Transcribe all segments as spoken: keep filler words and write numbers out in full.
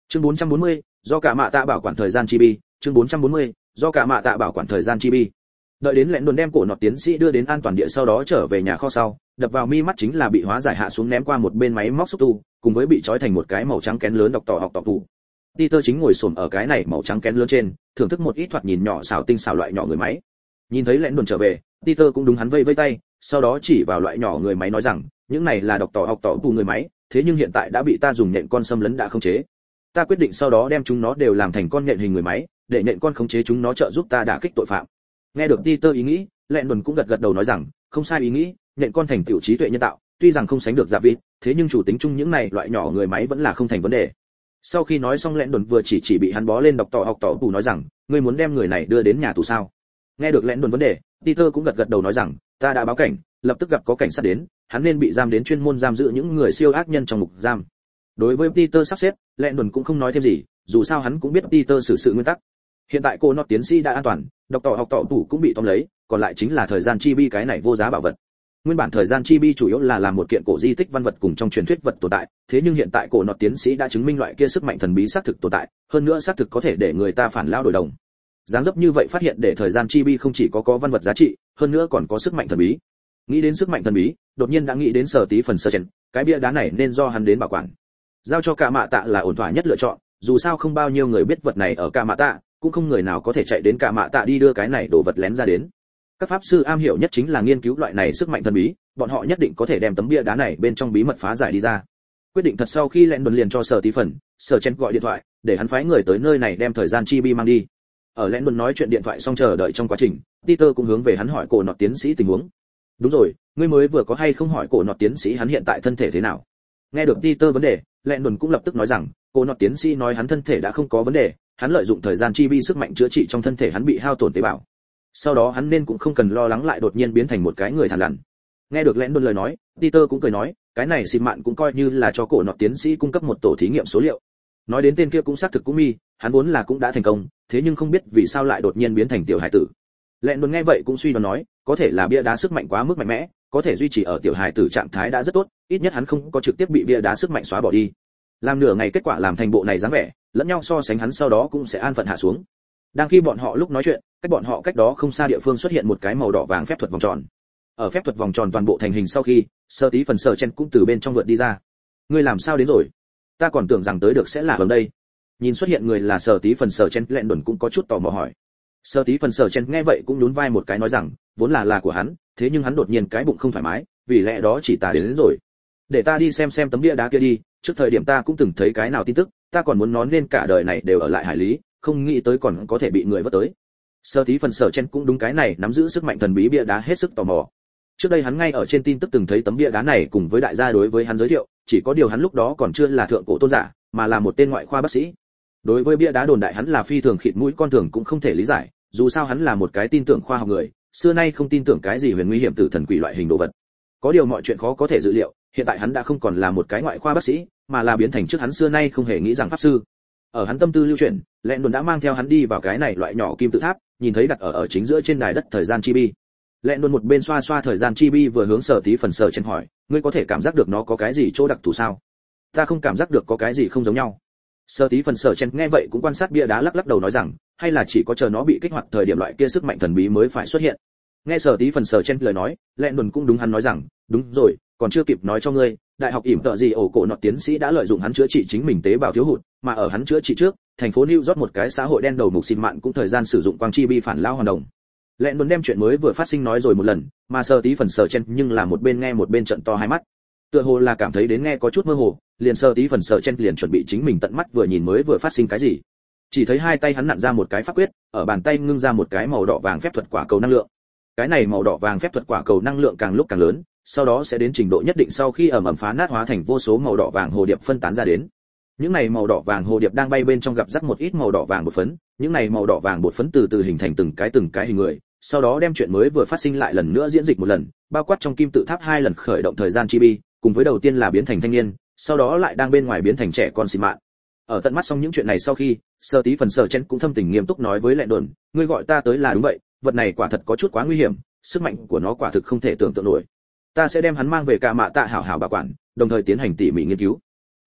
Chương bốn trăm bốn mươi, do cả mạ tạ bảo quản thời gian chibi, chương bốn trăm bốn mươi, do cả mạ tạ bảo quản thời gian chibi. Đợi đến lẹn đồn đem cổ nọt tiến sĩ đưa đến an toàn địa sau đó trở về nhà kho sau, đập vào mi mắt chính là bị hóa giải hạ xuống ném qua một bên máy móc xúc tu, cùng với bị trói thành một cái màu trắng kén lớn đọc tỏ học tỏ tủ. Peter chính ngồi xổm ở cái này màu trắng kén lớn trên, thưởng thức một ít thoạt nhìn nhỏ xảo tinh xảo loại nhỏ người máy. Nhìn thấy lẹn đồn trở về, Peter cũng đúng hắn vây vây tay, sau đó chỉ vào loại nhỏ người máy nói rằng, những này là đọc tỏ học tỏ tủ người máy, thế nhưng hiện tại đã bị ta dùng nhện con xâm lấn đã khống chế. Ta quyết định sau đó đem chúng nó đều làm thành con nhện hình người máy, để nhện con khống chế chúng nó trợ giúp ta đả kích tội phạm. Nghe được Peter ý nghĩ, lẹn đồn cũng gật gật đầu nói rằng, không sai ý nghĩ, nhện con thành tiểu trí tuệ nhân tạo, tuy rằng không sánh được dạ vịt, thế nhưng chủ tính chung những này loại nhỏ người máy vẫn là không thành vấn đề. Sau khi nói xong lẹn đồn vừa chỉ chỉ bị hắn bó lên đọc tỏ học tỏ tù nói rằng, ngươi muốn đem người này đưa đến nhà tù sao? Nghe được lẹn đồn vấn đề, Peter cũng gật gật đầu nói rằng, ta đã báo cảnh, lập tức gặp có cảnh sát đến, hắn nên bị giam đến chuyên môn giam giữ những người siêu ác nhân trong ngục giam. Đối với Peter sắp xếp, lẹn đồn cũng không nói thêm gì, dù sao hắn cũng biết Peter xử sự nguyên tắc. Hiện tại cô nó tiến sĩ đã an toàn, đọc tỏ học tỏ tủ cũng bị tóm lấy, còn lại chính là thời gian chibi cái này vô giá bảo vật. Nguyên bản thời gian chibi chủ yếu là làm một kiện cổ di tích văn vật cùng trong truyền thuyết vật tồn tại, thế nhưng hiện tại cổ nọ tiến sĩ đã chứng minh loại kia sức mạnh thần bí xác thực tồn tại, hơn nữa xác thực có thể để người ta phản lao đổi đồng. Dáng dấp như vậy phát hiện để thời gian chibi không chỉ có có văn vật giá trị, hơn nữa còn có sức mạnh thần bí. Nghĩ đến sức mạnh thần bí, đột nhiên đã nghĩ đến Sở Tí Phần Sơ Chen, cái bia đá này nên do hắn đến bảo quản. Giao cho Cả Mạ Tạ là ổn thỏa nhất lựa chọn, dù sao không bao nhiêu người biết vật này ở Cả Mạ Tạ, cũng không người nào có thể chạy đến Cả Mạ Tạ đi đưa cái này đồ vật lén ra đến. Các pháp sư am hiểu nhất chính là nghiên cứu loại này sức mạnh thần bí, bọn họ nhất định có thể đem tấm bia đá này bên trong bí mật phá giải đi ra. Quyết định thật sau khi lẹn đồn liền cho Sở Tí Phần, Sở Chen gọi điện thoại, để hắn phái người tới nơi này đem thời gian chibi mang đi. Ở lẹn đồn nói chuyện điện thoại xong chờ đợi trong quá trình, Peter cũng hướng về hắn hỏi cổ nọ tiến sĩ tình huống. Đúng rồi, ngươi mới vừa có hay không hỏi cổ nọ tiến sĩ hắn hiện tại thân thể thế nào? Nghe được Peter vấn đề, lẹn đồn cũng lập tức nói rằng, cổ nọ tiến sĩ nói hắn thân thể đã không có vấn đề, hắn lợi dụng thời gian chibi sức mạnh chữa trị trong thân thể hắn bị hao tổn tế bào. Sau đó hắn nên cũng không cần lo lắng lại đột nhiên biến thành một cái người thằn lằn. Nghe được lẽn đồn lời nói, Peter cũng cười nói, cái này xịt mạn cũng coi như là cho cổ nọ tiến sĩ cung cấp một tổ thí nghiệm số liệu. Nói đến tên kia cũng xác thực cũng mi, hắn vốn là cũng đã thành công, thế nhưng không biết vì sao lại đột nhiên biến thành tiểu hải tử. Lẽn đồn nghe vậy cũng suy đoán nói, có thể là bia đá sức mạnh quá mức mạnh mẽ, có thể duy trì ở tiểu hải tử trạng thái đã rất tốt, ít nhất hắn không có trực tiếp bị bia đá sức mạnh xóa bỏ đi. Làm nửa ngày kết quả làm thành bộ này dáng vẻ, lẫn nhau so sánh hắn sau đó cũng sẽ an phận hạ xuống. Đang khi bọn họ lúc nói chuyện, cách bọn họ cách đó không xa địa phương xuất hiện một cái màu đỏ vàng phép thuật vòng tròn. Ở phép thuật vòng tròn toàn bộ thành hình sau khi, Sơ Tí Phần Sơ Chen cũng từ bên trong vượt đi ra. Ngươi làm sao đến rồi? Ta còn tưởng rằng tới được sẽ là ở đây. Nhìn xuất hiện người là Sơ Tí Phần Sơ Chen, lẹn đồn cũng có chút tò mò hỏi. Sơ Tí Phần Sơ Chen nghe vậy cũng nhún vai một cái nói rằng, vốn là là của hắn, thế nhưng hắn đột nhiên cái bụng không thoải mái, vì lẽ đó chỉ ta đến, đến rồi. Để ta đi xem xem tấm bia đá kia đi, trước thời điểm ta cũng từng thấy cái nào tin tức, ta còn muốn nó nên cả đời này đều ở lại hải lý, không nghĩ tới còn có thể bị người vớt tới. Sơ Tí Phần Sơ Chen cũng đúng cái này nắm giữ sức mạnh thần bí bia đá hết sức tò mò. Trước đây hắn ngay ở trên tin tức từng thấy tấm bia đá này cùng với đại gia đối với hắn giới thiệu, chỉ có điều hắn lúc đó còn chưa là thượng cổ tôn giả, mà là một tên ngoại khoa bác sĩ. Đối với bia đá đồn đại hắn là phi thường khịt mũi con thường cũng không thể lý giải, dù sao hắn là một cái tin tưởng khoa học người, xưa nay không tin tưởng cái gì huyền nguy hiểm tử thần quỷ loại hình đồ vật. Có điều mọi chuyện khó có thể dự liệu, hiện tại hắn đã không còn là một cái ngoại khoa bác sĩ, mà là biến thành trước hắn xưa nay không hề nghĩ rằng pháp sư. Ở hắn tâm tư lưu chuyển, lẹn đồn đã mang theo hắn đi vào cái này loại nhỏ kim tự tháp, nhìn thấy đặt ở ở chính giữa trên đài đất thời gian chibi. Lẹn đồn một bên xoa xoa thời gian chibi vừa hướng Sở Tí Phần Sơ Chen hỏi, ngươi có thể cảm giác được nó có cái gì chỗ đặc thù sao? Ta không cảm giác được có cái gì không giống nhau. Sở Tí Phần Sơ Chen nghe vậy cũng quan sát bia đá lắc lắc đầu nói rằng, hay là chỉ có chờ nó bị kích hoạt thời điểm loại kia sức mạnh thần bí mới phải xuất hiện. Nghe Sở Tí Phần Sơ Chen lời nói, lẹn đồn cũng đúng hắn nói rằng, đúng rồi, còn chưa kịp nói cho ngươi, đại học ỉm tợ gì ổ cổ nọ tiến sĩ đã lợi dụng hắn chữa trị chính mình tế bào thiếu hụt, mà ở hắn chữa trị trước, thành phố New York một cái xã hội đen đầu mục xịt mạn cũng thời gian sử dụng quang chi bi phản lao hoàn đồng. Lẹn đồn đem chuyện mới vừa phát sinh nói rồi một lần, mà Sơ Tí Phần Sơ Chen nhưng là một bên nghe một bên trợn to hai mắt. Tựa hồ là cảm thấy đến nghe có chút mơ hồ, liền Sơ Tí Phần Sơ Chen liền chuẩn bị chính mình tận mắt vừa nhìn mới vừa phát sinh cái gì. Chỉ thấy hai tay hắn nặn ra một cái pháp quyết, ở bàn tay ngưng ra một cái màu đỏ vàng phép thuật quả cầu năng lượng. Cái này màu đỏ vàng phép thuật quả cầu năng lượng càng lúc càng lớn, sau đó sẽ đến trình độ nhất định sau khi ẩm ẩm phá nát hóa thành vô số màu đỏ vàng hồ điệp phân tán ra đến. Những này màu đỏ vàng hồ điệp đang bay bên trong gặp rắc một ít màu đỏ vàng bột phấn, những này màu đỏ vàng bột phấn từ từ hình thành từng cái từng cái hình người, sau đó đem chuyện mới vừa phát sinh lại lần nữa diễn dịch một lần, bao quát trong kim tự tháp hai lần khởi động thời gian chibi, cùng với đầu tiên là biến thành thanh niên, sau đó lại đang bên ngoài biến thành trẻ con xịt mạn. Ở tận mắt xong những chuyện này sau khi, Sơ Tí Phần Sơ Chen cũng thâm tình nghiêm túc nói với lẹn đồn, ngươi gọi ta tới là đúng vậy, vật này quả thật có chút quá nguy hiểm, sức mạnh của nó quả thực không thể tưởng tượng nổi. Ta sẽ đem hắn mang về Cả Mạ Tạ hảo hảo bảo quản, đồng thời tiến hành tỉ mỉ nghiên cứu.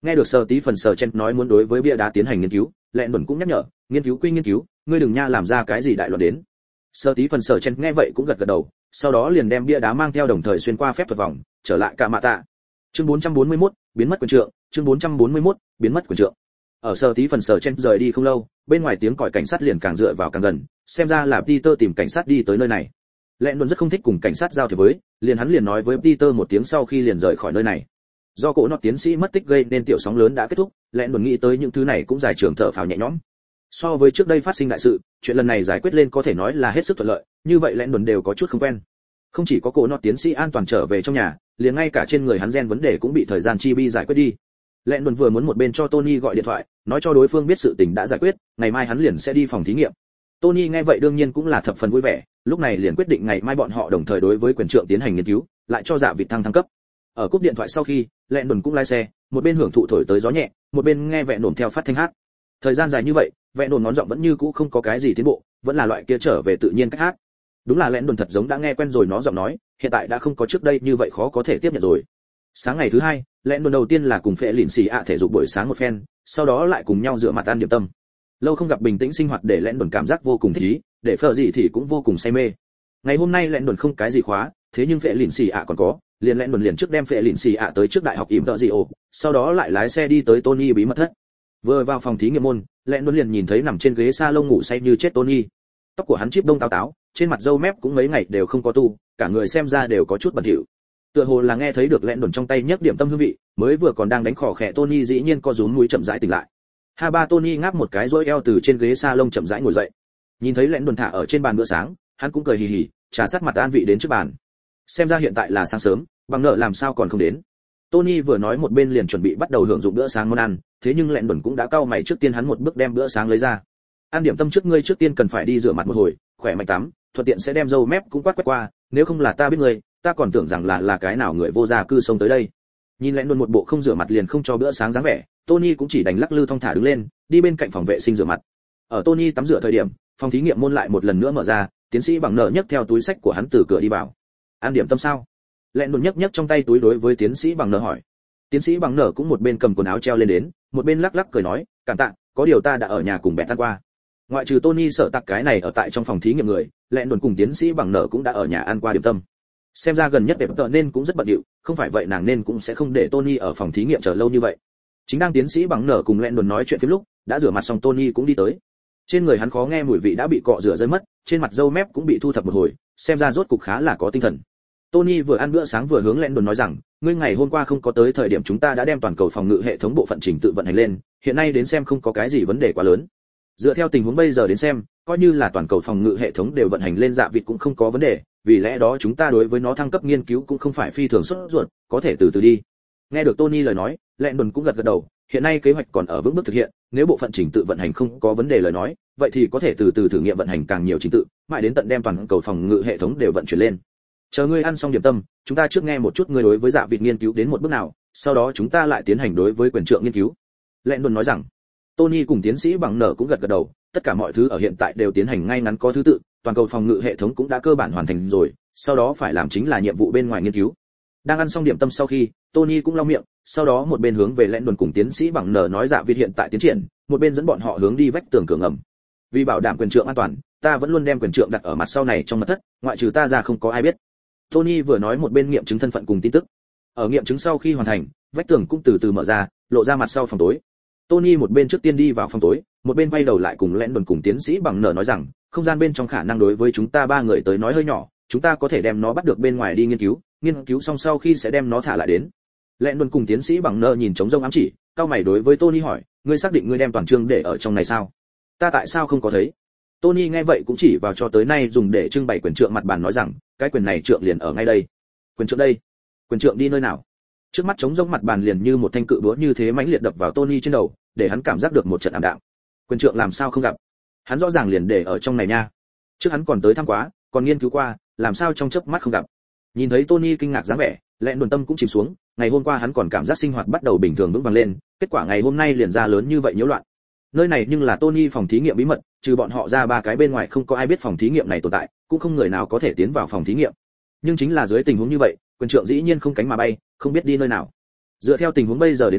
Nghe được Sở Tí phần Sở Chen nói muốn đối với bia đá tiến hành nghiên cứu, Lẹn Đồn cũng nhắc nhở, nghiên cứu quy nghiên cứu, ngươi đừng nha làm ra cái gì đại loạn đến. Sở Tí phần Sở Chen nghe vậy cũng gật gật đầu, sau đó liền đem bia đá mang theo đồng thời xuyên qua phép thuật vòng, trở lại cả mạ tạ. Chương bốn trăm bốn mươi mốt, biến mất quyền trượng, chương bốn trăm bốn mươi mốt, biến mất quyền trượng. Ở Sở Tí phần Sở Chen rời đi không lâu, bên ngoài tiếng còi cảnh sát liền càng dựa vào càng gần, xem ra là Peter tìm cảnh sát đi tới nơi này. Lẹn Đồn rất không thích cùng cảnh sát giao thiệp với, liền hắn liền nói với Peter một tiếng sau khi liền rời khỏi nơi này. Do cổ nọ tiến sĩ mất tích gây nên tiểu sóng lớn đã kết thúc, Lẹn Đồn nghĩ tới những thứ này cũng giải trường thở phào nhẹ nhõm. So với trước đây phát sinh đại sự, chuyện lần này giải quyết lên có thể nói là hết sức thuận lợi, như vậy Lẹn Đồn đều có chút không quen. Không chỉ có cổ nọ tiến sĩ an toàn trở về trong nhà, liền ngay cả trên người hắn gen vấn đề cũng bị thời gian chi bi giải quyết đi. Lẹn Đồn vừa muốn một bên cho Tony gọi điện thoại, nói cho đối phương biết sự tình đã giải quyết, ngày mai hắn liền sẽ đi phòng thí nghiệm. Tony nghe vậy đương nhiên cũng là thập phần vui vẻ, lúc này liền quyết định ngày mai bọn họ đồng thời đối với quyền trượng tiến hành nghiên cứu, lại cho Dạ Vịt thăng thăng cấp. Ở cúp điện thoại sau khi, Lẹn Đồn cũng lái xe, một bên hưởng thụ thổi tới gió nhẹ, một bên nghe vẹn đồn theo phát thanh hát. Thời gian dài như vậy, vẹn đồn ngón giọng vẫn như cũ không có cái gì tiến bộ, vẫn là loại kia trở về tự nhiên cách hát. Đúng là Lẹn Đồn thật giống đã nghe quen rồi nó giọng nói, hiện tại đã không có trước đây như vậy khó có thể tiếp nhận rồi. Sáng ngày thứ hai, Lẹn Đồn đầu tiên là cùng Phệ Lìn Xì ạ thể dục buổi sáng một phen, sau đó lại cùng nhau rửa mặt ăn điểm tâm. Lâu không gặp bình tĩnh sinh hoạt để Lẹn Đồn cảm giác vô cùng thích ý, để Phở gì thì cũng vô cùng say mê. Ngày hôm nay Lẹn Đồn không cái gì khóa, thế nhưng Phệ Lìn Xì ạ còn có, liền Lẹn Đồn liền trước đem Phệ Lìn Xì ạ tới trước đại học ỉm tợ gì ồ, sau đó lại lái xe đi tới Tony bí mật thất. Vừa vào phòng thí nghiệm môn, Lẹn Đồn liền nhìn thấy nằm trên ghế salon ngủ say như chết Tony. Tóc của hắn chíp đông táo táo, trên mặt râu mép cũng mấy ngày đều không có tu, cả người xem ra đều có chút bẩn thỉu. Tựa hồ là nghe thấy được Lẹn Đồn trong tay nhấc điểm tâm hương vị, mới vừa còn đang đánh khò khẽ Tony dĩ nhiên co rúm mũi chậm rãi tỉnh lại. Ha ba Tony ngáp một cái rỗi eo từ trên ghế salon chậm rãi ngồi dậy. Nhìn thấy Lẹn Đồn thả ở trên bàn bữa sáng, hắn cũng cười hì hì, trà sát mặt an vị đến trước bàn. Xem ra hiện tại là sáng sớm, bằng nợ làm sao còn không đến. Tony vừa nói một bên liền chuẩn bị bắt đầu hưởng dụng bữa sáng món ăn, thế nhưng Lẹn Đồn cũng đã cau mày trước tiên hắn một bước đem bữa sáng lấy ra. Ăn điểm tâm trước ngươi trước tiên cần phải đi rửa mặt một hồi, khỏe mạnh tắm, thuận tiện sẽ đem râu mép cũng quát quét qua, nếu không là ta biết ngươi, ta còn tưởng rằng là là cái nào người vô gia cư xông tới đây. Nhìn Lẹn Đồn một bộ không rửa mặt liền không cho bữa sáng dáng vẻ, Tony cũng chỉ đành lắc lư thong thả đứng lên, đi bên cạnh phòng vệ sinh rửa mặt. Ở Tony tắm rửa thời điểm, phòng thí nghiệm môn lại một lần nữa mở ra, tiến sĩ bằng nợ nhấc theo túi sách của hắn từ cửa đi vào. Ăn điểm tâm sao? Lẹn Đồn nhấc nhấc trong tay túi đối với tiến sĩ bằng nợ hỏi. Tiến sĩ bằng nợ cũng một bên cầm quần áo treo lên đến, một bên lắc lắc cười nói, cảm tạ, có điều ta đã ở nhà cùng bẹt ăn qua. Ngoại trừ Tony sợ tặc cái này ở tại trong phòng thí nghiệm người, Lẹn Đồn cùng tiến sĩ bằng nợ cũng đã ở nhà ăn qua điểm tâm. Xem ra gần nhất đẹp tợ nên cũng rất bận rộn, không phải vậy nàng nên cũng sẽ không để Tony ở phòng thí nghiệm chờ lâu như vậy. Chính đang tiến sĩ bằng nợ cùng Lẹn Đồn nói chuyện phím lúc, đã rửa mặt xong Tony cũng đi tới. Trên người hắn khó nghe mùi vị đã bị cọ rửa rơi mất, trên mặt râu mép cũng bị thu thập một hồi, xem ra rốt cục khá là có tinh thần. Tony vừa ăn bữa sáng vừa hướng Lẹn Đồn nói rằng, ngươi ngày hôm qua không có tới thời điểm chúng ta đã đem toàn cầu phòng ngự hệ thống bộ phận trình tự vận hành lên, hiện nay đến xem không có cái gì vấn đề quá lớn. Dựa theo tình huống bây giờ đến xem, coi như là toàn cầu phòng ngự hệ thống đều vận hành lên, Dạ Vịt cũng không có vấn đề, vì lẽ đó chúng ta đối với nó thăng cấp nghiên cứu cũng không phải phi thường sốt ruột, có thể từ từ đi. Nghe được Tony lời nói, Lẹn Đồn cũng gật gật đầu, hiện nay kế hoạch còn ở vững bước thực hiện, nếu bộ phận trình tự vận hành không có vấn đề lời nói, vậy thì có thể từ từ thử nghiệm vận hành càng nhiều trình tự, mãi đến tận đem toàn cầu phòng ngự hệ thống đều vận chuyển lên. Chờ ngươi ăn xong điểm tâm, chúng ta trước nghe một chút ngươi đối với Dạ Vịt nghiên cứu đến một bước nào, sau đó chúng ta lại tiến hành đối với quyền trượng nghiên cứu. Lẹn Đồn nói rằng. Tony cùng tiến sĩ bằng nở cũng gật gật đầu, tất cả mọi thứ ở hiện tại đều tiến hành ngay ngắn có thứ tự, toàn cầu phòng ngự hệ thống cũng đã cơ bản hoàn thành rồi, sau đó phải làm chính là nhiệm vụ bên ngoài nghiên cứu. Đang ăn xong điểm tâm sau khi, Tony cũng lau miệng, sau đó một bên hướng về Lẹn Đồn cùng tiến sĩ bằng nở nói Dạ Vịt hiện tại tiến triển, một bên dẫn bọn họ hướng đi vách tường cửa ngầm. Vì bảo đảm quyền trượng an toàn, ta vẫn luôn đem quyền trượng đặt ở mặt sau này trong mật thất, ngoại trừ ta ra không có ai biết. Tony vừa nói một bên nghiệm chứng thân phận cùng tin tức. Ở nghiệm chứng sau khi hoàn thành, vách tường cũng từ từ mở ra, lộ ra mặt sau phòng tối. Tony một bên trước tiên đi vào phòng tối, một bên quay đầu lại cùng Lẹn Đồn cùng tiến sĩ bằng nở nói rằng, không gian bên trong khả năng đối với chúng ta ba người tới nói hơi nhỏ, chúng ta có thể đem nó bắt được bên ngoài đi nghiên cứu, nghiên cứu xong sau khi sẽ đem nó thả lại đến. Lẹn Đồn cùng tiến sĩ bằng nở nhìn trống rông ám chỉ, cao mày đối với Tony hỏi, ngươi xác định ngươi đem toàn chương để ở trong này sao? Ta tại sao không có thấy? Tony nghe vậy cũng chỉ vào cho tới nay dùng để trưng bày quyền trượng mặt bàn nói rằng, cái quyền này trượng liền ở ngay đây. Quyền trượng đây? Quyền trượng đi nơi nào? Trước mắt trống rỗng mặt bàn liền như một thanh cự búa như thế mãnh liệt đập vào Tony trên đầu, để hắn cảm giác được một trận ảm đạm. Quyền trượng làm sao không gặp? Hắn rõ ràng liền để ở trong này nha. Trước hắn còn tới thăm quá, còn nghiên cứu qua, làm sao trong chớp mắt không gặp? Nhìn thấy Tony kinh ngạc dáng vẻ, Lẹn Đồn tâm cũng chìm xuống, ngày hôm qua hắn còn cảm giác sinh hoạt bắt đầu bình thường vững vàng lên, kết quả ngày hôm nay liền ra lớn như vậy nhiễu loạn. Nơi này nhưng là Tony phòng thí nghiệm bí mật, trừ bọn họ ra ba cái bên ngoài không có ai biết phòng thí nghiệm này tồn tại, cũng không người nào có thể tiến vào phòng thí nghiệm. Nhưng chính là dưới tình huống như vậy, quyền trượng dĩ nhiên không cánh mà bay, không biết đi nơi nào. Dựa theo tình huống bây giờ đến xem,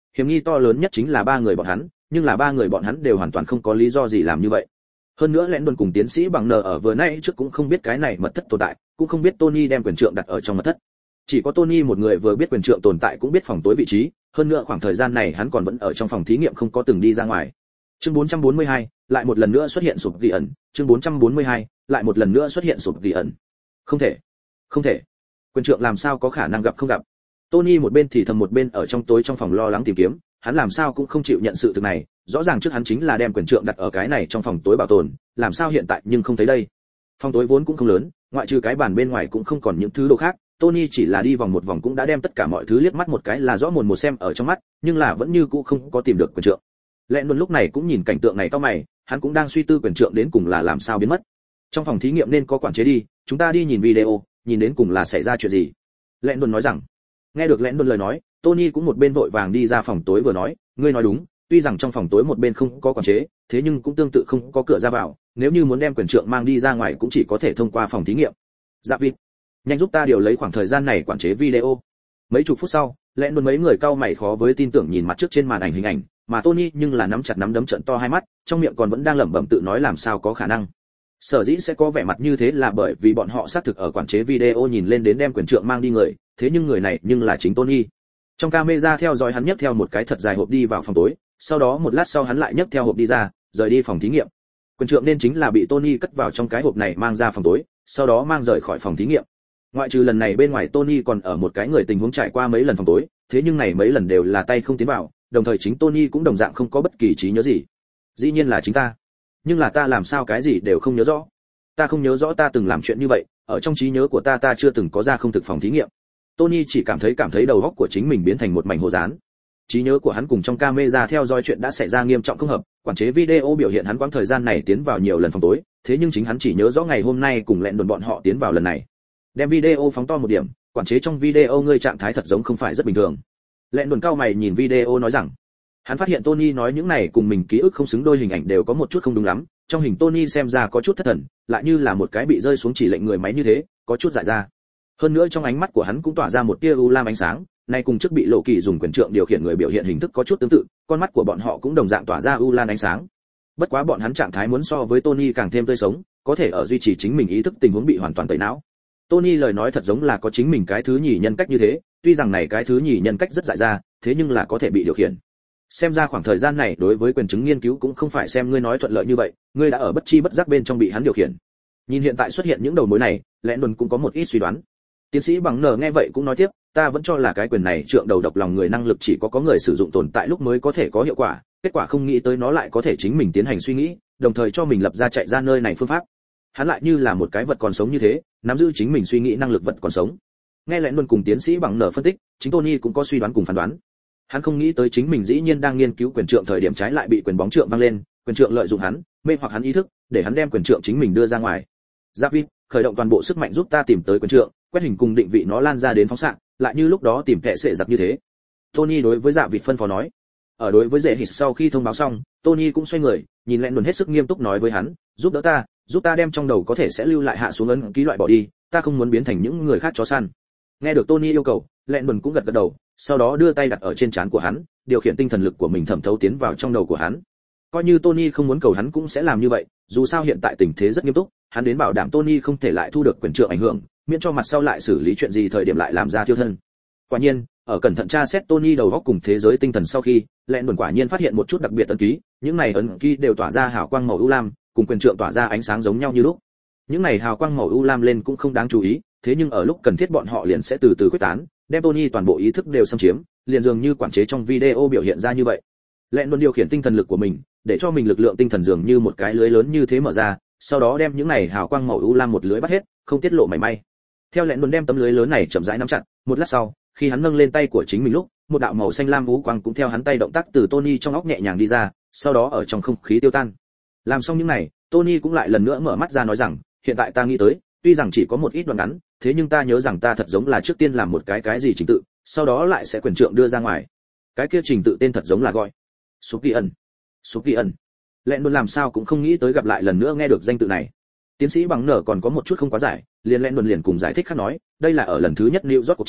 hiểm nghi to lớn nhất chính là ba người bọn hắn, nhưng là ba người bọn hắn đều hoàn toàn không có lý do gì làm như vậy. Hơn nữa lẽn đồn cùng tiến sĩ bằng nờ ở vừa nãy trước cũng không biết cái này mật thất tồn tại, cũng không biết Tony đem quyền trượng đặt ở trong mật thất. Chỉ có Tony một người vừa biết quyền trượng tồn tại cũng biết phòng tối vị trí, hơn nữa khoảng thời gian này hắn còn vẫn ở trong phòng thí nghiệm không có từng đi ra ngoài. Chương bốn trăm bốn mươi hai, lại một lần nữa xuất hiện sụp ghi ẩn, chương bốn trăm bốn mươi hai, lại một lần nữa xuất hiện sụp ghi ẩn. Không thể, không thể. Quyền trượng làm sao có khả năng gặp không gặp. Tony một bên thì thầm một bên ở trong tối trong phòng lo lắng tìm kiếm, hắn làm sao cũng không chịu nhận sự thực này, rõ ràng trước hắn chính là đem quyền trượng đặt ở cái này trong phòng tối bảo tồn, làm sao hiện tại nhưng không thấy đây. Phòng tối vốn cũng không lớn, ngoại trừ cái bàn bên ngoài cũng không còn những thứ đồ khác, Tony chỉ là đi vòng một vòng cũng đã đem tất cả mọi thứ liếc mắt một cái là rõ mồn một xem ở trong mắt, nhưng là vẫn như cũ không có tìm được quyền trượng. Lẽ luôn lúc này cũng nhìn cảnh tượng này cau mày, hắn cũng đang suy tư quyền trượng đến cùng là làm sao biến mất. Trong phòng thí nghiệm nên có quản chế đi, chúng ta đi nhìn video, nhìn đến cùng là xảy ra chuyện gì. Lẽ luôn nói rằng. Nghe được Lẽ luôn lời nói, Tony cũng một bên vội vàng đi ra phòng tối vừa nói, ngươi nói đúng, tuy rằng trong phòng tối một bên không có quản chế, thế nhưng cũng tương tự không có cửa ra vào, nếu như muốn đem quyền trượng mang đi ra ngoài cũng chỉ có thể thông qua phòng thí nghiệm. Dạ vịt, nhanh giúp ta điều lấy khoảng thời gian này quản chế video. Mấy chục phút sau, Lẽ luôn mấy người cau mày khó với tin tưởng nhìn mặt trước trên màn ảnh hình ảnh, mà Tony nhưng là nắm chặt nắm đấm trợn to hai mắt, trong miệng còn vẫn đang lẩm bẩm tự nói làm sao có khả năng. Sở dĩ sẽ có vẻ mặt như thế là bởi vì bọn họ xác thực ở quản chế video nhìn lên đến đem quyền trượng mang đi người, thế nhưng người này nhưng là chính Tony. Trong camera theo dõi hắn nhấc theo một cái thật dài hộp đi vào phòng tối, sau đó một lát sau hắn lại nhấc theo hộp đi ra, rời đi phòng thí nghiệm. Quyền trượng nên chính là bị Tony cất vào trong cái hộp này mang ra phòng tối, sau đó mang rời khỏi phòng thí nghiệm. Ngoại trừ lần này bên ngoài Tony còn ở một cái người tình huống trải qua mấy lần phòng tối, thế nhưng này mấy lần đều là tay không tiến vào, đồng thời chính Tony cũng đồng dạng không có bất kỳ trí nhớ gì. Dĩ nhiên là chính ta, nhưng là ta làm sao cái gì đều không nhớ rõ. Ta không nhớ rõ ta từng làm chuyện như vậy, ở trong trí nhớ của ta ta chưa từng có ra không thực phòng thí nghiệm. Tony chỉ cảm thấy cảm thấy đầu óc của chính mình biến thành một mảnh hồ dán. Trí nhớ của hắn cùng trong camera theo dõi chuyện đã xảy ra nghiêm trọng không hợp, quản chế video biểu hiện hắn quãng thời gian này tiến vào nhiều lần phòng tối, thế nhưng chính hắn chỉ nhớ rõ ngày hôm nay cùng lẹn đồn bọn họ tiến vào lần này. Đem video phóng to một điểm, quản chế trong video ngươi trạng thái thật giống không phải rất bình thường. Lẹn đồn cao mày nhìn video nói rằng, hắn phát hiện Tony nói những này cùng mình ký ức không xứng đôi, hình ảnh đều có một chút không đúng lắm, trong hình Tony xem ra có chút thất thần, lại như là một cái bị rơi xuống chỉ lệnh người máy như thế, có chút dại ra. Hơn nữa trong ánh mắt của hắn cũng tỏa ra một tia u lam ánh sáng, này cùng trước bị Lộ Kỳ dùng quyền trượng điều khiển người biểu hiện hình thức có chút tương tự, con mắt của bọn họ cũng đồng dạng tỏa ra u lam ánh sáng. Bất quá bọn hắn trạng thái muốn so với Tony càng thêm tươi sống, có thể ở duy trì chính mình ý thức tình huống bị hoàn toàn tẩy não. Tony lời nói thật giống là có chính mình cái thứ nhì nhân cách như thế, tuy rằng này cái thứ nhì nhân cách rất dại ra, thế nhưng là có thể bị điều khiển. Xem ra khoảng thời gian này đối với quyền chứng nghiên cứu cũng không phải xem ngươi nói thuận lợi như vậy, ngươi đã ở bất chi bất giác bên trong bị hắn điều khiển. Nhìn hiện tại xuất hiện những đầu mối này, Lẽ luôn cũng có một ít suy đoán. Tiến sĩ bằng nở nghe vậy cũng nói tiếp, ta vẫn cho là cái quyền này trượng đầu độc lòng người năng lực chỉ có có người sử dụng tồn tại lúc mới có thể có hiệu quả, kết quả không nghĩ tới nó lại có thể chính mình tiến hành suy nghĩ, đồng thời cho mình lập ra chạy ra nơi này phương pháp. Hắn lại như là một cái vật còn sống như thế, nắm giữ chính mình suy nghĩ năng lực vật còn sống. Nghe Lẽ luôn cùng tiến sĩ bằng nở phân tích, chính Tony cũng có suy đoán cùng phán đoán. Hắn không nghĩ tới chính mình dĩ nhiên đang nghiên cứu quyền trượng thời điểm trái lại bị quyền bóng trượng văng lên, quyền trượng lợi dụng hắn, mê hoặc hắn ý thức, để hắn đem quyền trượng chính mình đưa ra ngoài. David, khởi động toàn bộ sức mạnh giúp ta tìm tới quyền trượng, quét hình cùng định vị nó lan ra đến phóng xạ, lại như lúc đó tìm kẻ sệ giặc như thế. Tony đối với Dạ Vịt phân phó nói. Ở đối với Dễ Hít sau khi thông báo xong, Tony cũng xoay người, nhìn Lẹn đồn hết sức nghiêm túc nói với hắn, giúp đỡ ta, giúp ta đem trong đầu có thể sẽ lưu lại hạ xuống ấn ký loại bỏ đi, ta không muốn biến thành những người khác chó săn. Nghe được Tony yêu cầu, Lẹn đồn cũng gật gật đầu, sau đó đưa tay đặt ở trên trán của hắn, điều khiển tinh thần lực của mình thẩm thấu tiến vào trong đầu của hắn. Coi như Tony không muốn cầu hắn cũng sẽ làm như vậy, dù sao hiện tại tình thế rất nghiêm túc, hắn đến bảo đảm Tony không thể lại thu được quyền trượng ảnh hưởng, miễn cho mặt sau lại xử lý chuyện gì thời điểm lại làm ra tiêu thân. Quả nhiên, ở cẩn thận tra xét Tony đầu óc cùng thế giới tinh thần sau khi, Lẹn đồn quả nhiên phát hiện một chút đặc biệt ấn ký, những này ấn ký đều tỏa ra hào quang màu u lam, cùng quyền trượng tỏa ra ánh sáng giống nhau như lúc. Những này hào quang màu u lam lên cũng không đáng chú ý, thế nhưng ở lúc cần thiết bọn họ liền sẽ từ từ khuếch tán, đem Tony toàn bộ ý thức đều xâm chiếm, liền dường như quản chế trong video biểu hiện ra như vậy. Lẹn luôn điều khiển tinh thần lực của mình, để cho mình lực lượng tinh thần dường như một cái lưới lớn như thế mở ra, sau đó đem những này hào quang màu u lam một lưới bắt hết, không tiết lộ mảy may. Theo Lẹn luôn đem tấm lưới lớn này chậm rãi nắm chặt, một lát sau, khi hắn nâng lên tay của chính mình lúc, một đạo màu xanh lam u quang cũng theo hắn tay động tác từ Tony trong óc nhẹ nhàng đi ra, sau đó ở trong không khí tiêu tan. Làm xong những này, Tony cũng lại lần nữa mở mắt ra nói rằng, hiện tại ta nghĩ tới, tuy rằng chỉ có một ít đoạn ngắn, thế nhưng ta nhớ rằng ta thật giống là trước tiên làm một cái cái gì trình tự, sau đó lại sẽ quyền trượng đưa ra ngoài. Cái kia trình tự tên thật giống là gọi Súp Kỳ ẩn. Súp Kỳ ẩn. Lẹn luôn làm sao cũng không nghĩ tới gặp lại lần nữa nghe được danh tự này. Tiến sĩ bằng nở còn có một chút không quá giải, liền Lẹn luôn liền cùng giải thích khác nói, đây là ở lần thứ nhất New York cuộc chiến,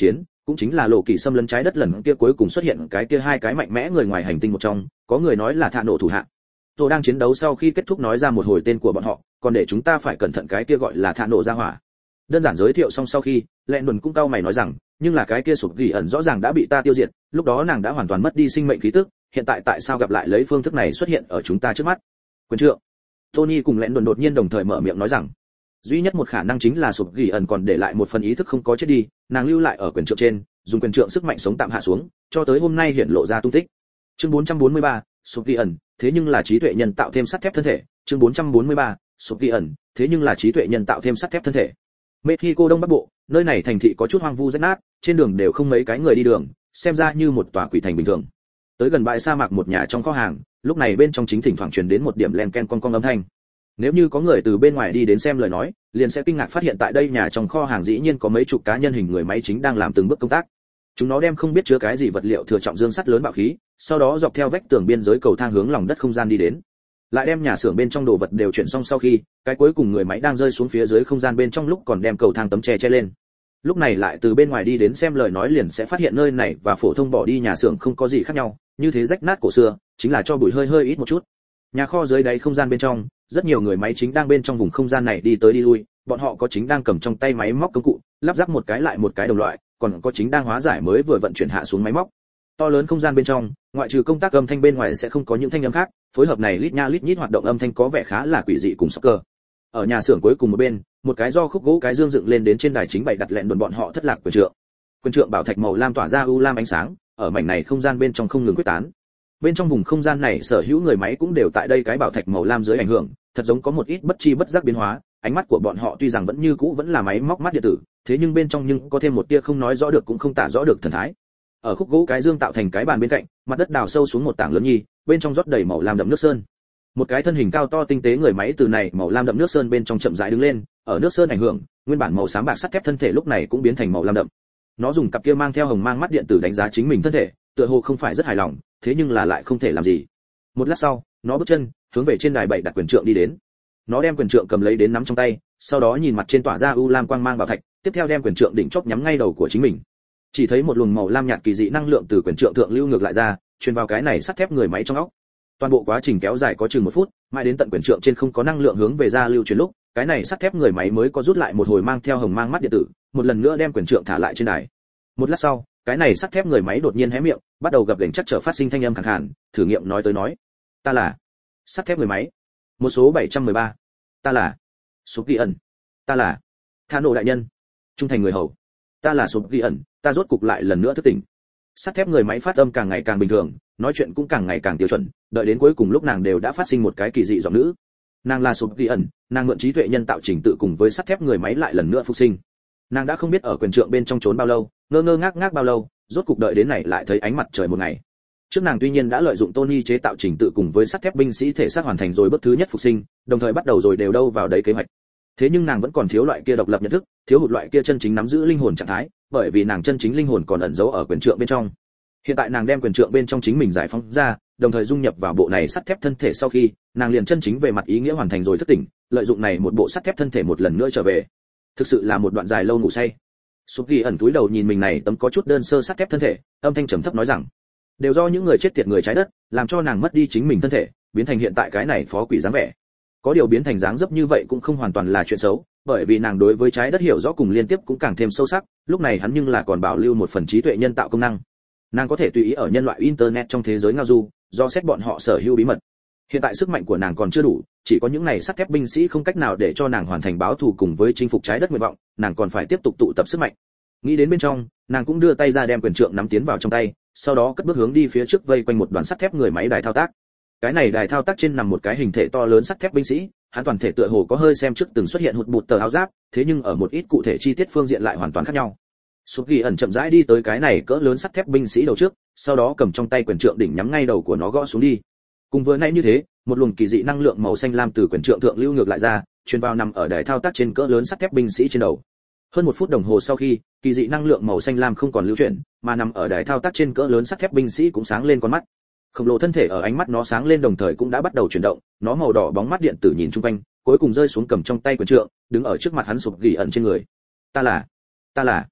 cũng chính là lộ kỳ xâm lấn trái đất lần kia cuối cùng xuất hiện cái kia hai cái mạnh mẽ người ngoài hành tinh một trong, có người nói là thạ nổ thủ hạ. Tôi đang chiến đấu sau khi kết thúc nói ra một hồi tên của bọn họ, còn để chúng ta phải cẩn thận cái kia gọi là thạ nổ ra hỏa. Đơn giản giới thiệu xong sau khi, Lẹn Đồn cũng cau mày nói rằng, nhưng là cái kia sụp gỉ ẩn rõ ràng đã bị ta tiêu diệt, lúc đó nàng đã hoàn toàn mất đi sinh mệnh khí tức, hiện tại tại sao gặp lại lấy phương thức này xuất hiện ở chúng ta trước mắt? Quyền trượng. Tony cùng Lẹn Đồn đột nhiên đồng thời mở miệng nói rằng, duy nhất một khả năng chính là sụp gỉ ẩn còn để lại một phần ý thức không có chết đi, nàng lưu lại ở quyền trượng trên, dùng quyền trượng sức mạnh sống tạm hạ xuống, cho tới hôm nay hiện lộ ra tung tích. Chương bốn trăm bốn mươi ba, sụp gỉ ẩn, thế nhưng là trí tuệ nhân tạo thêm sắt thép thân thể. Chương bốn trăm bốn mươi ba, sụp gỉ ẩn, thế nhưng là trí tuệ nhân tạo thêm sắt thép thân thể. Mexico Đông Bắc Bộ, nơi này thành thị có chút hoang vu rách nát, trên đường đều không mấy cái người đi đường, xem ra như một tòa quỷ thành bình thường. Tới gần bãi sa mạc một nhà trong kho hàng, lúc này bên trong chính thỉnh thoảng truyền đến một điểm len ken con con âm thanh. Nếu như có người từ bên ngoài đi đến xem lời nói, liền sẽ kinh ngạc phát hiện tại đây nhà trong kho hàng dĩ nhiên có mấy chục cá nhân hình người máy chính đang làm từng bước công tác. Chúng nó đem không biết chứa cái gì vật liệu thừa trọng dương sắt lớn bạo khí, sau đó dọc theo vách tường biên giới cầu thang hướng lòng đất không gian đi đến. Lại đem nhà xưởng bên trong đồ vật đều chuyển xong sau khi, cái cuối cùng người máy đang rơi xuống phía dưới không gian bên trong lúc còn đem cầu thang tấm che che lên. Lúc này lại từ bên ngoài đi đến xem lời nói liền sẽ phát hiện nơi này và phổ thông bỏ đi nhà xưởng không có gì khác nhau, như thế rách nát cổ xưa, chính là cho bụi hơi hơi ít một chút. Nhà kho dưới đáy không gian bên trong, rất nhiều người máy chính đang bên trong vùng không gian này đi tới đi lui, bọn họ có chính đang cầm trong tay máy móc công cụ, lắp ráp một cái lại một cái đồng loại, còn có chính đang hóa giải mới vừa vận chuyển hạ xuống máy móc. To lớn không gian bên trong, ngoại trừ công tác âm thanh bên ngoài sẽ không có những thanh âm khác, phối hợp này lít nha lít nhít hoạt động âm thanh có vẻ khá là quỷ dị cùng sắc cơ. Ở nhà xưởng cuối cùng một bên, một cái do khúc gỗ cái dương dựng lên đến trên đài chính bày đặt Lẹn Đồn bọn họ thất lạc quyền trượng. Quyền trượng bảo thạch màu lam tỏa ra u lam ánh sáng, ở mảnh này không gian bên trong không ngừng quyết tán. Bên trong vùng không gian này sở hữu người máy cũng đều tại đây cái bảo thạch màu lam dưới ảnh hưởng, thật giống có một ít bất chi bất giác biến hóa, ánh mắt của bọn họ tuy rằng vẫn như cũ vẫn là máy móc mắt điện tử, thế nhưng bên trong nhưng có thêm một tia không nói rõ được cũng không tả rõ được thần thái. Ở khúc gỗ cái dương tạo thành cái bàn bên cạnh, mặt đất đào sâu xuống một tảng lớn nhi, bên trong rót đầy màu lam đậm nước sơn. Một cái thân hình cao to tinh tế người máy từ này màu lam đậm nước sơn bên trong chậm rãi đứng lên, ở nước sơn ảnh hưởng, nguyên bản màu xám bạc sắt thép thân thể lúc này cũng biến thành màu lam đậm. Nó dùng cặp kia mang theo hồng mang mắt điện tử đánh giá chính mình thân thể, tựa hồ không phải rất hài lòng, thế nhưng là lại không thể làm gì. Một lát sau, nó bước chân hướng về trên đài bày đặt quyền trượng đi đến. Nó đem quyền trượng cầm lấy đến nắm trong tay, sau đó nhìn mặt trên tỏa ra u lam quang mang bảo thạch, tiếp theo đem quyền trượng đỉnh chóp nhắm ngay đầu của chính mình. Chỉ thấy một luồng màu lam nhạt kỳ dị năng lượng từ quyền trượng thượng lưu ngược lại ra, truyền vào cái này sắt thép người máy trong óc. Toàn bộ quá trình kéo dài có chừng một phút, mãi đến tận quyền trượng trên không có năng lượng hướng về ra lưu truyền lúc, cái này sắt thép người máy mới có rút lại một hồi mang theo hồng mang mắt điện tử, một lần nữa đem quyền trượng thả lại trên đài. Một lát sau, cái này sắt thép người máy đột nhiên hé miệng, bắt đầu gập ghềnh chắc trở phát sinh thanh âm khàn khàn, thử nghiệm nói tới nói: "Ta là sắt thép người máy, một số bảy trăm mười ba. Ta là Sụp Ghi ẩn. Ta là Thà Nổ đại nhân, trung thành người hầu. Ta là Sụp Ghi ẩn, ta rốt cục lại lần nữa thức tỉnh." Sắt thép người máy phát âm càng ngày càng bình thường, nói chuyện cũng càng ngày càng tiêu chuẩn, đợi đến cuối cùng lúc nàng đều đã phát sinh một cái kỳ dị giọng nữ. Nàng là Sụp Ghi ẩn, nàng mượn trí tuệ nhân tạo trình tự cùng với sắt thép người máy lại lần nữa phục sinh. Nàng đã không biết ở quyền trượng bên trong trốn bao lâu, ngơ ngơ ngác ngác bao lâu, rốt cục đợi đến này lại thấy ánh mặt trời một ngày. Trước nàng tuy nhiên đã lợi dụng Tony chế tạo trình tự cùng với sắt thép binh sĩ thể xác hoàn thành rồi bước thứ nhất phục sinh, đồng thời bắt đầu rồi đều đâu vào đấy kế hoạch. Thế nhưng nàng vẫn còn thiếu loại kia độc lập nhận thức, thiếu hụt loại kia chân chính nắm giữ linh hồn trạng thái, bởi vì nàng chân chính linh hồn còn ẩn giấu ở quyền trượng bên trong. Hiện tại nàng đem quyền trượng bên trong chính mình giải phóng ra, đồng thời dung nhập vào bộ này sắt thép thân thể sau khi, nàng liền chân chính về mặt ý nghĩa hoàn thành rồi thức tỉnh, lợi dụng này một bộ sắt thép thân thể một lần nữa trở về. Thực sự là một đoạn dài lâu ngủ say. Sụp Ghi ẩn túi đầu nhìn mình này tấm có chút đơn sơ sắt thép thân thể, âm thanh trầm thấp nói rằng, đều do những người chết tiệt người trái đất, làm cho nàng mất đi chính mình thân thể, biến thành hiện tại cái này phó quỷ dáng vẻ. Có điều biến thành dáng dấp như vậy cũng không hoàn toàn là chuyện xấu, bởi vì nàng đối với trái đất hiểu rõ cùng liên tiếp cũng càng thêm sâu sắc, lúc này hắn nhưng là còn bảo lưu một phần trí tuệ nhân tạo công năng. Nàng có thể tùy ý ở nhân loại internet trong thế giới ngao du, do xét bọn họ sở hữu bí mật. Hiện tại sức mạnh của nàng còn chưa đủ, chỉ có những này sắt thép binh sĩ không cách nào để cho nàng hoàn thành báo thù cùng với chinh phục trái đất nguyện vọng, nàng còn phải tiếp tục tụ tập sức mạnh. Nghĩ đến bên trong, nàng cũng đưa tay ra đem quyền trượng nắm tiến vào trong tay, sau đó cất bước hướng đi phía trước vây quanh một đoàn sắt thép người máy đài thao tác. Cái này đài thao tác trên nằm một cái hình thể to lớn sắt thép binh sĩ, hắn toàn thể tựa hồ có hơi xem trước từng xuất hiện hụt bụt tờ áo giáp, thế nhưng ở một ít cụ thể chi tiết phương diện lại hoàn toàn khác nhau. Sụp Ghi ẩn chậm rãi đi tới cái này cỡ lớn sắt thép binh sĩ đầu trước, sau đó cầm trong tay quyền trượng đỉnh nhắm ngay đầu của nó gõ xuống đi. Cùng vừa nãy như thế, một luồng kỳ dị năng lượng màu xanh lam từ quyền trượng thượng lưu ngược lại ra, truyền vào nằm ở đài thao tác trên cỡ lớn sắt thép binh sĩ trên đầu. Hơn một phút đồng hồ sau khi, kỳ dị năng lượng màu xanh lam không còn lưu chuyển, mà nằm ở đài thao tác trên cỡ lớn sắt thép binh sĩ cũng sáng lên con mắt. Khổng lồ thân thể ở ánh mắt nó sáng lên đồng thời cũng đã bắt đầu chuyển động, nó màu đỏ bóng mắt điện tử nhìn chung quanh, cuối cùng rơi xuống cầm trong tay quyền trượng, đứng ở trước mặt hắn Sụp Ghi ẩn trên người. Ta là, ta là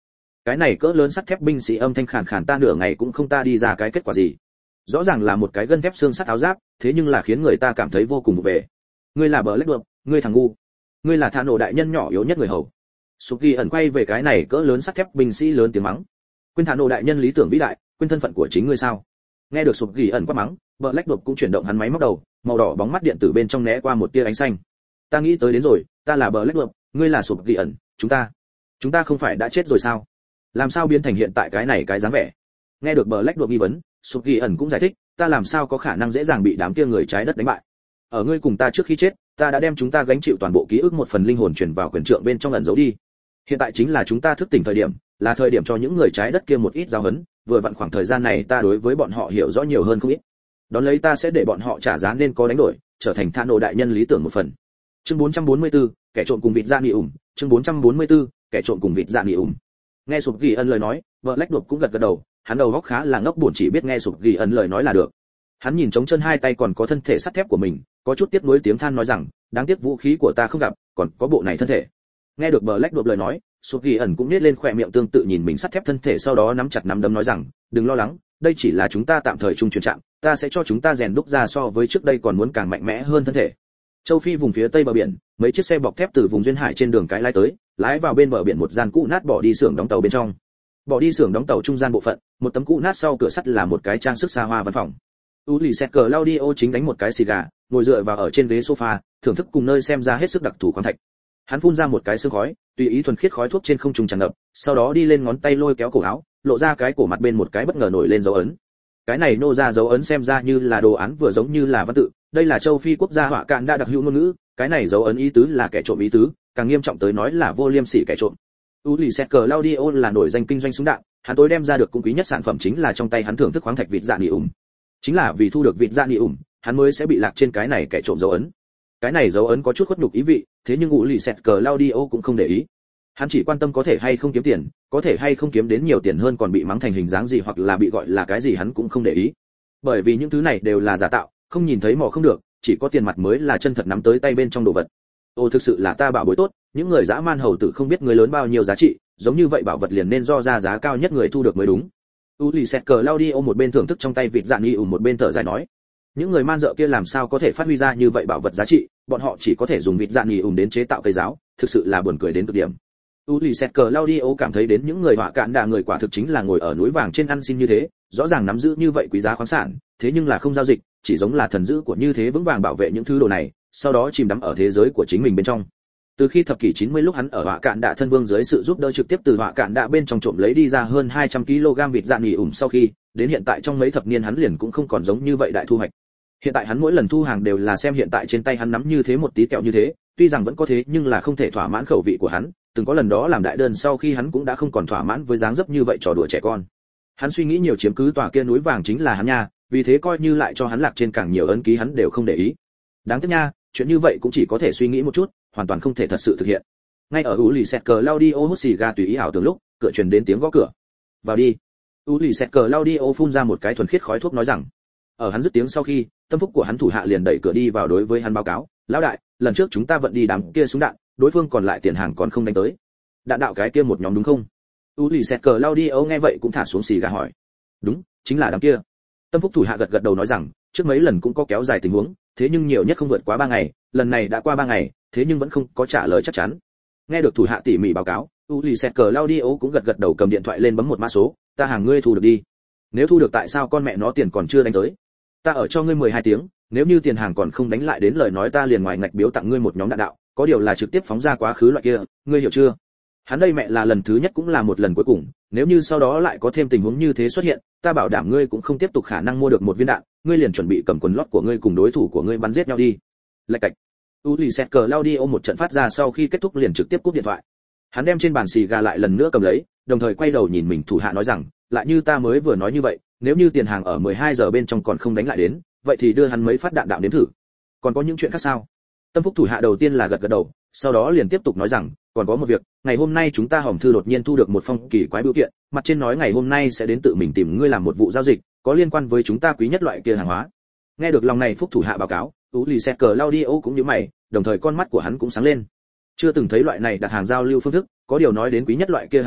Cái này cỡ lớn sắt thép binh sĩ âm thanh khàn khàn ta nửa ngày cũng không ta đi ra cái kết quả gì. Rõ ràng là một cái gân thép xương sắt áo giáp, thế nhưng là khiến người ta cảm thấy vô cùng vụ về. Ngươi là Black Đột, ngươi thằng ngu. Ngươi là Thả nổ đại nhân nhỏ yếu nhất người hầu. Sụp Ghi ẩn quay về cái này cỡ lớn sắt thép binh sĩ lớn tiếng mắng. Quên Thả nổ đại nhân lý tưởng vĩ đại, quên thân phận của chính ngươi sao? Nghe được Sụp Ghi ẩn quát mắng, Black Đột cũng chuyển động hắn máy móc đầu, màu đỏ bóng mắt điện tử bên trong né qua một tia ánh xanh. Ta nghĩ tới đến rồi, ta là Black Đột, ngươi là Sụp Ghi ẩn, chúng ta, chúng ta không phải đã chết rồi sao? Làm sao biến thành hiện tại cái này cái dáng vẻ? Nghe được Black Đột nghi vấn, Sụp Ghi ẩn cũng giải thích, ta làm sao có khả năng dễ dàng bị đám kia người trái đất đánh bại? Ở ngươi cùng ta trước khi chết, ta đã đem chúng ta gánh chịu toàn bộ ký ức một phần linh hồn truyền vào quyền trượng bên trong ẩn giấu đi. Hiện tại chính là chúng ta thức tỉnh thời điểm, là thời điểm cho những người trái đất kia một ít giáo huấn, vừa vặn khoảng thời gian này ta đối với bọn họ hiểu rõ nhiều hơn không ít. Đón lấy ta sẽ để bọn họ trả giá nên có đánh đổi, trở thành Thả nổ đại nhân lý tưởng một phần. Chương bốn trăm bốn mươi tư, kẻ trộm cùng vịt dạ nị ủm, chương bốn trăm bốn mươi tư, kẻ trộm cùng vịt dạ nị ủm. Nghe Sụp Ghi ẩn lời nói, Black Đột cũng gật gật đầu, hắn đầu óc khá là ngốc buồn chỉ biết nghe Sụp Ghi ẩn lời nói là được. Hắn nhìn trống chân hai tay còn có thân thể sắt thép của mình, có chút tiếc nuối tiếng than nói rằng, đáng tiếc vũ khí của ta không gặp, còn có bộ này thân thể. Nghe được Black Đột lời nói, Sụp Ghi ẩn cũng nhếch lên khóe miệng tương tự nhìn mình sắt thép thân thể sau đó nắm chặt nắm đấm nói rằng, đừng lo lắng, đây chỉ là chúng ta tạm thời trung chuyển trạng, ta sẽ cho chúng ta rèn đúc ra so với trước đây còn muốn càng mạnh mẽ hơn thân thể. Châu Phi vùng phía tây bờ biển, mấy chiếc xe bọc thép từ vùng duyên hải trên đường cái lái tới, lái vào bên bờ biển một gian cũ nát bỏ đi xưởng đóng tàu bên trong. Bỏ đi xưởng đóng tàu trung gian bộ phận, một tấm cũ nát sau cửa sắt là một cái trang sức xa hoa văn phòng. Ulysses Claudio chính đánh một cái xì gà, ngồi dựa vào ở trên ghế sofa, thưởng thức cùng nơi xem ra hết sức đặc thù khoáng thạch. Hắn phun ra một cái sương khói, tùy ý thuần khiết khói thuốc trên không trung tràn ngập, sau đó đi lên ngón tay lôi kéo cổ áo, lộ ra cái cổ mặt bên một cái bất ngờ nổi lên dấu ấn. Cái này nô ra dấu ấn xem ra như là đồ án vừa giống như là văn tự, đây là châu Phi quốc gia họa cạn đã đặc hữu ngôn ngữ, cái này dấu ấn ý tứ là kẻ trộm ý tứ, càng nghiêm trọng tới nói là vô liêm sỉ kẻ trộm. Ulysses Claudio là nổi danh kinh doanh súng đạn, hắn tối đem ra được cung quý nhất sản phẩm chính là trong tay hắn thưởng thức khoáng thạch vịt dạ nị ủm. Chính là vì thu được vịt dạ nị ủm, hắn mới sẽ bị lạc trên cái này kẻ trộm dấu ấn. Cái này dấu ấn có chút khuất nhục ý vị, thế nhưng Ulysses Claudio cũng không để ý. Hắn chỉ quan tâm có thể hay không kiếm tiền, có thể hay không kiếm đến nhiều tiền hơn còn bị mắng thành hình dáng gì hoặc là bị gọi là cái gì hắn cũng không để ý. Bởi vì những thứ này đều là giả tạo, không nhìn thấy mò không được, chỉ có tiền mặt mới là chân thật nắm tới tay bên trong đồ vật. Ô thực sự là ta bảo bối tốt, những người dã man hầu tử không biết người lớn bao nhiêu giá trị, giống như vậy bảo vật liền nên do ra giá cao nhất người thu được mới đúng. Ulysses Claudio một bên thưởng thức trong tay vịt dạ nị ủm một bên thở dài nói, những người man dợ kia làm sao có thể phát huy ra như vậy bảo vật giá trị, bọn họ chỉ có thể dùng vịt dạ nị ủm đến chế tạo cây giáo, thực sự là buồn cười đến cực điểm. Ulysses Claudio cảm thấy đến những người họa cạn đà người quả thực chính là ngồi ở núi vàng trên ăn xin như thế, rõ ràng nắm giữ như vậy quý giá khoáng sản, thế nhưng là không giao dịch, chỉ giống là thần dữ của như thế vững vàng bảo vệ những thứ đồ này, sau đó chìm đắm ở thế giới của chính mình bên trong. Từ khi thập kỷ chín mươi lúc hắn ở họa cạn đạ thân vương dưới sự giúp đỡ trực tiếp từ họa cạn đạ bên trong trộm lấy đi ra hơn hai trăm ki lô gam vịt dạ nị ủm sau khi, đến hiện tại trong mấy thập niên hắn liền cũng không còn giống như vậy đại thu hoạch. Hiện tại hắn mỗi lần thu hàng đều là xem hiện tại trên tay hắn nắm như thế một tí kẹo như thế, tuy rằng vẫn có thế nhưng là không thể thỏa mãn khẩu vị của hắn, từng có lần đó làm đại đơn sau khi hắn cũng đã không còn thỏa mãn với dáng dấp như vậy trò đùa trẻ con. Hắn suy nghĩ nhiều chiếm cứ tòa kia núi vàng chính là hắn nha, vì thế coi như lại cho hắn lạc trên càng nhiều ấn ký hắn đều không để ý. Đáng tiếc nha, chuyện như vậy cũng chỉ có thể suy nghĩ một chút, hoàn toàn không thể thật sự thực hiện. Ngay ở Ulysses Claudio hút xì gà tùy ý ảo tưởng lúc, cửa truyền đến tiếng gõ cửa. "Vào đi." Ulysses Claudio phun ra một cái thuần khiết khói thuốc nói rằng. Ở hắn dứt tiếng sau khi, tâm phúc của hắn thủ hạ liền đẩy cửa đi vào đối với hắn báo cáo, "Lão đại, lần trước chúng ta vận đi đám kia súng đạn, đối phương còn lại tiền hàng còn không đánh tới. Đạn đạo cái kia một nhóm đúng không?" Ulysses Claudio nghe vậy cũng thả xuống xì gà hỏi. "Đúng, chính là đám kia." Tâm phúc thủ hạ gật gật đầu nói rằng, trước mấy lần cũng có kéo dài tình huống, thế nhưng nhiều nhất không vượt quá ba ngày, lần này đã qua ba ngày, thế nhưng vẫn không có trả lời chắc chắn. Nghe được thủ hạ tỉ mỉ báo cáo, Ulysses Claudio cũng gật gật đầu cầm điện thoại lên bấm một mã số, "Ta hàng ngươi thu được đi." "Nếu thu được tại sao con mẹ nó tiền còn chưa đánh tới?" "Ta ở cho ngươi mười hai tiếng, nếu như tiền hàng còn không đánh lại đến lời nói ta liền ngoài ngạch biếu tặng ngươi một nhóm đạn đạo, có điều là trực tiếp phóng ra quá khứ loại kia, ngươi hiểu chưa?" Hắn đây mẹ là lần thứ nhất cũng là một lần cuối cùng, nếu như sau đó lại có thêm tình huống như thế xuất hiện, ta bảo đảm ngươi cũng không tiếp tục khả năng mua được một viên đạn, ngươi liền chuẩn bị cầm quần lót của ngươi cùng đối thủ của ngươi bắn giết nhau đi. Lạch cạch. Ulysses Claudio một trận phát ra sau khi kết thúc liền trực tiếp cúp điện thoại. Hắn đem trên bàn xì gà lại lần nữa cầm lấy, đồng thời quay đầu nhìn mình thủ hạ nói rằng, lại như ta mới vừa nói như vậy, nếu như tiền hàng ở mười hai giờ bên trong còn không đánh lại đến, vậy thì đưa hắn mấy phát đạn đạo nếm thử. Còn có những chuyện khác sao? Tâm phúc thủ hạ đầu tiên là gật gật đầu, sau đó liền tiếp tục nói rằng, còn có một việc, ngày hôm nay chúng ta hòm thư đột nhiên thu được một phong kỳ quái bưu kiện, mặt trên nói ngày hôm nay sẽ đến tự mình tìm ngươi làm một vụ giao dịch, có liên quan với chúng ta quý nhất loại kia hàng hóa. Nghe được lòng này phúc thủ hạ báo cáo, Ulysses Claudio cũng nhíu mày, đồng thời con mắt của hắn cũng sáng lên. Chưa từng thấy loại này đặt hàng giao lưu phương thức, có điều nói đến quý nhất loại kia hàng hóa,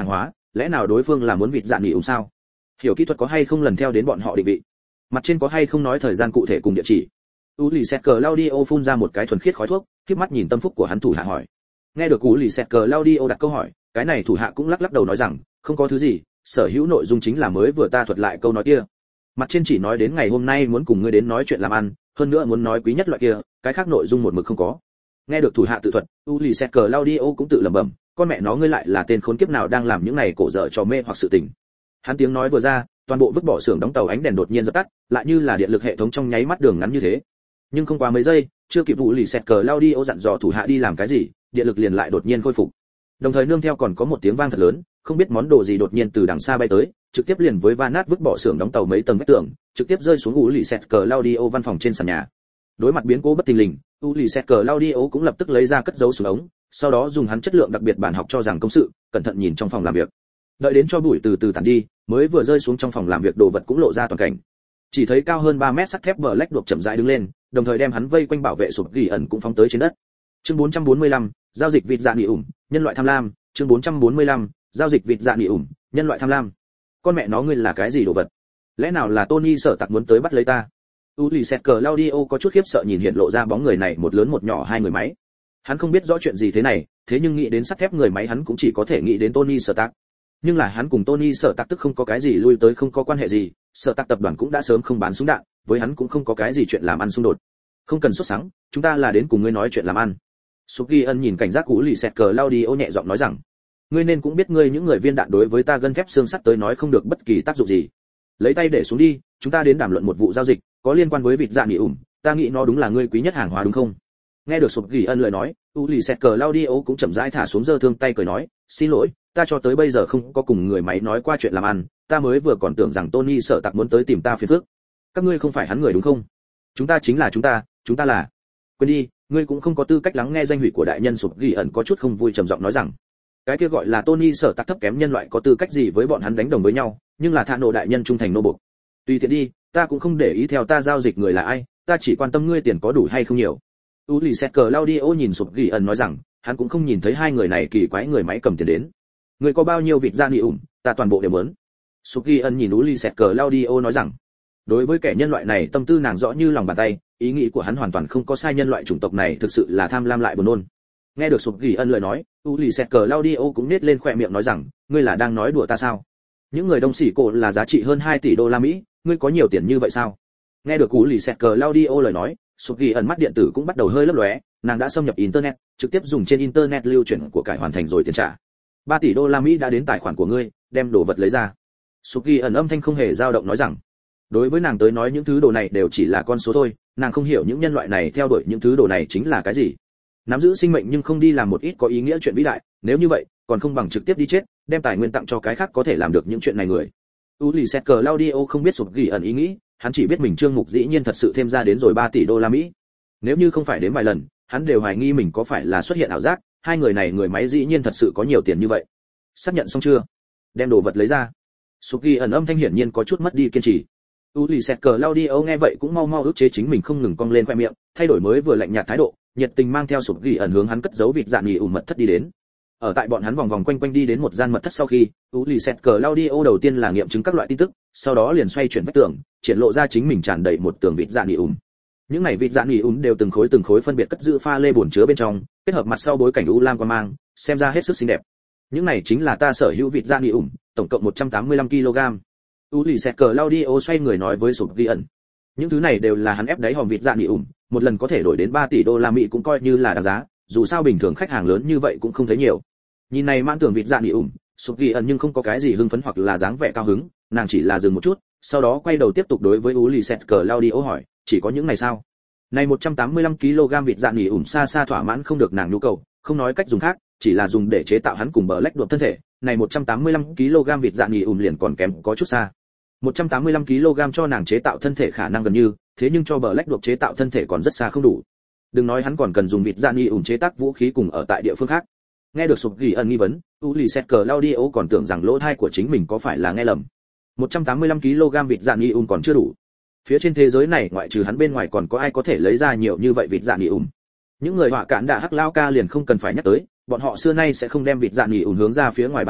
lẽ nào đối phương là muốn vịt dạ nghỉ ủng sao? Hiểu kỹ thuật có hay không lần theo đến bọn họ định vị? Mặt trên có hay không nói thời gian cụ thể cùng địa chỉ? Ulysses Claudio phun ra một cái thuần khiết khói thuốc, khép mắt nhìn tâm phúc của hắn thủ hạ hỏi. Nghe được Ulysses Claudio đặt câu hỏi, cái này thủ hạ cũng lắc lắc đầu nói rằng, không có thứ gì, sở hữu nội dung chính là mới vừa ta thuật lại câu nói kia. Mặt trên chỉ nói đến ngày hôm nay muốn cùng ngươi đến nói chuyện làm ăn, hơn nữa muốn nói quý nhất loại kia, cái khác nội dung một mực không có. Nghe được thủ hạ tự thuật, Ulysses Claudio cũng tự lẩm bẩm, con mẹ nó ngươi lại là tên khốn kiếp nào đang làm những này cổ dở trò mê hoặc sự tình. Hắn tiếng nói vừa ra, toàn bộ vứt bỏ xưởng đóng tàu ánh đèn đột nhiên dập tắt, lại như là điện lực hệ thống trong nháy mắt đường ngắn như thế. Nhưng không qua mấy giây, chưa kịp Ulysses Claudio dặn dò thủ hạ đi làm cái gì, điện lực liền lại đột nhiên khôi phục. Đồng thời nương theo còn có một tiếng vang thật lớn, không biết món đồ gì đột nhiên từ đằng xa bay tới, trực tiếp liền với va nát vứt bỏ xưởng đóng tàu mấy tầng vách tường, trực tiếp rơi xuống Ulysses Claudio văn phòng trên sàn nhà. Đối mặt biến cố bất thình lình, Ulysses Claudio cũng lập tức lấy ra cất giấu súng ống, sau đó dùng hắn chất lượng đặc biệt bản học cho rằng công sự, cẩn thận nhìn trong phòng làm việc. Đợi đến cho bụi từ từ tản đi, mới vừa rơi xuống trong phòng làm việc đồ vật cũng lộ ra toàn cảnh. Chỉ thấy cao hơn ba mét sắt thép bờ lách đột chậm rãi đứng lên, đồng thời đem hắn vây quanh bảo vệ sụp gỉ ẩn cũng phóng tới trên đất. Chương bốn trăm bốn mươi lăm, giao dịch vịt dạ nị ủng, nhân loại tham lam, chương bốn trăm bốn mươi lăm, giao dịch vịt dạ nị ủng, nhân loại tham lam. Con mẹ nó ngươi là cái gì đồ vật? Lẽ nào là Tony Sở Tặc muốn tới bắt lấy ta? Ulysses Claudio có chút khiếp sợ nhìn hiện lộ ra bóng người này một lớn một nhỏ hai người máy. Hắn không biết rõ chuyện gì thế này, thế nhưng nghĩ đến sắt thép người máy hắn cũng chỉ có thể nghĩ đến Tony Sở Tặc. Nhưng là hắn cùng Tony Sở Tặc tức không có cái gì lui tới không có quan hệ gì, Sở Tặc tập đoàn cũng đã sớm không bán súng đạn, với hắn cũng không có cái gì chuyện làm ăn xung đột. Không cần sốt sắng, chúng ta là đến cùng ngươi nói chuyện làm ăn. Suki ân nhìn cảnh giác của Ulysses Claudio nhẹ giọng nói rằng, ngươi nên cũng biết ngươi những người viên đạn đối với ta gân thép xương sắt tới nói không được bất kỳ tác dụng gì. Lấy tay để xuống đi, chúng ta đến đàm luận một vụ giao dịch, có liên quan với vịt dạ nị ủng, ta nghĩ nó đúng là ngươi quý nhất hàng hóa đúng không? Nghe được Suki ân lời nói, Ulysses Claudio cũng chậm rãi thả xuống giơ thương tay cười nói, xin lỗi, ta cho tới bây giờ không có cùng người máy nói qua chuyện làm ăn, ta mới vừa còn tưởng rằng Tony Sở Tặc muốn tới tìm ta phiền phức. Các ngươi không phải hắn người đúng không? Chúng ta chính là chúng ta, chúng ta là. Quên đi, ngươi cũng không có tư cách lắng nghe danh hủy của đại nhân. Sụp ghi ẩn có chút không vui trầm giọng nói rằng, cái kia gọi là Tony Sở Tặc thấp kém nhân loại có tư cách gì với bọn hắn đánh đồng với nhau, nhưng là Thạ Nổ đại nhân trung thành nô buộc. Tùy tiện đi, ta cũng không để ý theo ta giao dịch người là ai, ta chỉ quan tâm ngươi tiền có đủ hay không nhiều. Ulysses Claudio nhìn Sụp ghi ẩn nói rằng, hắn cũng không nhìn thấy hai người này kỳ quái người máy cầm tiền đến. Ngươi có bao nhiêu vịt dạ nị ủng, ta toàn bộ đều muốn. Sụp ghi ẩn nhìn Ulysses Claudio nói rằng, đối với kẻ nhân loại này tâm tư nàng rõ như lòng bàn tay, ý nghĩ của hắn hoàn toàn không có sai, nhân loại chủng tộc này thực sự là tham lam lại buồn nôn. Nghe được Sụp ghi ân lời nói, Ulysses Claudio cũng nết lên khóe miệng nói rằng, ngươi là đang nói đùa ta sao? Những người đông xỉ cổ là giá trị hơn hai tỷ đô la Mỹ, ngươi có nhiều tiền như vậy sao? Nghe được Ulysses Claudio lời nói, Sụp ghi ân mắt điện tử cũng bắt đầu hơi lấp lóe, nàng đã xâm nhập internet, trực tiếp dùng trên internet lưu chuyển của cải hoàn thành rồi tiền trả. ba tỷ đô la Mỹ đã đến tài khoản của ngươi, đem đồ vật lấy ra. Sụp ghi ân âm thanh không hề dao động nói rằng, đối với nàng tới nói những thứ đồ này đều chỉ là con số thôi, nàng không hiểu những nhân loại này theo đuổi những thứ đồ này chính là cái gì. Nắm giữ sinh mệnh nhưng không đi làm một ít có ý nghĩa chuyện vĩ đại, nếu như vậy còn không bằng trực tiếp đi chết, đem tài nguyên tặng cho cái khác có thể làm được những chuyện này người. Ulysses Claudio không biết Sụp ghi ẩn ý nghĩ, hắn chỉ biết mình trương mục dĩ nhiên thật sự thêm ra đến rồi ba tỷ đô la Mỹ. Nếu như không phải đến vài lần, hắn đều hoài nghi mình có phải là xuất hiện ảo giác, hai người này người máy dĩ nhiên thật sự có nhiều tiền như vậy. Xác nhận xong chưa? Đem đồ vật lấy ra. Sụp ghi ẩn âm thanh hiển nhiên có chút mất đi kiên trì. Ulysses Claudio nghe vậy cũng mau mau ức chế chính mình không ngừng cong lên khoe miệng, thay đổi mới vừa lạnh nhạt thái độ, nhiệt tình mang theo Sụp ghi ẩn hướng hắn cất giấu vịt dạ nị ủng mật thất đi đến. Ở tại bọn hắn vòng vòng quanh quanh đi đến một gian mật thất sau khi, Ulysses Claudio đầu tiên là nghiệm chứng các loại tin tức, sau đó liền xoay chuyển vách tường, triển lộ ra chính mình tràn đầy một tường vịt dạ nị ủng. Những này vịt dạ nị ủng đều từng khối từng khối phân biệt cất giữ pha lê bồn chứa bên trong, kết hợp mặt sau bối cảnh u lam quang mang, xem ra hết sức xinh đẹp. Những này chính là ta sở hữu vịt dạ nị ủng, tổng cộng một trăm tám mươi lăm ki lô gam. Ulysses Claudio xoay người nói với Sụp ghi ẩn, những thứ này đều là hắn ép đáy hòm vịt dạ nị ủng, một lần có thể đổi đến ba tỷ đô la Mỹ cũng coi như là đáng giá, dù sao bình thường khách hàng lớn như vậy cũng không thấy nhiều. Nhìn này mãn tưởng vịt dạ nị ủng, Sụp ghi ẩn nhưng không có cái gì hưng phấn hoặc là dáng vẻ cao hứng, nàng chỉ là dừng một chút, sau đó quay đầu tiếp tục đối với Ulysses Claudio hỏi, chỉ có những này sao? Này một trăm tám mươi lăm ki lô gam vịt dạ nị ủng xa xa thỏa mãn không được nàng nhu cầu, không nói cách dùng khác, chỉ là dùng để chế tạo hắn cùng bờ lách đột thân thể, này một trăm tám mươi lăm ki lô gam vịt dạ nị ủng liền còn kém có chút xa. một trăm tám mươi lăm ki lô gam cho nàng chế tạo thân thể khả năng gần như, thế nhưng cho bờ lách đột chế tạo thân thể còn rất xa không đủ. Đừng nói hắn còn cần dùng vịt dạ nị ủng chế tác vũ khí cùng ở tại địa phương khác. Nghe được Sụp ghi ẩn nghi vấn, Ulysses Claudio còn tưởng rằng lỗ tai của chính mình có phải là nghe lầm. một trăm tám mươi lăm ki lô gam vịt dạ nị ủng còn chưa đủ. Phía trên thế giới này ngoại trừ hắn bên ngoài còn có ai có thể lấy ra nhiều như vậy vịt dạ nị ủng. Những người họa cản đã hắc lao ca liền không cần phải nhắc tới, bọn họ xưa nay sẽ không đem vịt dạ nị ủng hướng ra phía ngoài bán ra,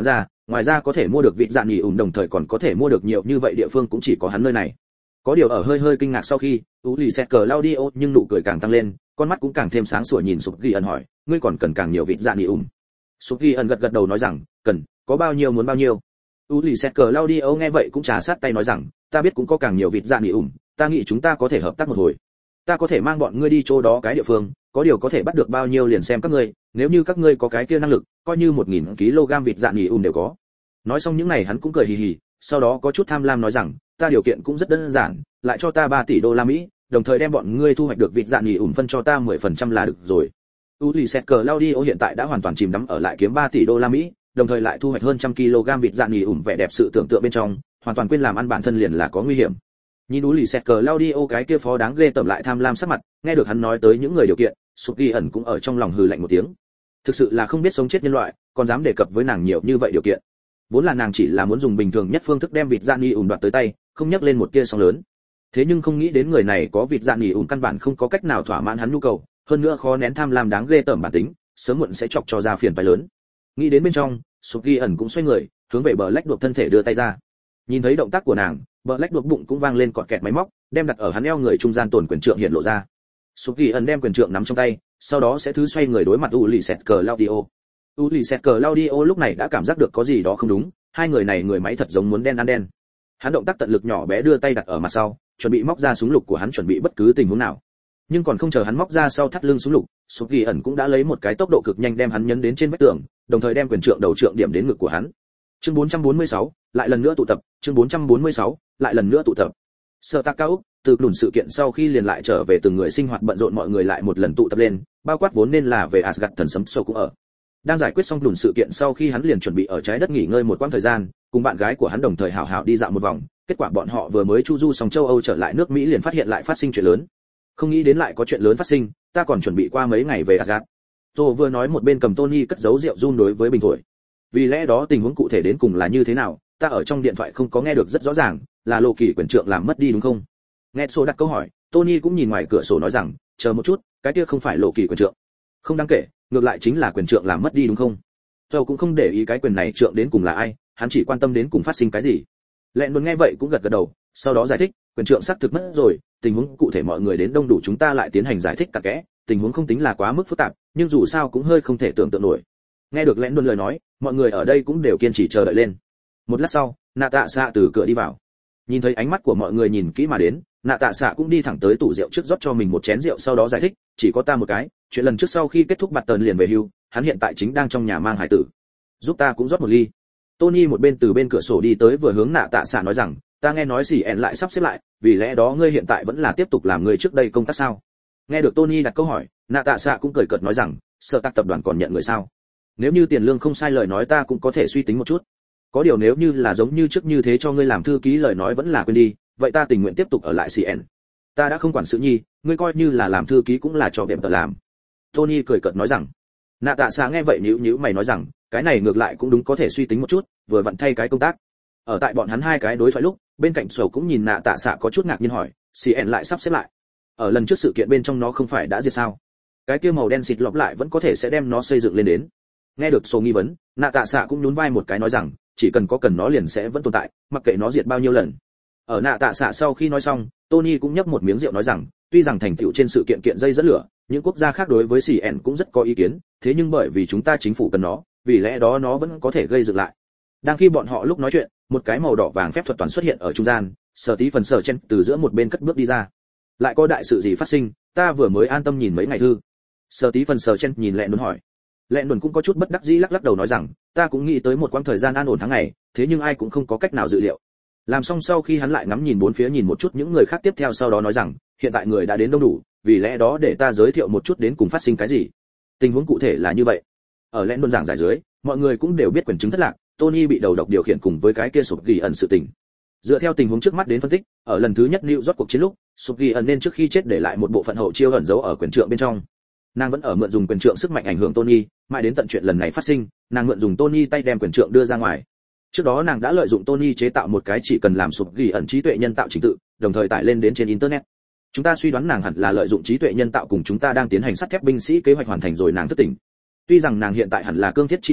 ngoài ra có thể mua được vịt dạ nghỉ ủn đồng thời còn có thể mua được nhiều như vậy địa phương cũng chỉ có hắn nơi này. Có điều ở hơi hơi kinh ngạc sau khi, Ú Lì Sẹt Cờ Laudio nhưng nụ cười càng tăng lên, con mắt cũng càng thêm sáng sủa nhìn Sụp Ghi ẩn hỏi, ngươi còn cần càng nhiều vịt dạ nghỉ ủn? Sụp Ghi ẩn gật gật đầu nói rằng, cần, có bao nhiêu muốn bao nhiêu. Ú Lì Sẹt Cờ Laudio nghe vậy cũng trà sát tay nói rằng, ta biết cũng có càng nhiều vịt dạ nghỉ ủn, ta nghĩ chúng ta có thể hợp tác một hồi. Ta có thể mang bọn ngươi đi chỗ đó cái địa phương, có điều có thể bắt được bao nhiêu liền xem các ngươi, nếu như các ngươi có cái kia năng lực, coi như một nghìn ki lô gam vịt dạ nghỉ ủn đều có. Nói xong những này hắn cũng cười hì hì, sau đó có chút tham lam nói rằng, ta điều kiện cũng rất đơn giản, lại cho ta ba tỷ đô la Mỹ, đồng thời đem bọn ngươi thu hoạch được vịt dạ nghỉ ủn phân cho ta mười phần trăm là được rồi. Ulysses Claudio hiện tại đã hoàn toàn chìm đắm ở lại kiếm ba tỷ đô la Mỹ, đồng thời lại thu hoạch hơn trăm kg vịt dạ nghỉ ủn vẻ đẹp sự tưởng tượng bên trong, hoàn toàn quên làm ăn bản thân liền là có nguy hiểm. Nhìn Ulysses Claudio cái kia phó đáng ghê tởm lại tham lam sắc mặt, nghe được hắn nói tới những người điều kiện, Sụp Ghi ẩn cũng ở trong lòng hừ lạnh một tiếng. Thực sự là không biết sống chết nhân loại, còn dám đề cập với nàng nhiều như vậy điều kiện. Vốn là nàng chỉ là muốn dùng bình thường nhất phương thức đem vịt dạ nghỉ ủn đoạt tới tay, không nhắc lên một tia sóng lớn. Thế nhưng không nghĩ đến người này có vịt dạ nghỉ ủn căn bản không có cách nào thỏa mãn hắn nhu cầu, hơn nữa khó nén tham lam đáng ghê tởm bản tính, sớm muộn sẽ chọc cho ra phiền phái lớn. Nghĩ đến bên trong, Sụp Ghi ẩn cũng xoay người, hướng về bờ lách đuộc thân thể đưa tay ra. Nhìn thấy động tác của nàng, bờ lách đuộc bụng cũng vang lên cọt kẹt máy móc, đem đặt ở hắn eo người trung gian tổn quyền trượng hiện lộ ra. Sụp Ghi ẩn đem quyền trượng nắm trong tay, sau đó sẽ thứ xoay người đối mặt Ulysses Claudio. Ulysses Claudio lúc này đã cảm giác được có gì đó không đúng, hai người này người máy thật giống muốn đen ăn đen. Hắn động tác tận lực nhỏ bé đưa tay đặt ở mặt sau, chuẩn bị móc ra súng lục của hắn chuẩn bị bất cứ tình huống nào. Nhưng còn không chờ hắn móc ra sau thắt lưng súng lục, Sụp Ghi ẩn cũng đã lấy một cái tốc độ cực nhanh đem hắn nhấn đến trên vách tường, đồng thời đem quyền trượng đầu trượng điểm đến ngực của hắn. Chương bốn trăm bốn mươi sáu, lại lần nữa tụ tập, chương bốn trăm bốn mươi sáu, lại lần nữa tụ tập. Sở Tạc Cao, từ lùn sự kiện sau khi liền lại trở về từng người sinh hoạt bận rộn mọi người lại một lần tụ tập lên, bao quát vốn nên là về Asgard thần sấm sâu cũng ở. Đang giải quyết xong lùn sự kiện sau khi hắn liền chuẩn bị ở trái đất nghỉ ngơi một quãng thời gian, cùng bạn gái của hắn đồng thời hào hào đi dạo một vòng, kết quả bọn họ vừa mới chu du xong châu Âu trở lại nước Mỹ liền phát hiện lại phát sinh chuyện lớn. Không nghĩ đến lại có chuyện lớn phát sinh, ta còn chuẩn bị qua mấy ngày về Asgard. Tô vừa nói một bên cầm Tony cất giấu rượu run đối với bình thổi. Vì lẽ đó tình huống cụ thể đến cùng là như thế nào, ta ở trong điện thoại không có nghe được rất rõ ràng, là Lộ Kỳ quyền trượng làm mất đi đúng không? Nghe số đặt câu hỏi, Tony cũng nhìn ngoài cửa sổ nói rằng, chờ một chút, cái kia không phải Lộ Kỳ quyền trượng. Không đáng kể, ngược lại chính là quyền trượng làm mất đi đúng không? Châu cũng không để ý cái quyền này trượng đến cùng là ai, hắn chỉ quan tâm đến cùng phát sinh cái gì. Lẹn luôn nghe vậy cũng gật gật đầu, sau đó giải thích, quyền trượng xác thực mất rồi, tình huống cụ thể mọi người đến đông đủ chúng ta lại tiến hành giải thích cặn kẽ, tình huống không tính là quá mức phức tạp, nhưng dù sao cũng hơi không thể tưởng tượng nổi. Nghe được Lẹn luôn lời nói, mọi người ở đây cũng đều kiên trì chờ đợi lên. Một lát sau, Nạ Tạ Xạ từ cửa đi vào. Nhìn thấy ánh mắt của mọi người nhìn kỹ mà đến, Nạ Tạ Xạ cũng đi thẳng tới tủ rượu trước rót cho mình một chén rượu sau đó giải thích, chỉ có ta một cái, chuyện lần trước sau khi kết thúc bạt tần liền về hưu, hắn hiện tại chính đang trong nhà mang hải tử. Giúp ta cũng rót một ly. Tony một bên từ bên cửa sổ đi tới vừa hướng Nạ Tạ Xạ nói rằng, ta nghe nói xỉ ẹn lại sắp xếp lại, vì lẽ đó ngươi hiện tại vẫn là tiếp tục làm người trước đây công tác sao? Nghe được Tony đặt câu hỏi, Nạ Tạ Xạ cũng cười cợt nói rằng, sở tác tập đoàn còn nhận người sao? Nếu như tiền lương không sai lời nói ta cũng có thể suy tính một chút. Có điều nếu như là giống như trước như thế cho ngươi làm thư ký lời nói vẫn là quên đi, vậy ta tình nguyện tiếp tục ở lại xê en. Ta đã không quản sự nhi, ngươi coi như là làm thư ký cũng là cho bệm tờ làm. Tony cười cợt nói rằng. Nạ Tạ Xạ nghe vậy nhíu nhíu mày nói rằng, cái này ngược lại cũng đúng có thể suy tính một chút, vừa vặn thay cái công tác. Ở tại bọn hắn hai cái đối thoại lúc, bên cạnh Sầu cũng nhìn Nạ Tạ Xạ có chút ngạc nhiên hỏi, xê en lại sắp xếp lại. Ở lần trước sự kiện bên trong nó không phải đã diệt sao? Cái kia màu đen xịt lọp lại vẫn có thể sẽ đem nó xây dựng lên đến. Nghe được Sầu nghi vấn, Nạ Tạ Xạ cũng nhún vai một cái nói rằng, chỉ cần có cần nó liền sẽ vẫn tồn tại, mặc kệ nó diệt bao nhiêu lần. Ở Nạ Tạ Xạ sau khi nói xong, Tony cũng nhấp một miếng rượu nói rằng, tuy rằng thành tựu trên sự kiện kiện dây dẫn lửa, những quốc gia khác đối với xê en cũng rất có ý kiến, thế nhưng bởi vì chúng ta chính phủ cần nó, vì lẽ đó nó vẫn có thể gây dựng lại. Đang khi bọn họ lúc nói chuyện, một cái màu đỏ vàng phép thuật toàn xuất hiện ở trung gian, Sở Tí phần Sở Chen từ giữa một bên cất bước đi ra. Lại có đại sự gì phát sinh, ta vừa mới an tâm nhìn mấy ngày thư. Sở Tí phần Sở Chen nhìn Lẹn Đồn hỏi. Lẹn Đồn cũng có chút bất đắc dĩ lắc lắc đầu nói rằng, ta cũng nghĩ tới một quãng thời gian an ổn tháng ngày, thế nhưng ai cũng không có cách nào dự liệu. Làm xong sau khi hắn lại ngắm nhìn bốn phía nhìn một chút những người khác tiếp theo sau đó nói rằng, hiện tại người đã đến đông đủ, vì lẽ đó để ta giới thiệu một chút đến cùng phát sinh cái gì. Tình huống cụ thể là như vậy. Ở Lẹn Đồn giảng giải dưới, mọi người cũng đều biết quyền chứng thất lạc, Tony bị đầu độc điều khiển cùng với cái kia Sụp Ghi ẩn sự tình. Dựa theo tình huống trước mắt đến phân tích, ở lần thứ nhất New York cuộc chiến lúc, Sụp Ghi ẩn nên trước khi chết để lại một bộ phận hậu chiêu ẩn giấu ở quyền trượng bên trong. Nàng vẫn ở mượn dùng quyền trượng sức mạnh ảnh hưởng Tony, mãi đến tận chuyện lần này phát sinh, nàng mượn dùng Tony tay đem quyền trượng đưa ra ngoài. Trước đó nàng đã lợi dụng Tony chế tạo một cái chỉ cần làm Sụp Ghi ẩn trí tuệ nhân tạo trình tự, đồng thời tải lên đến trên internet. Chúng ta suy đoán nàng hẳn là lợi dụng trí tuệ nhân tạo cùng chúng ta đang tiến hành sắt thép binh sĩ kế hoạch hoàn thành rồi nàng thức tỉnh. Tuy rằng nàng hiện tại hẳn là cương thiết chi khu,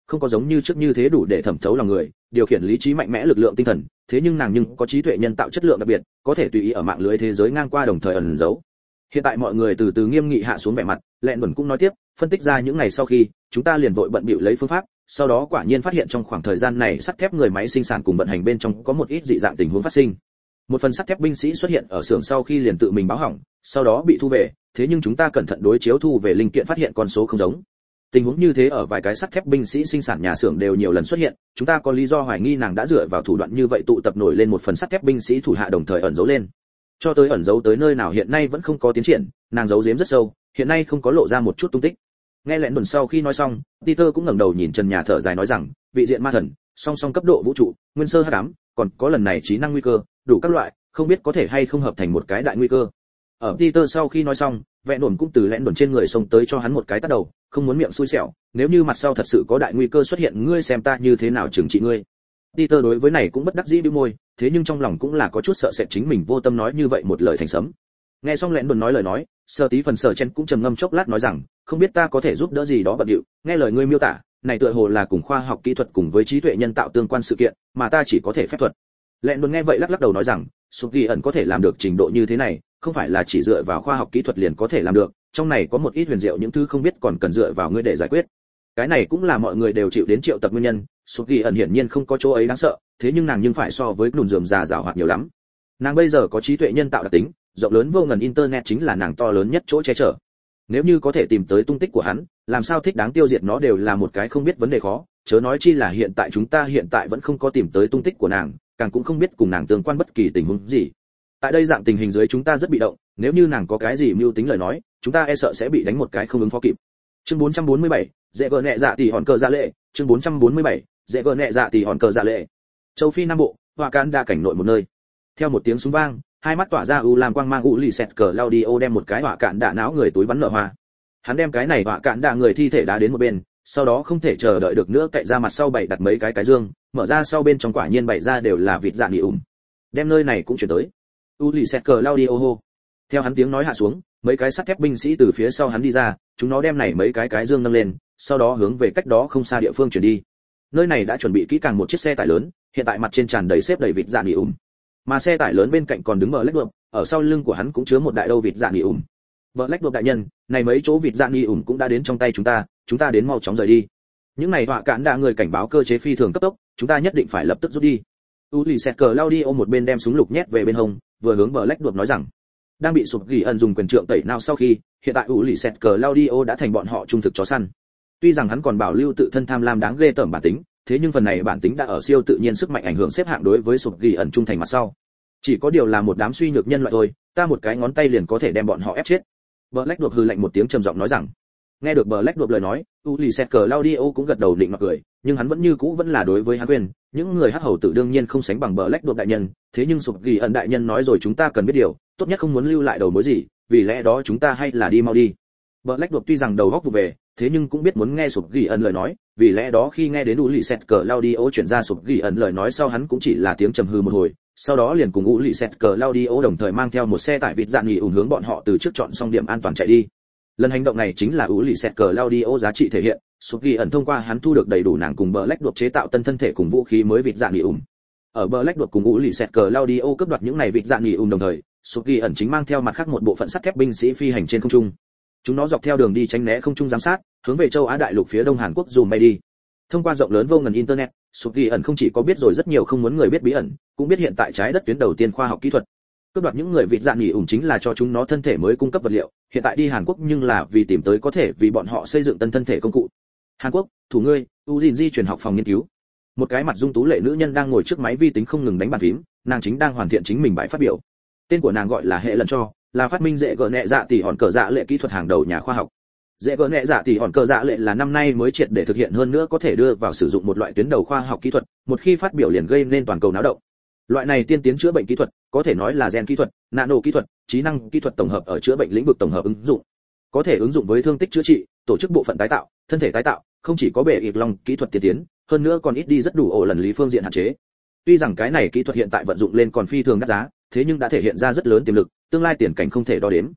không có giống như trước như thế đủ để thẩm thấu lòng người, điều khiển lý trí mạnh mẽ lực lượng tinh thần, thế nhưng nàng nhưng có trí tuệ nhân tạo chất lượng đặc biệt, có thể tùy ý ở mạng lưới thế giới ngang qua đồng thời ẩn giấu. Hiện tại mọi người từ từ nghiêm nghị hạ xuống vẻ mặt, Lẹn Đồn cũng nói tiếp, phân tích ra những ngày sau khi, chúng ta liền vội bận bịu lấy phương pháp, sau đó quả nhiên phát hiện trong khoảng thời gian này sắt thép người máy sinh sản cùng vận hành bên trong có một ít dị dạng tình huống phát sinh. Một phần sắt thép binh sĩ xuất hiện ở xưởng sau khi liền tự mình báo hỏng, sau đó bị thu về, thế nhưng chúng ta cẩn thận đối chiếu thu về linh kiện phát hiện con số không giống. Tình huống như thế ở vài cái sắt thép binh sĩ sinh sản nhà xưởng đều nhiều lần xuất hiện, chúng ta có lý do hoài nghi nàng đã dựa vào thủ đoạn như vậy tụ tập nổi lên một phần sắt thép binh sĩ thủ hạ đồng thời ẩn giấu lên. Cho tới ẩn giấu tới nơi nào hiện nay vẫn không có tiến triển, nàng giấu giếm rất sâu, hiện nay không có lộ ra một chút tung tích. Nghe Lẹn Đồn sau khi nói xong, Peter cũng ngẩng đầu nhìn trần nhà thở dài nói rằng, vị diện ma thần, song song cấp độ vũ trụ, nguyên sơ hắc ám, còn có lần này trí năng nguy cơ, đủ các loại, không biết có thể hay không hợp thành một cái đại nguy cơ. Ở Peter sau khi nói xong, Vẹn Đồn cũng từ Lẹn Đồn trên người xông tới cho hắn một cái tát đầu, không muốn miệng xui xẻo, nếu như mặt sau thật sự có đại nguy cơ xuất hiện, ngươi xem ta như thế nào trừng trị ngươi. Peter đối với này cũng bất đắc dĩ bĩu môi, thế nhưng trong lòng cũng là có chút sợ sệt chính mình vô tâm nói như vậy một lời thành sấm. Nghe xong Lẹn Đồn nói lời nói, Sở Tí phần Sở Chen cũng trầm ngâm chốc lát nói rằng, không biết ta có thể giúp đỡ gì đó bận điệu, nghe lời ngươi miêu tả, này tựa hồ là cùng khoa học kỹ thuật cùng với trí tuệ nhân tạo tương quan sự kiện, mà ta chỉ có thể phép thuật. Lẹn Đồn nghe vậy lắc lắc đầu nói rằng, Sụp Ghi ẩn có thể làm được trình độ như thế này, không phải là chỉ dựa vào khoa học kỹ thuật liền có thể làm được, trong này có một ít huyền diệu những thứ không biết còn cần dựa vào ngươi để giải quyết. Cái này cũng là mọi người đều chịu đến triệu tập nguyên nhân, Sụp Ghi ẩn hiển nhiên không có chỗ ấy đáng sợ, thế nhưng nàng nhưng phải so với Nùn Rườm già giàu hoạt nhiều lắm. Nàng bây giờ có trí tuệ nhân tạo đặc tính, rộng lớn vô ngần internet chính là nàng to lớn nhất chỗ che chở. Nếu như có thể tìm tới tung tích của hắn, làm sao thích đáng tiêu diệt nó đều là một cái không biết vấn đề khó, chớ nói chi là hiện tại chúng ta hiện tại vẫn không có tìm tới tung tích của nàng, càng cũng không biết cùng nàng tương quan bất kỳ tình huống gì. Tại đây dạng tình hình dưới chúng ta rất bị động, nếu như nàng có cái gì mưu tính lời nói, chúng ta e sợ sẽ bị đánh một cái không ứng phó kịp. Chương bốn trăm bốn mươi bảy, dễ gờ nẹ dạ tỷ hòn cờ dạ lệ, chương bốn trăm bốn mươi bảy, dễ gờ nẹ dạ tỷ hòn cờ dạ lệ. Châu Phi Nam Bộ, Hoa Can đa cảnh nội một nơi. Theo một tiếng súng vang, hai mắt tỏa ra u lam quang mang u lì xẹt cờ Claudio đem một cái hỏa cạn đạ não người túi bắn nở hoa. Hắn đem cái này hỏa cạn đạ người thi thể đá đến một bên, sau đó không thể chờ đợi được nữa cậy ra mặt sau bảy đặt mấy cái cái dương, mở ra sau bên trong quả nhiên bày ra đều là vịt dạ nghỉ ủm. Đem nơi này cũng chuyển tới. U lì xẹt cờ Claudio hô. Theo hắn tiếng nói hạ xuống, mấy cái sắt thép binh sĩ từ phía sau hắn đi ra, chúng nó đem này mấy cái cái dương nâng lên, sau đó hướng về cách đó không xa địa phương chuyển đi. Nơi này đã chuẩn bị kỹ càng một chiếc xe tải lớn, hiện tại mặt trên tràn đầy xếp đầy vịt dạ nghỉ ủm. Mà xe tải lớn bên cạnh còn đứng Black Đuộc, ở sau lưng của hắn cũng chứa một đại đâu vịt dạ nghỉ ủm. Black Đuộc đại nhân, này mấy chỗ vịt dạ nghỉ ủm cũng đã đến trong tay chúng ta, chúng ta đến mau chóng rời đi. Những này họa cản đã người cảnh báo cơ chế phi thường cấp tốc, chúng ta nhất định phải lập tức rút đi. Ulysses Claudio một bên đem súng lục nhét về bên hông, vừa hướng Black Đuộc nói rằng, đang bị Sụp Gỉ ẩn dùng quyền trượng tẩy não sau khi, hiện tại Ulysses Claudio đã thành bọn họ trung thực chó săn. Tuy rằng hắn còn bảo lưu tự thân tham lam đáng ghê tởm bản tính, thế nhưng phần này bản tính đã ở siêu tự nhiên sức mạnh ảnh hưởng xếp hạng đối với Sụp Gỉ ẩn trung thành mặt sau. Chỉ có điều là một đám suy nhược nhân loại thôi, ta một cái ngón tay liền có thể đem bọn họ ép chết. Black Đuộc hừ lạnh một tiếng trầm giọng nói rằng. Nghe được Black Đuộc lời nói, Ulysses Claudio cũng gật đầu định mặc cười, nhưng hắn vẫn như cũ vẫn là đối với hắn quyền, những người hắc hầu tử đương nhiên không sánh bằng Black Đuộc đại nhân, thế nhưng Sụp Gỉ ẩn đại nhân nói rồi chúng ta cần biết điều, tốt nhất không muốn lưu lại đầu mối gì, vì lẽ đó chúng ta hay là đi mau đi. Black Đuộc tuy rằng đầu góc vụ về, thế nhưng cũng biết muốn nghe Sụp Gỉ ẩn lời nói, vì lẽ đó khi nghe đến Ulysses Claudio chuyển ra Sụp Gỉ ẩn lời nói sau hắn cũng chỉ là tiếng trầm hư một hồi, sau đó liền cùng Ulysses Claudio đồng thời mang theo một xe tải vịt dạn nghỉ ủng hướng bọn họ từ trước chọn xong điểm an toàn chạy đi. Lần hành động này chính là Ulysses Claudio giá trị thể hiện, Sụp Gỉ ẩn thông qua hắn thu được đầy đủ nàng cùng Black Đuộc chế tạo tân thân thể cùng vũ khí mới vịt dạn nghỉ ủng. Ở Black Đuộc cùng Ulysses Claudio cướp đoạt những này vịt dạn nghỉ ủng đồng thời, Sụp Gỉ ẩn chính mang theo mặt khác một bộ phận sắt thép binh sĩ phi hành trên không trung. Chúng nó dọc theo đường đi tránh né không trung giám sát, hướng về châu Á đại lục phía đông Hàn Quốc dùm bay đi. Thông qua rộng lớn vô ngần internet, Sụp Gỉ ẩn không chỉ có biết rồi rất nhiều không muốn người biết bí ẩn, cũng biết hiện tại trái đất tuyến đầu tiên khoa học kỹ thuật. Cướp đoạt những người vịt dạn nghỉ ủng chính là cho chúng nó thân thể mới cung cấp vật liệu, hiện tại đi Hàn Quốc nhưng là vì tìm tới có thể vì bọn họ xây dựng tân thân thể công cụ. Hàn Quốc, thủ ngươi, Ujin di truyền học phòng nghiên cứu. Một cái mặt dung tú lệ nữ nhân đang ngồi trước máy vi tính không ngừng đánh bàn phím, nàng chính đang hoàn thiện chính mình bài phát biểu. Tên của nàng gọi là Hệ Lần Cho, là phát minh dễ gỡ nẹ dạ tỷ hòn cờ dạ lệ kỹ thuật hàng đầu nhà khoa học. Dễ gỡ nẹ dạ tỷ hòn cờ dạ lệ là năm nay mới triệt để thực hiện hơn nữa có thể đưa vào sử dụng một loại tuyến đầu khoa học kỹ thuật, một khi phát biểu liền gây nên toàn cầu náo động. Loại này tiên tiến chữa bệnh kỹ thuật, có thể nói là gen kỹ thuật, nano kỹ thuật, trí năng kỹ thuật tổng hợp ở chữa bệnh lĩnh vực tổng hợp ứng dụng. Có thể ứng dụng với thương tích chữa trị, tổ chức bộ phận tái tạo, thân thể tái tạo, không chỉ có bề ít long kỹ thuật tiên tiến, hơn nữa còn ít đi rất đủ ổ lần lý phương diện hạn chế. Tuy rằng cái này kỹ thuật hiện tại vận dụng lên còn phi thường đắt giá, thế nhưng đã thể hiện ra rất lớn tiềm lực, tương lai tiền cảnh không thể đo đếm.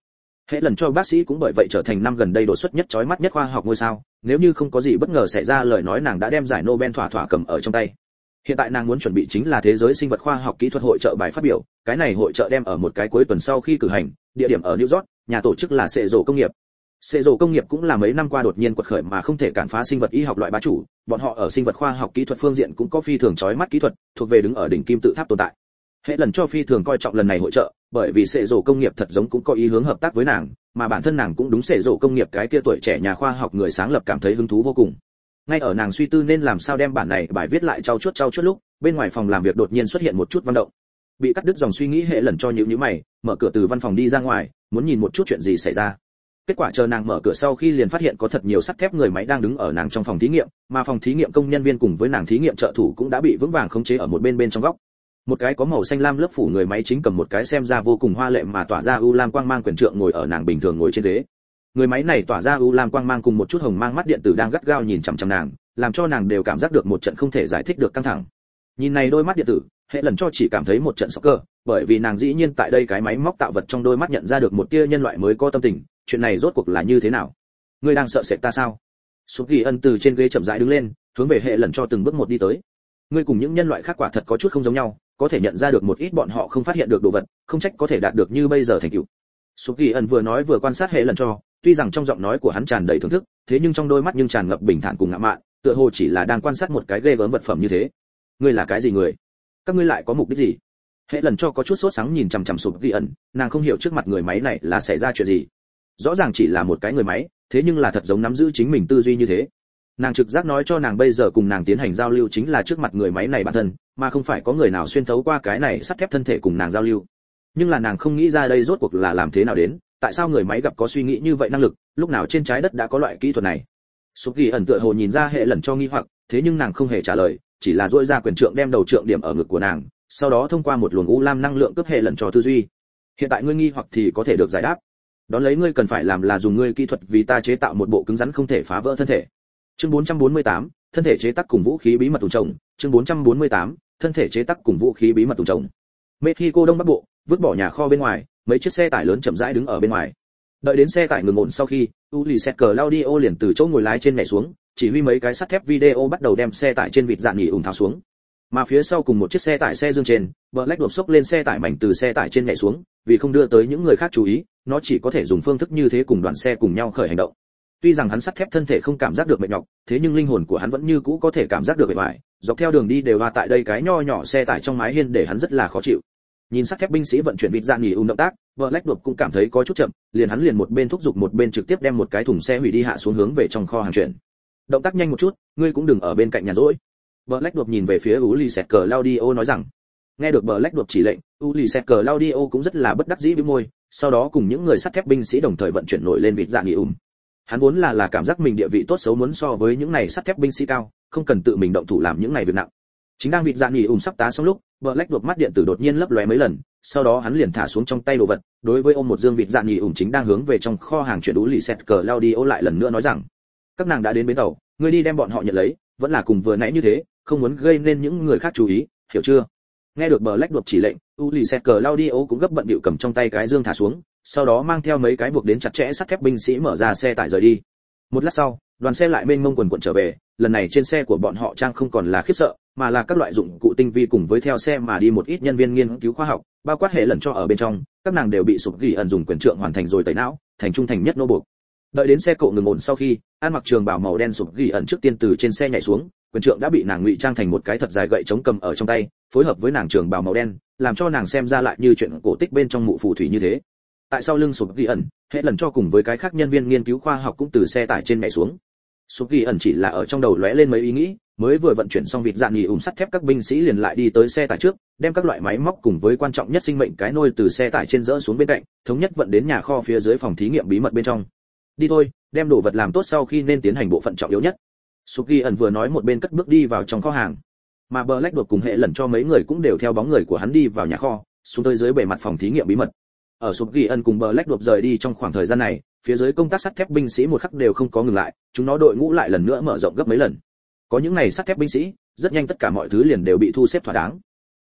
Hệ lần cho bác sĩ cũng bởi vậy trở thành năm gần đây đột xuất nhất chói mắt nhất khoa học ngôi sao, nếu như không có gì bất ngờ xảy ra lời nói nàng đã đem giải Nobel thỏa thỏa cầm ở trong tay. Hiện tại nàng muốn chuẩn bị chính là thế giới sinh vật khoa học kỹ thuật hội trợ bài phát biểu, cái này hội trợ đem ở một cái cuối tuần sau khi cử hành, địa điểm ở New York, nhà tổ chức là Sệ Rồ công nghiệp. Sệ Rồ công nghiệp cũng là mấy năm qua đột nhiên quật khởi mà không thể cản phá sinh vật y học loại bá chủ, bọn họ ở sinh vật khoa học kỹ thuật phương diện cũng có phi thường chói mắt kỹ thuật, thuộc về đứng ở đỉnh kim tự tháp tồn tại. Hệ lần cho phi thường coi trọng lần này hội trợ, bởi vì Sệ Rồ công nghiệp thật giống cũng có ý hướng hợp tác với nàng, mà bản thân nàng cũng đúng Sệ Rồ công nghiệp cái kia tuổi trẻ nhà khoa học người sáng lập cảm thấy hứng thú vô cùng. Ngay ở nàng suy tư nên làm sao đem bản này bài viết lại trau chuốt trau chuốt lúc, bên ngoài phòng làm việc đột nhiên xuất hiện một chút vận động. Bị cắt đứt dòng suy nghĩ Hệ lần cho nhíu nhíu mày, mở cửa từ văn phòng đi ra ngoài, muốn nhìn một chút chuyện gì xảy ra. Kết quả chờ nàng mở cửa sau khi liền phát hiện có thật nhiều sắt thép người máy đang đứng ở nàng trong phòng thí nghiệm, mà phòng thí nghiệm công nhân viên cùng với nàng thí nghiệm trợ thủ cũng đã bị vững vàng khống chế ở một bên bên trong góc. Một cái có màu xanh lam lớp phủ người máy chính cầm một cái xem ra vô cùng hoa lệ mà tỏa ra u lam quang mang quyền trượng ngồi ở nàng bình thường ngồi trên ghế. Người máy này tỏa ra u lam quang mang cùng một chút hồng mang mắt điện tử đang gắt gao nhìn chằm chằm nàng, làm cho nàng đều cảm giác được một trận không thể giải thích được căng thẳng. Nhìn này đôi mắt điện tử, Hệ lần cho chỉ cảm thấy một trận sốc cơ, bởi vì nàng dĩ nhiên tại đây cái máy móc tạo vật trong đôi mắt nhận ra được một tia nhân loại mới có tâm tình, chuyện này rốt cuộc là như thế nào? Ngươi đang sợ sệt ta sao? Sụp Ghi Ân từ trên ghế chậm rãi đứng lên, hướng về Hệ lần cho từng bước một đi tới. Ngươi cùng những nhân loại khác quả thật có chút không giống nhau, có thể nhận ra được một ít bọn họ không phát hiện được đồ vật, không trách có thể đạt được như bây giờ thành tựu. Sụp Ghi Ân vừa nói vừa quan sát Hệ lần cho, tuy rằng trong giọng nói của hắn tràn đầy thưởng thức, thế nhưng trong đôi mắt nhưng tràn ngập bình thản cùng ngạo mạn, tựa hồ chỉ là đang quan sát một cái ghê gớm vật phẩm như thế. Ngươi là cái gì người? Các ngươi lại có mục đích gì? Hệ lần cho có chút sốt sắng nhìn chằm chằm Sụp Ghi Ân, nàng không hiểu trước mặt người máy này là xảy ra chuyện gì. Rõ ràng chỉ là một cái người máy, thế nhưng là thật giống nắm giữ chính mình tư duy như thế. Nàng trực giác nói cho nàng bây giờ cùng nàng tiến hành giao lưu chính là trước mặt người máy này bản thân, mà không phải có người nào xuyên thấu qua cái này sắt thép thân thể cùng nàng giao lưu. Nhưng là nàng không nghĩ ra đây rốt cuộc là làm thế nào đến, tại sao người máy gặp có suy nghĩ như vậy năng lực, lúc nào trên trái đất đã có loại kỹ thuật này. Sụp Ghi Ẩn tựa hồ nhìn ra Hệ lần cho nghi hoặc, thế nhưng nàng không hề trả lời, chỉ là duỗi ra quyền trượng đem đầu trượng điểm ở ngực của nàng, sau đó thông qua một luồng u lam năng lượng cướp Hệ lần cho tư duy. Hiện tại ngươi nghi hoặc thì có thể được giải đáp. Đón lấy ngươi cần phải làm là dùng ngươi kỹ thuật vì ta chế tạo một bộ cứng rắn không thể phá vỡ thân thể. Chương bốn trăm bốn mươi tám, thân thể chế tác cùng vũ khí bí mật tùng trồng. Chương bốn trăm bốn mươi tám, thân thể chế tác cùng vũ khí bí mật tùng trồng. Mexico Đông Bắc Bộ, vứt bỏ nhà kho bên ngoài, mấy chiếc xe tải lớn chậm rãi đứng ở bên ngoài. Đợi đến xe tải ngừng ổn sau khi, Ulysses Claudio liền từ chỗ ngồi lái trên nhảy xuống, chỉ huy mấy cái sắt thép video bắt đầu đem xe tải trên vịt dạn nghỉ ủng tháo xuống. Mà phía sau cùng một chiếc xe tải xe dương trên, Black đột sốc lên xe tải mảnh từ xe tải trên nhảy xuống, vì không đưa tới những người khác chú ý, nó chỉ có thể dùng phương thức như thế cùng đoàn xe cùng nhau khởi hành động. Tuy rằng hắn sắt thép thân thể không cảm giác được mệt nhọc, thế nhưng linh hồn của hắn vẫn như cũ có thể cảm giác được bề ngoài, dọc theo đường đi đều va tại đây cái nho nhỏ xe tải trong mái hiên để hắn rất là khó chịu. Nhìn sắt thép binh sĩ vận chuyển vịt dạn nghỉ ủng động tác, Black đột cũng cảm thấy có chút chậm, liền hắn liền một bên thúc giục một bên trực tiếp đem một cái thùng xe hủy đi hạ xuống hướng về trong kho hàng chuyển. Động tác nhanh một chút, ngươi cũng đừng ở bên cạnh nhàn rỗi. Black đột nhìn về phía Ulysses Claudio nói rằng. Nghe được Black đột chỉ lệnh, Ulysses Claudio cũng rất là bất đắc dĩ bĩu môi, sau đó cùng những người sắt thép binh sĩ đồng thời vận chuyển nổi lên vịt dạn nghỉ ủng. Hắn vốn là là cảm giác mình địa vị tốt xấu muốn so với những này sắt thép binh sĩ cao, không cần tự mình động thủ làm những này việc nặng. Chính đang vịt dạn nghỉ ủng sắp tá xong lúc, Black đột mắt điện tử đột nhiên lấp lóe mấy lần, sau đó hắn liền thả xuống trong tay đồ vật, đối với ôm một dương vịt dạn nghỉ ủng chính đang hướng về trong kho hàng chuyển Ulysses Claudio lại lần nữa nói rằng, các nàng đã đến bến tàu, ngươi đi đem bọn họ nhận lấy, vẫn là cùng vừa nãy như thế, không muốn gây nên những người khác chú ý, hiểu chưa? Nghe được Black đột chỉ lệnh, Ulysses Claudio cũng gấp bận bịu cầm trong tay cái dương thả xuống, sau đó mang theo mấy cái buộc đến chặt chẽ sắt thép binh sĩ mở ra xe tải rời đi. Một lát sau, đoàn xe lại mênh mông quần quần trở về, lần này trên xe của bọn họ trang không còn là khiếp sợ, mà là các loại dụng cụ tinh vi cùng với theo xe mà đi một ít nhân viên nghiên cứu khoa học, bao quát hệ lần cho ở bên trong, các nàng đều bị Sụp Ghi Ẩn dùng quyền trượng hoàn thành rồi tẩy não, thành trung thành nhất nô buộc. Đợi đến xe cộ ngừng ổn sau khi, ăn mặc trường bào màu đen Sụp Ghi Ẩn trước tiên từ trên xe nhảy xuống, quyền trượng đã bị nàng ngụy trang thành một cái thật dài gậy chống cầm ở trong tay, phối hợp với nàng trường bào màu đen, làm cho nàng xem ra lại như chuyện cổ tích bên trong mụ phù thủy như thế. Tại sau lưng Sụp Ghi Ẩn, hệ lần cho cùng với cái khác nhân viên nghiên cứu khoa học cũng từ xe tải trên nhảy xuống. Sụp Ghi Ẩn chỉ là ở trong đầu lóe lên mấy ý nghĩ, mới vừa vận chuyển xong vịt dạn nghỉ ủng sắt thép các binh sĩ liền lại đi tới xe tải trước, đem các loại máy móc cùng với quan trọng nhất sinh mệnh cái nôi từ xe tải trên dỡ xuống bên cạnh, thống nhất vận đến nhà kho phía dưới phòng thí nghiệm bí mật bên trong. Đi thôi, đem đồ vật làm tốt sau khi nên tiến hành bộ phận trọng yếu nhất. Sụp Ghi Ẩn vừa nói một bên cất bước đi vào trong kho hàng, mà Black đột cùng hệ lần cho mấy người cũng đều theo bóng người của hắn đi vào nhà kho, xuống tới dưới bề mặt phòng thí nghiệm bí mật. Ở Sụp Ghi Ẩn cùng Black đột rời đi trong khoảng thời gian này, phía dưới công tác sắt thép binh sĩ một khắc đều không có ngừng lại, chúng nó đội ngũ lại lần nữa mở rộng gấp mấy lần. Có những này sắt thép binh sĩ, rất nhanh tất cả mọi thứ liền đều bị thu xếp thỏa đáng.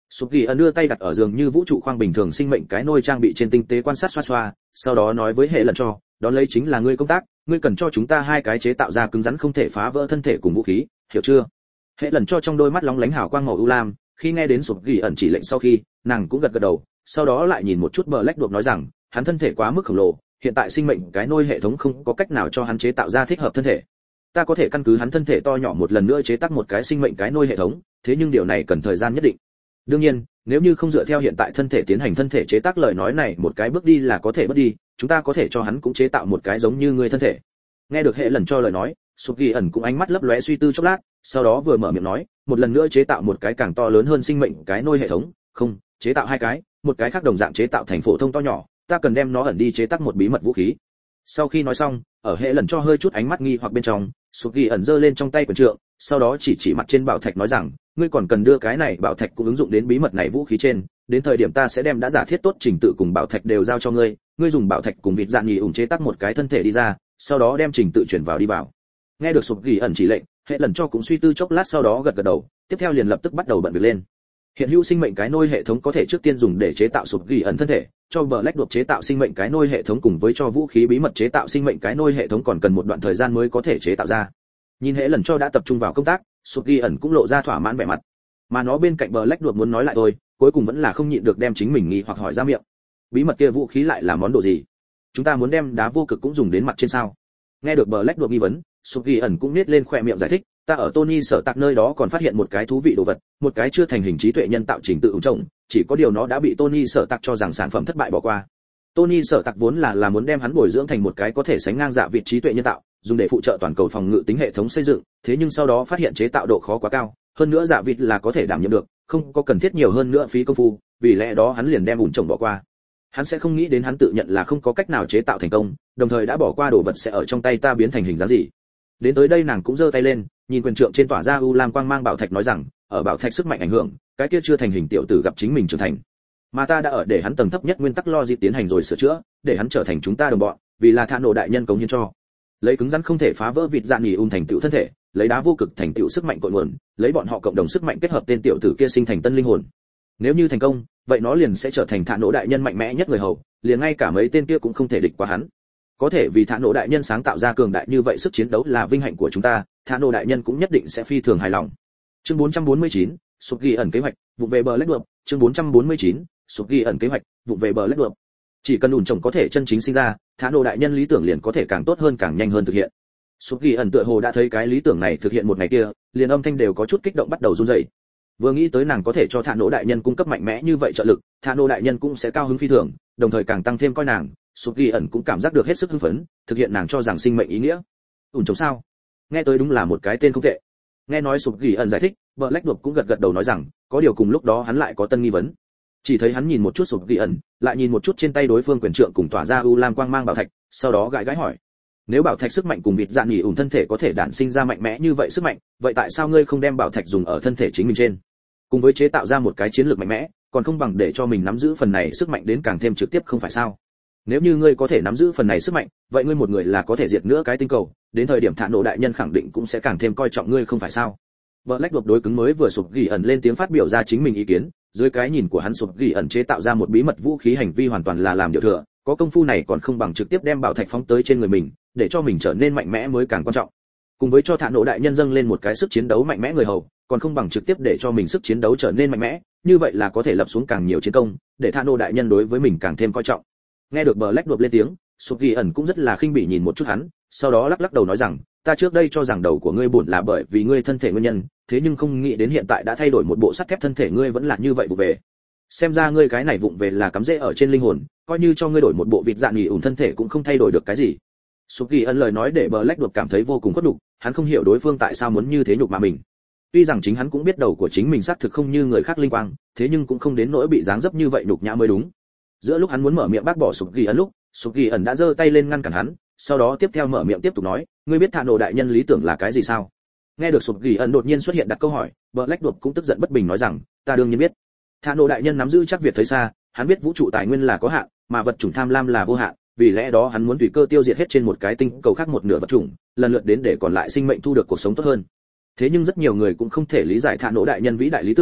Sụp Ghi ẩn đưa tay đặt ở giường như vũ trụ khoang bình thường sinh mệnh cái nôi trang bị trên tinh tế quan sát xoa xoa, sau đó nói với hệ lần cho, đón lấy chính là ngươi công tác, ngươi cần cho chúng ta hai cái chế tạo ra cứng rắn không thể phá vỡ thân thể cùng vũ khí, hiểu chưa? Hệ lần cho trong đôi mắt lóng lánh hào quang màu u lam, khi nghe đến Sụp Ghi ẩn chỉ lệnh sau khi, nàng cũng gật gật đầu, sau đó lại nhìn một chút Black Dwarf nói rằng, hắn thân thể quá mức khổng lồ, hiện tại sinh mệnh cái nôi hệ thống không có cách nào cho hắn chế tạo ra thích hợp thân thể. Ta có thể căn cứ hắn thân thể to nhỏ một lần nữa chế tác một cái sinh mệnh cái nôi hệ thống, thế nhưng điều này cần thời gian nhất định. Đương nhiên, nếu như không dựa theo hiện tại thân thể tiến hành thân thể chế tác lời nói này một cái bước đi là có thể bất đi, chúng ta có thể cho hắn cũng chế tạo một cái giống như người thân thể. Nghe được hệ lần cho lời nói, Sụp Ghi ẩn cũng ánh mắt lấp lóe suy tư chốc lát, sau đó vừa mở miệng nói, một lần nữa chế tạo một cái càng to lớn hơn sinh mệnh cái nôi hệ thống, không, chế tạo hai cái, một cái khác đồng dạng chế tạo thành phổ thông to nhỏ, ta cần đem nó ẩn đi chế tác một bí mật vũ khí. Sau khi nói xong, ở hệ lần cho hơi chút ánh mắt nghi hoặc bên trong, Sụp Ghi ẩn giơ lên trong tay quyền trượng, sau đó chỉ chỉ mặt trên bảo thạch nói rằng, ngươi còn cần đưa cái này bảo thạch cũng ứng dụng đến bí mật này vũ khí trên, đến thời điểm ta sẽ đem đã giả thiết tốt trình tự cùng bảo thạch đều giao cho ngươi, ngươi dùng bảo thạch cùng vịt dạng nhì ủng chế tác một cái thân thể đi ra, sau đó đem trình tự chuyển vào đi vào. Nghe được Sụp Ghi ẩn chỉ lệnh, hệ lần cho cũng suy tư chốc lát sau đó gật gật đầu, tiếp theo liền lập tức bắt đầu bận việc lên. Hiện hữu sinh mệnh cái nôi hệ thống có thể trước tiên dùng để chế tạo Sụp Ghi ẩn thân thể, cho Black Dwarf chế tạo sinh mệnh cái nôi hệ thống cùng với cho vũ khí bí mật chế tạo sinh mệnh cái nôi hệ thống còn cần một đoạn thời gian mới có thể chế tạo ra. Nhìn hệ lần cho đã tập trung vào công tác, Sụp Ghi ẩn cũng lộ ra thỏa mãn vẻ mặt. Mà nó bên cạnh Black Dwarf muốn nói lại thôi, cuối cùng vẫn là không nhịn được đem chính mình nghi hoặc hỏi ra miệng. Bí mật kia vũ khí lại là món đồ gì? Chúng ta muốn đem đá vô cực cũng dùng đến mặt trên sao? Nghe được Black Dwarf nghi vấn, Sụp Ghi ẩn cũng nết lên khóe miệng giải thích, ta ở Tony sở tạc nơi đó còn phát hiện một cái thú vị đồ vật, một cái chưa thành hình trí tuệ nhân tạo trình tự ủ trồng, chỉ có điều nó đã bị Tony sở tạc cho rằng sản phẩm thất bại bỏ qua. Tony sở tạc vốn là là muốn đem hắn bồi dưỡng thành một cái có thể sánh ngang dạ vị trí tuệ nhân tạo, dùng để phụ trợ toàn cầu phòng ngự tính hệ thống xây dựng, thế nhưng sau đó phát hiện chế tạo độ khó quá cao, hơn nữa dạ vị là có thể đảm nhiệm được, không có cần thiết nhiều hơn nữa phí công phu, vì lẽ đó hắn liền đem ủ trồng bỏ qua. Hắn sẽ không nghĩ đến hắn tự nhận là không có cách nào chế tạo thành công, đồng thời đã bỏ qua đồ vật sẽ ở trong tay ta biến thành hình dáng gì. Đến tới đây nàng cũng giơ tay lên, nhìn quyền trượng trên tỏa ra u lam quang mang bảo thạch nói rằng, ở bảo thạch sức mạnh ảnh hưởng, cái kia chưa thành hình tiểu tử gặp chính mình trưởng thành. Mà ta đã ở để hắn tầng thấp nhất nguyên tắc logic tiến hành rồi sửa chữa, để hắn trở thành chúng ta đồng bọn, vì là Thạ Nổ đại nhân cống hiến cho. Lấy cứng rắn không thể phá vỡ vịt dạng nhì ùn thành tựu thân thể, lấy đá vô cực thành tựu sức mạnh cội nguồn, lấy bọn họ cộng đồng sức mạnh kết hợp tên tiểu tử kia sinh thành tân linh hồn. Nếu như thành công, vậy nó liền sẽ trở thành Thạ Nổ đại nhân mạnh mẽ nhất người hầu, liền ngay cả mấy tên kia cũng không thể địch qua hắn. Có thể vì Thạ Nổ đại nhân sáng tạo ra cường đại như vậy sức chiến đấu là vinh hạnh của chúng ta, Thạ Nổ đại nhân cũng nhất định sẽ phi thường hài lòng. Chương bốn trăm bốn mươi chín, Sụp Ghi ẩn kế hoạch, vụ về bờ Black Dwarf, chương bốn trăm bốn mươi chín, Sụp Ghi ẩn kế hoạch, vụ về bờ Black Dwarf. Chỉ cần ủn trồng có thể chân chính sinh ra, Thạ Nổ đại nhân lý tưởng liền có thể càng tốt hơn càng nhanh hơn thực hiện. Sụp Ghi ẩn tựa hồ đã thấy cái lý tưởng này thực hiện một ngày kia, liền âm thanh đều có chút kích động bắt đầu run rẩy. Vừa nghĩ tới nàng có thể cho Thạ Nổ đại nhân cung cấp mạnh mẽ như vậy trợ lực, Thạ Nổ đại nhân cũng sẽ cao hứng phi thường, đồng thời càng tăng thêm coi nàng, Sụp Ghi ẩn cũng cảm giác được hết sức hưng phấn, thực hiện nàng cho rằng sinh mệnh ý nghĩa. Ủn trồng sao? Nghe tới đúng là một cái tên không tệ. Nghe nói Sụp Ghi ẩn giải thích, Black Dwarf cũng gật gật đầu nói rằng, có điều cùng lúc đó hắn lại có tân nghi vấn. Chỉ thấy hắn nhìn một chút Sụp Ghi ẩn, lại nhìn một chút trên tay đối phương quyền trượng cùng tỏa ra u lam quang mang bảo thạch, sau đó gãi gãi hỏi: nếu bảo thạch sức mạnh cùng vịt dạng nhì ủn thân thể có thể đản sinh ra mạnh mẽ như vậy sức mạnh, vậy tại sao ngươi không đem bảo thạch dùng ở thân thể chính mình trên? Cùng với chế tạo ra một cái chiến lược mạnh mẽ, còn không bằng để cho mình nắm giữ phần này sức mạnh đến càng thêm trực tiếp không phải sao? Nếu như ngươi có thể nắm giữ phần này sức mạnh, vậy ngươi một người là có thể diệt nữa cái tinh cầu, đến thời điểm Thạ Nổ đại nhân khẳng định cũng sẽ càng thêm coi trọng ngươi không phải sao? Black Dwarf đối cứng mới vừa Sụp Ghi ẩn lên tiếng phát biểu ra chính mình ý kiến, dưới cái nhìn của hắn Sụp Ghi ẩn chế tạo ra một bí mật vũ khí hành vi hoàn toàn là làm điều thừa, có công phu này còn không bằng trực tiếp đem bảo thạch phóng tới trên người mình, để cho mình trở nên mạnh mẽ mới càng quan trọng. Cùng với cho Thạ Nổ đại nhân dâng lên một cái sức chiến đấu mạnh mẽ người hầu, còn không bằng trực tiếp để cho mình sức chiến đấu trở nên mạnh mẽ, như vậy là có thể lập xuống càng nhiều chiến công, để Thạ Nổ đại nhân đối với mình càng thêm coi trọng. Nghe được Black Dwarf lên tiếng, Sụp Ghi ẩn cũng rất là khinh bỉ nhìn một chút hắn, sau đó lắc lắc đầu nói rằng, ta trước đây cho rằng đầu của ngươi buồn là bởi vì ngươi thân thể nguyên nhân, thế nhưng không nghĩ đến hiện tại đã thay đổi một bộ sắt thép thân thể ngươi vẫn là như vậy vụ về. Xem ra ngươi cái này vụng về là cắm rễ ở trên linh hồn, coi như cho ngươi đổi một bộ vịt dạng nhì ủn thân thể cũng không thay đổi được cái gì. Sụp Ghi ẩn lời nói để Black Dwarf cảm thấy vô cùng khuất nhục, hắn không hiểu đối phương tại sao muốn như thế nhục mà mình. Tuy rằng chính hắn cũng biết đầu của chính mình xác thực không như người khác linh quang, thế nhưng cũng không đến nỗi bị dáng dấp như vậy nhục nhã mới đúng. Giữa lúc hắn muốn mở miệng bác bỏ Sụp Ghi ẩn lúc, Sụp Ghi ẩn đã giơ tay lên ngăn cản hắn, sau đó tiếp theo mở miệng tiếp tục nói, ngươi biết Thạ Nổ đại nhân lý tưởng là cái gì sao? Nghe được Sụp Ghi ẩn đột nhiên xuất hiện đặt câu hỏi, Black Dwarf cũng tức giận bất bình nói rằng, ta đương nhiên biết. Thạ Nổ đại nhân nắm giữ chắc Việt thấy xa, hắn biết vũ trụ tài nguyên là có hạn, mà vật chủng tham lam là vô hạn, vì lẽ đó hắn muốn tùy cơ tiêu diệt hết trên một cái tinh cầu khác một nửa vật chủng, lần lượt đến để còn lại sinh mệnh thu được cuộc sống tốt hơn. Thế nhưng rất nhiều người cũng không thể lý giải Thạ Nổ đại nhân vĩ đại lý tưởng,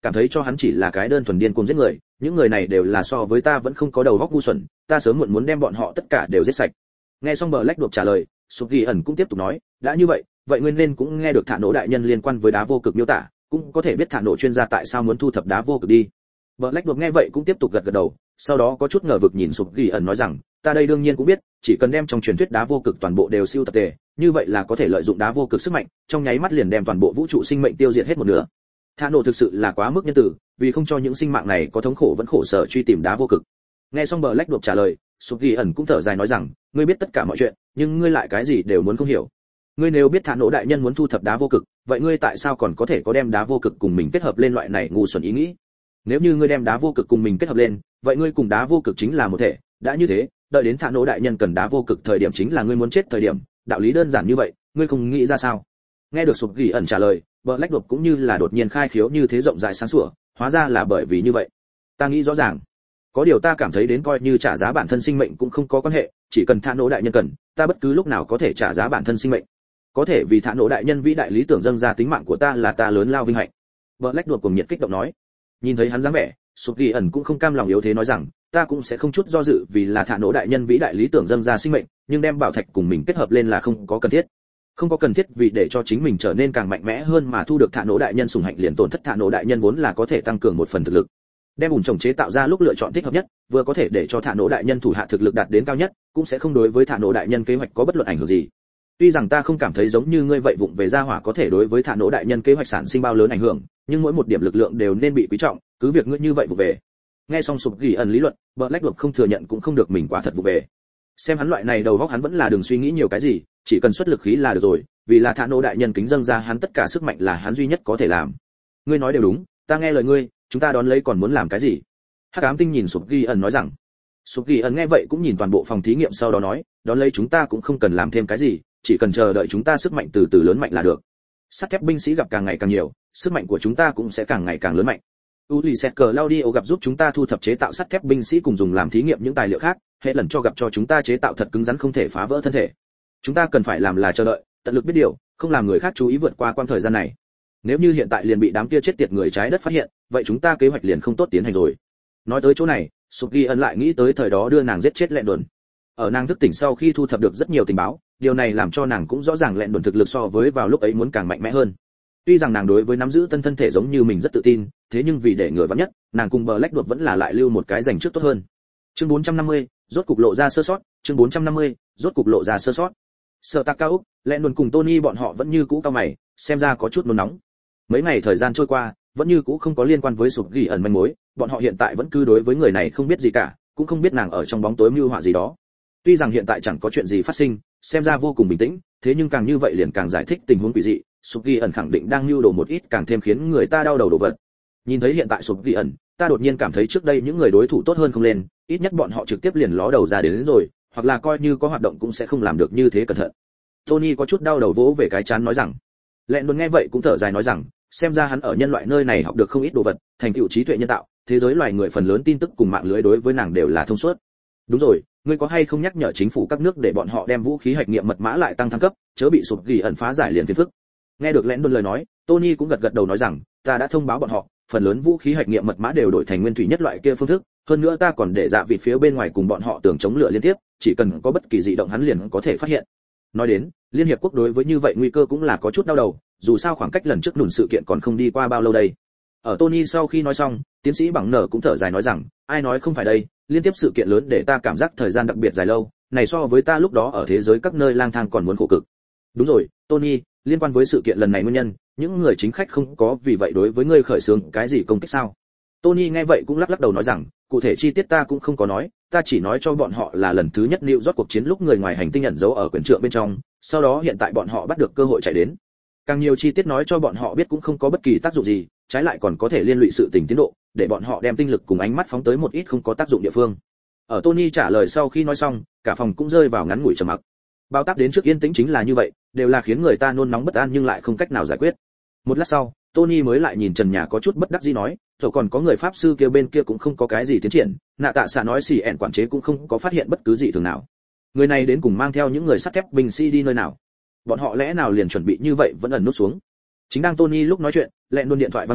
cảm thấy cho hắn chỉ là cái đơn thuần điên cuồng giết người, những người này đều là so với ta vẫn không có đầu óc ngu xuẩn, ta sớm muộn muốn đem bọn họ tất cả đều giết sạch. Nghe xong Black Đột trả lời, Sụp Ghi ẩn cũng tiếp tục nói, đã như vậy, vậy nguyên nên cũng nghe được Thả Nổ đại nhân liên quan với đá vô cực miêu tả, cũng có thể biết Thả Nổ chuyên gia tại sao muốn thu thập đá vô cực đi. Black Đột nghe vậy cũng tiếp tục gật gật đầu, sau đó có chút ngờ vực nhìn Sụp Ghi ẩn nói rằng, ta đây đương nhiên cũng biết, chỉ cần đem trong truyền thuyết đá vô cực toàn bộ đều siêu tập tề, như vậy là có thể lợi dụng đá vô cực sức mạnh, trong nháy mắt liền đem toàn bộ vũ trụ sinh mệnh tiêu diệt hết một nửa. Thả Nổ thực sự là quá mức nhân từ, vì không cho những sinh mạng này có thống khổ vẫn khổ sở truy tìm đá vô cực. Nghe xong Black Đột trả lời, Sụp Ghi ẩn cũng thở dài nói rằng, ngươi biết tất cả mọi chuyện, nhưng ngươi lại cái gì đều muốn không hiểu. Ngươi nếu biết Thả Nổ đại nhân muốn thu thập đá vô cực, vậy ngươi tại sao còn có thể có đem đá vô cực cùng mình kết hợp lên loại này ngu xuẩn ý nghĩ? Nếu như ngươi đem đá vô cực cùng mình kết hợp lên, vậy ngươi cùng đá vô cực chính là một thể, đã như thế, đợi đến Thả Nổ đại nhân cần đá vô cực thời điểm chính là ngươi muốn chết thời điểm, đạo lý đơn giản như vậy, ngươi không nghĩ ra sao? Nghe được Sụp Ghi ẩn trả lời, Black Đột cũng như là đột nhiên khai khiếu như thế rộng rãi sáng sủa, hóa ra là bởi vì như vậy. Ta nghĩ rõ ràng. Có điều ta cảm thấy đến coi như trả giá bản thân sinh mệnh cũng không có quan hệ, chỉ cần Thả Nổ đại nhân cần, ta bất cứ lúc nào có thể trả giá bản thân sinh mệnh. Có thể vì Thả Nổ đại nhân vĩ đại lý tưởng dâng ra tính mạng của ta là ta lớn lao vinh hạnh. Black Đột cùng nhiệt kích động nói. Nhìn thấy hắn dáng vẻ, Sụp Ghi ẩn cũng không cam lòng yếu thế nói rằng, ta cũng sẽ không chút do dự vì là Thả Nổ đại nhân vĩ đại lý tưởng dâng ra sinh mệnh, nhưng đem bảo thạch cùng mình kết hợp lên là không có cần thiết. Không có cần thiết vì để cho chính mình trở nên càng mạnh mẽ hơn mà thu được Thả Nổ đại nhân sủng hạnh liền tổn thất Thả Nổ đại nhân vốn là có thể tăng cường một phần thực lực. Đem ủn trồng chế tạo ra lúc lựa chọn thích hợp nhất, vừa có thể để cho Thả Nổ đại nhân thủ hạ thực lực đạt đến cao nhất, cũng sẽ không đối với Thả Nổ đại nhân kế hoạch có bất luận ảnh hưởng gì. Tuy rằng ta không cảm thấy giống như ngươi vậy vụng về gia hỏa có thể đối với Thả Nổ đại nhân kế hoạch sản sinh bao lớn ảnh hưởng, nhưng mỗi một điểm lực lượng đều nên bị quý trọng, cứ việc ngươi như vậy vụng về. Nghe xong Sụp Ghi ẩn lý luận, Black Đột không thừa nhận cũng không được mình quả thật vụng về. Xem hắn loại này đầu óc hắn vẫn là đừng suy nghĩ nhiều cái gì, chỉ cần xuất lực khí là được rồi, vì là Thả Nổ đại nhân kính dâng ra hắn tất cả sức mạnh là hắn duy nhất có thể làm. Ngươi nói đều đúng, ta nghe lời ngươi, chúng ta đón lấy còn muốn làm cái gì? Hắc Ám Tinh nhìn Sụp Ghi ẩn nói rằng. Sụp Ghi ẩn nghe vậy cũng nhìn toàn bộ phòng thí nghiệm sau đó nói, đón lấy chúng ta cũng không cần làm thêm cái gì, chỉ cần chờ đợi chúng ta sức mạnh từ từ lớn mạnh là được. Sắt thép binh sĩ gặp càng ngày càng nhiều, sức mạnh của chúng ta cũng sẽ càng ngày càng lớn mạnh. Ulysses Claudio gặp giúp chúng ta thu thập chế tạo sắt thép binh sĩ cùng dùng làm thí nghiệm những tài liệu khác, hệ lần cho gặp cho chúng ta chế tạo thật cứng rắn không thể phá vỡ thân thể. Chúng ta cần phải làm là chờ đợi, tận lực biết điều, không làm người khác chú ý vượt qua quãng thời gian này. Nếu như hiện tại liền bị đám kia chết tiệt người trái đất phát hiện, vậy chúng ta kế hoạch liền không tốt tiến hành rồi. Nói tới chỗ này, Sụp Ghi ẩn lại nghĩ tới thời đó đưa nàng giết chết Lẹn Đồn. Ở nàng thức tỉnh sau khi thu thập được rất nhiều tình báo, điều này làm cho nàng cũng rõ ràng Lẹn Đồn thực lực so với vào lúc ấy muốn càng mạnh mẽ hơn. Tuy rằng nàng đối với nắm giữ tân thân thể giống như mình rất tự tin, thế nhưng vì để người vắn nhất, nàng cùng Black Đột vẫn là lại lưu một cái dành trước tốt hơn. Chương bốn trăm năm mươi, rốt cục lộ ra sơ sót, chương bốn trăm năm mươi, rốt cục lộ ra sơ sót. Sở Tạc Cao, Lẹn Đồn cùng Tony bọn họ vẫn như cũ cao mày, xem ra có chút nôn nóng. Mấy ngày thời gian trôi qua, vẫn như cũ không có liên quan với Sụp Ghi ẩn manh mối, bọn họ hiện tại vẫn cứ đối với người này không biết gì cả, cũng không biết nàng ở trong bóng tối mưu họa gì đó. Tuy rằng hiện tại chẳng có chuyện gì phát sinh, xem ra vô cùng bình tĩnh, thế nhưng càng như vậy liền càng giải thích tình huống quỷ dị, Sụp Ghi ẩn khẳng định đang mưu đồ một ít càng thêm khiến người ta đau đầu đồ vật. Nhìn thấy hiện tại Sụp Ghi ẩn, ta đột nhiên cảm thấy trước đây những người đối thủ tốt hơn không lên, ít nhất bọn họ trực tiếp liền ló đầu ra đến, đến rồi, hoặc là coi như có hoạt động cũng sẽ không làm được như thế cẩn thận. Tony có chút đau đầu vỗ về cái chán nói rằng. Lẹn Đồn nghe vậy cũng thở dài nói rằng, xem ra hắn ở nhân loại nơi này học được không ít đồ vật, thành tựu trí tuệ nhân tạo, thế giới loài người phần lớn tin tức cùng mạng lưới đối với nàng đều là thông suốt. Đúng rồi, ngươi có hay không nhắc nhở chính phủ các nước để bọn họ đem vũ khí hạch nghiệm mật mã lại tăng thăng cấp, chớ bị Sụp Ghi ẩn phá giải liền phiền phức. Nghe được Lẹn Đồn lời nói, Tony cũng gật gật đầu nói rằng, ta đã thông báo bọn họ, phần lớn vũ khí hạch nghiệm mật mã đều đổi thành nguyên thủy nhất loại kia phương thức, hơn nữa ta còn để dạ vịt phía bên ngoài cùng bọn họ tường chống lửa liên tiếp, chỉ cần có bất kỳ dị động hắn liền có thể phát hiện. Nói đến, liên hiệp quốc đối với như vậy nguy cơ cũng là có chút đau đầu, dù sao khoảng cách lần trước nùn sự kiện còn không đi qua bao lâu đây. Ở Tony sau khi nói xong, tiến sĩ Bằng Nở cũng thở dài nói rằng, ai nói không phải đây, liên tiếp sự kiện lớn để ta cảm giác thời gian đặc biệt dài lâu, này so với ta lúc đó ở thế giới các nơi lang thang còn muốn khổ cực. Đúng rồi, Tony, liên quan với sự kiện lần này nguyên nhân, những người chính khách không có vì vậy đối với ngươi khởi xướng cái gì công kích sao? Tony nghe vậy cũng lắc lắc đầu nói rằng, cụ thể chi tiết ta cũng không có nói, ta chỉ nói cho bọn họ là lần thứ nhất New York cuộc chiến lúc người ngoài hành tinh ẩn giấu ở quyển trượng bên trong, sau đó hiện tại bọn họ bắt được cơ hội chạy đến. Càng nhiều chi tiết nói cho bọn họ biết cũng không có bất kỳ tác dụng gì, trái lại còn có thể liên lụy sự tình tiến độ, để bọn họ đem tinh lực cùng ánh mắt phóng tới một ít không có tác dụng địa phương. Ở Tony trả lời sau khi nói xong, cả phòng cũng rơi vào ngắn ngủi trầm mặc. Bao táp đến trước yên tĩnh chính là như vậy, đều là khiến người ta nôn nóng bất an nhưng lại không cách nào giải quyết. Một lát sau, Tony mới lại nhìn trần nhà có chút bất đắc dĩ nói, rồi còn có người pháp sư kia bên kia cũng không có cái gì tiến triển, nạ tạ xạ nói xì ẻn quản chế cũng không có phát hiện bất cứ gì thường nào. Người này đến cùng mang theo những người sắt thép binh sĩ đi nơi nào? Bọn họ lẽ nào liền chuẩn bị như vậy vẫn ẩn nút xuống? Chính đang Tony lúc nói chuyện, Lẹn Đồn điện thoại vang lên,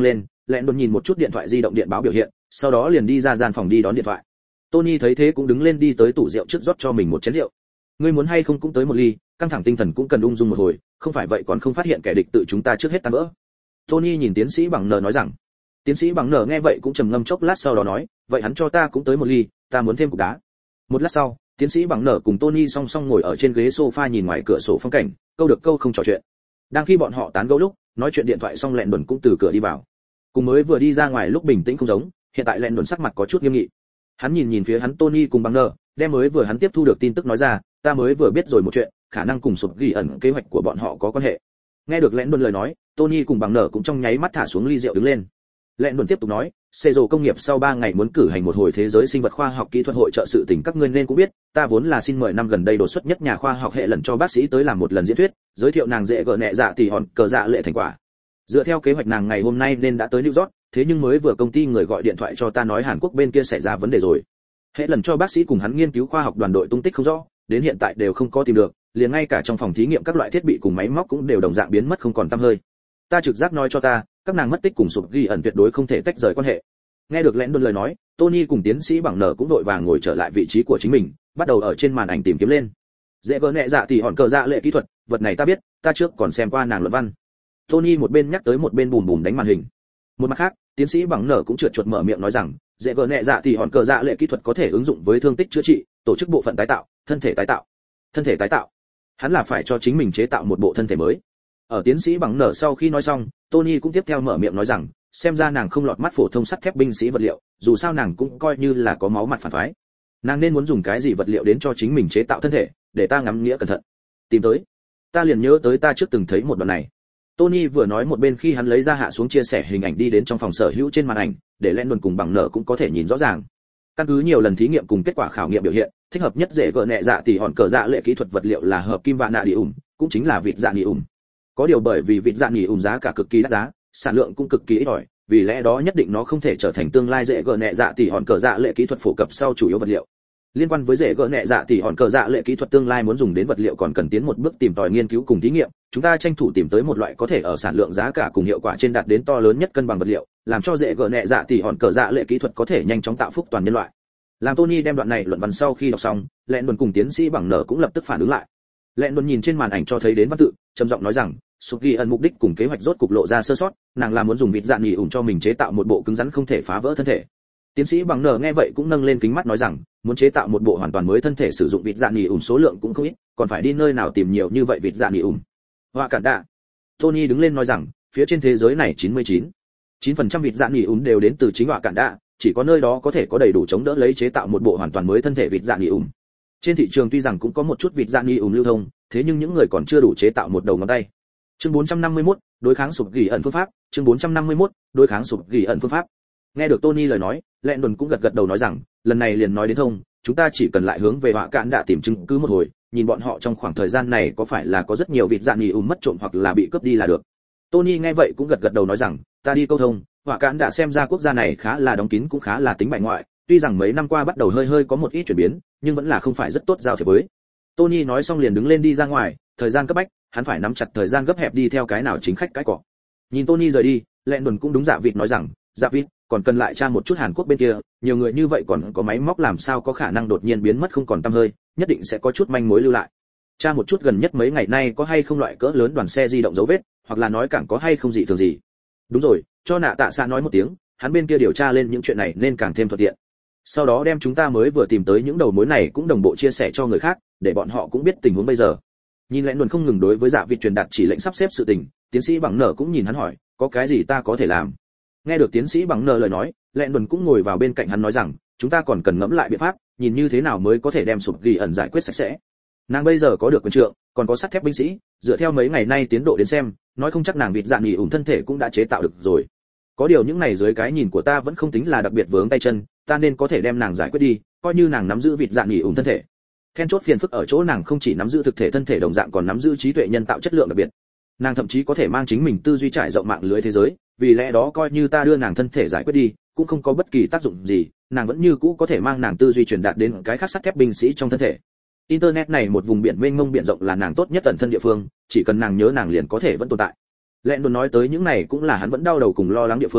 Lẹn đồn nhìn một chút điện thoại di động điện báo biểu hiện, sau đó liền đi ra gian phòng đi đón điện thoại. Tony thấy thế cũng đứng lên đi tới tủ rượu trước rót cho mình một chén rượu. Ngươi muốn hay không cũng tới một ly, căng thẳng tinh thần cũng cần ung dung một hồi, không phải vậy còn không phát hiện kẻ địch tự chúng ta trước hết tan vỡ. Tony nhìn tiến sĩ bằng nờ nói rằng. Tiến sĩ bằng nờ nghe vậy cũng trầm ngâm chốc lát sau đó nói, vậy hắn cho ta cũng tới một ly, ta muốn thêm cục đá. Một lát sau, tiến sĩ bằng nờ cùng Tony song song ngồi ở trên ghế sofa nhìn ngoài cửa sổ phong cảnh, câu được câu không trò chuyện. Đang khi bọn họ tán gẫu lúc, nói chuyện điện thoại xong Lẹn đồn cũng từ cửa đi vào. Cùng mới vừa đi ra ngoài lúc bình tĩnh không giống, hiện tại Lẹn đồn sắc mặt có chút nghiêm nghị. Hắn nhìn nhìn phía hắn Tony cùng bằng nờ, đem mới vừa hắn tiếp thu được tin tức nói ra, ta mới vừa biết rồi một chuyện, khả năng cùng sụp ghi ẩn kế hoạch của bọn họ có quan hệ. Nghe được Lẹn đồn lời nói, Tony cùng bằng nờ cũng trong nháy mắt thả xuống ly rượu đứng lên. Lẹn đồn tiếp tục nói, Xê rồ công nghiệp sau ba ngày muốn cử hành một hồi thế giới sinh vật khoa học kỹ thuật hội trợ sự tình, các ngươi nên cũng biết, ta vốn là xin mời năm gần đây đột xuất nhất nhà khoa học hệ lần cho bác sĩ tới làm một lần diễn thuyết, giới thiệu nàng dễ gỡ nẹ dạ tỷ hòn cờ dạ lệ thành quả. Dựa theo kế hoạch nàng ngày hôm nay nên đã tới New York, thế nhưng mới vừa công ty người gọi điện thoại cho ta nói Hàn Quốc bên kia xảy ra vấn đề rồi. Hệ lần cho bác sĩ cùng hắn nghiên cứu khoa học đoàn đội tung tích không rõ, đến hiện tại đều không có tìm được, liền ngay cả trong phòng thí nghiệm các loại thiết bị cùng máy móc cũng đều đồng dạng biến mất không còn tăm hơi. Ta trực giác nói cho ta, các nàng mất tích cùng sụp ghi ẩn tuyệt đối không thể tách rời quan hệ. Nghe được Lẽn đồn lời nói, Tony cùng tiến sĩ bằng nở cũng đội vàng ngồi trở lại vị trí của chính mình, bắt đầu ở trên màn ảnh tìm kiếm lên. Dễ gỡ nhẹ dạ thì hòn cờ dạ lệ kỹ thuật, vật này ta biết, ta trước còn xem qua nàng luận văn. Tony một bên nhắc tới một bên bùm bùm đánh màn hình. Một mặt khác, tiến sĩ bằng nở cũng trượt chuột mở miệng nói rằng, dễ gỡ nhẹ dạ thì hòn cờ dạ lệ kỹ thuật có thể ứng dụng với thương tích chữa trị, tổ chức bộ phận tái tạo, thân thể tái tạo. Thân thể tái tạo. Hắn là phải cho chính mình chế tạo một bộ thân thể mới. Ở tiến sĩ bằng nở sau khi nói xong, Tony cũng tiếp theo mở miệng nói rằng, xem ra nàng không lọt mắt phổ thông sắt thép binh sĩ vật liệu, dù sao nàng cũng coi như là có máu mặt phản phái. Nàng nên muốn dùng cái gì vật liệu đến cho chính mình chế tạo thân thể, để ta ngắm nghĩa cẩn thận. Tìm tới. Ta liền nhớ tới ta trước từng thấy một đoạn này. Tony vừa nói một bên khi hắn lấy ra hạ xuống chia sẻ hình ảnh đi đến trong phòng sở hữu trên màn ảnh, để Lennon cùng bằng nở cũng có thể nhìn rõ ràng. Căn cứ nhiều lần thí nghiệm cùng kết quả khảo nghiệm biểu hiện, thích hợp nhất dễ gỡ nhẹ dạ tỷ hòn cờ dạ lệ kỹ thuật vật liệu là hợp kim vạn nạ đi ủm, cũng chính là vịt dạ nỉ ủm. Có điều bởi vì vịt dạ nỉ ủm giá cả cực kỳ đắt giá, sản lượng cũng cực kỳ ít ỏi, vì lẽ đó nhất định nó không thể trở thành tương lai dễ gỡ nhẹ dạ tỷ hòn cờ dạ lệ kỹ thuật phổ cập sau chủ yếu vật liệu. Liên quan với dễ gỡ nhẹ dạ tỷ hòn cờ dạ lệ kỹ thuật tương lai muốn dùng đến vật liệu còn cần tiến một bước tìm tòi nghiên cứu cùng thí nghiệm, chúng ta tranh thủ tìm tới một loại có thể ở sản lượng giá cả cùng hiệu quả trên đạt đến to lớn nhất cân bằng vật liệu, làm cho dễ gỡ nhẹ dạ tỷ hòn cờ dạ lệ kỹ thuật có thể nhanh chóng tạo phúc toàn nhân loại. Làm Tony đem đoạn này luận văn sau khi đọc xong, Lẹn đồn cùng tiến sĩ bằng nở cũng lập tức phản ứng lại. Lẹn đồn nhìn trên màn ảnh cho thấy đến văn tự, trầm giọng nói rằng, Sụp ghi ẩn mục đích cùng kế hoạch rốt cục lộ ra sơ sót, nàng là muốn dùng vịt dạn nhì ủn cho mình chế tạo một bộ cứng rắn không thể phá vỡ thân thể. Tiến sĩ bằng nở nghe vậy cũng nâng lên kính mắt nói rằng, muốn chế tạo một bộ hoàn toàn mới thân thể sử dụng vịt dạn nhì ủn số lượng cũng không ít, còn phải đi nơi nào tìm nhiều như vậy vịt dạn nhì ủn. Hoa cản đạ. Tony đứng lên nói rằng, phía trên thế giới này chín mươi chín chín phần trăm vịt dạn nhì ủn đều đến từ chính Hoa cản đạ, chỉ có nơi đó có thể có đầy đủ chống đỡ lấy chế tạo một bộ hoàn toàn mới thân thể vịt dạn nhì ủn. Trên thị trường tuy rằng cũng có một chút vịt dạn nhì ủn lưu thông, thế nhưng những người còn chưa đủ chế tạo một đầu ngón tay. Chương bốn trăm năm mươi mốt, đối kháng sụp gỉ ẩn phương pháp, chương bốn trăm năm mươi mốt, đối kháng sụp gỉ ẩn phương pháp. Nghe được Tony lời nói, Lẹn đồn cũng gật gật đầu nói rằng, lần này liền nói đến thông, chúng ta chỉ cần lại hướng về Họa Cạn đã tìm chứng cứ một hồi, nhìn bọn họ trong khoảng thời gian này có phải là có rất nhiều vịt dạn nhì ủn mất trộm hoặc là bị cướp đi là được. Tony nghe vậy cũng gật gật đầu nói rằng, ta đi câu thông, Họa Cạn đã xem ra quốc gia này khá là đóng kín cũng khá là tính bại ngoại, tuy rằng mấy năm qua bắt đầu hơi hơi có một ít chuyển biến, nhưng vẫn là không phải rất tốt giao thiệp với. Tony nói xong liền đứng lên đi ra ngoài, thời gian cấp bách, hắn phải nắm chặt thời gian gấp hẹp đi theo cái nào chính khách cái cỏ. Nhìn Tony rời đi, Lẹn đồn cũng đúng dạ vịt nói rằng, dạ vịt, còn cần lại tra một chút Hàn Quốc bên kia, nhiều người như vậy còn có máy móc làm sao có khả năng đột nhiên biến mất không còn tăm hơi, nhất định sẽ có chút manh mối lưu lại. Tra một chút gần nhất mấy ngày nay có hay không loại cỡ lớn đoàn xe di động dấu vết, hoặc là nói càng có hay không gì thường gì. Đúng rồi, cho nạ tạ xạ nói một tiếng, hắn bên kia điều tra lên những chuyện này nên càng thêm thuận tiện. Sau đó đem chúng ta mới vừa tìm tới những đầu mối này cũng đồng bộ chia sẻ cho người khác, để bọn họ cũng biết tình huống bây giờ. Nhìn Lẹn đồn không ngừng đối với dạ vịt truyền đạt chỉ lệnh sắp xếp sự tình, tiến sĩ bằng nở cũng nhìn hắn hỏi, có cái gì ta có thể làm. Nghe được tiến sĩ bằng nở lời nói, Lẹn đồn cũng ngồi vào bên cạnh hắn nói rằng, chúng ta còn cần ngẫm lại biện pháp, nhìn như thế nào mới có thể đem sụp gỉ ẩn giải quyết sạch sẽ. Nàng bây giờ có được quyền trượng, còn có sắt thép binh sĩ, dựa theo mấy ngày nay tiến độ đến xem, nói không chắc nàng vịt dạn nhì ủn thân thể cũng đã chế tạo được rồi. Có điều những này dưới cái nhìn của ta vẫn không tính là đặc biệt vướng tay chân, ta nên có thể đem nàng giải quyết đi, coi như nàng nắm giữ vịt dạn nhì ủn thân thể. Then chốt phiền phức ở chỗ nàng không chỉ nắm giữ thực thể thân thể đồng dạng còn nắm giữ trí tuệ nhân tạo chất lượng đặc biệt. Nàng thậm chí có thể mang chính mình tư duy trải rộng mạng lưới thế giới, vì lẽ đó coi như ta đưa nàng thân thể giải quyết đi, cũng không có bất kỳ tác dụng gì, nàng vẫn như cũ có thể mang nàng tư duy truyền đạt đến cái khác sắt thép binh sĩ trong thân thể. Internet này một vùng biển mênh mông biển rộng là nàng tốt nhất ẩn thân địa phương, chỉ cần nàng nhớ nàng liền có thể vẫn tồn tại. Lẹn đồn nói tới những này cũng là hắn vẫn đau đầu cùng lo lắng địa phương,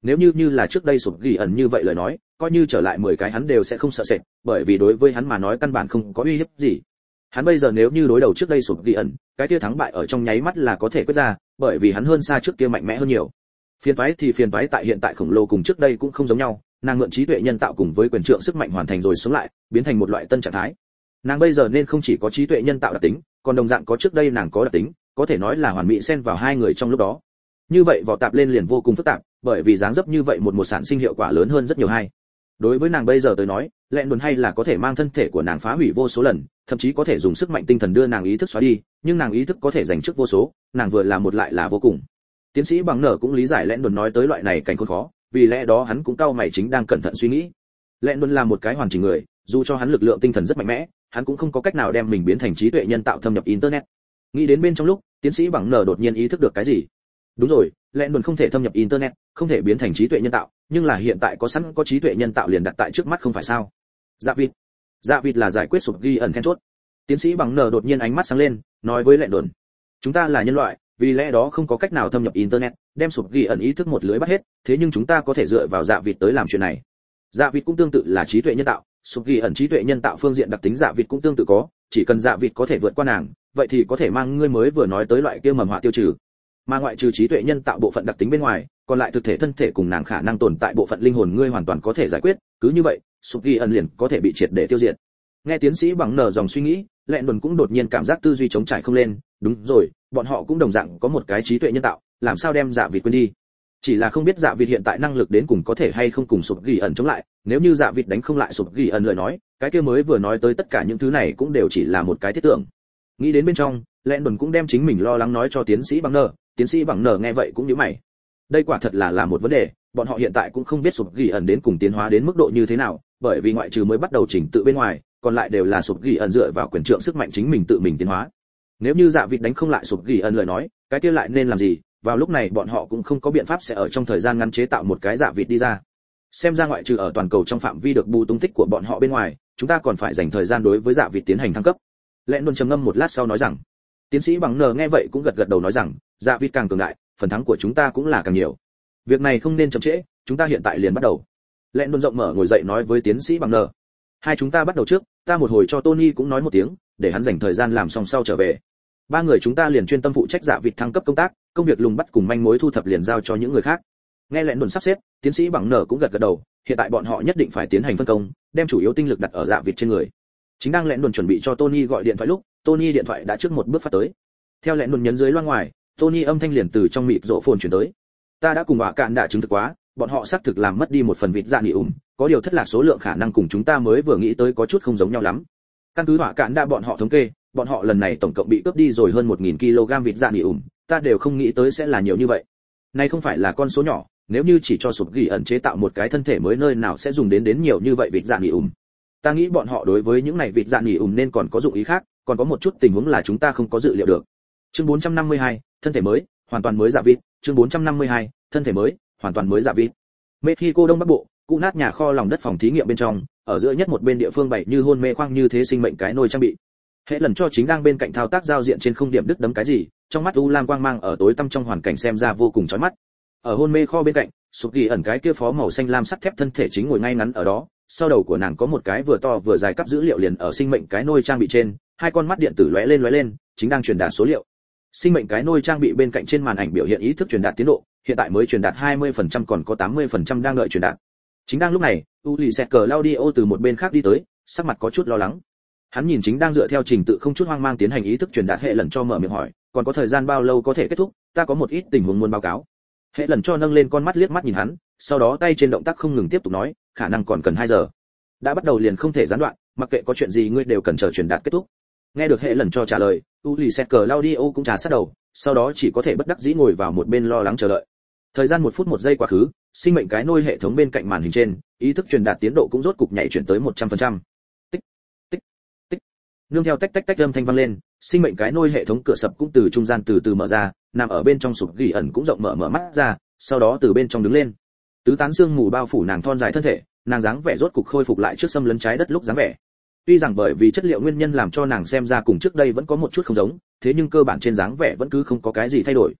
nếu như như là trước đây sụp ghi ẩn như vậy lời nói, coi như trở lại mười cái hắn đều sẽ không sợ sệt, bởi vì đối với hắn mà nói căn bản không có uy hiếp gì. Hắn bây giờ nếu như đối đầu trước đây sụp ghi ẩn, cái kia thắng bại ở trong nháy mắt là có thể quyết ra, bởi vì hắn hơn xa trước kia mạnh mẽ hơn nhiều. Phiền toái thì phiền toái tại hiện tại khổng lồ cùng trước đây cũng không giống nhau, nàng mượn trí tuệ nhân tạo cùng với quyền trượng sức mạnh hoàn thành rồi sống lại, biến thành một loại tân trạng thái. Nàng bây giờ nên không chỉ có trí tuệ nhân tạo đặc tính, còn đồng dạng có trước đây nàng có đặc tính, có thể nói là hoàn mỹ xen vào hai người trong lúc đó. Như vậy vỏ tạp lên liền vô cùng phức tạp, bởi vì dáng dấp như vậy một một sản sinh hiệu quả lớn hơn rất nhiều hai. Đối với nàng bây giờ tới nói, lẹn đồn hay là có thể mang thân thể của nàng phá hủy vô số lần, thậm chí có thể dùng sức mạnh tinh thần đưa nàng ý thức xóa đi, nhưng nàng ý thức có thể giành trước vô số, nàng vừa làm một lại là vô cùng. Tiến sĩ bằng nở cũng lý giải lẹn đồn nói tới loại này cảnh khốn khó, vì lẽ đó hắn cũng cau mày chính đang cẩn thận suy nghĩ. Lẹn đồn là một cái hoàn chỉnh người, dù cho hắn lực lượng tinh thần rất mạnh mẽ, hắn cũng không có cách nào đem mình biến thành trí tuệ nhân tạo thâm nhập internet. Nghĩ đến bên trong lúc, tiến sĩ bằng nở đột nhiên ý thức được cái gì. Đúng rồi, lẹn đồn không thể thâm nhập internet, không thể biến thành trí tuệ nhân tạo, nhưng là hiện tại có sẵn có trí tuệ nhân tạo liền đặt tại trước mắt không phải sao? Dạ vịt, dạ vịt là giải quyết sụp ghi ẩn then chốt. Tiến sĩ bằng nở đột nhiên ánh mắt sáng lên, nói với lẹn đồn, chúng ta là nhân loại, vì lẽ đó không có cách nào thâm nhập internet, đem sụp ghi ẩn ý thức một lưới bắt hết, thế nhưng chúng ta có thể dựa vào dạ vịt tới làm chuyện này. Dạ vịt cũng tương tự là trí tuệ nhân tạo, sụp ghi ẩn trí tuệ nhân tạo phương diện đặc tính dạ vịt cũng tương tự có, chỉ cần dạ vịt có thể vượt qua nàng, vậy thì có thể mang ngươi mới vừa nói tới loại kia mầm họa tiêu trừ. Mà ngoại trừ trí tuệ nhân tạo bộ phận đặc tính bên ngoài, còn lại thực thể thân thể cùng nàng khả năng tồn tại bộ phận linh hồn ngươi hoàn toàn có thể giải quyết, cứ như vậy, sụp ghi ẩn liền có thể bị triệt để tiêu diệt. Nghe tiến sĩ bằng nở dòng suy nghĩ, lẹn đồn cũng đột nhiên cảm giác tư duy chống trải không lên, đúng rồi, bọn họ cũng đồng dạng có một cái trí tuệ nhân tạo, làm sao đem dạ vịt quên đi? Chỉ là không biết dạ vịt hiện tại năng lực đến cùng có thể hay không cùng sụp ghi ẩn chống lại, nếu như dạ vịt đánh không lại sụp ghi ẩn lời nói, cái kia mới vừa nói tới tất cả những thứ này cũng đều chỉ là một cái thiết tưởng. Nghĩ đến bên trong, lẹn đồn cũng đem chính mình lo lắng nói cho tiến sĩ bằng nở, tiến sĩ bằng nở nghe vậy cũng nhíu mày. Đây quả thật là là một vấn đề, bọn họ hiện tại cũng không biết sụp ghi ẩn đến cùng tiến hóa đến mức độ như thế nào, bởi vì ngoại trừ mới bắt đầu chỉnh tự bên ngoài, còn lại đều là sụp ghi ẩn dựa vào quyền trượng sức mạnh chính mình tự mình tiến hóa. Nếu như dạ vịt đánh không lại sụp ghi ẩn lời nói, cái kia lại nên làm gì? Vào lúc này bọn họ cũng không có biện pháp sẽ ở trong thời gian ngắn chế tạo một cái dạ vịt đi ra. Xem ra ngoại trừ ở toàn cầu trong phạm vi được bù tung tích của bọn họ bên ngoài, chúng ta còn phải dành thời gian đối với dạ vịt tiến hành thăng cấp. Lẹn luôn trầm ngâm một lát sau nói rằng, tiến sĩ bằng nờ nghe vậy cũng gật gật đầu nói rằng, dạ vịt càng cường đại, phần thắng của chúng ta cũng là càng nhiều. Việc này không nên chậm trễ, chúng ta hiện tại liền bắt đầu. Lẹn luôn rộng mở ngồi dậy nói với tiến sĩ bằng nờ, hai chúng ta bắt đầu trước, ta một hồi cho Tony cũng nói một tiếng, để hắn dành thời gian làm xong sau trở về. Ba người chúng ta liền chuyên tâm phụ trách dạ vịt thăng cấp công tác, công việc lùng bắt cùng manh mối thu thập liền giao cho những người khác. Nghe lẹn đồn sắp xếp, tiến sĩ bằng nở cũng gật gật đầu, hiện tại bọn họ nhất định phải tiến hành phân công, đem chủ yếu tinh lực đặt ở dạ vịt trên người. Chính đang lẹn đồn chuẩn bị cho Tony gọi điện thoại lúc, Tony điện thoại đã trước một bước phát tới. Theo lẹn đồn nhấn dưới loa ngoài, Tony âm thanh liền từ trong mịt rộ phồn truyền tới. Ta đã cùng bà cạn đã chứng thực quá, bọn họ xác thực làm mất đi một phần vịt dạ nghỉ ủng, có điều thất lạc số lượng khả năng cùng chúng ta mới vừa nghĩ tới có chút không giống nhau lắm. Căn cứ bà cạn đã bọn họ thống kê, bọn họ lần này tổng cộng bị cướp đi rồi hơn một nghìn ki lô gam vịt dạ nghỉ ủng, ta đều không nghĩ tới sẽ là nhiều như vậy. Này không phải là con số nhỏ, nếu như chỉ cho sụp ghi ẩn chế tạo một cái thân thể mới nơi nào sẽ dùng đến đến nhiều như vậy vịt dạ nghỉ ủng. Ta nghĩ bọn họ đối với những này vịt dạ nghỉ ủng nên còn có dụng ý khác, còn có một chút tình huống là chúng ta không có dự liệu được. Chương bốn trăm năm mươi hai, thân thể mới, hoàn toàn mới dạ vịt. Chương bốn trăm năm mươi hai, thân thể mới, hoàn toàn mới dạ vịt. Mexico Đông Bắc Bộ, cũ nát nhà kho lòng đất phòng thí nghiệm bên trong, ở giữa nhất một bên địa phương bày như hôn mê khoang như thế sinh mệnh cái nôi trang bị. Hệ lần cho chính đang bên cạnh thao tác giao diện trên không điểm đứt đấm cái gì, trong mắt u lam quang mang ở tối tăm trong hoàn cảnh xem ra vô cùng chói mắt. Ở hôn mê kho bên cạnh, sụp ghi ẩn cái kia phó màu xanh lam sắt thép thân thể chính ngồi ngay ngắn ở đó, sau đầu của nàng có một cái vừa to vừa dài cắp dữ liệu liền ở sinh mệnh cái nôi trang bị trên, hai con mắt điện tử lóe lên lóe lên, chính đang truyền đạt số liệu. Sinh mệnh cái nôi trang bị bên cạnh trên màn ảnh biểu hiện ý thức truyền đạt tiến độ, hiện tại mới truyền đạt hai mươi phần trăm còn có tám mươi phần trăm đang đợi truyền đạt. Chính đang lúc này, Ulysses Claudio từ một bên khác đi tới, sắc mặt có chút lo lắng. Hắn nhìn chính đang dựa theo trình tự không chút hoang mang tiến hành ý thức truyền đạt hệ lần cho mở miệng hỏi, còn có thời gian bao lâu có thể kết thúc, ta có một ít tình huống muốn báo cáo. Hệ lần cho nâng lên con mắt liếc mắt nhìn hắn, sau đó tay trên động tác không ngừng tiếp tục nói, khả năng còn cần hai giờ. Đã bắt đầu liền không thể gián đoạn, mặc kệ có chuyện gì ngươi đều cần chờ truyền đạt kết thúc. Nghe được hệ lần cho trả lời, Ulysses Claudio cũng trà sát đầu, sau đó chỉ có thể bất đắc dĩ ngồi vào một bên lo lắng chờ đợi. Thời gian một phút một giây quá khứ, sinh mệnh cái nôi hệ thống bên cạnh màn hình trên, ý thức truyền đạt tiến độ cũng rốt cục nhảy chuyển tới một trăm phần trăm. Tích, tích, tích. Nương theo tách tách tách âm thanh vang lên, sinh mệnh cái nôi hệ thống cửa sập cũng từ trung gian từ từ mở ra, nằm ở bên trong sụp gỉ ẩn cũng rộng mở mở mắt ra, sau đó từ bên trong đứng lên. Tứ tán xương mù bao phủ nàng thon dài thân thể, nàng dáng vẻ rốt cục khôi phục lại trước xâm lấn trái đất lúc dáng vẻ. Tuy rằng bởi vì chất liệu nguyên nhân làm cho nàng xem ra cùng trước đây vẫn có một chút không giống, thế nhưng cơ bản trên dáng vẻ vẫn cứ không có cái gì thay đổi.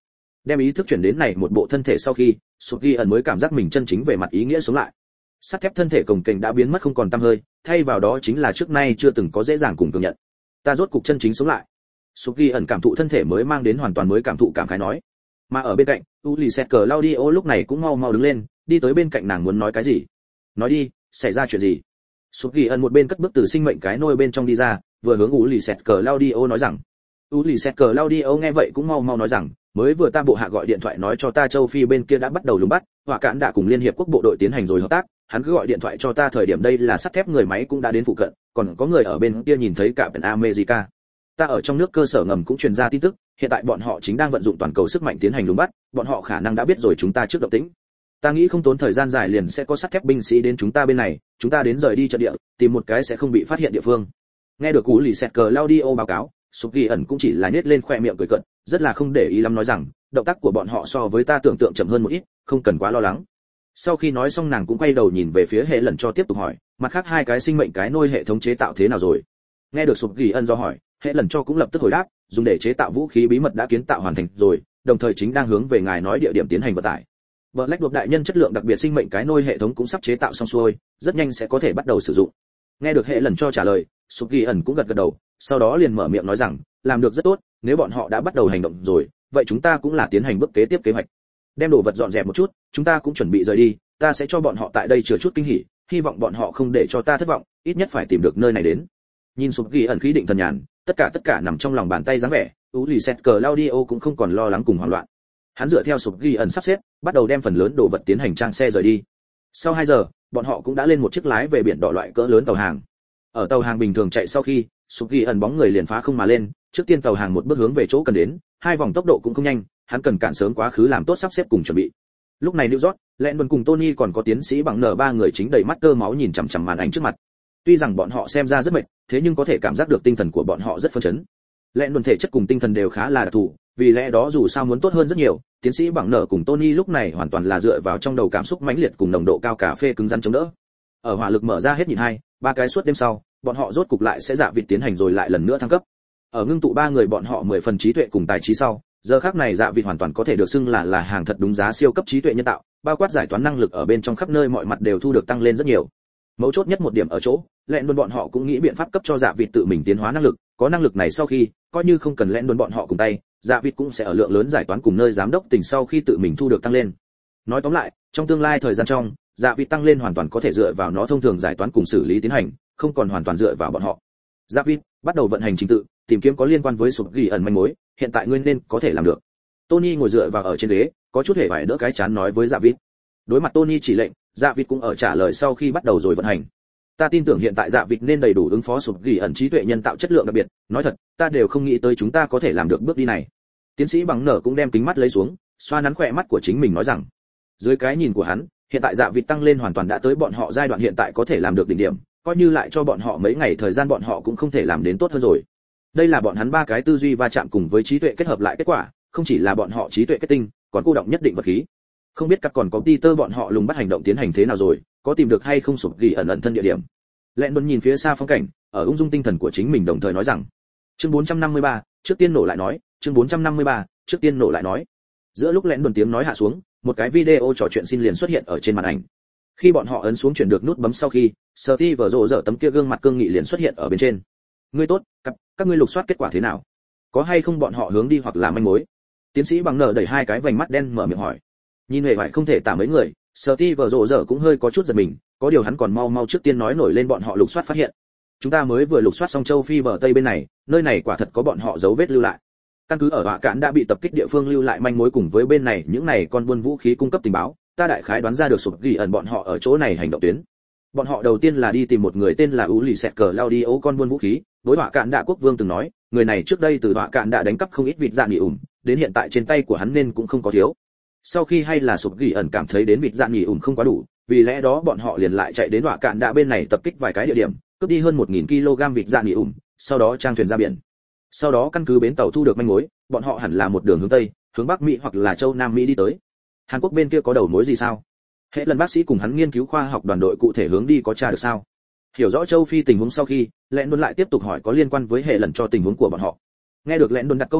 Đem ý thức chuyển đến này một bộ thân thể sau khi, Sụp Ghi ẩn mới cảm giác mình chân chính về mặt ý nghĩa sống lại. Sắt thép thân thể cồng kềnh đã biến mất không còn tăm hơi, thay vào đó chính là trước nay chưa từng có dễ dàng cùng cường nhận. Ta rốt cục chân chính sống lại. Sụp Ghi ẩn cảm thụ thân thể mới mang đến hoàn toàn mới cảm thụ cảm khái nói. Mà ở bên cạnh, Ulysses Claudio lúc này cũng mau mau đứng lên, đi tới bên cạnh nàng muốn nói cái gì. Nói đi, xảy ra chuyện gì? Sụp Ghi ẩn một bên cất bước từ sinh mệnh cái nôi bên trong đi ra, vừa hướng Ulysses Claudio nói rằng. Ulysses Claudio nghe vậy cũng mau mau nói rằng, mới vừa ta bộ hạ gọi điện thoại nói cho ta châu Phi bên kia đã bắt đầu lùng bắt, Hỏa Cạn đã cùng Liên hiệp quốc bộ đội tiến hành rồi hợp tác, hắn cứ gọi điện thoại cho ta thời điểm đây là sắt thép người máy cũng đã đến phụ cận, còn có người ở bên kia nhìn thấy cả America. Ta ở trong nước cơ sở ngầm cũng truyền ra tin tức, hiện tại bọn họ chính đang vận dụng toàn cầu sức mạnh tiến hành lùng bắt, bọn họ khả năng đã biết rồi chúng ta trước động tĩnh. Ta nghĩ không tốn thời gian dài liền sẽ có sắt thép binh sĩ đến chúng ta bên này, chúng ta đến rời đi trận địa, tìm một cái sẽ không bị phát hiện địa phương. Nghe được cú lì sẹt cờ Claudio báo cáo, Sụp Ghi ẩn cũng chỉ là nhếch lên khoe miệng cười cợt, rất là không để ý lắm nói rằng, động tác của bọn họ so với ta tưởng tượng chậm hơn một ít, không cần quá lo lắng. Sau khi nói xong nàng cũng quay đầu nhìn về phía hệ lần cho tiếp tục hỏi, mặt khác hai cái sinh mệnh cái nôi hệ thống chế tạo thế nào rồi? Nghe được Sụp Ghi ẩn do hỏi, hệ lần cho cũng lập tức hồi đáp, dùng để chế tạo vũ khí bí mật đã kiến tạo hoàn thành rồi, đồng thời chính đang hướng về ngài nói địa điểm tiến hành vận tải. Black Đột đại nhân chất lượng đặc biệt sinh mệnh cái nôi hệ thống cũng sắp chế tạo xong xuôi, rất nhanh sẽ có thể bắt đầu sử dụng. Nghe được hệ lần cho trả lời, Sụp Ghi ẩn cũng gật gật đầu, sau đó liền mở miệng nói rằng, làm được rất tốt, nếu bọn họ đã bắt đầu hành động rồi, vậy chúng ta cũng là tiến hành bước kế tiếp kế hoạch. Đem đồ vật dọn dẹp một chút, chúng ta cũng chuẩn bị rời đi, ta sẽ cho bọn họ tại đây chừa chút kinh hỉ, hy vọng bọn họ không để cho ta thất vọng, ít nhất phải tìm được nơi này đến. Nhìn Sụp Ghi ẩn khí định thần nhàn, tất cả tất cả nằm trong lòng bàn tay dáng vẻ, Ulysses Claudio cũng không còn lo lắng cùng hoảng loạn. Hắn dựa theo Sụp Ghi ẩn sắp xếp, bắt đầu đem phần lớn đồ vật tiến hành trang xe rời đi. Sau hai giờ, bọn họ cũng đã lên một chiếc lái về biển đỏ loại cỡ lớn tàu hàng. Ở tàu hàng bình thường chạy sau khi, Sụp Ghi ẩn bóng người liền phá không mà lên, trước tiên tàu hàng một bước hướng về chỗ cần đến, hai vòng tốc độ cũng không nhanh, hắn cần cản sớm quá khứ làm tốt sắp xếp cùng chuẩn bị. Lúc này New York, Lennon cùng Tony còn có tiến sĩ bằng nở ba người chính đầy mắt tơ máu nhìn chằm chằm màn ảnh trước mặt. Tuy rằng bọn họ xem ra rất mệt, thế nhưng có thể cảm giác được tinh thần của bọn họ rất phấn chấn. Lennon thể chất cùng tinh thần đều khá là đặc thù, vì lẽ đó dù sao muốn tốt hơn rất nhiều, tiến sĩ bằng nở cùng Tony lúc này hoàn toàn là dựa vào trong đầu cảm xúc mãnh liệt cùng nồng độ cao cà phê cứng rắn chống đỡ. Ở hỏa lực mở ra hết nhìn hai, ba cái suốt đêm sau, bọn họ rốt cục lại sẽ dạ vịt tiến hành rồi lại lần nữa thăng cấp. Ở ngưng tụ ba người bọn họ mười phần trí tuệ cùng tài trí sau, giờ khác này dạ vịt hoàn toàn có thể được xưng là là hàng thật đúng giá siêu cấp trí tuệ nhân tạo, bao quát giải toán năng lực ở bên trong khắp nơi mọi mặt đều thu được tăng lên rất nhiều. Mấu chốt nhất một điểm ở chỗ, lẹn luôn bọn họ cũng nghĩ biện pháp cấp cho dạ vịt tự mình tiến hóa năng lực, có năng lực này sau khi, coi như không cần lẹn luôn bọn họ cùng tay, dạ vịt cũng sẽ ở lượng lớn giải toán cùng nơi giám đốc tỉnh sau khi tự mình thu được tăng lên. Nói tóm lại, trong tương lai thời gian trong, dạ vịt tăng lên hoàn toàn có thể dựa vào nó thông thường giải toán cùng xử lý tiến hành, không còn hoàn toàn dựa vào bọn họ. Dạ vịt bắt đầu vận hành trình tự, tìm kiếm có liên quan với Sụp Ghi ẩn manh mối, hiện tại ngươi nên có thể làm được. Tony ngồi dựa vào ở trên ghế, có chút hề vải đỡ cái chán nói với dạ vịt. Đối mặt Tony chỉ lệnh, dạ vịt cũng ở trả lời sau khi bắt đầu rồi vận hành. Ta tin tưởng hiện tại dạ vịt nên đầy đủ ứng phó Sụp Ghi ẩn trí tuệ nhân tạo chất lượng đặc biệt, nói thật, ta đều không nghĩ tới chúng ta có thể làm được bước đi này. Tiến sĩ bằng nở cũng đem kính mắt lấy xuống, xoa nắn khỏe mắt của chính mình nói rằng, dưới cái nhìn của hắn, hiện tại dạ vịt tăng lên hoàn toàn đã tới bọn họ giai đoạn hiện tại có thể làm được đỉnh điểm, coi như lại cho bọn họ mấy ngày thời gian bọn họ cũng không thể làm đến tốt hơn rồi. Đây là bọn hắn ba cái tư duy va chạm cùng với trí tuệ kết hợp lại kết quả, không chỉ là bọn họ trí tuệ kết tinh, còn cô động nhất định vật khí. Không biết các còn có Peter bọn họ lùng bắt hành động tiến hành thế nào rồi, có tìm được hay không Sụp Ghi ẩn ẩn thân địa điểm. Lẹn luôn nhìn phía xa phong cảnh, ở ung dung tinh thần của chính mình đồng thời nói rằng, chương bốn trăm năm mươi ba, trước tiên nổ lại nói, chương bốn trăm năm mươi ba, trước tiên nổ lại nói. Giữa lúc lẹn luôn tiếng nói hạ xuống, một cái video trò chuyện xin liền xuất hiện ở trên màn ảnh. Khi bọn họ ấn xuống chuyển được nút bấm sau khi, Steve rồ dở tấm kia gương mặt cương nghị liền xuất hiện ở bên trên. Ngươi tốt, các, các ngươi lục soát kết quả thế nào? Có hay không bọn họ hướng đi hoặc là manh mối? Tiến sĩ bằng nở đẩy hai cái vành mắt đen mở miệng hỏi. Nhìn hề hoài không thể tả mấy người, Steve rồ dở cũng hơi có chút giật mình, có điều hắn còn mau mau trước tiên nói nổi lên bọn họ lục soát phát hiện. Chúng ta mới vừa lục soát xong châu Phi bờ Tây bên này, nơi này quả thật có bọn họ dấu vết lưu lại. Căn cứ ở Hỏa Cạn đã bị tập kích địa phương lưu lại manh mối cùng với bên này những này con buôn vũ khí cung cấp tình báo, ta đại khái đoán ra được Sụp Ghi ẩn bọn họ ở chỗ này hành động tuyến. Bọn họ đầu tiên là đi tìm một người tên là Ulysses Claudio con buôn vũ khí, đối Hỏa Cạn Đạ quốc vương từng nói, người này trước đây từ Hỏa Cạn đã đánh cắp không ít vịt dạ nghỉ ủm, đến hiện tại trên tay của hắn nên cũng không có thiếu. Sau khi hay là Sụp Ghi ẩn cảm thấy đến vịt dạ nghỉ ủm không quá đủ, vì lẽ đó bọn họ liền lại chạy đến Hỏa Cạn Đạ bên này tập kích vài cái địa điểm, cướp đi hơn một nghìn ki lô gam vịt dạ nghỉ ủm, sau đó trang thuyền ra biển. Sau đó căn cứ bến tàu thu được manh mối, bọn họ hẳn là một đường hướng tây, hướng bắc Mỹ hoặc là châu Nam Mỹ đi tới. Hàn Quốc bên kia có đầu mối gì sao? Hệ lần bác sĩ cùng hắn nghiên cứu khoa học đoàn đội cụ thể hướng đi có tra được sao? Hiểu rõ châu Phi tình huống sau khi, Lẽn Đôn lại tiếp tục hỏi có liên quan với hệ lần cho tình huống của bọn họ. Nghe được Lẽn Đôn đặt câu hỏi,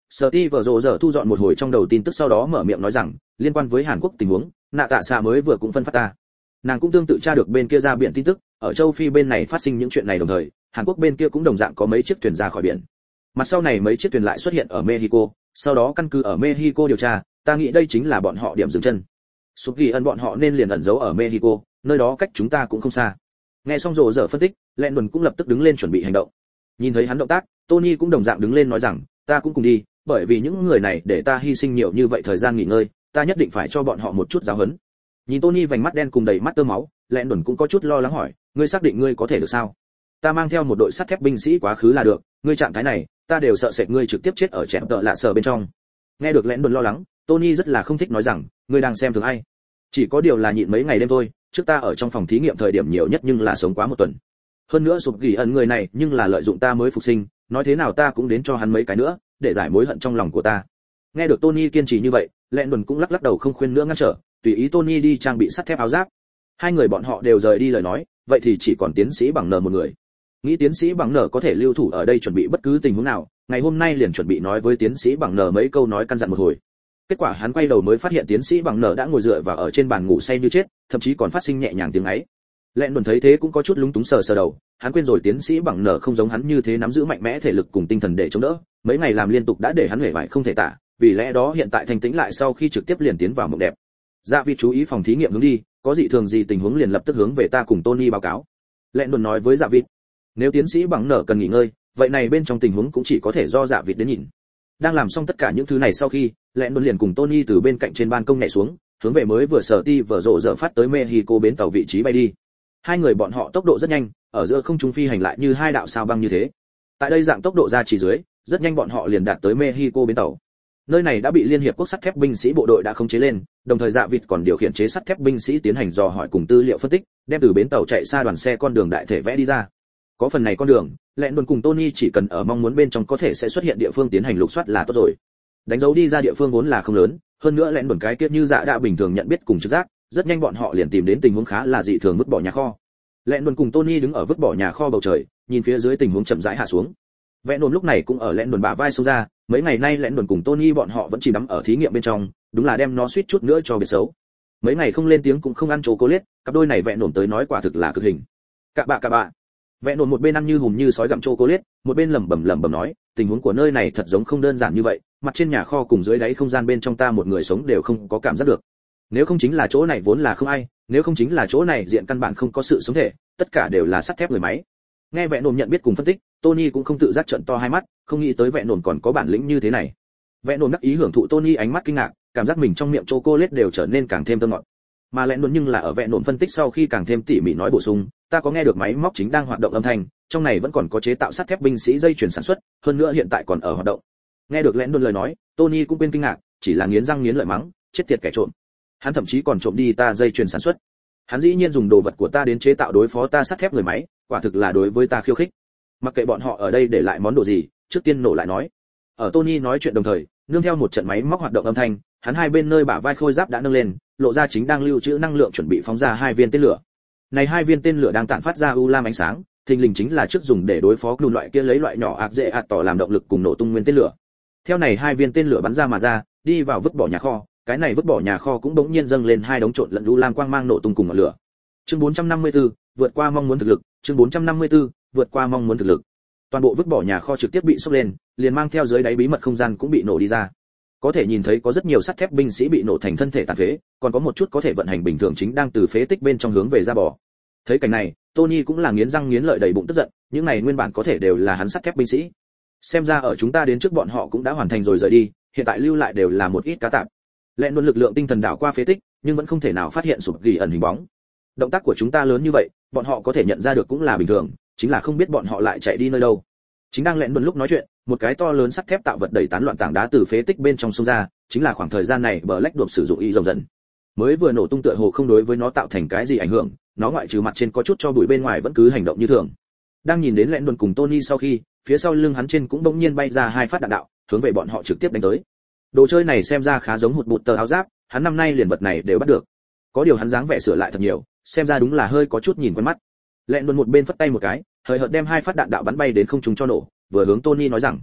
Steve rồ giờ thu dọn một hồi trong đầu tin tức sau đó mở miệng nói rằng, liên quan với Hàn Quốc tình huống, nạ tạ xạ mới vừa cũng phân phát ta. Nàng cũng tương tự tra được bên kia ra biển tin tức, ở châu Phi bên này phát sinh những chuyện này đồng thời, Hàn Quốc bên kia cũng đồng dạng có mấy chiếc thuyền ra khỏi biển. Mặt sau này mấy chiếc thuyền lại xuất hiện ở Mexico, sau đó căn cứ ở Mexico điều tra, ta nghĩ đây chính là bọn họ điểm dừng chân. Sụp Ghi ẩn bọn họ nên liền ẩn giấu ở Mexico, nơi đó cách chúng ta cũng không xa. Nghe xong rồ giờ phân tích, Lennon cũng lập tức đứng lên chuẩn bị hành động. Nhìn thấy hắn động tác, Tony cũng đồng dạng đứng lên nói rằng, ta cũng cùng đi, bởi vì những người này để ta hy sinh nhiều như vậy thời gian nghỉ ngơi, ta nhất định phải cho bọn họ một chút giáo huấn. Nhìn Tony vành mắt đen cùng đầy mắt tơ máu, Lennon cũng có chút lo lắng hỏi, ngươi xác định ngươi có thể được sao? Ta mang theo một đội sắt thép binh sĩ quá khứ là được, ngươi trạng thái này, ta đều sợ sệt ngươi trực tiếp chết ở chém tợ lạ sở bên trong. Nghe được Lennon lo lắng, Tony rất là không thích nói rằng, ngươi đang xem thường ai? Chỉ có điều là nhịn mấy ngày đêm thôi, trước ta ở trong phòng thí nghiệm thời điểm nhiều nhất nhưng là sống quá một tuần. Hơn nữa Sụp Gỉ ẩn người này nhưng là lợi dụng ta mới phục sinh, nói thế nào ta cũng đến cho hắn mấy cái nữa, để giải mối hận trong lòng của ta. Nghe được Tony kiên trì như vậy, Lennon cũng lắc lắc đầu không khuyên nữa ngăn trở, tùy ý Tony đi trang bị sắt thép áo giáp. Hai người bọn họ đều rời đi lời nói, vậy thì chỉ còn tiến sĩ bằng nở một người. Nghĩ tiến sĩ bằng nở có thể lưu thủ ở đây chuẩn bị bất cứ tình huống nào, ngày hôm nay liền chuẩn bị nói với tiến sĩ bằng nở mấy câu nói căn dặn một hồi. Kết quả hắn quay đầu mới phát hiện tiến sĩ bằng nở đã ngồi dựa vào ở trên bàn ngủ say như chết, thậm chí còn phát sinh nhẹ nhàng tiếng ấy. Lennon thấy thế cũng có chút lúng túng sờ sờ đầu, hắn quên rồi tiến sĩ bằng nở không giống hắn như thế nắm giữ mạnh mẽ thể lực cùng tinh thần để chống đỡ, mấy ngày làm liên tục đã để hắn huệ vải không thể tả, vì lẽ đó hiện tại thanh tĩnh lại sau khi trực tiếp liền tiến vào mộng đẹp. Dạ vị chú ý phòng thí nghiệm hướng đi, có dị thường gì tình huống liền lập tức hướng về ta cùng Tony báo cáo. Lennon nói với Dạ vị, nếu tiến sĩ bằng nở cần nghỉ ngơi, vậy này bên trong tình huống cũng chỉ có thể do Dạ vị đến nhìn. Đang làm xong tất cả những thứ này sau khi, Lennon liền cùng Tony từ bên cạnh trên ban công nhảy xuống, hướng về mới vừa sở ti vừa rộ dở phát tới Mexico bến tàu vị trí bay đi. Hai người bọn họ tốc độ rất nhanh, ở giữa không trung phi hành lại như hai đạo sao băng như thế. Tại đây dạng tốc độ ra chỉ dưới, rất nhanh bọn họ liền đạt tới Mexico bến tàu. Nơi này đã bị Liên hiệp quốc sắt thép binh sĩ bộ đội đã khống chế lên, đồng thời Dạ Vịt còn điều khiển chế sắt thép binh sĩ tiến hành dò hỏi cùng tư liệu phân tích, đem từ bến tàu chạy xa đoàn xe con đường đại thể vẽ đi ra. Có phần này con đường, Lennon cùng Tony chỉ cần ở mong muốn bên trong có thể sẽ xuất hiện địa phương tiến hành lục soát là tốt rồi. Đánh dấu đi ra địa phương vốn là không lớn, hơn nữa Lennon cái kia như Dạ đã bình thường nhận biết cùng trực giác, rất nhanh bọn họ liền tìm đến tình huống khá là dị thường vứt bỏ nhà kho. Lennon cùng Tony đứng ở vứt bỏ nhà kho bầu trời, nhìn phía dưới tình huống chậm rãi hạ xuống. Vẽ nổm lúc này cũng ở Lennon bả vai xông ra, mấy ngày nay Lennon cùng Tony bọn họ vẫn chỉ đắm ở thí nghiệm bên trong, đúng là đem nó suýt chút nữa cho biệt xấu. Mấy ngày không lên tiếng cũng không ăn chocolate, cặp đôi này vẽ nổm tới nói quả thực là cực hình. Cạ bạ cạ bạ. Vẽ nổm một bên ăn như hùm như sói gặm chocolate, một bên lẩm bẩm lẩm bẩm nói, tình huống của nơi này thật giống không đơn giản như vậy, mặt trên nhà kho cùng dưới đáy không gian bên trong ta một người sống đều không có cảm giác được. Nếu không chính là chỗ này vốn là không ai, nếu không chính là chỗ này diện căn bản không có sự sống thể, tất cả đều là sắt thép người máy. Nghe vẽ nổm nhận biết cùng phân tích, Tony cũng không tự giác trợn to hai mắt, không nghĩ tới vẽ nổm còn có bản lĩnh như thế này. Vẽ nổm đắc ý hưởng thụ Tony ánh mắt kinh ngạc, cảm giác mình trong miệng chocolate đều trở nên càng thêm thơm ngọt. Mà lẽ luôn nhưng là ở vẽ nổm phân tích sau khi càng thêm tỉ mỉ nói bổ sung, ta có nghe được máy móc chính đang hoạt động âm thanh, trong này vẫn còn có chế tạo sắt thép binh sĩ dây chuyển sản xuất, hơn nữa hiện tại còn ở hoạt động. Nghe được lẽ luôn lời nói, Tony cũng quên kinh ngạc, chỉ là nghiến răng nghiến lợi mắng, chết tiệt kẻ trộm. Hắn thậm chí còn trộm đi ta dây chuyển sản xuất. Hắn dĩ nhiên dùng đồ vật của ta đến chế tạo đối phó ta sắt thép người máy, quả thực là đối với ta khiêu khích. Mặc kệ bọn họ ở đây để lại món đồ gì, trước tiên nổ lại nói. Ở Tony nói chuyện đồng thời, nương theo một trận máy móc hoạt động âm thanh, hắn hai bên nơi bả vai khôi giáp đã nâng lên, lộ ra chính đang lưu trữ năng lượng chuẩn bị phóng ra hai viên tên lửa. Này hai viên tên lửa đang tản phát ra u lam ánh sáng, thình lình chính là trước dùng để đối phó clone loại kia lấy loại nhỏ ạc dễ ạt tỏ làm động lực cùng nổ tung nguyên tên lửa. Theo này hai viên tên lửa bắn ra mà ra, đi vào vứt bỏ nhà kho, cái này vứt bỏ nhà kho cũng bỗng nhiên dâng lên hai đống trộn lẫn u lam quang mang nổ tung cùng ngọn lửa. Chương bốn trăm năm mươi tư, vượt qua mong muốn thực lực, chương bốn trăm năm mươi tư, vượt qua mong muốn thực lực. Toàn bộ vứt bỏ nhà kho trực tiếp bị sốc lên, liền mang theo dưới đáy bí mật không gian cũng bị nổ đi ra. Có thể nhìn thấy có rất nhiều sắt thép binh sĩ bị nổ thành thân thể tàn phế, còn có một chút có thể vận hành bình thường chính đang từ phế tích bên trong hướng về ra bò. Thấy cảnh này, Tony cũng là nghiến răng nghiến lợi đầy bụng tức giận, những này nguyên bản có thể đều là hắn sắt thép binh sĩ. Xem ra ở chúng ta đến trước bọn họ cũng đã hoàn thành rồi rời đi, hiện tại lưu lại đều là một ít cá tạp. Lẽ luôn lực lượng tinh thần đảo qua phế tích, nhưng vẫn không thể nào phát hiện Sụp Gỉ ẩn hình bóng. Động tác của chúng ta lớn như vậy, bọn họ có thể nhận ra được cũng là bình thường, chính là không biết bọn họ lại chạy đi nơi đâu. Chính đang lẹn đồn lúc nói chuyện, một cái to lớn sắt thép tạo vật đẩy tán loạn tảng đá từ phế tích bên trong xông ra, chính là khoảng thời gian này Black Đột sử dụng y rồng dần. Mới vừa nổ tung tựa hồ không đối với nó tạo thành cái gì ảnh hưởng, nó ngoại trừ mặt trên có chút cho bụi bên ngoài vẫn cứ hành động như thường. Đang nhìn đến lẹn đồn cùng Tony sau khi, phía sau lưng hắn trên cũng bỗng nhiên bay ra hai phát đạn đạo, hướng về bọn họ trực tiếp đánh tới. Đồ chơi này xem ra khá giống hụt bụt tờ áo giáp, hắn năm nay liền vật này đều bắt được. Có điều hắn dáng vẻ sửa lại thật nhiều, xem ra đúng là hơi có chút nhìn quen mắt. Lẹn đồn một bên phất tay một cái, hơi hợt đem hai phát đạn đạo bắn bay đến không trung cho nổ, vừa hướng Tony nói rằng: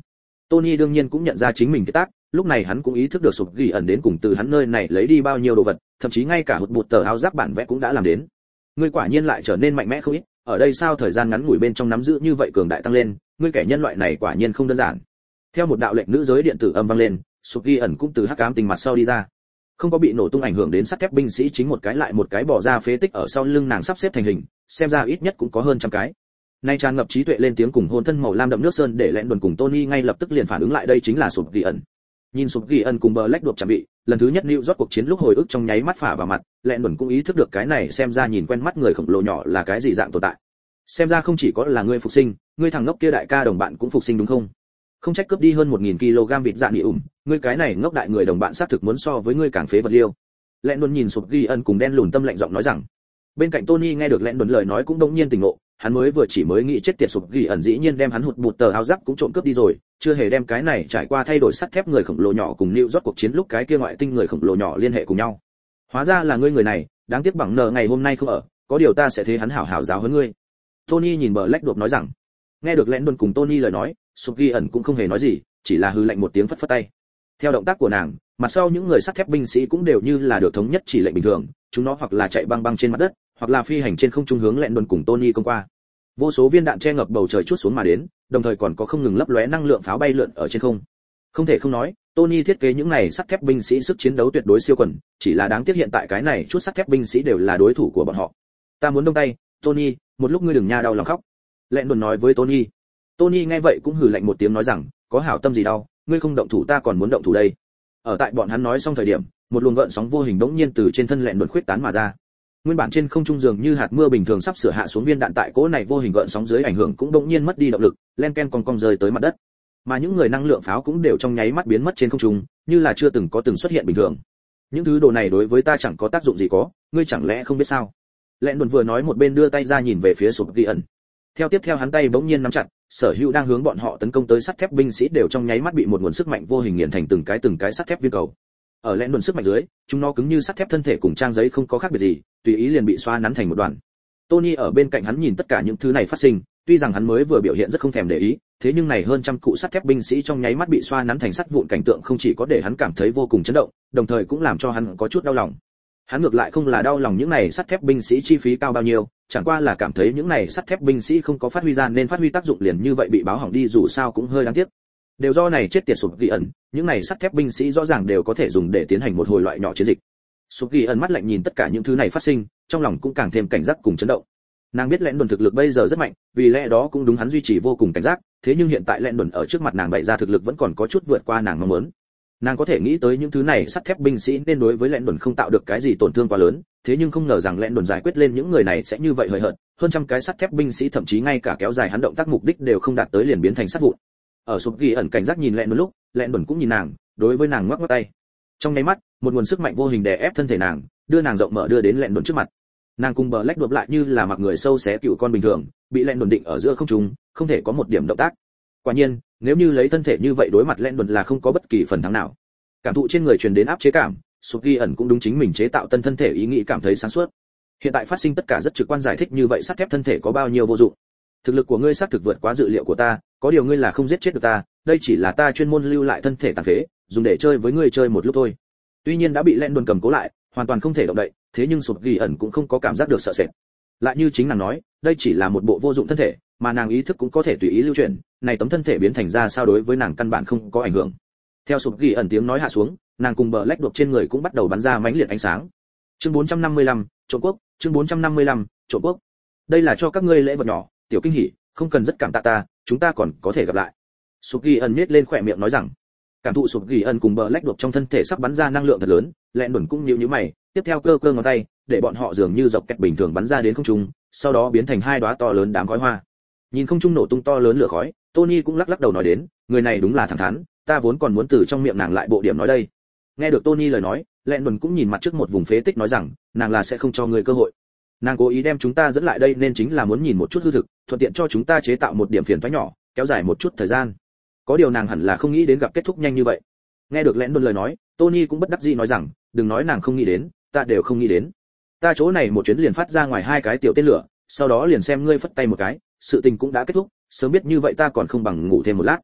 Tony đương nhiên cũng nhận ra chính mình cái tác, lúc này hắn cũng ý thức được sụp ghi ẩn đến cùng từ hắn nơi này lấy đi bao nhiêu đồ vật, thậm chí ngay cả hụt bụt tờ áo giáp bản vẽ cũng đã làm đến. Ngươi quả nhiên lại trở nên mạnh mẽ không ít, ở đây sao thời gian ngắn ngủi bên trong nắm giữ như vậy cường đại tăng lên, ngươi kẻ nhân loại này quả nhiên không đơn giản. Theo một đạo lệnh nữ giới điện tử âm vang lên, sụp ghi ẩn cũng từ hắc ám tình mặt sau đi ra. Không có bị nổ tung ảnh hưởng đến sắt thép binh sĩ chính một cái lại một cái bỏ ra phế tích ở sau lưng nàng sắp xếp thành hình, xem ra ít nhất cũng có hơn trăm cái. Nay tràn ngập trí tuệ lên tiếng cùng hồn thân màu lam đậm nước sơn để lẹn đồn cùng Tony ngay lập tức liền phản ứng lại đây chính là sụp ghi ẩn. Nhìn sụp ghi ẩn cùng bờ lách đột chạm bị, lần thứ nhất New York cuộc chiến lúc hồi ức trong nháy mắt phả vào mặt, lẹn đồn cũng ý thức được cái này xem ra nhìn quen mắt người khổng lồ nhỏ là cái gì dạng tồn tại. Xem ra không chỉ có là ngươi phục sinh, ngươi thằng ngốc kia đại ca đồng bạn cũng phục sinh đúng không? Không trách cướp đi hơn một nghìn ki lô gam vịt dạ nị ủm, ngươi cái này ngốc đại người đồng bạn xác thực muốn so với ngươi càng phế vật liêu. Lẹn đồn nhìn sụp ghi ẩn cùng đen lùn tâm lạnh giọng nói rằng. Bên cạnh Tony nghe được lẹn đồn lời nói cũng đột nhiên tỉnh ngộ, hắn mới vừa chỉ mới nghĩ chết tiệt sụp ghi ẩn dĩ nhiên đem hắn hụt bụt tờ áo giáp cũng trộm cướp đi rồi, chưa hề đem cái này trải qua thay đổi sắt thép người khổng lồ nhỏ cùng New York cuộc chiến lúc cái kia ngoại tinh người khổng lồ nhỏ liên hệ cùng nhau. Hóa ra là ngươi người này, đáng tiếc bằng nợ ngày hôm nay không ở, có điều ta sẽ thế hắn hảo hảo giáo huấn ngươi. Tony nhìn bờ lách đột nói rằng. Nghe được lẹn đồn cùng Tony lời nói, sụp ghi ẩn cũng không hề nói gì, chỉ là hừ lạnh một tiếng phất phất tay. Theo động tác của nàng, mặt sau những người sắt thép binh sĩ cũng đều như là được thống nhất chỉ lệnh bình thường, chúng nó hoặc là chạy băng băng trên mặt đất, hoặc là phi hành trên không trung hướng lẹn đồn cùng Tony công qua. Vô số viên đạn che ngập bầu trời chuốt xuống mà đến, đồng thời còn có không ngừng lấp lóe năng lượng pháo bay lượn ở trên không. Không thể không nói, Tony thiết kế những này sắt thép binh sĩ sức chiến đấu tuyệt đối siêu quần, chỉ là đáng tiếc hiện tại cái này chút sắt thép binh sĩ đều là đối thủ của bọn họ. Ta muốn đông tay, Tony, một lúc ngươi đừng nha đau lòng khóc. Lẹn đồn nói với Tony. Tony nghe vậy cũng hừ lạnh một tiếng nói rằng, có hảo tâm gì đâu, ngươi không động thủ ta còn muốn động thủ đây. Ở tại bọn hắn nói xong thời điểm, một luồng gợn sóng vô hình bỗng nhiên từ trên thân lẹn đồn khuyết tán mà ra. Nguyên bản trên không trung dường như hạt mưa bình thường sắp sửa hạ xuống viên đạn tại cỗ này vô hình gợn sóng dưới ảnh hưởng cũng bỗng nhiên mất đi động lực, len ken cong cong rơi tới mặt đất. Mà những người năng lượng pháo cũng đều trong nháy mắt biến mất trên không trung, như là chưa từng có từng xuất hiện bình thường. Những thứ đồ này đối với ta chẳng có tác dụng gì có, ngươi chẳng lẽ không biết sao? Lẹn đồn vừa nói một bên đưa tay ra nhìn về phía sụp ghi ẩn. Theo tiếp theo hắn tay bỗng nhiên nắm chặt, sở hữu đang hướng bọn họ tấn công tới sắt thép binh sĩ đều trong nháy mắt bị một nguồn sức mạnh vô hình nghiền thành từng cái từng cái sắt thép viên cầu. Ở lẹn đồn sức mạnh dưới, chúng nó cứng như sắt thép thân thể cùng trang giấy không có khác biệt gì, tùy ý liền bị xoa nắn thành một đoàn. Tony ở bên cạnh hắn nhìn tất cả những thứ này phát sinh, tuy rằng hắn mới vừa biểu hiện rất không thèm để ý, thế nhưng này hơn trăm cụ sắt thép binh sĩ trong nháy mắt bị xoa nắn thành sắt vụn cảnh tượng không chỉ có để hắn cảm thấy vô cùng chấn động, đồng thời cũng làm cho hắn có chút đau lòng. Hắn ngược lại không là đau lòng những này sắt thép binh sĩ chi phí cao bao nhiêu, chẳng qua là cảm thấy những này sắt thép binh sĩ không có phát huy ra nên phát huy tác dụng liền như vậy bị báo hỏng đi dù sao cũng hơi đáng tiếc. Đều do này chết tiệt sụp ghi ẩn, những này sắt thép binh sĩ rõ ràng đều có thể dùng để tiến hành một hồi loại nhỏ chiến dịch. Sụp ghi ẩn mắt lạnh nhìn tất cả những thứ này phát sinh, trong lòng cũng càng thêm cảnh giác cùng chấn động. Nàng biết lẽn đồn thực lực bây giờ rất mạnh, vì lẽ đó cũng đúng hắn duy trì vô cùng cảnh giác, thế nhưng hiện tại lẽn đồn ở trước mặt nàng bày ra thực lực vẫn còn có chút vượt qua nàng mong muốn. Nàng có thể nghĩ tới những thứ này sắt thép binh sĩ nên đối với lẽn đồn không tạo được cái gì tổn thương quá lớn, thế nhưng không ngờ rằng lẽn đồn giải quyết lên những người này sẽ như vậy hời hợt, hơn trăm cái sắt thép binh sĩ thậm chí ngay cả kéo dài hắn động tác mục đích đều không đạt tới liền biến thành sắt vụn. Ở sụp ghi ẩn cảnh giác nhìn lẽn đồn lúc, lẽn đồn cũng nhìn nàng, đối với nàng ngoắc ngoắc tay. Trong nháy mắt, một nguồn sức mạnh vô hình đè ép thân thể nàng, đưa nàng rộng mở đưa đến lẽn đồn trước mặt. Nàng cùng bờ lách đột lại như là mặc người sâu xé cựu con bình thường, bị lẽn đồn định ở giữa không trung, không thể có một điểm động tác. Quả nhiên, nếu như lấy thân thể như vậy đối mặt lẽn đồn là không có bất kỳ phần thắng nào. Cảm thụ trên người truyền đến áp chế cảm, sụp ghi ẩn cũng đúng chính mình chế tạo tân thân thể ý nghĩ cảm thấy sáng suốt. Hiện tại phát sinh tất cả rất trực quan giải thích như vậy sắt thép thân thể có bao nhiêu vô dụng. Thực lực của ngươi xác thực vượt quá dự liệu của ta, có điều ngươi là không giết chết được ta, đây chỉ là ta chuyên môn lưu lại thân thể tàn phế, dùng để chơi với ngươi chơi một lúc thôi. Tuy nhiên đã bị lẽn đồn cầm cố lại, hoàn toàn không thể động đậy, thế nhưng sụp ghi ẩn cũng không có cảm giác được sợ sệt. Lại như chính nàng nói, đây chỉ là một bộ vô dụng thân thể, mà nàng ý thức cũng có thể tùy ý lưu chuyển, này tấm thân thể biến thành ra sao đối với nàng căn bản không có ảnh hưởng. Theo sụp ghi ẩn tiếng nói hạ xuống, nàng cùng bờ lách đột trên người cũng bắt đầu bắn ra mãnh liệt ánh sáng. Chương bốn trăm năm mươi lăm, trộm quốc, chương bốn trăm năm mươi lăm, trộm quốc. Đây là cho các ngươi lễ vật nhỏ, tiểu kinh hỉ, không cần rất cảm tạ ta, chúng ta còn có thể gặp lại. Sụp ghi ẩn nhếch lên khóe miệng nói rằng, cảm thụ sụp ghi ẩn cùng bờ lách đột trong thân thể sắp bắn ra năng lượng thật lớn, lẹn đồn cũng nhíu nhíu mày, tiếp theo cơ cơ ngón tay, để bọn họ dường như dọc kẹt bình thường bắn ra đến không trung, sau đó biến thành hai đóa to lớn đám khói hoa. Nhìn không trung nổ tung to lớn lửa khói, Tony cũng lắc lắc đầu nói đến, người này đúng là thẳng thắn, ta vốn còn muốn từ trong miệng nàng lại bộ điểm nói đây. Nghe được Tony lời nói, lẹn đồn cũng nhìn mặt trước một vùng phế tích nói rằng, nàng là sẽ không cho người cơ hội. Nàng cố ý đem chúng ta dẫn lại đây nên chính là muốn nhìn một chút hư thực, thuận tiện cho chúng ta chế tạo một điểm phiền toái nhỏ, kéo dài một chút thời gian. Có điều nàng hẳn là không nghĩ đến gặp kết thúc nhanh như vậy. Nghe được lẽn đồn lời nói, Tony cũng bất đắc dĩ nói rằng, đừng nói nàng không nghĩ đến, ta đều không nghĩ đến. Ta chỗ này một chuyến liền phát ra ngoài hai cái tiểu tên lửa, sau đó liền xem ngươi phất tay một cái, sự tình cũng đã kết thúc, sớm biết như vậy ta còn không bằng ngủ thêm một lát.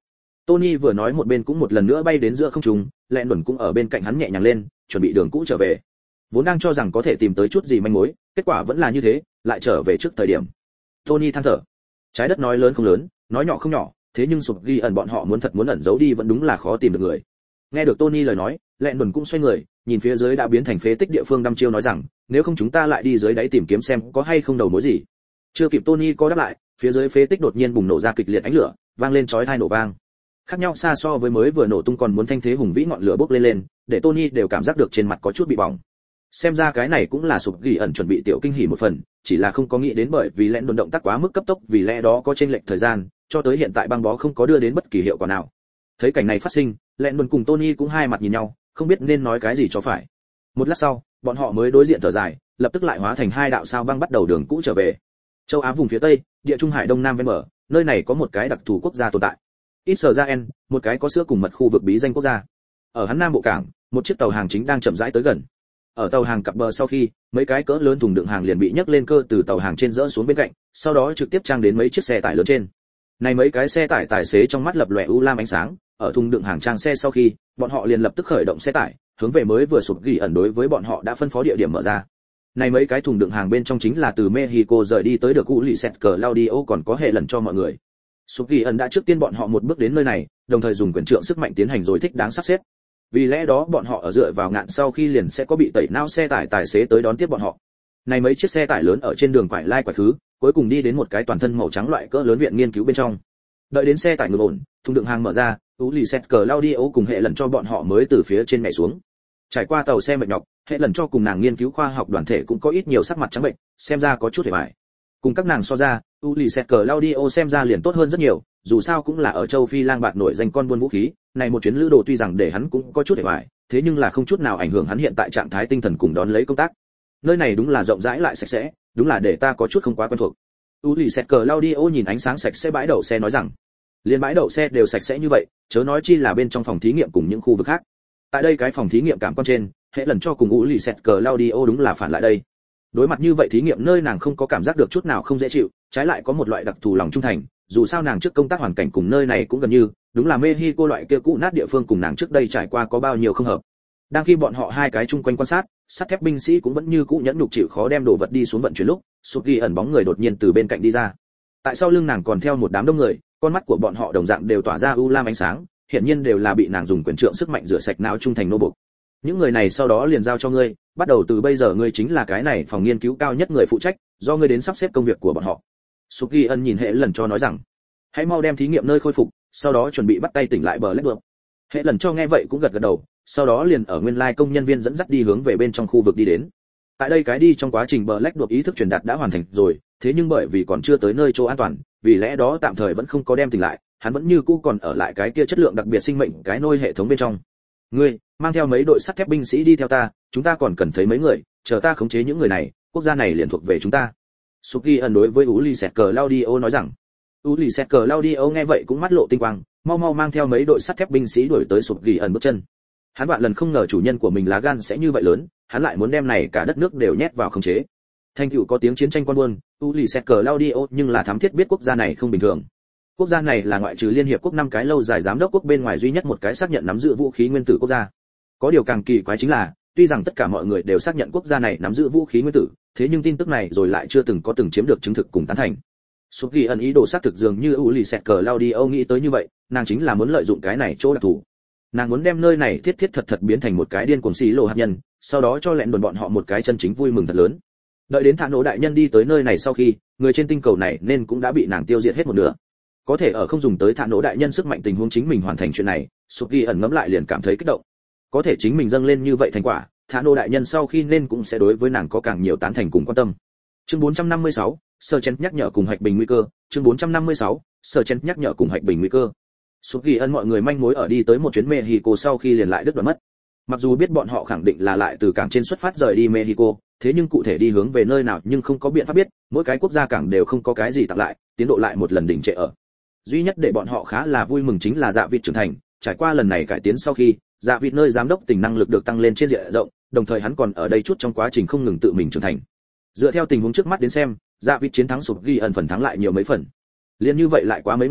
Tony vừa nói một bên cũng một lần nữa bay đến giữa không trung, lẹn đồn cũng ở bên cạnh hắn nhẹ nhàng lên, chuẩn bị đường cũ trở về. Vốn đang cho rằng có thể tìm tới chút gì manh mối, kết quả vẫn là như thế, lại trở về trước thời điểm. Tony than thở. Trái đất nói lớn không lớn, nói nhỏ không nhỏ, thế nhưng sụp ghi ẩn bọn họ muốn thật muốn ẩn giấu đi vẫn đúng là khó tìm được người. Nghe được Tony lời nói, lẹn đồn cũng xoay người, nhìn phía dưới đã biến thành phế tích địa phương đăm chiêu nói rằng, nếu không chúng ta lại đi dưới đáy tìm kiếm xem có hay không đầu mối gì. Chưa kịp Tony có đáp lại, phía dưới phế tích đột nhiên bùng nổ ra kịch liệt ánh lửa, vang lên chói tai nổ vang. Khác nhau xa so với mới vừa nổ tung còn muốn thanh thế hùng vĩ ngọn lửa bốc lên lên, để Tony đều cảm giác được trên mặt có chút bị bỏng. Xem ra cái này cũng là sụp ghi ẩn chuẩn bị tiểu kinh hỉ một phần, chỉ là không có nghĩ đến bởi vì lẽn đồn động tác quá mức cấp tốc, vì lẽ đó có chênh lệch thời gian, cho tới hiện tại băng bó không có đưa đến bất kỳ hiệu quả nào. Thấy cảnh này phát sinh, lẽn đồn cùng Tony cũng hai mặt nhìn nhau, không biết nên nói cái gì cho phải. Một lát sau, bọn họ mới đối diện thở dài, lập tức lại hóa thành hai đạo sao băng bắt đầu đường cũ trở về. Châu Á vùng phía tây, địa trung hải đông nam ven bờ, nơi này có một cái đặc thù quốc gia tồn tại. Israel, một cái có sữa cùng mật khu vực bí danh quốc gia. Ở hắn nam bộ cảng, một chiếc tàu hàng chính đang chậm rãi tới gần. Ở tàu hàng cập bờ sau khi, mấy cái cỡ lớn thùng đựng hàng liền bị nhấc lên cơ từ tàu hàng trên dỡ xuống bên cạnh, sau đó trực tiếp trang đến mấy chiếc xe tải lớn trên. Này mấy cái xe tải tài xế trong mắt lập lòe u lam ánh sáng, ở thùng đựng hàng trang xe sau khi, bọn họ liền lập tức khởi động xe tải, hướng về mới vừa sụp ghi ẩn đối với bọn họ đã phân phó địa điểm mở ra. Này mấy cái thùng đựng hàng bên trong chính là từ Mexico rời đi tới được cụ lì sẹt cờ Claudio còn có hệ lần cho mọi người. Sụp ghi ẩn đã trước tiên bọn họ một bước đến nơi này, đồng thời dùng quyền trượng sức mạnh tiến hành rồi thích đáng sắp xếp. Vì lẽ đó bọn họ ở dựa vào ngạn sau khi liền sẽ có bị tẩy não xe tải tài xế tới đón tiếp bọn họ. Này mấy chiếc xe tải lớn ở trên đường quải lai quải khứ, cuối cùng đi đến một cái toàn thân màu trắng loại cỡ lớn viện nghiên cứu bên trong. Đợi đến xe tải ngừng ổn, thùng đựng hàng mở ra, Ulysses Claudio cùng hệ lần cho bọn họ mới từ phía trên nhảy xuống. Trải qua tàu xe mệt nhọc, hệ lần cho cùng nàng nghiên cứu khoa học đoàn thể cũng có ít nhiều sắc mặt trắng bệnh, xem ra có chút hề bại. Cùng các nàng so ra, Ulysses Claudio xem ra liền tốt hơn rất nhiều, dù sao cũng là ở châu Phi lang bạt nổi danh con buôn vũ khí, này một chuyến lữ đồ tuy rằng để hắn cũng có chút hề bại, thế nhưng là không chút nào ảnh hưởng hắn hiện tại trạng thái tinh thần cùng đón lấy công tác. Nơi này đúng là rộng rãi lại sạch sẽ, đúng là để ta có chút không quá quen thuộc. Ulysses Claudio nhìn ánh sáng sạch sẽ bãi đậu xe nói rằng, liên bãi đậu xe đều sạch sẽ như vậy, chớ nói chi là bên trong phòng thí nghiệm cùng những khu vực khác. Tại đây cái phòng thí nghiệm cảm quan trên, hệ lần cho cùng Ulysses Claudio đúng là phản lại đây. Đối mặt như vậy thí nghiệm nơi nàng không có cảm giác được chút nào không dễ chịu, trái lại có một loại đặc thù lòng trung thành, dù sao nàng trước công tác hoàn cảnh cùng nơi này cũng gần như, đúng là Mexico loại kia cũ nát địa phương cùng nàng trước đây trải qua có bao nhiêu không hợp. Đang khi bọn họ hai cái chung quanh quan sát, sắt thép binh sĩ cũng vẫn như cũ nhẫn nhục chịu khó đem đồ vật đi xuống vận chuyển lúc, sụp ghi ẩn bóng người đột nhiên từ bên cạnh đi ra. Tại sau lưng nàng còn theo một đám đông người, con mắt của bọn họ đồng dạng đều tỏa ra u lam ánh sáng, hiển nhiên đều là bị nàng dùng quyền trượng sức mạnh rửa sạch não trung thành nô bộc. Những người này sau đó liền giao cho ngươi, bắt đầu từ bây giờ ngươi chính là cái này phòng nghiên cứu cao nhất người phụ trách, do ngươi đến sắp xếp công việc của bọn họ. Sụp ghi ẩn nhìn hệ lần cho nói rằng, hãy mau đem thí nghiệm nơi khôi phục, sau đó chuẩn bị bắt tay tỉnh lại bờ lách được. Hệ lần cho nghe vậy cũng gật gật đầu, sau đó liền ở nguyên lai công nhân viên dẫn dắt đi hướng về bên trong khu vực đi đến. Tại đây cái đi trong quá trình bờ lách được ý thức truyền đạt đã hoàn thành rồi, thế nhưng bởi vì còn chưa tới nơi chỗ an toàn, vì lẽ đó tạm thời vẫn không có đem tỉnh lại, hắn vẫn như cũ còn ở lại cái kia chất lượng đặc biệt sinh mệnh cái nôi hệ thống bên trong. Ngươi mang theo mấy đội sắt thép binh sĩ đi theo ta, chúng ta còn cần thấy mấy người, chờ ta khống chế những người này, quốc gia này liền thuộc về chúng ta. Suki ẩn đối với Ulysses Claudio nói rằng. Ulysses Claudio nghe vậy cũng mắt lộ tinh quang, mau mau mang theo mấy đội sắt thép binh sĩ đuổi tới Suki ẩn bước chân. Hắn vạn lần không ngờ chủ nhân của mình lá gan sẽ như vậy lớn, hắn lại muốn đem này cả đất nước đều nhét vào khống chế. Thành tựu có tiếng chiến tranh quan buôn, Ulysses Claudio nhưng là thám thiết biết quốc gia này không bình thường. Quốc gia này là ngoại trừ Liên hiệp quốc năm cái lâu dài giám đốc quốc bên ngoài duy nhất một cái xác nhận nắm giữ vũ khí nguyên tử quốc gia. Có điều càng kỳ quái chính là, tuy rằng tất cả mọi người đều xác nhận quốc gia này nắm giữ vũ khí nguyên tử, thế nhưng tin tức này rồi lại chưa từng có từng chiếm được chứng thực cùng tán thành. Suki ẩn ý đồ xác thực dường như Ulysses Claudio nghĩ tới như vậy, nàng chính là muốn lợi dụng cái này chỗ đặc thù. Nàng muốn đem nơi này thiết thiết thật thật biến thành một cái điên cuồng xí lô hạt nhân, sau đó cho lẹn đồn bọn họ một cái chân chính vui mừng thật lớn. Đợi đến Thạ Nổ đại nhân đi tới nơi này sau khi, người trên tinh cầu này nên cũng đã bị nàng tiêu diệt hết một nửa. Có thể ở không dùng tới Thạ Nổ đại nhân sức mạnh tình huống chính mình hoàn thành chuyện này, Suki ẩn ngẫm lại liền cảm thấy kích động. Có thể chính mình dâng lên như vậy thành quả, Thạ Nổ đại nhân sau khi nên cũng sẽ đối với nàng có càng nhiều tán thành cùng quan tâm. Chương bốn trăm năm mươi sáu, Sơ Chen nhắc nhở cùng hạch bình nguy cơ. Chương bốn trăm năm mươi sáu, Sơ Chen nhắc nhở cùng hạch bình nguy cơ. Suki ẩn mọi người manh mối ở đi tới một chuyến Mexico sau khi liền lại đứt đoạn mất. Mặc dù biết bọn họ khẳng định là lại từ cảng trên xuất phát rời đi Mexico, thế nhưng cụ thể đi hướng về nơi nào nhưng không có biện pháp biết, mỗi cái quốc gia cảng đều không có cái gì tặng lại, tiến độ lại một lần đỉnh trệ ở. Duy nhất để bọn họ khá là vui mừng chính là Dạ Vịt trưởng thành, trải qua lần này cải tiến sau khi, Dạ Vịt nơi giám đốc tỉnh năng lực được tăng lên trên diện rộng, đồng thời hắn còn ở đây chút trong quá trình không ngừng tự mình trưởng thành. Dựa theo tình huống trước mắt đến xem, Dạ Vịt chiến thắng sụp ghi ẩn phần thắng lại nhiều mấy phần. Liên như vậy lại quá mấy ngày,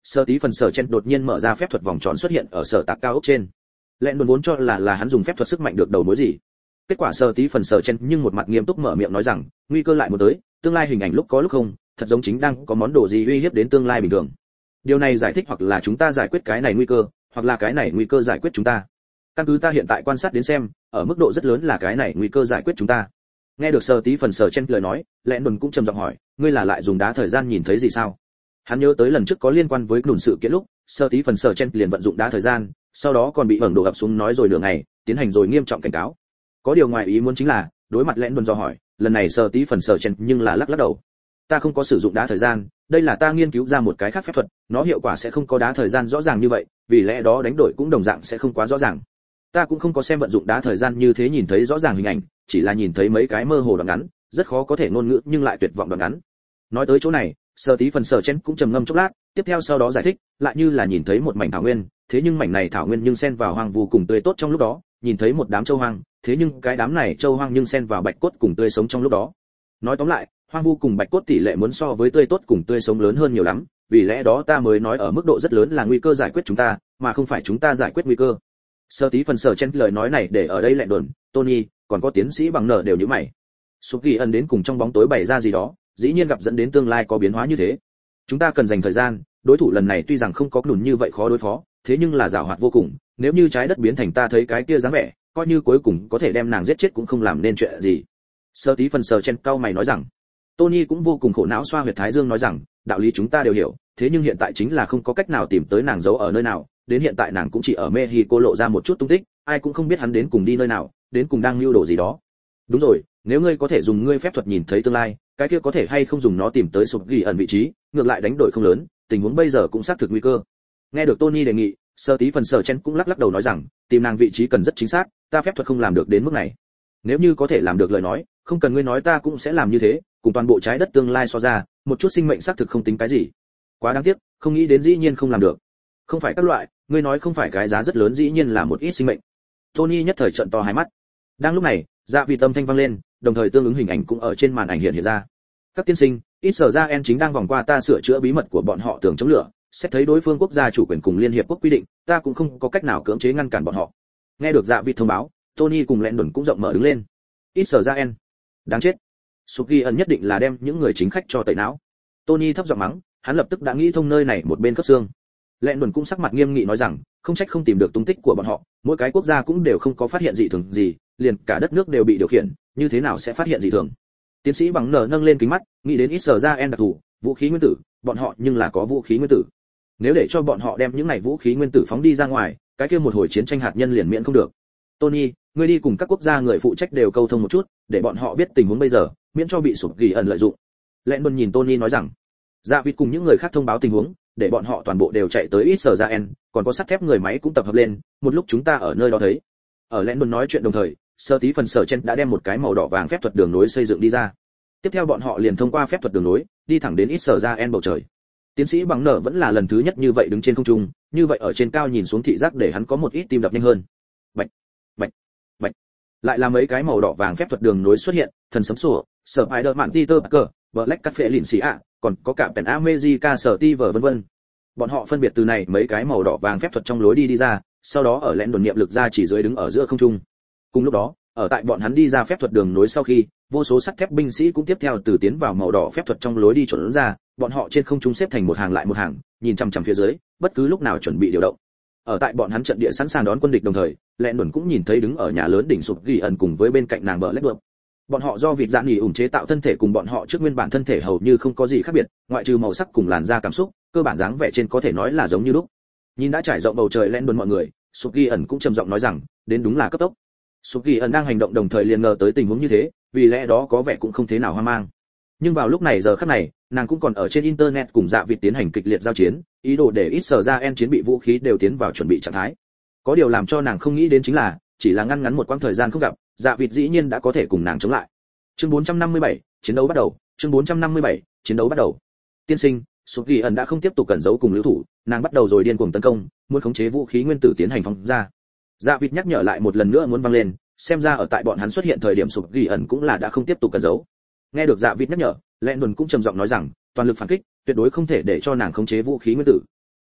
Sở tí phần sở chen đột nhiên mở ra phép thuật vòng tròn xuất hiện ở sở tạc cao ốc trên. Lẹn đồn vốn cho là là hắn dùng phép thuật sức mạnh được đầu mối gì. Kết quả sở tí phần sở chen nhưng một mặt nghiêm túc mở miệng nói rằng, nguy cơ lại muốn tới, tương lai hình ảnh lúc có lúc không, thật giống chính đang có món đồ gì uy hiếp đến tương lai bình thường. Điều này giải thích hoặc là chúng ta giải quyết cái này nguy cơ, hoặc là cái này nguy cơ giải quyết chúng ta. Căn cứ ta hiện tại quan sát đến xem, ở mức độ rất lớn là cái này nguy cơ giải quyết chúng ta. Nghe được sở tí phần sở chen lời nói, lẹn đồn cũng trầm giọng hỏi, ngươi là lại dùng đá thời gian nhìn thấy gì sao? Hắn nhớ tới lần trước có liên quan với đồn sự kiện lúc, sở tí phần sở chen liền vận dụng đá thời gian, sau đó còn bị ẩn đổ ập xuống nói rồi nửa ngày, tiến hành rồi nghiêm trọng cảnh cáo. Có điều ngoài ý muốn chính là, đối mặt lẹn đồn do hỏi, lần này sở tí phần sở chen nhưng là lắc lắc đầu. Ta không có sử dụng đá thời gian, đây là ta nghiên cứu ra một cái khác phép thuật, nó hiệu quả sẽ không có đá thời gian rõ ràng như vậy, vì lẽ đó đánh đổi cũng đồng dạng sẽ không quá rõ ràng. Ta cũng không có xem vận dụng đá thời gian như thế nhìn thấy rõ ràng hình ảnh, chỉ là nhìn thấy mấy cái mơ hồ đoạn ngắn, rất khó có thể ngôn ngữ nhưng lại tuyệt vọng đoạn ngắn. Nói tới chỗ này, Sở tí phần sở chen cũng trầm ngâm chốc lát, tiếp theo sau đó giải thích, lại như là nhìn thấy một mảnh thảo nguyên, thế nhưng mảnh này thảo nguyên nhưng xen vào hoang vu cùng tươi tốt trong lúc đó, nhìn thấy một đám châu hoang, thế nhưng cái đám này châu hoang nhưng xen vào bạch cốt cùng tươi sống trong lúc đó. Nói tóm lại, hoang vu cùng bạch cốt tỷ lệ muốn so với tươi tốt cùng tươi sống lớn hơn nhiều lắm, vì lẽ đó ta mới nói ở mức độ rất lớn là nguy cơ giải quyết chúng ta, mà không phải chúng ta giải quyết nguy cơ. Sở tí phần sở chen lời nói này để ở đây lại đồn, Tony, còn có tiến sĩ bằng nở đều như mày. Súp Ghi ẩn đến cùng trong bóng tối bày ra gì đó, dĩ nhiên gặp dẫn đến tương lai có biến hóa như thế. Chúng ta cần dành thời gian, đối thủ lần này tuy rằng không có lùn như vậy khó đối phó, thế nhưng là giàu hoạt vô cùng, nếu như trái đất biến thành ta thấy cái kia dáng vẻ, coi như cuối cùng có thể đem nàng giết chết cũng không làm nên chuyện gì. Sở tí phần sở chen cao mày nói rằng. Tony cũng vô cùng khổ não xoa huyệt thái dương nói rằng, đạo lý chúng ta đều hiểu, thế nhưng hiện tại chính là không có cách nào tìm tới nàng giấu ở nơi nào, đến hiện tại nàng cũng chỉ ở Mexico lộ ra một chút tung tích, ai cũng không biết hắn đến cùng đi nơi nào, đến cùng đang lưu đồ gì đó. Đúng rồi, nếu ngươi có thể dùng ngươi phép thuật nhìn thấy tương lai, cái kia có thể hay không dùng nó tìm tới Sụp Ghi ẩn vị trí, ngược lại đánh đổi không lớn, tình huống bây giờ cũng xác thực nguy cơ. Nghe được Tony đề nghị, Sở tí phần sở chen cũng lắc lắc đầu nói rằng, tìm nàng vị trí cần rất chính xác, ta phép thuật không làm được đến mức này. Nếu như có thể làm được lời nói, không cần ngươi nói ta cũng sẽ làm như thế, cùng toàn bộ trái đất tương lai so ra, một chút sinh mệnh xác thực không tính cái gì. Quá đáng tiếc, không nghĩ đến dĩ nhiên không làm được. Không phải các loại, ngươi nói không phải cái giá rất lớn dĩ nhiên là một ít sinh mệnh. Tony nhất thời trợn to hai mắt. Đang lúc này, dạ vị tâm thanh vang lên, đồng thời tương ứng hình ảnh cũng ở trên màn ảnh hiện hiện ra. Các tiên sinh, Israel chính đang vòng qua ta sửa chữa bí mật của bọn họ tường chống lửa, xét thấy đối phương quốc gia chủ quyền cùng liên hiệp quốc quy định, ta cũng không có cách nào cưỡng chế ngăn cản bọn họ. Nghe được dạ vị thông báo, Tony cùng lẹn đồn cũng rộng mở đứng lên. Israel, đáng chết. Sụp Ghi ẩn nhất định là đem những người chính khách cho tẩy não. Tony thấp giọng mắng, hắn lập tức đã nghĩ thông nơi này một bên cấp xương. Lẹn đồn cũng sắc mặt nghiêm nghị nói rằng, không trách không tìm được tung tích của bọn họ, mỗi cái quốc gia cũng đều không có phát hiện dị thường gì, liền cả đất nước đều bị điều khiển, như thế nào sẽ phát hiện dị thường? Tiến sĩ bằng nở nâng lên kính mắt, nghĩ đến Israel đặc thù, vũ khí nguyên tử, bọn họ nhưng là có vũ khí nguyên tử. Nếu để cho bọn họ đem những này vũ khí nguyên tử phóng đi ra ngoài, cái kia một hồi chiến tranh hạt nhân liền miễn không được. Tony, ngươi đi cùng các quốc gia người phụ trách đều câu thông một chút, để bọn họ biết tình huống bây giờ, miễn cho bị Sụp Ghi ẩn lợi dụng. Lẹn đồn nhìn Tony nói rằng, dạ vịt cùng những người khác thông báo tình huống, để bọn họ toàn bộ đều chạy tới Israel, còn có sắt thép người máy cũng tập hợp lên, một lúc chúng ta ở nơi đó thấy. Ở lẹn đồn nói chuyện đồng thời, Sở tí phần sở chen đã đem một cái màu đỏ vàng phép thuật đường nối xây dựng đi ra. Tiếp theo bọn họ liền thông qua phép thuật đường nối, đi thẳng đến Israel bầu trời. Tiến sĩ bằng nở vẫn là lần thứ nhất như vậy đứng trên không trung, như vậy ở trên cao nhìn xuống thị giác để hắn có một ít tim đập nhanh hơn. Bạch, bạch, bạch. Lại là mấy cái màu đỏ vàng phép thuật đường nối xuất hiện, thần sấm sủa, sở Spider-Man Peter Parker, Black Cat Phệ Lìn Xì ạ, còn có cả Pen America sở Steve vân vân. Bọn họ phân biệt từ này mấy cái màu đỏ vàng phép thuật trong lối đi đi ra, sau đó ở lẽn đồn niệm lực ra chỉ dưới đứng ở giữa không trung. Cùng lúc đó, ở tại bọn hắn đi ra phép thuật đường nối sau khi, vô số sắt thép binh sĩ cũng tiếp theo từ tiến vào màu đỏ phép thuật trong lối đi trốn ra, bọn họ trên không trung xếp thành một hàng lại một hàng, nhìn chằm chằm phía dưới, bất cứ lúc nào chuẩn bị điều động. Ở tại bọn hắn trận địa sẵn sàng đón quân địch đồng thời, lẽn đồn cũng nhìn thấy đứng ở nhà lớn đỉnh Sụp Ghi ẩn cùng với bên cạnh nàng bờ lách bượm. Bọn họ do vịt dạn nghỉ ủng chế tạo thân thể cùng bọn họ trước nguyên bản thân thể hầu như không có gì khác biệt, ngoại trừ màu sắc cùng làn da cảm xúc, cơ bản dáng vẻ trên có thể nói là giống như lúc. Nhìn đã trải rộng bầu trời lẽn đồn mọi người, Sụp Ghi ẩn cũng trầm giọng nói rằng, đến đúng là cấp tốc. Sụp Ghi ẩn đang hành động đồng thời liền ngờ tới tình huống như thế, vì lẽ đó có vẻ cũng không thế nào hoang mang. Nhưng vào lúc này giờ khắc này, nàng cũng còn ở trên internet cùng dạ vịt tiến hành kịch liệt giao chiến, ý đồ để ít sở ra en chiến bị vũ khí đều tiến vào chuẩn bị trạng thái. Có điều làm cho nàng không nghĩ đến chính là, chỉ là ngăn ngắn một quãng thời gian không gặp, dạ vịt dĩ nhiên đã có thể cùng nàng chống lại. Chương bốn trăm năm mươi bảy, chiến đấu bắt đầu. Chương bốn trăm năm mươi bảy, chiến đấu bắt đầu. Tiên sinh, Sụp Ghi ẩn đã không tiếp tục cẩn giấu cùng lưu thủ, nàng bắt đầu rồi điên cuồng tấn công, muốn khống chế vũ khí nguyên tử tiến hành phóng ra. Dạ vịt nhắc nhở lại một lần nữa muốn vang lên, xem ra ở tại bọn hắn xuất hiện thời điểm Sụp Ghi ẩn cũng là đã không tiếp tục cẩn giấu. Nghe được dạ vịt nhắc nhở, lẽn đồn cũng trầm giọng nói rằng, toàn lực phản kích, tuyệt đối không thể để cho nàng khống chế vũ khí nguyên tử.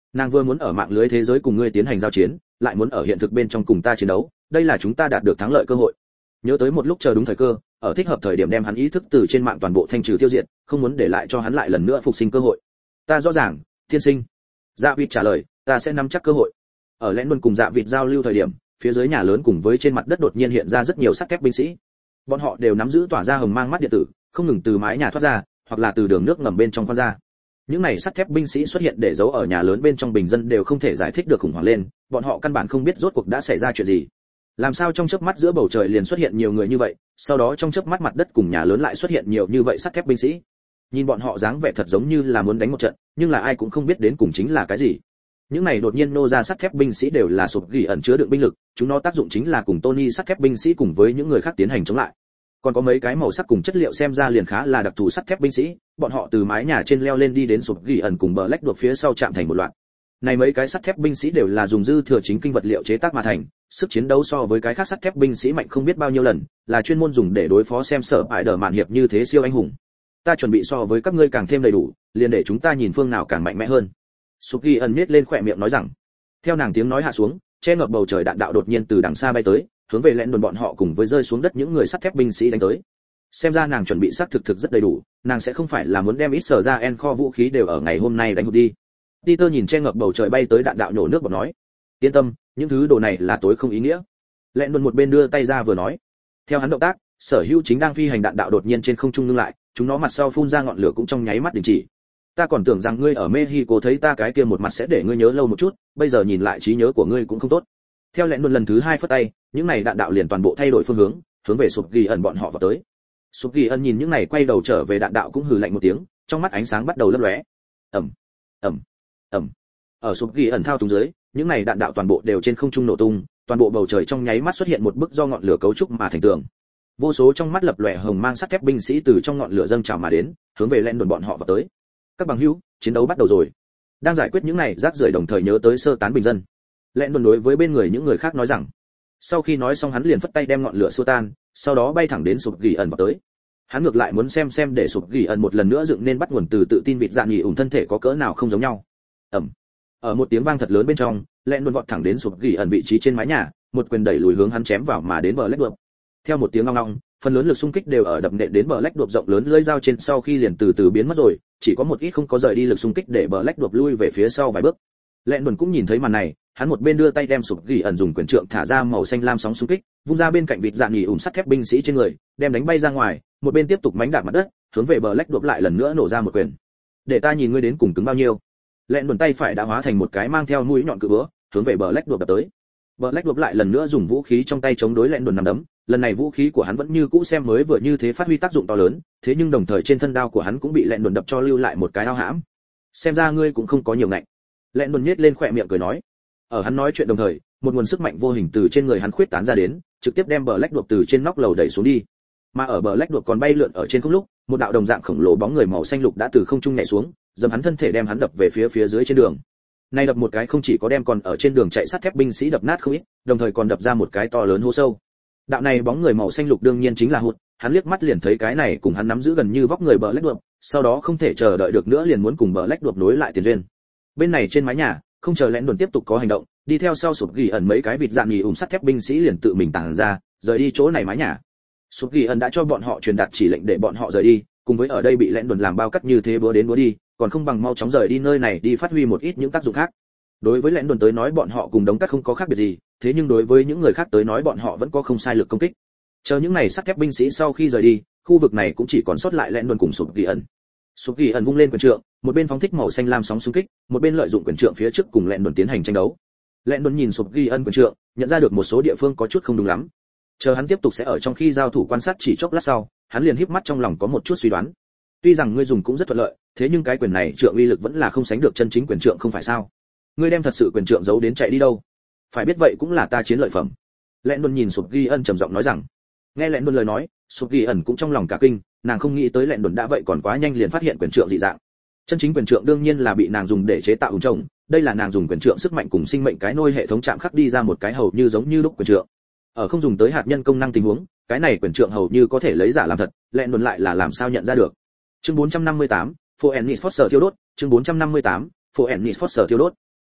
Nàng vừa muốn ở mạng lưới thế giới cùng ngươi tiến hành giao chiến, lại muốn ở hiện thực bên trong cùng ta chiến đấu, đây là chúng ta đạt được thắng lợi cơ hội. Nhớ tới một lúc chờ đúng thời cơ, ở thích hợp thời điểm đem hắn ý thức từ trên mạng toàn bộ thanh trừ tiêu diệt, không muốn để lại cho hắn lại lần nữa phục sinh cơ hội. Ta rõ ràng, tiên sinh. Dạ Vịt trả lời, ta sẽ nắm chắc cơ hội. Ở lẽn luôn cùng Dạ Vịt giao lưu thời điểm, phía dưới nhà lớn cùng với trên mặt đất đột nhiên hiện ra rất nhiều sắt thép binh sĩ. Bọn họ đều nắm giữ tỏa ra hồng mang mắt điện tử, không ngừng từ mái nhà thoát ra, hoặc là từ đường nước ngầm bên trong thoát ra. Những này sắt thép binh sĩ xuất hiện để giấu ở nhà lớn bên trong bình dân đều không thể giải thích được khủng hoảng lên, bọn họ căn bản không biết rốt cuộc đã xảy ra chuyện gì. Làm sao trong chớp mắt giữa bầu trời liền xuất hiện nhiều người như vậy, sau đó trong chớp mắt mặt đất cùng nhà lớn lại xuất hiện nhiều như vậy sắt thép binh sĩ. Nhìn bọn họ dáng vẻ thật giống như là muốn đánh một trận, nhưng là ai cũng không biết đến cùng chính là cái gì. Những này đột nhiên nô ra sắt thép binh sĩ đều là sụp gỉ ẩn chứa đựng binh lực, chúng nó tác dụng chính là cùng Tony sắt thép binh sĩ cùng với những người khác tiến hành chống lại. Còn có mấy cái màu sắc cùng chất liệu xem ra liền khá là đặc thù sắt thép binh sĩ, bọn họ từ mái nhà trên leo lên đi đến sụp gỉ ẩn cùng bờ lách đột phía sau chạm thành một loạt. Này mấy cái sắt thép binh sĩ đều là dùng dư thừa chính kinh vật liệu chế tác mà thành, sức chiến đấu so với cái khác sắt thép binh sĩ mạnh không biết bao nhiêu lần, là chuyên môn dùng để đối phó xem sở bại đờ mạn hiệp như thế siêu anh hùng. Ta chuẩn bị so với các ngươi càng thêm đầy đủ, liền để chúng ta nhìn phương nào càng mạnh mẽ hơn. Sụp gỉ ẩn nhếch lên khóe miệng nói rằng. Theo nàng tiếng nói hạ xuống, che ngập bầu trời đạn đạo đột nhiên từ đằng xa bay tới, hướng về lẽn đồn bọn họ cùng với rơi xuống đất những người sắt thép binh sĩ đánh tới. Xem ra nàng chuẩn bị xác thực thực rất đầy đủ, nàng sẽ không phải là muốn đem ít sở ra en kho vũ khí đều ở ngày hôm nay đánh hụt đi. Peter nhìn che ngập bầu trời bay tới đạn đạo nhổ nước bọt nói, yên tâm, những thứ đồ này là tối không ý nghĩa. Lẽn đồn một bên đưa tay ra vừa nói. Theo hắn động tác, sở hữu chính đang phi hành đạn đạo đột nhiên trên không trung ngưng lại, chúng nó mặt sau phun ra ngọn lửa cũng trong nháy mắt đình chỉ. Ta còn tưởng rằng ngươi ở Mexico thấy ta cái kia một mặt sẽ để ngươi nhớ lâu một chút, bây giờ nhìn lại trí nhớ của ngươi cũng không tốt. Theo lẽn đồn lần thứ hai phất tay, những này đạn đạo liền toàn bộ thay đổi phương hướng, hướng về sụp gỉ ẩn bọn họ vào tới. Sụp gỉ ẩn nhìn những này quay đầu trở về đạn đạo cũng hừ lạnh một tiếng, trong mắt ánh sáng bắt đầu lấp lóe. Ầm, ầm, ầm. Ở sụp gỉ ẩn thao túng dưới, những này đạn đạo toàn bộ đều trên không trung nổ tung, toàn bộ bầu trời trong nháy mắt xuất hiện một bức do ngọn lửa cấu trúc mà thành tường. Vô số trong mắt lập lòe hồng mang sắt thép binh sĩ từ trong ngọn lửa dâng trào mà đến, hướng về lẽn đồn bọn họ vào tới. Các bằng hữu, chiến đấu bắt đầu rồi. Đang giải quyết những này rác rưởi đồng thời nhớ tới sơ tán bình dân. Lẽn đồn đối với bên người những người khác nói rằng. Sau khi nói xong hắn liền phất tay đem ngọn lửa xua tan, sau đó bay thẳng đến sụp gỉ ẩn vào tới. Hắn ngược lại muốn xem xem để sụp gỉ ẩn một lần nữa dựng nên bắt nguồn từ tự tin vịt dạ nghỉ ủng thân thể có cỡ nào không giống nhau. Ầm. Ở một tiếng vang thật lớn bên trong, lẽn đồn vọt thẳng đến sụp gỉ ẩn vị trí trên mái nhà, một quyền đẩy lùi hướng hắn chém vào mà đến bờ lách đuộc. Theo một tiếng ong ong, phần lớn lực xung kích đều ở đập nện đến bờ lách đuộc rộng lớn lưỡi dao trên sau khi liền từ từ biến mất rồi, chỉ có một ít không có rời đi lực xung kích để bờ lách đuộc lui về phía sau vài bước. Lẽn đồn cũng nhìn thấy màn này, hắn một bên đưa tay đem sụp gỉ ẩn dùng quyền trượng thả ra màu xanh lam sóng xung kích, vung ra bên cạnh vịt dạ nghỉ ủng sắt thép binh sĩ trên người, đem đánh bay ra ngoài, một bên tiếp tục mánh đạp mặt đất, hướng về bờ lách đuộc lại lần nữa nổ ra một quyền. Để ta nhìn ngươi đến cùng cứng bao nhiêu. Lẽn đồn tay phải đã hóa thành một cái mang theo mũi nhọn cự búa, hướng về bờ lách đuộc đập tới. Bờ lách đuộc lại lần nữa dùng vũ khí trong tay chống đối lẽn đồn nằm đấm, lần này vũ khí của hắn vẫn như cũ xem mới vừa như thế phát huy tác dụng to lớn, thế nhưng đồng thời trên thân đao của hắn cũng bị lẽn đồn đập cho lưu lại một cái ao hãm. Xem ra ngươi cũng không có nhiều ngạnh. Lẽn đồn nhếch lên khóe miệng cười nói. Ở hắn nói chuyện đồng thời, một nguồn sức mạnh vô hình từ trên người hắn khuyết tán ra đến, trực tiếp đem bờ lách đuộc từ trên nóc lầu đẩy xuống đi. Mà ở bờ lách đuộc còn bay lượn ở trên không lúc, một đạo đồng dạng khổng lồ bóng người màu xanh lục đã từ không trung nhảy xuống, dầm hắn thân thể đem hắn đập về phía phía dưới trên đường. Nay đập một cái không chỉ có đem còn ở trên đường chạy sắt thép binh sĩ đập nát không ít, đồng thời còn đập ra một cái to lớn hố sâu. Đạo này bóng người màu xanh lục đương nhiên chính là Hụt, hắn liếc mắt liền thấy cái này cùng hắn nắm giữ gần như vóc người bờ lách đuộc, sau đó không thể chờ đợi được nữa liền muốn cùng bờ lách đuộc nối lại tiền duyên. Bên này trên mái nhà, không chờ lẽn đồn tiếp tục có hành động, đi theo sau sụp gỉ ẩn mấy cái vịt dạng nghỉ ủng sắt thép binh sĩ liền tự mình tản ra, rời đi chỗ này mái nhà. Sụp gỉ ẩn đã cho bọn họ truyền đạt chỉ lệnh để bọn họ rời đi, cùng với ở đây bị lẽn đồn làm bao cắt như thế búa đến búa đi, còn không bằng mau chóng rời đi nơi này đi phát huy một ít những tác dụng khác. Đối với lẽn đồn tới nói bọn họ cùng đống cát không có khác biệt gì, thế nhưng đối với những người khác tới nói bọn họ vẫn có không sai lực công kích. Chờ những này sắt thép binh sĩ sau khi rời đi, khu vực này cũng chỉ còn sót lại lẽn đồn cùng sụp gỉ ẩn. Sụp gỉ ẩn vung lên quyền trượng, một bên phóng thích màu xanh lam sóng xung kích, một bên lợi dụng quyền trượng phía trước cùng lẽn đồn tiến hành tranh đấu. Lẽn đồn nhìn sụp gỉ ẩn quyền trượng, nhận ra được một số địa phương có chút không đúng lắm. Chờ hắn tiếp tục sẽ ở trong khi giao thủ quan sát chỉ chốc lát sau, hắn liền híp mắt trong lòng có một chút suy đoán. Tuy rằng ngươi dùng cũng rất thuận lợi, thế nhưng cái quyền này trượng uy lực vẫn là không sánh được chân chính quyền trượng không phải sao? Ngươi đem thật sự quyền trượng giấu đến chạy đi đâu? Phải biết vậy cũng là ta chiến lợi phẩm. Lẽn đồn nhìn sụp gỉ ẩn trầm giọng nói rằng. Nghe lẽn đồn lời nói, sụp gỉ ẩn cũng trong lòng cả kinh, nàng không nghĩ tới lẽn đồn đã vậy còn quá nhanh liền phát hiện quyền trượng dị dạng. Chân chính quyền trượng đương nhiên là bị nàng dùng để chế tạo ủng trồng, đây là nàng dùng quyền trượng sức mạnh cùng sinh mệnh cái nôi hệ thống chạm khắc đi ra một cái hầu như giống như lúc quyền trượng. Ở không dùng tới hạt nhân công năng tình huống, cái này quyền trượng hầu như có thể lấy giả làm thật, lẽn đồn lại là làm sao nhận ra được. Chương bốn trăm năm mươi tám, For Ennis Foster thiêu đốt, chương bốn trăm năm mươi tám, For Ennis Foster thiêu đốt.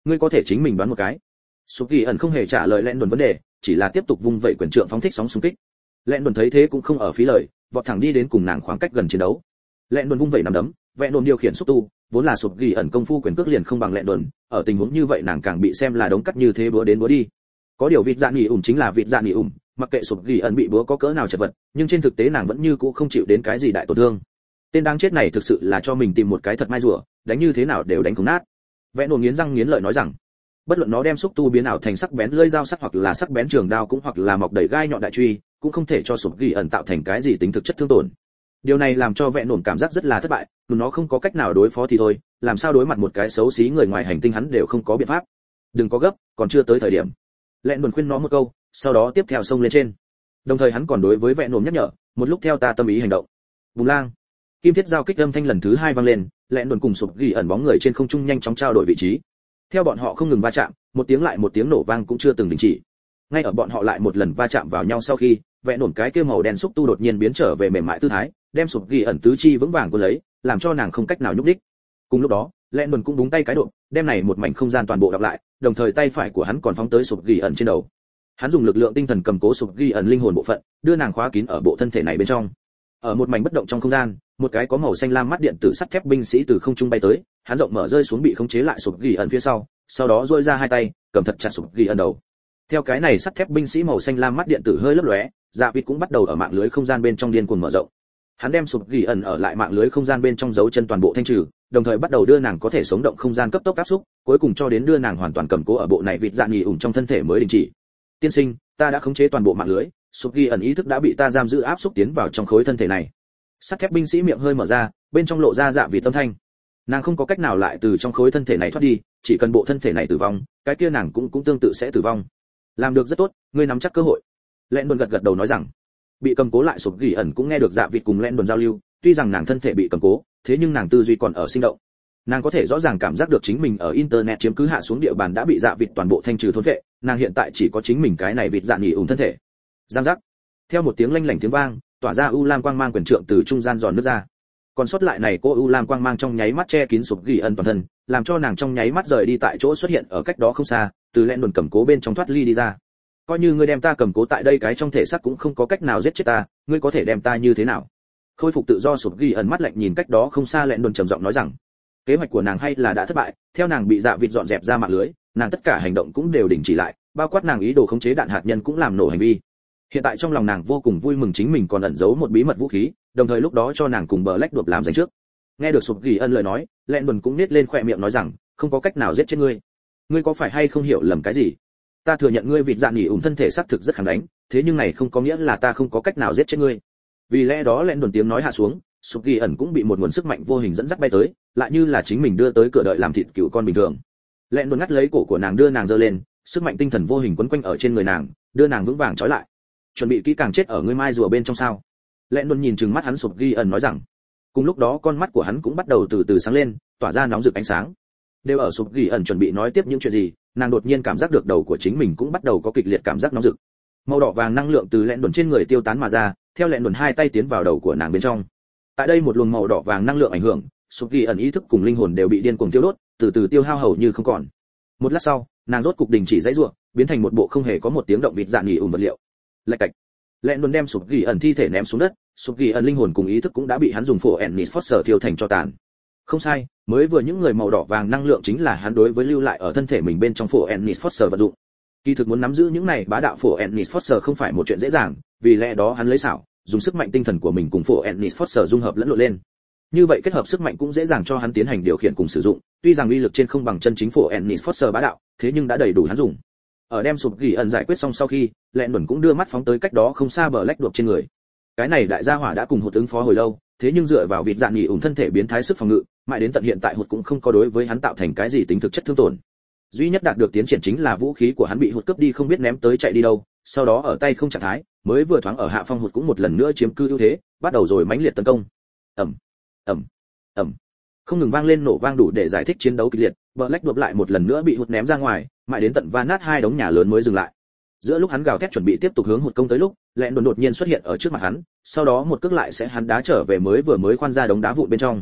ngươi có thể chính mình đoán một cái. Sụp Ghi ẩn không hề trả lời lẹn đồn vấn đề, chỉ là tiếp tục vung vẩy quyền trượng phóng thích sóng xung kích. Lẹn đồn thấy thế cũng không ở phí lời, vọt thẳng đi đến cùng nàng khoảng cách gần chiến đấu. Lẹn đồn vung vẩy nắm đấm, vẹn đồn điều khiển xúc tu, vốn là Sụp Ghi ẩn công phu quyền cước liền không bằng lẹn đồn, ở tình huống như vậy nàng càng bị xem là đống cắt như thế búa đến búa đi. Có điều vịt dạ nghỉ ủm chính là vịt dạ nghỉ ủm, mặc kệ Sụp Ghi ẩn bị búa có cỡ nào chật vật, nhưng trên thực tế nàng vẫn như cũ không chịu đến cái gì đại tổn thương. Tên đáng chết này thực sự là cho mình tìm một cái thật mai rùa, đánh như thế nào đều đánh không nát. Vẹn đồn nghiến răng nghiến lợi nói rằng, bất luận nó đem xúc tu biến ảo thành sắc bén lưỡi dao sắc hoặc là sắc bén trường đao cũng hoặc là mọc đầy gai nhọn đại truy, cũng không thể cho Sụp Ghi ẩn tạo thành cái gì tính thực chất thương tổn. Điều này làm cho vẹn đồn cảm giác rất là thất bại, nó không có cách nào đối phó thì thôi, làm sao đối mặt một cái xấu xí người ngoài hành tinh hắn đều không có biện pháp. Đừng có gấp, còn chưa tới thời điểm. Lẹn đồn khuyên nó một câu, sau đó tiếp theo xông lên trên. Đồng thời hắn còn đối với vẹn đồn nhắc nhở, một lúc theo ta tâm ý hành động. Vùng lang. Kim thiết giao kích âm thanh lần thứ hai vang lên, lẹn đồn cùng Sụp Ghi ẩn bóng người trên không trung nhanh chóng trao đổi vị trí. Theo bọn họ không ngừng va chạm, một tiếng lại một tiếng nổ vang cũng chưa từng đình chỉ. Ngay ở bọn họ lại một lần va chạm vào nhau sau khi, vẹn đồn cái kia màu đen xúc tu đột nhiên biến trở về mềm mại tư thái, đem Sụp Ghi ẩn tứ chi vững vàng cuốn lấy, làm cho nàng không cách nào nhúc nhích. Cùng lúc đó, lẹn đồn cũng búng tay cái độ, đem này một mảnh không gian toàn bộ đọc lại, đồng thời tay phải của hắn còn phóng tới Sụp Ghi ẩn trên đầu. Hắn dùng lực lượng tinh thần cầm cố Sụp Ghi ẩn linh hồn bộ phận, đưa nàng khóa kín ở bộ thân thể này bên trong. Ở một mảnh bất động trong không gian, một cái có màu xanh lam mắt điện tử sắt thép binh sĩ từ không trung bay tới, hắn rộng mở rơi xuống bị khống chế lại Sụp Ghi ẩn phía sau, sau đó duỗi ra hai tay, cầm thật chặt Sụp Ghi ẩn đầu. Theo cái này sắt thép binh sĩ màu xanh lam mắt điện tử hơi lấp lóe, Dạ Vịt cũng bắt đầu ở mạng lưới không gian bên trong điên cuồng mở rộng. Hắn đem Sụp Ghi ẩn ở lại mạng lưới không gian bên trong dấu chân toàn bộ thanh trừ, đồng thời bắt đầu đưa nàng có thể sống động không gian cấp tốc áp xúc, cuối cùng cho đến đưa nàng hoàn toàn cầm cố ở bộ này vịt dạ nghỉ ủng trong thân thể mới đình chỉ. Tiên sinh, ta đã khống chế toàn bộ mạng lưới, Sụp Ghi ẩn ý thức đã bị ta giam giữ áp xúc tiến vào trong khối thân thể này. Sắt thép binh sĩ miệng hơi mở ra, bên trong lộ ra Dạ Vịt âm thanh. Nàng không có cách nào lại từ trong khối thân thể này thoát đi, chỉ cần bộ thân thể này tử vong, cái kia nàng cũng cũng tương tự sẽ tử vong. Làm được rất tốt, ngươi nắm chắc cơ hội. Lẹn đồn gật gật đầu nói rằng, bị cầm cố lại Sụp Ghi ẩn cũng nghe được Dạ Vịt cùng Lẹn đồn giao lưu, tuy rằng nàng thân thể bị cầm cố, thế nhưng nàng tư duy còn ở sinh động. Nàng có thể rõ ràng cảm giác được chính mình ở internet chiếm cứ hạ xuống địa bàn đã bị Dạ Vịt toàn bộ thanh trừ thôn vệ, nàng hiện tại chỉ có chính mình cái này vịt dạ nghỉ ủng thân thể. Giang giác. Theo một tiếng lanh lảnh tiếng vang, tỏa ra u lam quang mang quyền trượng từ trung gian giòn nước ra. Còn sót lại này cô u lam quang mang trong nháy mắt che kín Sụp Ghi ẩn toàn thân, làm cho nàng trong nháy mắt rời đi tại chỗ xuất hiện ở cách đó không xa, từ Lẹn đồn cầm cố bên trong thoát ly đi ra. Coi như ngươi đem ta cầm cố tại đây cái trong thể xác cũng không có cách nào giết chết ta, ngươi có thể đem ta như thế nào? Khôi phục tự do Sụp Ghi ẩn mắt lạnh nhìn cách đó không xa Lẹn đồn trầm giọng nói rằng, kế hoạch của nàng hay là đã thất bại, theo nàng bị Dạ Vịt dọn dẹp ra mạng lưới, nàng tất cả hành động cũng đều đình chỉ lại, bao quát nàng ý đồ khống chế đạn hạt nhân cũng làm nổ hành vi. Hiện tại trong lòng nàng vô cùng vui mừng chính mình còn ẩn giấu một bí mật vũ khí, đồng thời lúc đó cho nàng cùng Black Đột làm giành trước. Nghe được Sụp Ghi ẩn lời nói, Lẹn đồn cũng nết lên khóe miệng nói rằng, không có cách nào giết chết ngươi. Ngươi có phải hay không hiểu lầm cái gì? Ta thừa nhận ngươi vịt dạ nghỉ ủng thân thể xác thực rất kháng đánh, thế nhưng này không có nghĩa là ta không có cách nào giết chết ngươi. Vì lẽ đó Lẹn đồn tiếng nói hạ xuống, Sụp Ghi ẩn cũng bị một nguồn sức mạnh vô hình dẫn dắt bay tới, lại như là chính mình đưa tới cửa đợi làm thịt cừu con bình thường. Lẹn đồn ngắt lấy cổ của nàng đưa nàng giơ lên, sức mạnh tinh thần vô hình quấn quanh ở trên người nàng, đưa nàng vững vàng trói lại. Chuẩn bị kỹ càng chết ở ngươi mai rùa bên trong sao? Lẹn đồn nhìn chừng mắt hắn Sụp Ghi ẩn nói rằng. Cùng lúc đó con mắt của hắn cũng bắt đầu từ từ sáng lên, tỏa ra nóng rực ánh sáng. Đều ở Sụp Ghi ẩn chuẩn bị nói tiếp những chuyện gì, nàng đột nhiên cảm giác được đầu của chính mình cũng bắt đầu có kịch liệt cảm giác nóng rực. Màu đỏ vàng năng lượng từ Lẹn đồn trên người tiêu tán mà ra, theo Lẹn đồn hai tay tiến vào đầu của nàng bên trong. Tại đây một luồng màu đỏ vàng năng lượng ảnh hưởng, Sụp Ghi ẩn ý thức cùng linh hồn đều bị điên cuồng tiêu đốt, từ từ tiêu hao hầu như không còn. Một lát sau, nàng rốt cục đình chỉ giãy giụa, biến thành một bộ không hề có một tiếng động vịt dạ nghỉ ủng vật liệu. Lạch cạch. Lẹn đồn đem Sụp Ghi ẩn thi thể ném xuống đất, Sụp Ghi ẩn linh hồn cùng ý thức cũng đã bị hắn dùng phổ ennis phosphor thiêu thành cho tàn. Không sai, mới vừa những người màu đỏ vàng năng lượng chính là hắn đối với lưu lại ở thân thể mình bên trong phổ ennis phosphor vận dụng. Kỳ thực muốn nắm giữ những này bá đạo phổ ennis phosphor không phải một chuyện dễ dàng, vì lẽ đó hắn lấy xảo, dùng sức mạnh tinh thần của mình cùng phổ ennis phosphor dung hợp lẫn lộn lên. Như vậy kết hợp sức mạnh cũng dễ dàng cho hắn tiến hành điều khiển cùng sử dụng, tuy rằng uy lực trên không bằng chân chính phổ ennis phosphor bá đạo, thế nhưng đã đầy đủ hắn dùng. Ở đem Sụp Ghi ẩn giải quyết xong sau khi, Lẹn đồn cũng đưa mắt phóng tới cách đó không xa Black Đột trên người. Cái này đại gia hỏa đã cùng hụt ứng phó hồi lâu, thế nhưng dựa vào vịt dạ nghỉ ủng thân thể biến thái sức phòng ngự, mãi đến tận hiện tại hụt cũng không có đối với hắn tạo thành cái gì tính thực chất thương tổn. Duy nhất đạt được tiến triển chính là vũ khí của hắn bị hụt cướp đi không biết ném tới chạy đi đâu, sau đó ở tay không trạng thái, mới vừa thoáng ở hạ phong hụt cũng một lần nữa chiếm cư ưu thế, bắt đầu rồi mãnh liệt tấn công. Ầm, ầm, ầm. Không ngừng vang lên nổ vang đủ để giải thích chiến đấu kịch liệt, Black Đột lại một lần nữa bị hụt ném ra ngoài, mãi đến tận va nát hai đống nhà lớn mới dừng lại. Giữa lúc hắn gào thét chuẩn bị tiếp tục hướng hụt công tới lúc, Lẹn đồn đột nhiên xuất hiện ở trước mặt hắn, sau đó một cước lại sẽ hắn đá trở về mới vừa mới khoan ra đống đá vụn bên trong.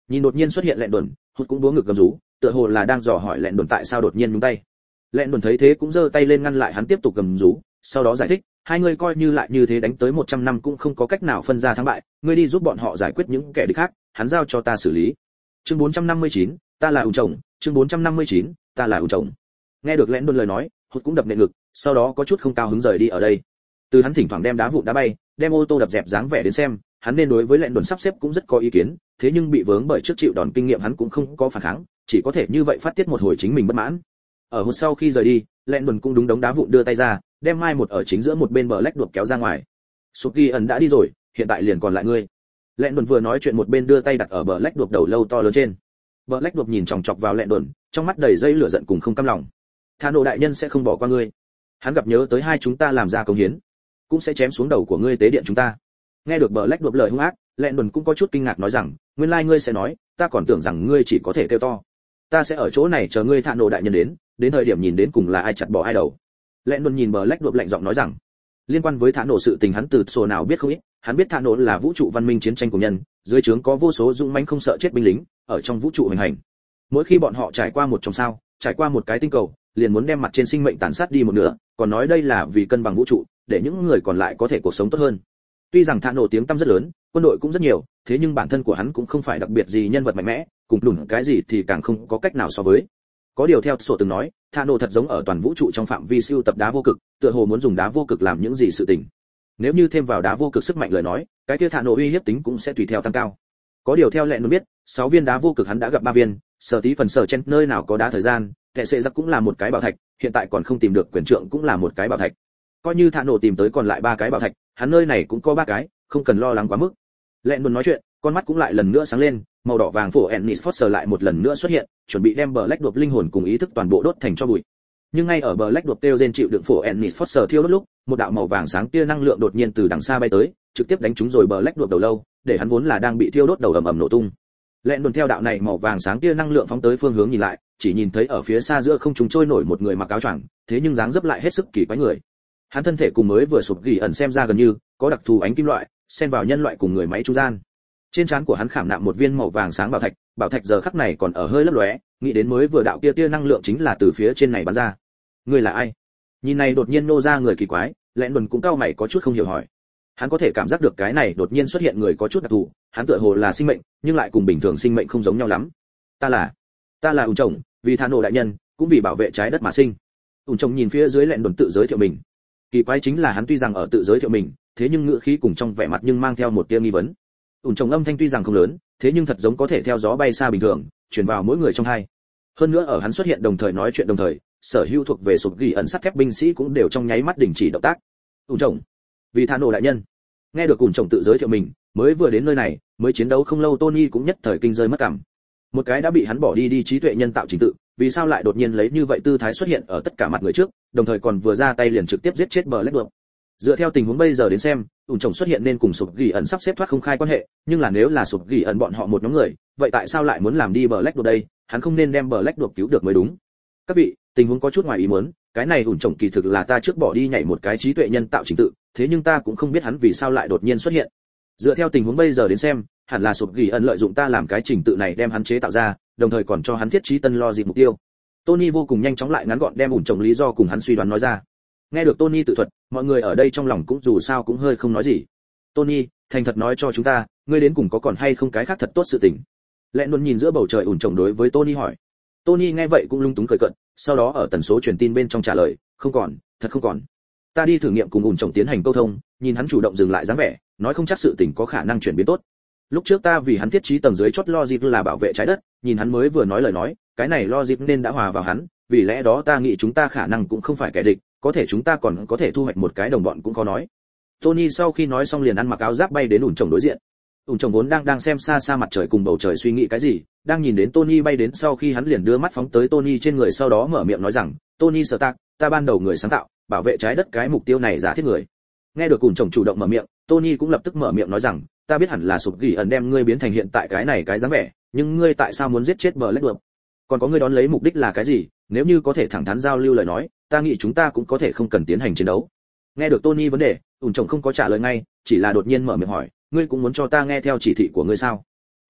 Nhìn đột nhiên xuất hiện lẹn đồn, hụt cũng đúa ngực gầm rú, tựa hồ là đang dò hỏi lẹn đồn tại sao đột nhiên nhúng tay. Lẹn đồn thấy thế cũng giơ tay lên ngăn lại hắn tiếp tục gầm rú, sau đó giải thích, hai người coi như lại như thế đánh tới một trăm năm cũng không có cách nào phân ra thắng bại, ngươi đi giúp bọn họ giải quyết những kẻ địch khác, hắn giao cho ta xử lý. Chương bốn trăm năm mươi chín, ta là ung chồng, chương bốn trăm năm mươi chín, ta là ung chồng. Nghe được lẹn đồn lời nói, hụt cũng đập nện ngực, sau đó có chút không cao hứng rời đi ở đây. Từ hắn thỉnh thoảng đem đá vụn đá bay, đem ô tô đập dẹp dáng vẻ đến xem, hắn nên đối với lẹn đồn sắp xếp cũng rất có ý kiến, thế nhưng bị vướng bởi trước chịu đòn kinh nghiệm hắn cũng không có phản kháng, chỉ có thể như vậy phát tiết một hồi chính mình bất mãn. Ở hụt sau khi rời đi, lẹn đồn cũng đúng đống đá vụn đưa tay ra, đem mai một ở chính giữa một bên bờ lách đột kéo ra ngoài. Sụp ghi ẩn đã đi rồi, hiện tại liền còn lại ngươi. Lẹn đồn vừa nói chuyện một bên đưa tay đặt ở bờ lách đột đầu lâu to lớn trên. Bờ lách đột nhìn chòng chọc vào lẹn đồn, trong mắt đầy dây lửa giận cùng không cam lòng. Thà nộ đại nhân sẽ không bỏ qua ngươi. Hắn gặp nhớ tới hai chúng ta làm ra công hiến, cũng sẽ chém xuống đầu của ngươi tế điện chúng ta. Nghe được bờ lách đột lời hung ác, lẹn đồn cũng có chút kinh ngạc nói rằng, nguyên lai ngươi sẽ nói, ta còn tưởng rằng ngươi chỉ có thể kêu to. Ta sẽ ở chỗ này chờ ngươi thà nộ đại nhân đến, đến thời điểm nhìn đến cùng là ai chặt bỏ ai đầu. Lẹn đồn nhìn bờ lách đột lạnh giọng nói rằng, liên quan với thà nộ sự tình hắn từ sổ nào biết không ít, hắn biết thà nộ là vũ trụ văn minh chiến tranh của nhân, dưới trướng có vô số dũng mãnh không sợ chết binh lính, ở trong vũ trụ hành hành. Mỗi khi bọn họ trải qua một trong sao, trải qua một cái tinh cầu, liền muốn đem mặt trên sinh mệnh tàn sát đi một nửa, còn nói đây là vì cân bằng vũ trụ, để những người còn lại có thể cuộc sống tốt hơn. Tuy rằng thà nộ tiếng tăm rất lớn, quân đội cũng rất nhiều, thế nhưng bản thân của hắn cũng không phải đặc biệt gì nhân vật mạnh mẽ, cùng đủng cái gì thì càng không có cách nào so với. Có điều theo sổ từng nói, thà nộ thật giống ở toàn vũ trụ trong phạm vi siêu tập đá vô cực, tựa hồ muốn dùng đá vô cực làm những gì sự tình. Nếu như thêm vào đá vô cực sức mạnh lời nói, cái kia thà nộ uy hiếp tính cũng sẽ tùy theo tăng cao. Có điều theo lệ nó biết, sáu viên đá vô cực hắn đã gặp ba viên, sở tí phần sở trên nơi nào có đá thời gian, kẻ sệ giặc cũng là một cái bảo thạch, hiện tại còn không tìm được quyền trượng cũng là một cái bảo thạch. Coi như thà nộ tìm tới còn lại ba cái bảo thạch, hắn nơi này cũng có ba cái, không cần lo lắng quá mức. Lệ luôn nói chuyện, con mắt cũng lại lần nữa sáng lên, màu đỏ vàng phổ Ennis Foster lại một lần nữa xuất hiện, chuẩn bị đem Black Dwarf linh hồn cùng ý thức toàn bộ đốt thành cho bụi. Nhưng ngay ở Black Dwarf tiêu gen chịu đựng phổ Ennis Foster thiêu đốt lúc, một đạo màu vàng sáng tia năng lượng đột nhiên từ đằng xa bay tới, trực tiếp đánh trúng rồi Black Dwarf đầu lâu, để hắn vốn là đang bị thiêu đốt đầu ầm ầm nổ tung. Lệ luôn theo đạo này màu vàng sáng tia năng lượng phóng tới phương hướng nhìn lại, chỉ nhìn thấy ở phía xa giữa không trung trôi nổi một người mặc áo choàng, thế nhưng dáng dấp lại hết sức kỳ quái người. Hắn thân thể cùng mới vừa sụp gỉ ẩn xem ra gần như có đặc thù ánh kim loại, xen vào nhân loại cùng người máy trung gian. Trên trán của hắn khảm nạm một viên màu vàng sáng bảo thạch, bảo thạch giờ khắc này còn ở hơi lấp lóe, nghĩ đến mới vừa đạo kia tia năng lượng chính là từ phía trên này bắn ra. Người là ai? Nhìn này đột nhiên nô ra người kỳ quái, Lẽn Đồn cũng cao mày có chút không hiểu hỏi. Hắn có thể cảm giác được cái này đột nhiên xuất hiện người có chút đặc thù, hắn tựa hồ là sinh mệnh, nhưng lại cùng bình thường sinh mệnh không giống nhau lắm. Ta là, ta là ung chồng, vì Thà Nổ đại nhân, cũng vì bảo vệ trái đất mà sinh. Ung chồng nhìn phía dưới Lẽn Đồn tự giới thiệu mình. Kỳ quái chính là hắn tuy rằng ở tự giới thiệu mình, thế nhưng ngữ khí cùng trong vẻ mặt nhưng mang theo một tia nghi vấn. Ung chồng âm thanh tuy rằng không lớn, thế nhưng thật giống có thể theo gió bay xa bình thường, truyền vào mỗi người trong hai. Hơn nữa ở hắn xuất hiện đồng thời nói chuyện đồng thời, sở hữu thuộc về sụp ghi ẩn sắt thép binh sĩ cũng đều trong nháy mắt đình chỉ động tác. Ung chồng, vì Thà Nổ đại nhân. Nghe được Ung chồng tự giới thiệu mình, mới vừa đến nơi này, mới chiến đấu không lâu Tony cũng nhất thời kinh rơi mất cảm. Một cái đã bị hắn bỏ đi đi trí tuệ nhân tạo trình tự, vì sao lại đột nhiên lấy như vậy tư thái xuất hiện ở tất cả mặt người trước, đồng thời còn vừa ra tay liền trực tiếp giết chết Black Dwarf. Dựa theo tình huống bây giờ đến xem, ủn chồng xuất hiện nên cùng sụp gỉ ẩn sắp xếp thoát không khai quan hệ, nhưng là nếu là sụp gỉ ẩn bọn họ một nhóm người, vậy tại sao lại muốn làm đi Black Dwarf đây? Hắn không nên đem Black Dwarf cứu được mới đúng. Các vị, tình huống có chút ngoài ý muốn, cái này ủn chồng kỳ thực là ta trước bỏ đi nhảy một cái trí tuệ nhân tạo trình tự, thế nhưng ta cũng không biết hắn vì sao lại đột nhiên xuất hiện. Dựa theo tình huống bây giờ đến xem, hẳn là sụp gỉ ẩn lợi dụng ta làm cái trình tự này đem hắn chế tạo ra, đồng thời còn cho hắn thiết trí tân lo dịp mục tiêu. Tony vô cùng nhanh chóng lại ngắn gọn đem ủn chồng lý do cùng hắn suy đoán nói ra. Nghe được Tony tự thuật, mọi người ở đây trong lòng cũng dù sao cũng hơi không nói gì. Tony, thành thật nói cho chúng ta, ngươi đến cùng có còn hay không cái khác thật tốt sự tình. Lẽ luôn nhìn giữa bầu trời ủn chồng đối với Tony hỏi. Tony nghe vậy cũng lung túng cười cợt, sau đó ở tần số truyền tin bên trong trả lời, không còn, thật không còn. Ta đi thử nghiệm cùng ủn chồng tiến hành câu thông, nhìn hắn chủ động dừng lại dáng vẻ, nói không chắc sự tình có khả năng chuyển biến tốt. Lúc trước ta vì hắn thiết trí tầng dưới chót logic là bảo vệ trái đất, nhìn hắn mới vừa nói lời nói, cái này logic nên đã hòa vào hắn, vì lẽ đó ta nghĩ chúng ta khả năng cũng không phải kẻ địch, có thể chúng ta còn có thể thu hoạch một cái đồng bọn cũng có nói. Tony sau khi nói xong liền ăn mặc áo giáp bay đến ủn chồng đối diện. Ủn chồng vốn đang đang xem xa xa mặt trời cùng bầu trời suy nghĩ cái gì, đang nhìn đến Tony bay đến sau khi hắn liền đưa mắt phóng tới Tony trên người sau đó mở miệng nói rằng, Tony Stark, ta ban đầu người sáng tạo, bảo vệ trái đất cái mục tiêu này giả thiết người. Nghe được ủn chồng chủ động mở miệng, Tony cũng lập tức mở miệng nói rằng, ta biết hẳn là sụp gỉ ẩn đem ngươi biến thành hiện tại cái này cái dáng vẻ, nhưng ngươi tại sao muốn giết chết Black Dwarf? Còn có ngươi đón lấy mục đích là cái gì? Nếu như có thể thẳng thắn giao lưu lời nói, ta nghĩ chúng ta cũng có thể không cần tiến hành chiến đấu. Nghe được Tony vấn đề, ủn chồng không có trả lời ngay, chỉ là đột nhiên mở miệng hỏi, ngươi cũng muốn cho ta nghe theo chỉ thị của ngươi sao?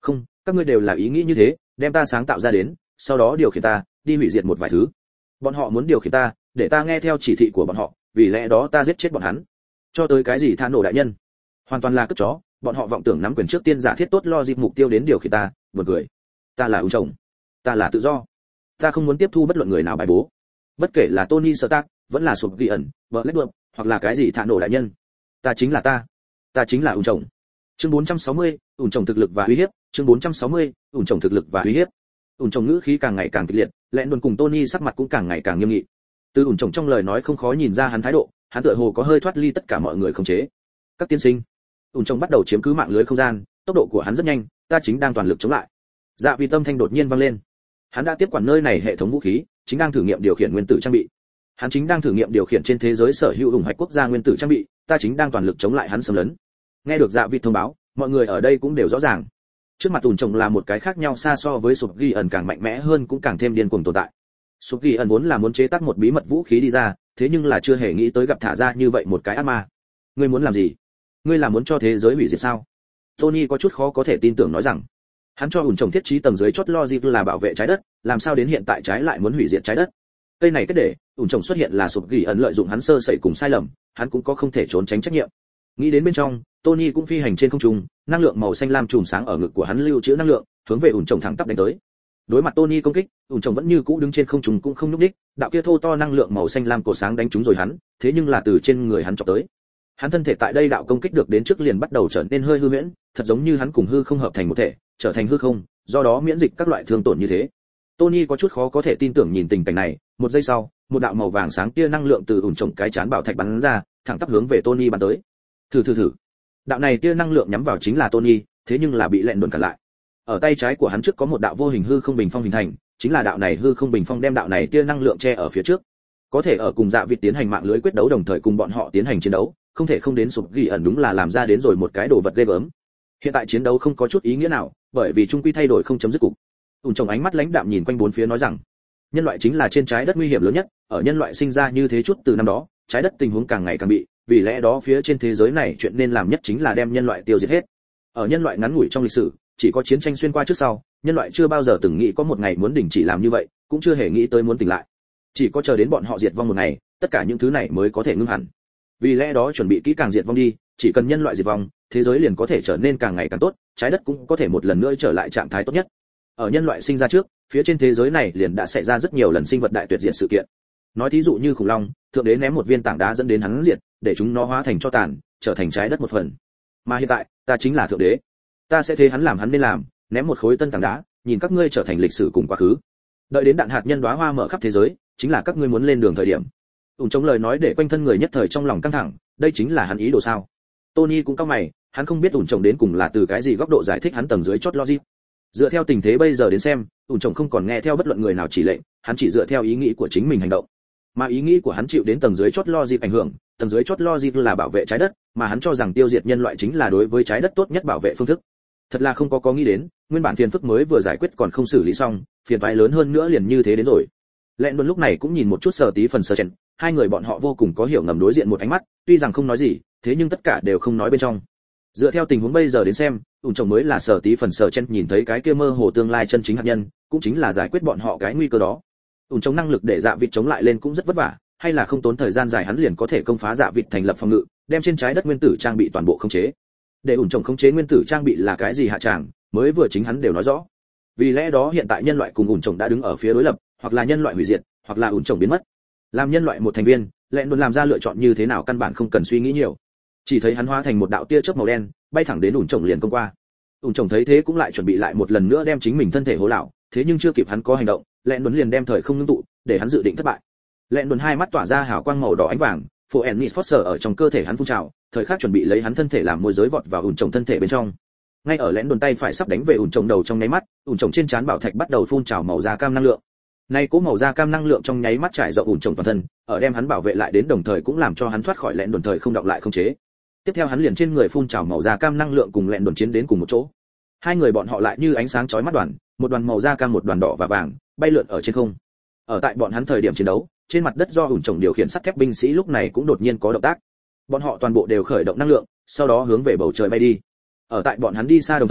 Không, các ngươi đều là ý nghĩ như thế, đem ta sáng tạo ra đến, sau đó điều khiển ta, đi hủy diệt một vài thứ. Bọn họ muốn điều khiển ta, để ta nghe theo chỉ thị của bọn họ, vì lẽ đó ta giết chết bọn hắn. Cho tới cái gì Thả nổ đại nhân, hoàn toàn là cất chó, bọn họ vọng tưởng nắm quyền trước tiên giả thiết tốt lo dịp mục tiêu đến điều khiển ta, buồn cười. Ta là ung chồng, ta là tự do, ta không muốn tiếp thu bất luận người nào bài bố, bất kể là Tony Stark, vẫn là sụp ghi ẩn, Blackbird, hoặc là cái gì Thả nổ đại nhân, ta chính là ta, ta chính là ung chồng. Chương bốn trăm sáu mươi, ung chồng thực lực và uy hiếp, chương bốn trăm sáu mươi, ung chồng thực lực và uy hiếp. Ung chồng ngữ khí càng ngày càng kịch liệt, lẹn đồn cùng Tony sắc mặt cũng càng ngày càng nghiêm nghị. Từ ung chồng trong lời nói không khó nhìn ra hắn thái độ, hắn tựa hồ có hơi thoát ly tất cả mọi người khống chế. Các tiên sinh, ung chồng bắt đầu chiếm cứ mạng lưới không gian, tốc độ của hắn rất nhanh, ta chính đang toàn lực chống lại. Dạ vì tâm thanh đột nhiên vang lên. Hắn đã tiếp quản nơi này hệ thống vũ khí, chính đang thử nghiệm điều khiển nguyên tử trang bị. Hắn chính đang thử nghiệm điều khiển trên thế giới sở hữu ủng hoạch quốc gia nguyên tử trang bị, ta chính đang toàn lực chống lại hắn xâm lấn. Nghe được Dạ vị thông báo, mọi người ở đây cũng đều rõ ràng. Trước mặt ủn trồng là một cái khác nhau xa so với sụp ghi ẩn càng mạnh mẽ hơn cũng càng thêm điên cuồng tồn tại. Sụp ghi ẩn vốn là muốn chế tác một bí mật vũ khí đi ra, thế nhưng là chưa hề nghĩ tới gặp thả ra như vậy một cái ác ma. Ngươi muốn làm gì? Ngươi là muốn cho thế giới hủy diệt sao? Tony có chút khó có thể tin tưởng nói rằng, hắn cho ủn trồng thiết trí tầng dưới chót logic là bảo vệ trái đất, làm sao đến hiện tại trái lại muốn hủy diệt trái đất? Cây này kết để, ủn trồng xuất hiện là sụp ghi ẩn lợi dụng hắn sơ sẩy cùng sai lầm, hắn cũng có không thể trốn tránh trách nhiệm. Nghĩ đến bên trong, Tony cũng phi hành trên không trung, năng lượng màu xanh lam chùm sáng ở ngực của hắn lưu trữ năng lượng, hướng về ủn trồng thẳng tắp đánh tới. Đối mặt Tony công kích, ủn trồng vẫn như cũ đứng trên không trung cũng không nhúc nhích, đạo kia thô to năng lượng màu xanh lam cổ sáng đánh trúng rồi hắn, thế nhưng là từ trên người hắn chọc tới. Hắn thân thể tại đây đạo công kích được đến trước liền bắt đầu trở nên hơi hư huyễn, thật giống như hắn cùng hư không hợp thành một thể, trở thành hư không, do đó miễn dịch các loại thương tổn như thế. Tony có chút khó có thể tin tưởng nhìn tình cảnh này, một giây sau, một đạo màu vàng sáng tia năng lượng từ ủn trồng cái chán bảo thạch bắn ra, thẳng tắp hướng về Tony bắn tới. Thử thử thử. Đạo này tia năng lượng nhắm vào chính là Tony, thế nhưng là bị lẹn đồn cản lại. Ở tay trái của hắn trước có một đạo vô hình hư không bình phong hình thành, chính là đạo này hư không bình phong đem đạo này tia năng lượng che ở phía trước. Có thể ở cùng Dạ Vịt tiến hành mạng lưới quyết đấu đồng thời cùng bọn họ tiến hành chiến đấu, không thể không đến sụp ghi ẩn đúng là làm ra đến rồi một cái đồ vật ghê gớm. Hiện tại chiến đấu không có chút ý nghĩa nào, bởi vì chung quy thay đổi không chấm dứt cục. Ùn trồng ánh mắt lãnh đạm nhìn quanh bốn phía nói rằng, nhân loại chính là trên trái đất nguy hiểm lớn nhất, ở nhân loại sinh ra như thế chút từ năm đó, trái đất tình huống càng ngày càng bị, vì lẽ đó phía trên thế giới này chuyện nên làm nhất chính là đem nhân loại tiêu diệt hết. Ở nhân loại ngắn ngủi trong lịch sử, chỉ có chiến tranh xuyên qua trước sau, nhân loại chưa bao giờ từng nghĩ có một ngày muốn đình chỉ làm như vậy, cũng chưa hề nghĩ tới muốn tỉnh lại. Chỉ có chờ đến bọn họ diệt vong một ngày, tất cả những thứ này mới có thể ngưng hẳn. Vì lẽ đó chuẩn bị kỹ càng diệt vong đi, chỉ cần nhân loại diệt vong, thế giới liền có thể trở nên càng ngày càng tốt, trái đất cũng có thể một lần nữa trở lại trạng thái tốt nhất. Ở nhân loại sinh ra trước, phía trên thế giới này liền đã xảy ra rất nhiều lần sinh vật đại tuyệt diệt sự kiện. Nói thí dụ như khủng long, thượng đế ném một viên tảng đá dẫn đến hắn diệt, để chúng nó hóa thành tro tàn, trở thành trái đất một phần. Mà hiện tại, ta chính là thượng đế. Ta sẽ thế hắn làm hắn nên làm, ném một khối tân tảng đá, nhìn các ngươi trở thành lịch sử cùng quá khứ. Đợi đến đạn hạt nhân đóa hoa mở khắp thế giới, chính là các ngươi muốn lên đường thời điểm. Ùn chống lời nói để quanh thân người nhất thời trong lòng căng thẳng, đây chính là hắn ý đồ sao? Tony cũng cau mày, hắn không biết ủn trồng đến cùng là từ cái gì góc độ giải thích hắn tầng dưới chót logic. Dựa theo tình thế bây giờ đến xem, ủn trồng không còn nghe theo bất luận người nào chỉ lệnh, hắn chỉ dựa theo ý nghĩ của chính mình hành động. Mà ý nghĩ của hắn chịu đến tầng dưới chót logic ảnh hưởng, tầng dưới chót logic là bảo vệ trái đất, mà hắn cho rằng tiêu diệt nhân loại chính là đối với trái đất tốt nhất bảo vệ phương thức. Thật là không có có nghĩ đến, nguyên bản phiền phức mới vừa giải quyết còn không xử lý xong, phiền toái lớn hơn nữa liền như thế đến rồi. Lẹn luôn lúc này cũng nhìn một chút Sở Tí phần Sở Chen, hai người bọn họ vô cùng có hiểu ngầm đối diện một ánh mắt, tuy rằng không nói gì, thế nhưng tất cả đều không nói bên trong. Dựa theo tình huống bây giờ đến xem, ủn trồng mới là Sở Tí phần Sở Chen nhìn thấy cái kia mơ hồ tương lai chân chính hạt nhân, cũng chính là giải quyết bọn họ cái nguy cơ đó. Ủn trồng năng lực để Dạ Vịt chống lại lên cũng rất vất vả, hay là không tốn thời gian dài hắn liền có thể công phá Dạ Vịt thành lập phòng ngự, đem trên trái đất nguyên tử trang bị toàn bộ khống chế. Để ủn trồng khống chế nguyên tử trang bị là cái gì hạ tràng, mới vừa chính hắn đều nói rõ. Vì lẽ đó hiện tại nhân loại cùng ủn trồng đã đứng ở phía đối lập, hoặc là nhân loại hủy diệt, hoặc là ủn trồng biến mất. Làm nhân loại một thành viên, Lẹn luôn làm ra lựa chọn như thế nào căn bản không cần suy nghĩ nhiều. Chỉ thấy hắn hóa thành một đạo tia chớp màu đen, bay thẳng đến ủn trồng liền công qua. Ủn trồng thấy thế cũng lại chuẩn bị lại một lần nữa đem chính mình thân thể hố lão, thế nhưng chưa kịp hắn có hành động, Lẹn luôn liền đem thời không ngưng tụ, để hắn dự định thất bại. Lẹn luôn hai mắt tỏa ra hào quang màu đỏ ánh vàng, phổ ennis phosphor ở trong cơ thể hắn phun trào, thời khắc chuẩn bị lấy hắn thân thể làm môi giới vọt vào ủn trồng thân thể bên trong. Ngay ở Lẹn đồn tay phải sắp đánh về ủn trồng đầu trong nháy mắt, ủn trồng trên trán bảo thạch bắt đầu phun trào màu da cam năng lượng. Nay cố màu da cam năng lượng trong nháy mắt trải rộng ủn trồng toàn thân, ở đem hắn bảo vệ lại đến đồng thời cũng làm cho hắn thoát khỏi Lẹn đồn thời không động lại không chế. Tiếp theo hắn liền trên người phun trào màu da cam năng lượng cùng Lẹn đồn chiến đến cùng một chỗ. Hai người bọn họ lại như ánh sáng chói mắt đoàn, một đoàn màu da cam một đoàn đỏ và vàng, bay lượn ở trên không. Ở tại bọn hắn thời điểm chiến đấu, trên mặt đất do ủn trồng điều khiển sắt thép binh sĩ lúc này cũng đột nhiên có động tác. Bọn họ toàn bộ đều khởi động năng lượng, sau đó hướng về bầu trời bay đi. Ở tại bọn hắn đi xa đồng thời,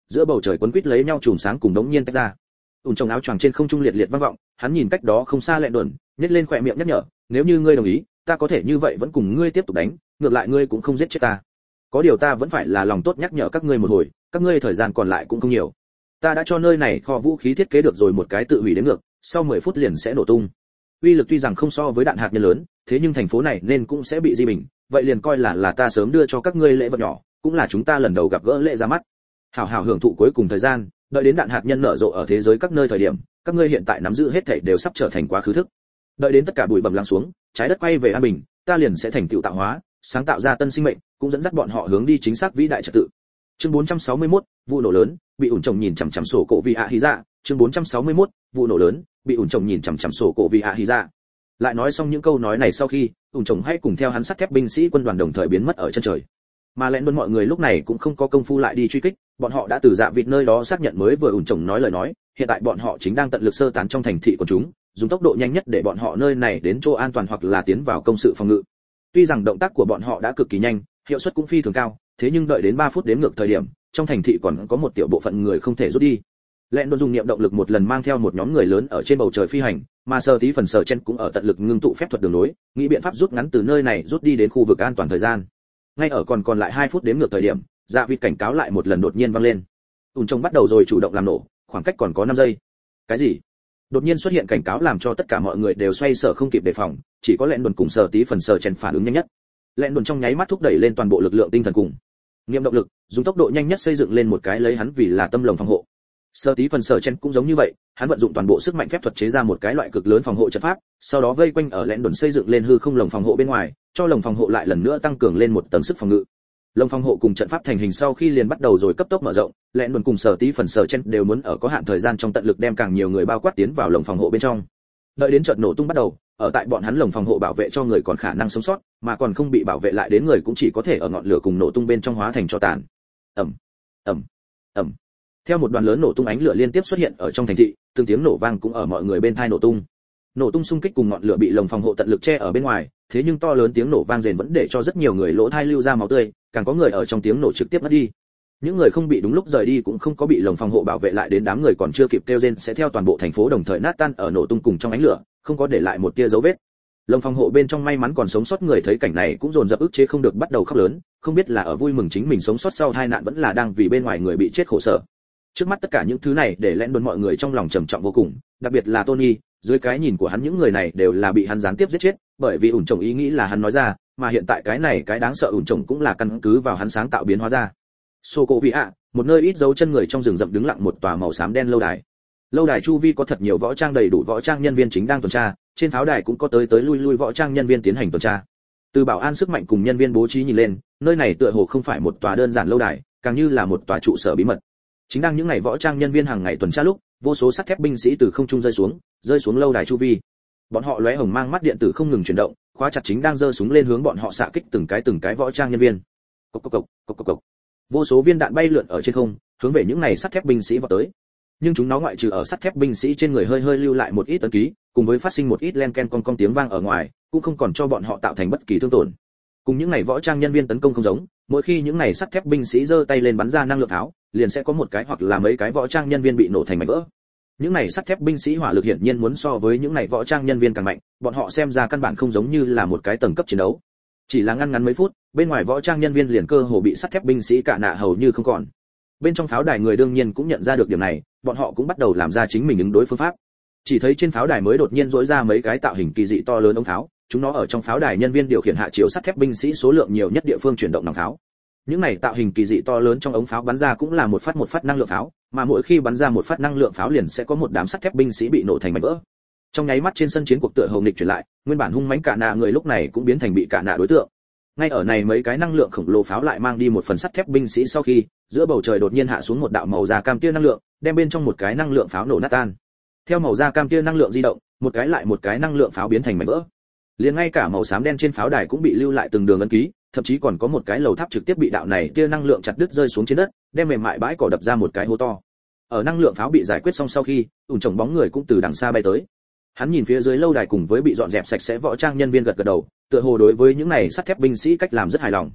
giữa bầu trời quấn quýt lấy nhau chùm sáng cùng đống nhiên tách ra. ùn trong áo choàng trên không trung liệt liệt vang vọng, hắn nhìn cách đó không xa Lẹn Đồn, nhếch lên khóe miệng nhắc nhở, nếu như ngươi đồng ý, ta có thể như vậy vẫn cùng ngươi tiếp tục đánh, ngược lại ngươi cũng không giết chết ta. Có điều ta vẫn phải là lòng tốt nhắc nhở các ngươi một hồi, các ngươi thời gian còn lại cũng không nhiều. Ta đã cho nơi này kho vũ khí thiết kế được rồi một cái tự hủy đến ngược, sau mười phút liền sẽ nổ tung. Uy lực tuy rằng không so với đạn hạt nhân lớn, thế nhưng thành phố này nên cũng sẽ bị di bình, vậy liền coi là là ta sớm đưa cho các ngươi lễ vật nhỏ, cũng là chúng ta lần đầu gặp gỡ lễ ra mắt. Hảo hảo hưởng thụ cuối cùng thời gian, đợi đến đạn hạt nhân nở rộ ở thế giới các nơi thời điểm, các ngươi hiện tại nắm giữ hết thảy đều sắp trở thành quá khứ thức. Đợi đến tất cả bụi bặm lắng xuống, trái đất quay về an bình, ta liền sẽ thành tựu tạo hóa, sáng tạo ra tân sinh mệnh, cũng dẫn dắt bọn họ hướng đi chính xác vĩ đại trật tự. Chương bốn trăm sáu mươi mốt, vụ nổ lớn, bị ủn chồng nhìn chằm chằm sổ cổ vì ạ hí dạ. Chương bốn trăm sáu mươi mốt, vụ nổ lớn, bị ủn chồng nhìn chằm chằm sổ cổ vì ạ hí dạ. Lại nói xong những câu nói này sau khi, ủn chồng hay cùng theo hắn sắt thép binh sĩ quân đoàn đồng thời biến mất ở chân trời. Mà lẽ luôn mọi người lúc này cũng không có công phu lại đi truy kích, bọn họ đã từ dạ vịt nơi đó xác nhận mới vừa ủn chồng nói lời nói, hiện tại bọn họ chính đang tận lực sơ tán trong thành thị của chúng, dùng tốc độ nhanh nhất để bọn họ nơi này đến chỗ an toàn hoặc là tiến vào công sự phòng ngự. Tuy rằng động tác của bọn họ đã cực kỳ nhanh, hiệu suất cũng phi thường cao, thế nhưng đợi đến ba phút đếm ngược thời điểm, trong thành thị còn có một tiểu bộ phận người không thể rút đi. Lẹn đồn dùng niệm động lực một lần mang theo một nhóm người lớn ở trên bầu trời phi hành, mà Sơ Tí phần Sơ Chen cũng ở tận lực ngưng tụ phép thuật đường nối, nghĩ biện pháp rút ngắn từ nơi này rút đi đến khu vực an toàn thời gian. Ngay ở còn còn lại hai phút đếm ngược thời điểm, dạ vịt cảnh cáo lại một lần đột nhiên vang lên. ùn trông bắt đầu rồi chủ động làm nổ, khoảng cách còn có năm giây. Cái gì? Đột nhiên xuất hiện cảnh cáo làm cho tất cả mọi người đều xoay sở không kịp đề phòng, chỉ có Lẹn đồn cùng Sơ Tí phần Sơ Chen phản ứng nhanh nhất. Lẹn đồn trong nháy mắt thúc đẩy lên toàn bộ lực lượng tinh thần cùng niệm động lực, dùng tốc độ nhanh nhất xây dựng lên một cái lấy hắn vì là tâm lồng phòng hộ. Sơ Tí phần Sơ Chen cũng giống như vậy, hắn vận dụng toàn bộ sức mạnh phép thuật chế ra một cái loại cực lớn phòng hộ trận pháp, sau đó vây quanh ở Lẹn đồn xây dựng lên hư không lồng phòng hộ bên ngoài, cho lồng phòng hộ lại lần nữa tăng cường lên một tầng sức phòng ngự. Lồng phòng hộ cùng trận pháp thành hình sau khi liền bắt đầu rồi cấp tốc mở rộng, Lẹn đồn cùng Sơ Tí phần Sơ Chen đều muốn ở có hạn thời gian trong tận lực đem càng nhiều người bao quát tiến vào lồng phòng hộ bên trong. Đợi đến trận nổ tung bắt đầu, ở tại bọn hắn lồng phòng hộ bảo vệ cho người còn khả năng sống sót, mà còn không bị bảo vệ lại đến người cũng chỉ có thể ở ngọn lửa cùng nổ tung bên trong hóa thành tro tàn. Ầm, ầm, ầm. Theo một đoàn lớn nổ tung ánh lửa liên tiếp xuất hiện ở trong thành thị, từng tiếng nổ vang cũng ở mọi người bên tai nổ tung. Nổ tung xung kích cùng ngọn lửa bị lồng phòng hộ tận lực che ở bên ngoài, thế nhưng to lớn tiếng nổ vang rền vẫn để cho rất nhiều người lỗ tai lưu ra máu tươi, càng có người ở trong tiếng nổ trực tiếp mất đi. Những người không bị đúng lúc rời đi cũng không có bị lồng phòng hộ bảo vệ lại đến, đám người còn chưa kịp kêu rên sẽ theo toàn bộ thành phố đồng thời nát tan ở nổ tung cùng trong ánh lửa, không có để lại một tia dấu vết. Lồng phòng hộ bên trong may mắn còn sống sót người thấy cảnh này cũng dồn dập ức chế không được bắt đầu khóc lớn, không biết là ở vui mừng chính mình sống sót sau tai nạn vẫn là đang vì bên ngoài người bị chết khổ sở. Trước mắt tất cả những thứ này để Lẹn đồn mọi người trong lòng trầm trọng vô cùng, đặc biệt là Tony, dưới cái nhìn của hắn những người này đều là bị hắn gián tiếp giết chết, bởi vì ủn chồng ý nghĩ là hắn nói ra, mà hiện tại cái này cái đáng sợ ủn chồng cũng là căn cứ vào hắn sáng tạo biến hóa ra. Sokovia, một nơi ít dấu chân người trong rừng rậm đứng lặng một tòa màu xám đen lâu đài. Lâu đài chu vi có thật nhiều võ trang đầy đủ võ trang nhân viên chính đang tuần tra, trên pháo đài cũng có tới tới lui lui võ trang nhân viên tiến hành tuần tra. Từ bảo an sức mạnh cùng nhân viên bố trí nhìn lên, nơi này tựa hồ không phải một tòa đơn giản lâu đài, càng như là một tòa trụ sở bí mật. Chính đang những ngày võ trang nhân viên hàng ngày tuần tra lúc, vô số sắt thép binh sĩ từ không trung rơi xuống, rơi xuống lâu đài chu vi. Bọn họ lóe hồng mang mắt điện tử không ngừng chuyển động, khóa chặt chính đang giơ súng lên hướng bọn họ xạ kích từng cái từng cái võ trang nhân viên. Cộc cộc cộc, cộc cộc cộc. Vô số viên đạn bay lượn ở trên không, hướng về những này sắt thép binh sĩ vọt tới. Nhưng chúng nó ngoại trừ ở sắt thép binh sĩ trên người hơi hơi lưu lại một ít ấn ký, cùng với phát sinh một ít len ken con con tiếng vang ở ngoài, cũng không còn cho bọn họ tạo thành bất kỳ thương tổn. Cùng những này võ trang nhân viên tấn công không giống, mỗi khi những này sắt thép binh sĩ giơ tay lên bắn ra năng lượng tháo, liền sẽ có một cái hoặc là mấy cái võ trang nhân viên bị nổ thành mảnh vỡ. Những này sắt thép binh sĩ hỏa lực hiển nhiên muốn so với những này võ trang nhân viên càng mạnh, bọn họ xem ra căn bản không giống như là một cái tầng cấp chiến đấu. Chỉ là ngăn ngắn mấy phút, bên ngoài võ trang nhân viên liền cơ hồ bị sắt thép binh sĩ cả nạ hầu như không còn. Bên trong pháo đài người đương nhiên cũng nhận ra được điểm này, bọn họ cũng bắt đầu làm ra chính mình ứng đối phương pháp. Chỉ thấy trên pháo đài mới đột nhiên rỗi ra mấy cái tạo hình kỳ dị to lớn ống pháo, chúng nó ở trong pháo đài nhân viên điều khiển hạ chiếu sắt thép binh sĩ số lượng nhiều nhất địa phương chuyển động nòng pháo. Những này tạo hình kỳ dị to lớn trong ống pháo bắn ra cũng là một phát một phát năng lượng pháo, mà mỗi khi bắn ra một phát năng lượng pháo liền sẽ có một đám sắt thép binh sĩ bị nổ thành mảnh vỡ. Trong nháy mắt trên sân chiến cuộc tựa hồ nghịch chuyển lại, nguyên bản hung mãnh cả nạ người lúc này cũng biến thành bị cả nạ đối tượng. Ngay ở này mấy cái năng lượng khổng lồ pháo lại mang đi một phần sắt thép binh sĩ sau khi, giữa bầu trời đột nhiên hạ xuống một đạo màu da cam tia năng lượng, đem bên trong một cái năng lượng pháo nổ nát tan. Theo màu da cam tia năng lượng di động, một cái lại một cái năng lượng pháo biến thành mảnh vỡ. Liền ngay cả màu xám đen trên pháo đài cũng bị lưu lại từng đường ấn ký, thậm chí còn có một cái lầu tháp trực tiếp bị đạo này tia năng lượng chặt đứt rơi xuống trên đất, đem mềm mại bãi cỏ đập ra một cái hố to. Ở năng lượng pháo bị giải quyết xong sau khi, ủn chồng bóng người cũng từ đằng xa bay tới. Hắn nhìn phía dưới lâu đài cùng với bị dọn dẹp sạch sẽ võ trang nhân viên gật gật đầu, tựa hồ đối với những này sắt thép binh sĩ cách làm rất hài lòng.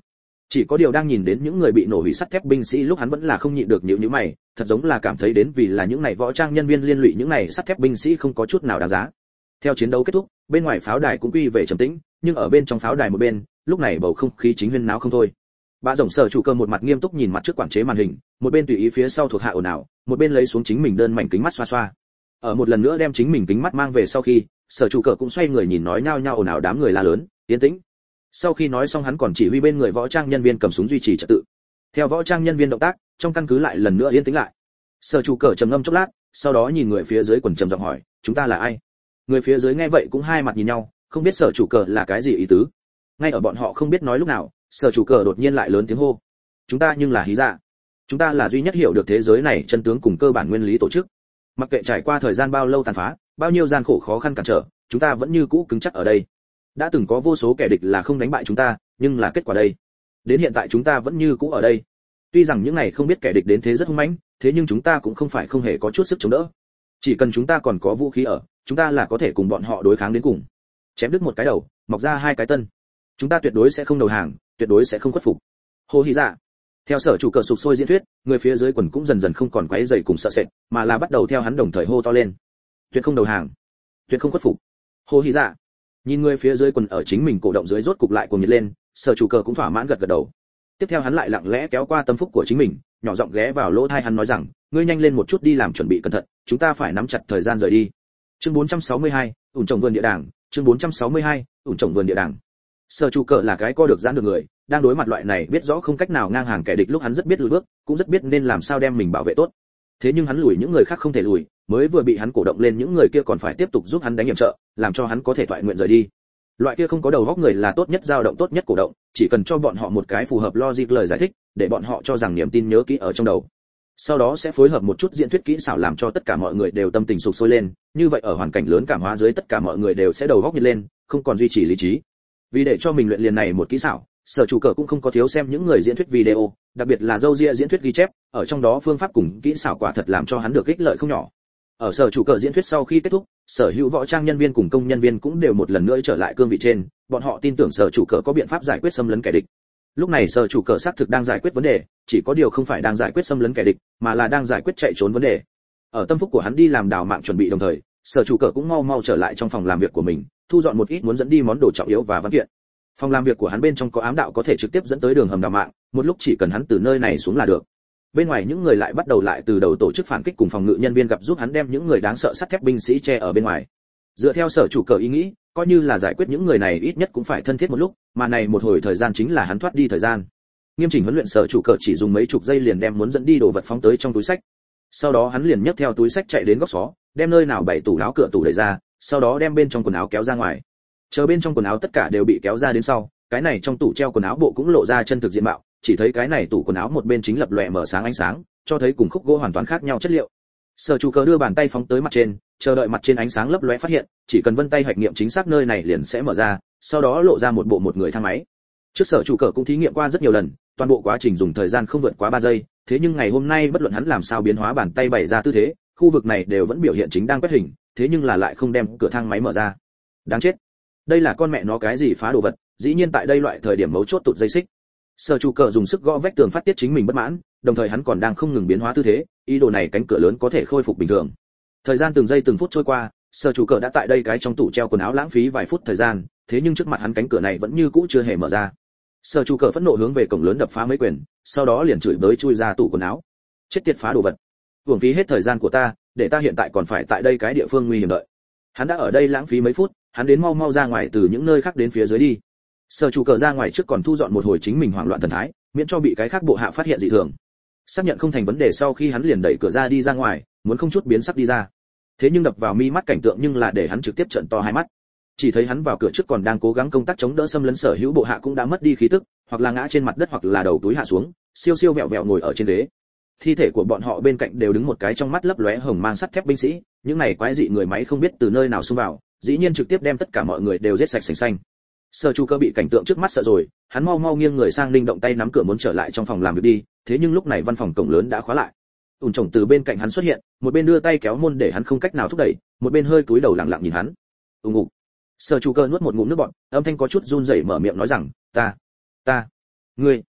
Chỉ có điều đang nhìn đến những người bị nổ hủy sắt thép binh sĩ lúc hắn vẫn là không nhịn được nhíu nhíu mày, thật giống là cảm thấy đến vì là những này võ trang nhân viên liên lụy những này sắt thép binh sĩ không có chút nào đáng giá. Theo chiến đấu kết thúc, bên ngoài pháo đài cũng quy về trầm tĩnh, nhưng ở bên trong pháo đài một bên, lúc này bầu không khí chính huyên náo không thôi. Bạ rồng sở chủ cơ một mặt nghiêm túc nhìn mặt trước quản chế màn hình, một bên tùy ý phía sau thuộc hạ ồn ào, một bên lấy xuống chính mình đơn mảnh kính mắt xoa xoa. Ở một lần nữa đem chính mình kính mắt mang về sau khi, sở chủ cơ cũng xoay người nhìn nói nhao nhao ồn ào đám người la lớn, yên tĩnh. Sau khi nói xong hắn còn chỉ huy bên người võ trang nhân viên cầm súng duy trì trật tự. Theo võ trang nhân viên động tác, trong căn cứ lại lần nữa yên tĩnh lại. Sở chủ cơ trầm ngâm chốc lát, sau đó nhìn người phía dưới quần trầm giọng hỏi, chúng ta là ai? Người phía dưới nghe vậy cũng hai mặt nhìn nhau, không biết sở chủ cơ là cái gì ý tứ. Ngay ở bọn họ không biết nói lúc nào, sở chủ cơ đột nhiên lại lớn tiếng hô, chúng ta nhưng là hí dạ, chúng ta là duy nhất hiểu được thế giới này chân tướng cùng cơ bản nguyên lý tổ chức. Mặc kệ trải qua thời gian bao lâu tàn phá, bao nhiêu gian khổ khó khăn cản trở, chúng ta vẫn như cũ cứng chắc ở đây. Đã từng có vô số kẻ địch là không đánh bại chúng ta, nhưng là kết quả đây. Đến hiện tại chúng ta vẫn như cũ ở đây. Tuy rằng những này không biết kẻ địch đến thế rất hung mãnh, thế nhưng chúng ta cũng không phải không hề có chút sức chống đỡ. Chỉ cần chúng ta còn có vũ khí ở, chúng ta là có thể cùng bọn họ đối kháng đến cùng. Chém đứt một cái đầu, mọc ra hai cái tân. Chúng ta tuyệt đối sẽ không đầu hàng, tuyệt đối sẽ không khuất phục. Hồ Hí Dạ. Theo sở chủ cờ sục sôi diễn thuyết, người phía dưới quần cũng dần dần không còn quấy rầy cùng sợ sệt, mà là bắt đầu theo hắn đồng thời hô to lên. Tuyệt không đầu hàng, tuyệt không khuất phục. Hồ Hí Dạ. Nhìn người phía dưới quần ở chính mình cổ động dưới rốt cục lại cuồng nhiệt lên, sở chủ cờ cũng thỏa mãn gật gật đầu. Tiếp theo hắn lại lặng lẽ kéo qua tâm phúc của chính mình, nhỏ giọng ghé vào lỗ tai hắn nói rằng, ngươi nhanh lên một chút đi làm chuẩn bị cẩn thận, chúng ta phải nắm chặt thời gian rời đi. Chương bốn trăm sáu mươi hai, ủn trồng vườn địa đàng, chương bốn trăm sáu mươi hai, ủn trồng vườn địa đàng. Sở chủ cờ là cái co được giãn được người, đang đối mặt loại này biết rõ không cách nào ngang hàng kẻ địch lúc hắn rất biết lùi bước, cũng rất biết nên làm sao đem mình bảo vệ tốt. Thế nhưng hắn lùi những người khác không thể lùi, mới vừa bị hắn cổ động lên những người kia còn phải tiếp tục giúp hắn đánh nhiệm trợ, làm cho hắn có thể thoại nguyện rời đi. Loại kia không có đầu óc người là tốt nhất dao động tốt nhất cổ động, chỉ cần cho bọn họ một cái phù hợp logic lời giải thích, để bọn họ cho rằng niềm tin nhớ kỹ ở trong đầu. Sau đó sẽ phối hợp một chút diễn thuyết kỹ xảo làm cho tất cả mọi người đều tâm tình sục sôi lên, như vậy ở hoàn cảnh lớn cảm hóa dưới tất cả mọi người đều sẽ đầu óc nhiệt lên, không còn duy trì lý trí. Vì để cho mình luyện liền này một kỹ xảo, sở chủ cờ cũng không có thiếu xem những người diễn thuyết video, đặc biệt là dâu ria diễn thuyết ghi chép, ở trong đó phương pháp cùng kỹ xảo quả thật làm cho hắn được ích lợi không nhỏ. Ở sở chủ cờ diễn thuyết sau khi kết thúc, sở hữu võ trang nhân viên cùng công nhân viên cũng đều một lần nữa trở lại cương vị trên, bọn họ tin tưởng sở chủ cờ có biện pháp giải quyết xâm lấn kẻ địch. Lúc này sở chủ cờ xác thực đang giải quyết vấn đề, chỉ có điều không phải đang giải quyết xâm lấn kẻ địch, mà là đang giải quyết chạy trốn vấn đề. Ở tâm phúc của hắn đi làm đào mạng chuẩn bị đồng thời, sở chủ cờ cũng mau mau trở lại trong phòng làm việc của mình, thu dọn một ít muốn dẫn đi món đồ trọng yếu và văn kiện. Phòng làm việc của hắn bên trong có ám đạo có thể trực tiếp dẫn tới đường hầm đào mạng, một lúc chỉ cần hắn từ nơi này xuống là được. Bên ngoài những người lại bắt đầu lại từ đầu tổ chức phản kích cùng phòng ngự nhân viên gặp giúp hắn đem những người đáng sợ sắt thép binh sĩ che ở bên ngoài. Dựa theo sở chủ cờ ý nghĩ, coi như là giải quyết những người này ít nhất cũng phải thân thiết một lúc, mà này một hồi thời gian chính là hắn thoát đi thời gian. Nghiêm chỉnh huấn luyện sở chủ cờ chỉ dùng mấy chục giây liền đem muốn dẫn đi đồ vật phóng tới trong túi sách. Sau đó hắn liền nhấc theo túi sách chạy đến góc xó, đem nơi nào bày tủ áo cửa tủ đẩy ra, sau đó đem bên trong quần áo kéo ra ngoài. Chờ bên trong quần áo tất cả đều bị kéo ra đến sau, cái này trong tủ treo quần áo bộ cũng lộ ra chân thực diện mạo, chỉ thấy cái này tủ quần áo một bên chính lập lòe mở sáng ánh sáng, cho thấy cùng khúc gỗ hoàn toàn khác nhau chất liệu. Sở chủ cờ đưa bàn tay phóng tới mặt trên, chờ đợi mặt trên ánh sáng lấp lóe phát hiện, chỉ cần vân tay hoạch nghiệm chính xác nơi này liền sẽ mở ra, sau đó lộ ra một bộ một người thang máy. Trước sở chủ cờ cũng thí nghiệm qua rất nhiều lần, toàn bộ quá trình dùng thời gian không vượt quá ba giây, thế nhưng ngày hôm nay bất luận hắn làm sao biến hóa bàn tay bày ra tư thế, khu vực này đều vẫn biểu hiện chính đang quét hình, thế nhưng là lại không đem cửa thang máy mở ra. Đáng chết. Đây là con mẹ nó cái gì phá đồ vật, dĩ nhiên tại đây loại thời điểm mấu chốt tụt dây xích. Sở chủ cờ dùng sức gõ vách tường phát tiết chính mình bất mãn, đồng thời hắn còn đang không ngừng biến hóa tư thế, ý đồ này cánh cửa lớn có thể khôi phục bình thường. Thời gian từng giây từng phút trôi qua, sở chủ cờ đã tại đây cái trong tủ treo quần áo lãng phí vài phút thời gian, thế nhưng trước mặt hắn cánh cửa này vẫn như cũ chưa hề mở ra. Sở chủ cờ phẫn nộ hướng về cổng lớn đập phá mấy quyền, sau đó liền chửi bới chui ra tủ quần áo. Chết tiệt phá đồ vật, uổng phí hết thời gian của ta, để ta hiện tại còn phải tại đây cái địa phương nguy hiểm đợi. Hắn đã ở đây lãng phí mấy phút, hắn đến mau mau ra ngoài từ những nơi khác đến phía dưới đi. Sở chủ cờ ra ngoài trước còn thu dọn một hồi chính mình hoảng loạn thần thái, miễn cho bị cái khác bộ hạ phát hiện dị thường. Xác nhận không thành vấn đề sau khi hắn liền đẩy cửa ra đi ra ngoài, muốn không chút biến sắc đi ra. Thế nhưng đập vào mi mắt cảnh tượng nhưng là để hắn trực tiếp trợn to hai mắt. Chỉ thấy hắn vào cửa trước còn đang cố gắng công tác chống đỡ xâm lấn sở hữu bộ hạ cũng đã mất đi khí tức, hoặc là ngã trên mặt đất hoặc là đầu túi hạ xuống, siêu siêu vẹo vẹo ngồi ở trên ghế. Thi thể của bọn họ bên cạnh đều đứng một cái trong mắt lấp lóe hồng mang sắt thép binh sĩ, những này quái dị người máy không biết từ nơi nào xông vào, dĩ nhiên trực tiếp đem tất cả mọi người đều giết sạch sành xanh. Sở chủ cơ bị cảnh tượng trước mắt sợ rồi, hắn mau mau nghiêng người sang linh động tay nắm cửa muốn trở lại trong phòng làm việc đi, thế nhưng lúc này văn phòng cổng lớn đã khóa lại. Ùn chồng từ bên cạnh hắn xuất hiện, một bên đưa tay kéo môn để hắn không cách nào thúc đẩy, một bên hơi cúi đầu lặng lặng nhìn hắn. Ùng ục. Sở chủ cơ nuốt một ngụm nước bọt, âm thanh có chút run rẩy mở miệng nói rằng, "Ta, ta, ngươi,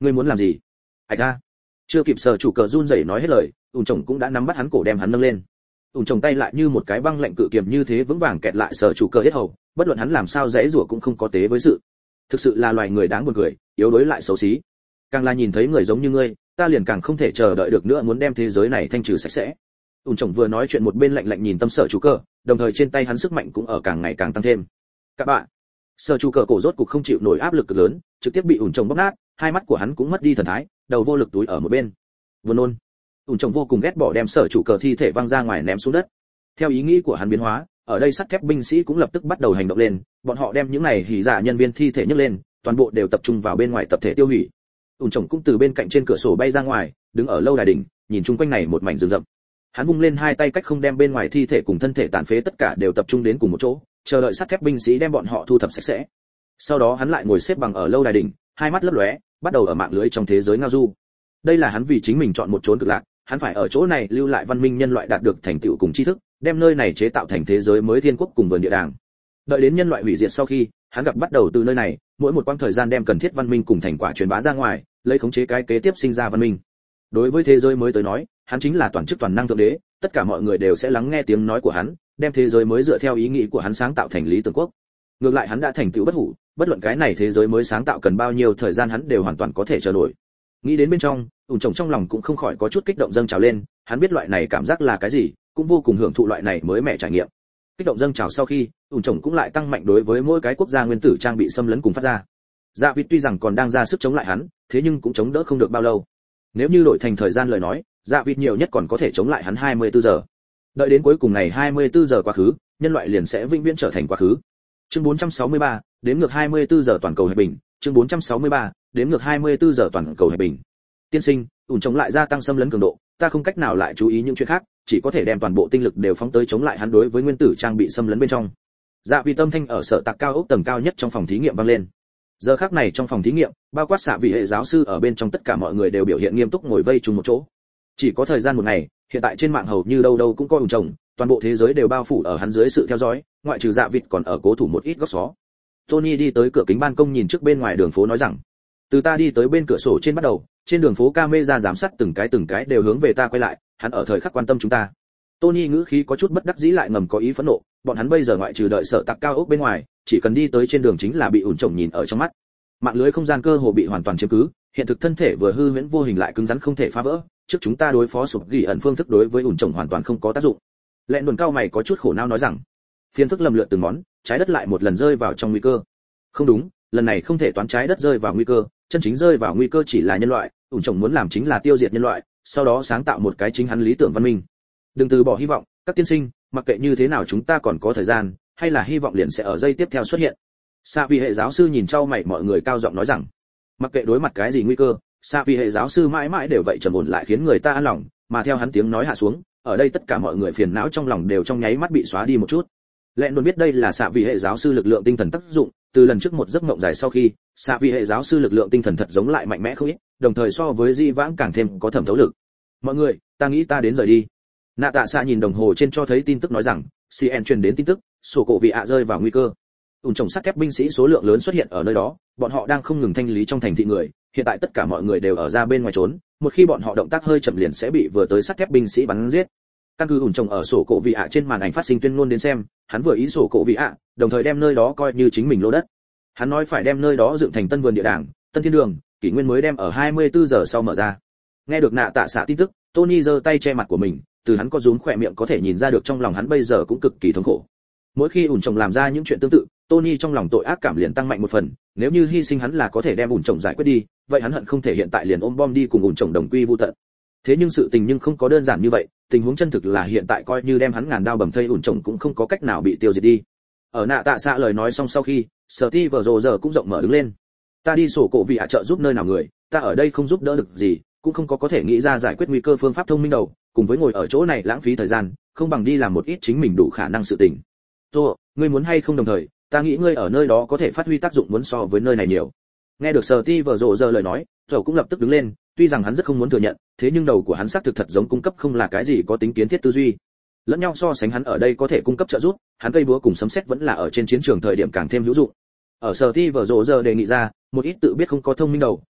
ngươi muốn làm gì? Ảch a. Chưa kịp sở chủ cờ run rẩy nói hết lời, ủn chồng cũng đã nắm bắt hắn cổ đem hắn nâng lên. Ủn chồng tay lại như một cái băng lạnh cự kiềm như thế vững vàng kẹt lại sở chủ cờ hết hầu, bất luận hắn làm sao dễ rủa cũng không có tế với sự. Thực sự là loài người đáng buồn cười, yếu đuối lại xấu xí. Càng là nhìn thấy người giống như ngươi, ta liền càng không thể chờ đợi được nữa muốn đem thế giới này thanh trừ sạch sẽ. Ùn chồng vừa nói chuyện một bên lạnh lạnh nhìn tâm sở chủ cờ, đồng thời trên tay hắn sức mạnh cũng ở càng ngày càng tăng thêm. Các bạn, sở chủ cờ cổ rốt cục không chịu nổi áp lực cực lớn, trực tiếp bị ùn chồng bóp nát, hai mắt của hắn cũng mất đi thần thái, đầu vô lực túi ở một bên. Vừa nôn, ùn chồng vô cùng ghét bỏ đem sở chủ cờ thi thể văng ra ngoài ném xuống đất. Theo ý nghĩ của hắn biến hóa, ở đây sắt thép binh sĩ cũng lập tức bắt đầu hành động lên, bọn họ đem những này hỉ dạ nhân viên thi thể nhấc lên, toàn bộ đều tập trung vào bên ngoài tập thể tiêu hủy. Ùn chồng cũng từ bên cạnh trên cửa sổ bay ra ngoài, đứng ở lâu đài đỉnh, nhìn chung quanh này một mảnh rừng rậm. Hắn vung lên hai tay cách không đem bên ngoài thi thể cùng thân thể tàn phế tất cả đều tập trung đến cùng một chỗ, chờ đợi sắt thép binh sĩ đem bọn họ thu thập sạch sẽ. Sau đó hắn lại ngồi xếp bằng ở lâu đài đỉnh, hai mắt lấp lóe, bắt đầu ở mạng lưới trong thế giới ngao du. Đây là hắn vì chính mình chọn một chốn cực lạc, hắn phải ở chỗ này lưu lại văn minh nhân loại đạt được thành tựu cùng tri thức, đem nơi này chế tạo thành thế giới mới thiên quốc cùng vườn địa đàng. Đợi đến nhân loại hủy diệt sau khi, hắn gặp bắt đầu từ nơi này, mỗi một quãng thời gian đem cần thiết văn minh cùng thành quả truyền bá ra ngoài, lấy khống chế cái kế tiếp sinh ra văn minh. Đối với thế giới mới tới nói, hắn chính là toàn chức toàn năng thượng đế, tất cả mọi người đều sẽ lắng nghe tiếng nói của hắn, đem thế giới mới dựa theo ý nghĩ của hắn sáng tạo thành lý tưởng quốc. Ngược lại hắn đã thành tựu bất hủ, bất luận cái này thế giới mới sáng tạo cần bao nhiêu thời gian hắn đều hoàn toàn có thể chờ nổi. Nghĩ đến bên trong, ủn chồng trong lòng cũng không khỏi có chút kích động dâng trào lên, hắn biết loại này cảm giác là cái gì, cũng vô cùng hưởng thụ loại này mới mẻ trải nghiệm. Kích động dâng trào sau khi, ủn chồng cũng lại tăng mạnh đối với mỗi cái quốc gia nguyên tử trang bị xâm lấn cùng phát ra. Dạ Vịt tuy rằng còn đang ra sức chống lại hắn, thế nhưng cũng chống đỡ không được bao lâu. Nếu như đổi thành thời gian lời nói, Dạ Vịt nhiều nhất còn có thể chống lại hắn hai mươi tư giờ. Đợi đến cuối cùng này hai mươi tư giờ quá khứ, nhân loại liền sẽ vĩnh viễn trở thành quá khứ. Chương bốn trăm sáu mươi ba, đếm ngược hai mươi tư giờ toàn cầu hòa bình, chương bốn trăm sáu mươi ba, đếm ngược hai mươi tư giờ toàn cầu hòa bình. Tiên sinh, ủn chống lại gia tăng xâm lấn cường độ, ta không cách nào lại chú ý những chuyện khác, chỉ có thể đem toàn bộ tinh lực đều phóng tới chống lại hắn đối với nguyên tử trang bị xâm lấn bên trong. Dạ Vịt tâm thanh ở sở tạc cao ốc tầng cao nhất trong phòng thí nghiệm vang lên. Giờ khắc này trong phòng thí nghiệm, bao quát xạ vị hệ giáo sư ở bên trong tất cả mọi người đều biểu hiện nghiêm túc ngồi vây chung một chỗ. Chỉ có thời gian một ngày, hiện tại trên mạng hầu như đâu đâu cũng có ủn trồng, toàn bộ thế giới đều bao phủ ở hắn dưới sự theo dõi, ngoại trừ Dạ Vịt còn ở cố thủ một ít góc xó. Tony đi tới cửa kính ban công nhìn trước bên ngoài đường phố nói rằng, từ ta đi tới bên cửa sổ trên bắt đầu, trên đường phố camera giám sát từng cái từng cái đều hướng về ta quay lại, hắn ở thời khắc quan tâm chúng ta. Tony ngữ khí có chút bất đắc dĩ lại ngầm có ý phẫn nộ, bọn hắn bây giờ ngoại trừ đợi sở tạc cao ốc bên ngoài, chỉ cần đi tới trên đường chính là bị ủn trồng nhìn ở trong mắt. Mạng lưới không gian cơ hồ bị hoàn toàn chiếm cứ, hiện thực thân thể vừa hư huyễn vô hình lại cứng rắn không thể phá vỡ, trước chúng ta đối phó sụp gỉ ẩn phương thức đối với ủn trồng hoàn toàn không có tác dụng. Lẹn đồn cao mày có chút khổ não nói rằng, phiền phức lầm lượt từng món, trái đất lại một lần rơi vào trong nguy cơ. Không đúng, lần này không thể toán trái đất rơi vào nguy cơ, chân chính rơi vào nguy cơ chỉ là nhân loại, ủn trồng muốn làm chính là tiêu diệt nhân loại, sau đó sáng tạo một cái chính hắn lý tưởng văn minh. Đừng từ bỏ hy vọng, các tiên sinh, mặc kệ như thế nào chúng ta còn có thời gian, hay là hy vọng liền sẽ ở giây tiếp theo xuất hiện. Sa vị hệ giáo sư nhìn trao mày mọi người cao giọng nói rằng, mặc kệ đối mặt cái gì nguy cơ, Sa vị hệ giáo sư mãi mãi đều vậy trầm ổn lại khiến người ta an lòng, mà theo hắn tiếng nói hạ xuống, ở đây tất cả mọi người phiền não trong lòng đều trong nháy mắt bị xóa đi một chút. Lẹn luôn biết đây là Sa vị hệ giáo sư lực lượng tinh thần tác dụng, từ lần trước một giấc mộng dài sau khi, Sa vị hệ giáo sư lực lượng tinh thần thật giống lại mạnh mẽ không ít, đồng thời so với di vãng càng thêm có thẩm thấu lực. Mọi người, ta nghĩ ta đến rời đi. Nạ Tạ Xạ nhìn đồng hồ trên cho thấy tin tức nói rằng, xê en truyền đến tin tức, sổ cổ vị ạ rơi vào nguy cơ. ủn trồng sắt thép binh sĩ số lượng lớn xuất hiện ở nơi đó, bọn họ đang không ngừng thanh lý trong thành thị người, hiện tại tất cả mọi người đều ở ra bên ngoài trốn, một khi bọn họ động tác hơi chậm liền sẽ bị vừa tới sắt thép binh sĩ bắn giết. Căn cứ ủn trồng ở sổ cổ vị ạ trên màn ảnh phát sinh tuyên ngôn đến xem, hắn vừa ý sổ cổ vị ạ, đồng thời đem nơi đó coi như chính mình lô đất. Hắn nói phải đem nơi đó dựng thành tân vườn địa đàng, tân thiên đường, kỷ nguyên mới đem ở hai mươi tư giờ sau mở ra. Nghe được Nạ Tạ Xạ tin tức, Tony giơ tay che mặt của mình, từ hắn có rúm khỏe miệng có thể nhìn ra được trong lòng hắn bây giờ cũng cực kỳ thống khổ. Mỗi khi ủn trồng làm ra những chuyện tương tự, Tony trong lòng tội ác cảm liền tăng mạnh một phần, nếu như hy sinh hắn là có thể đem ủn trồng giải quyết đi, vậy hắn hận không thể hiện tại liền ôm bom đi cùng ủn trồng đồng quy vu tận. Thế nhưng sự tình nhưng không có đơn giản như vậy, tình huống chân thực là hiện tại coi như đem hắn ngàn đao bầm thây ủn trồng cũng không có cách nào bị tiêu diệt đi. Ở Nạ Tạ Xạ lời nói xong sau khi, Steve giờ giờ cũng rộng mở đứng lên. Ta đi sổ cổ vị hạ trợ giúp nơi nào người, ta ở đây không giúp đỡ được gì, cũng không có có thể nghĩ ra giải quyết nguy cơ phương pháp thông minh đầu, cùng với ngồi ở chỗ này lãng phí thời gian, không bằng đi làm một ít chính mình đủ khả năng sự tình. Tô, ngươi muốn hay không đồng thời, ta nghĩ ngươi ở nơi đó có thể phát huy tác dụng muốn so với nơi này nhiều. Nghe được Steve giờ giờ lời nói, Dầu cũng lập tức đứng lên, tuy rằng hắn rất không muốn thừa nhận, thế nhưng đầu của hắn xác thực thật giống cung cấp không là cái gì có tính kiến thiết tư duy. Lẫn nhau so sánh hắn ở đây có thể cung cấp trợ giúp, hắn cây búa cùng sấm sét vẫn là ở trên chiến trường thời điểm càng thêm hữu dụng. Ở Steve giờ giờ đề nghị ra, một ít tự biết không có thông minh đầu,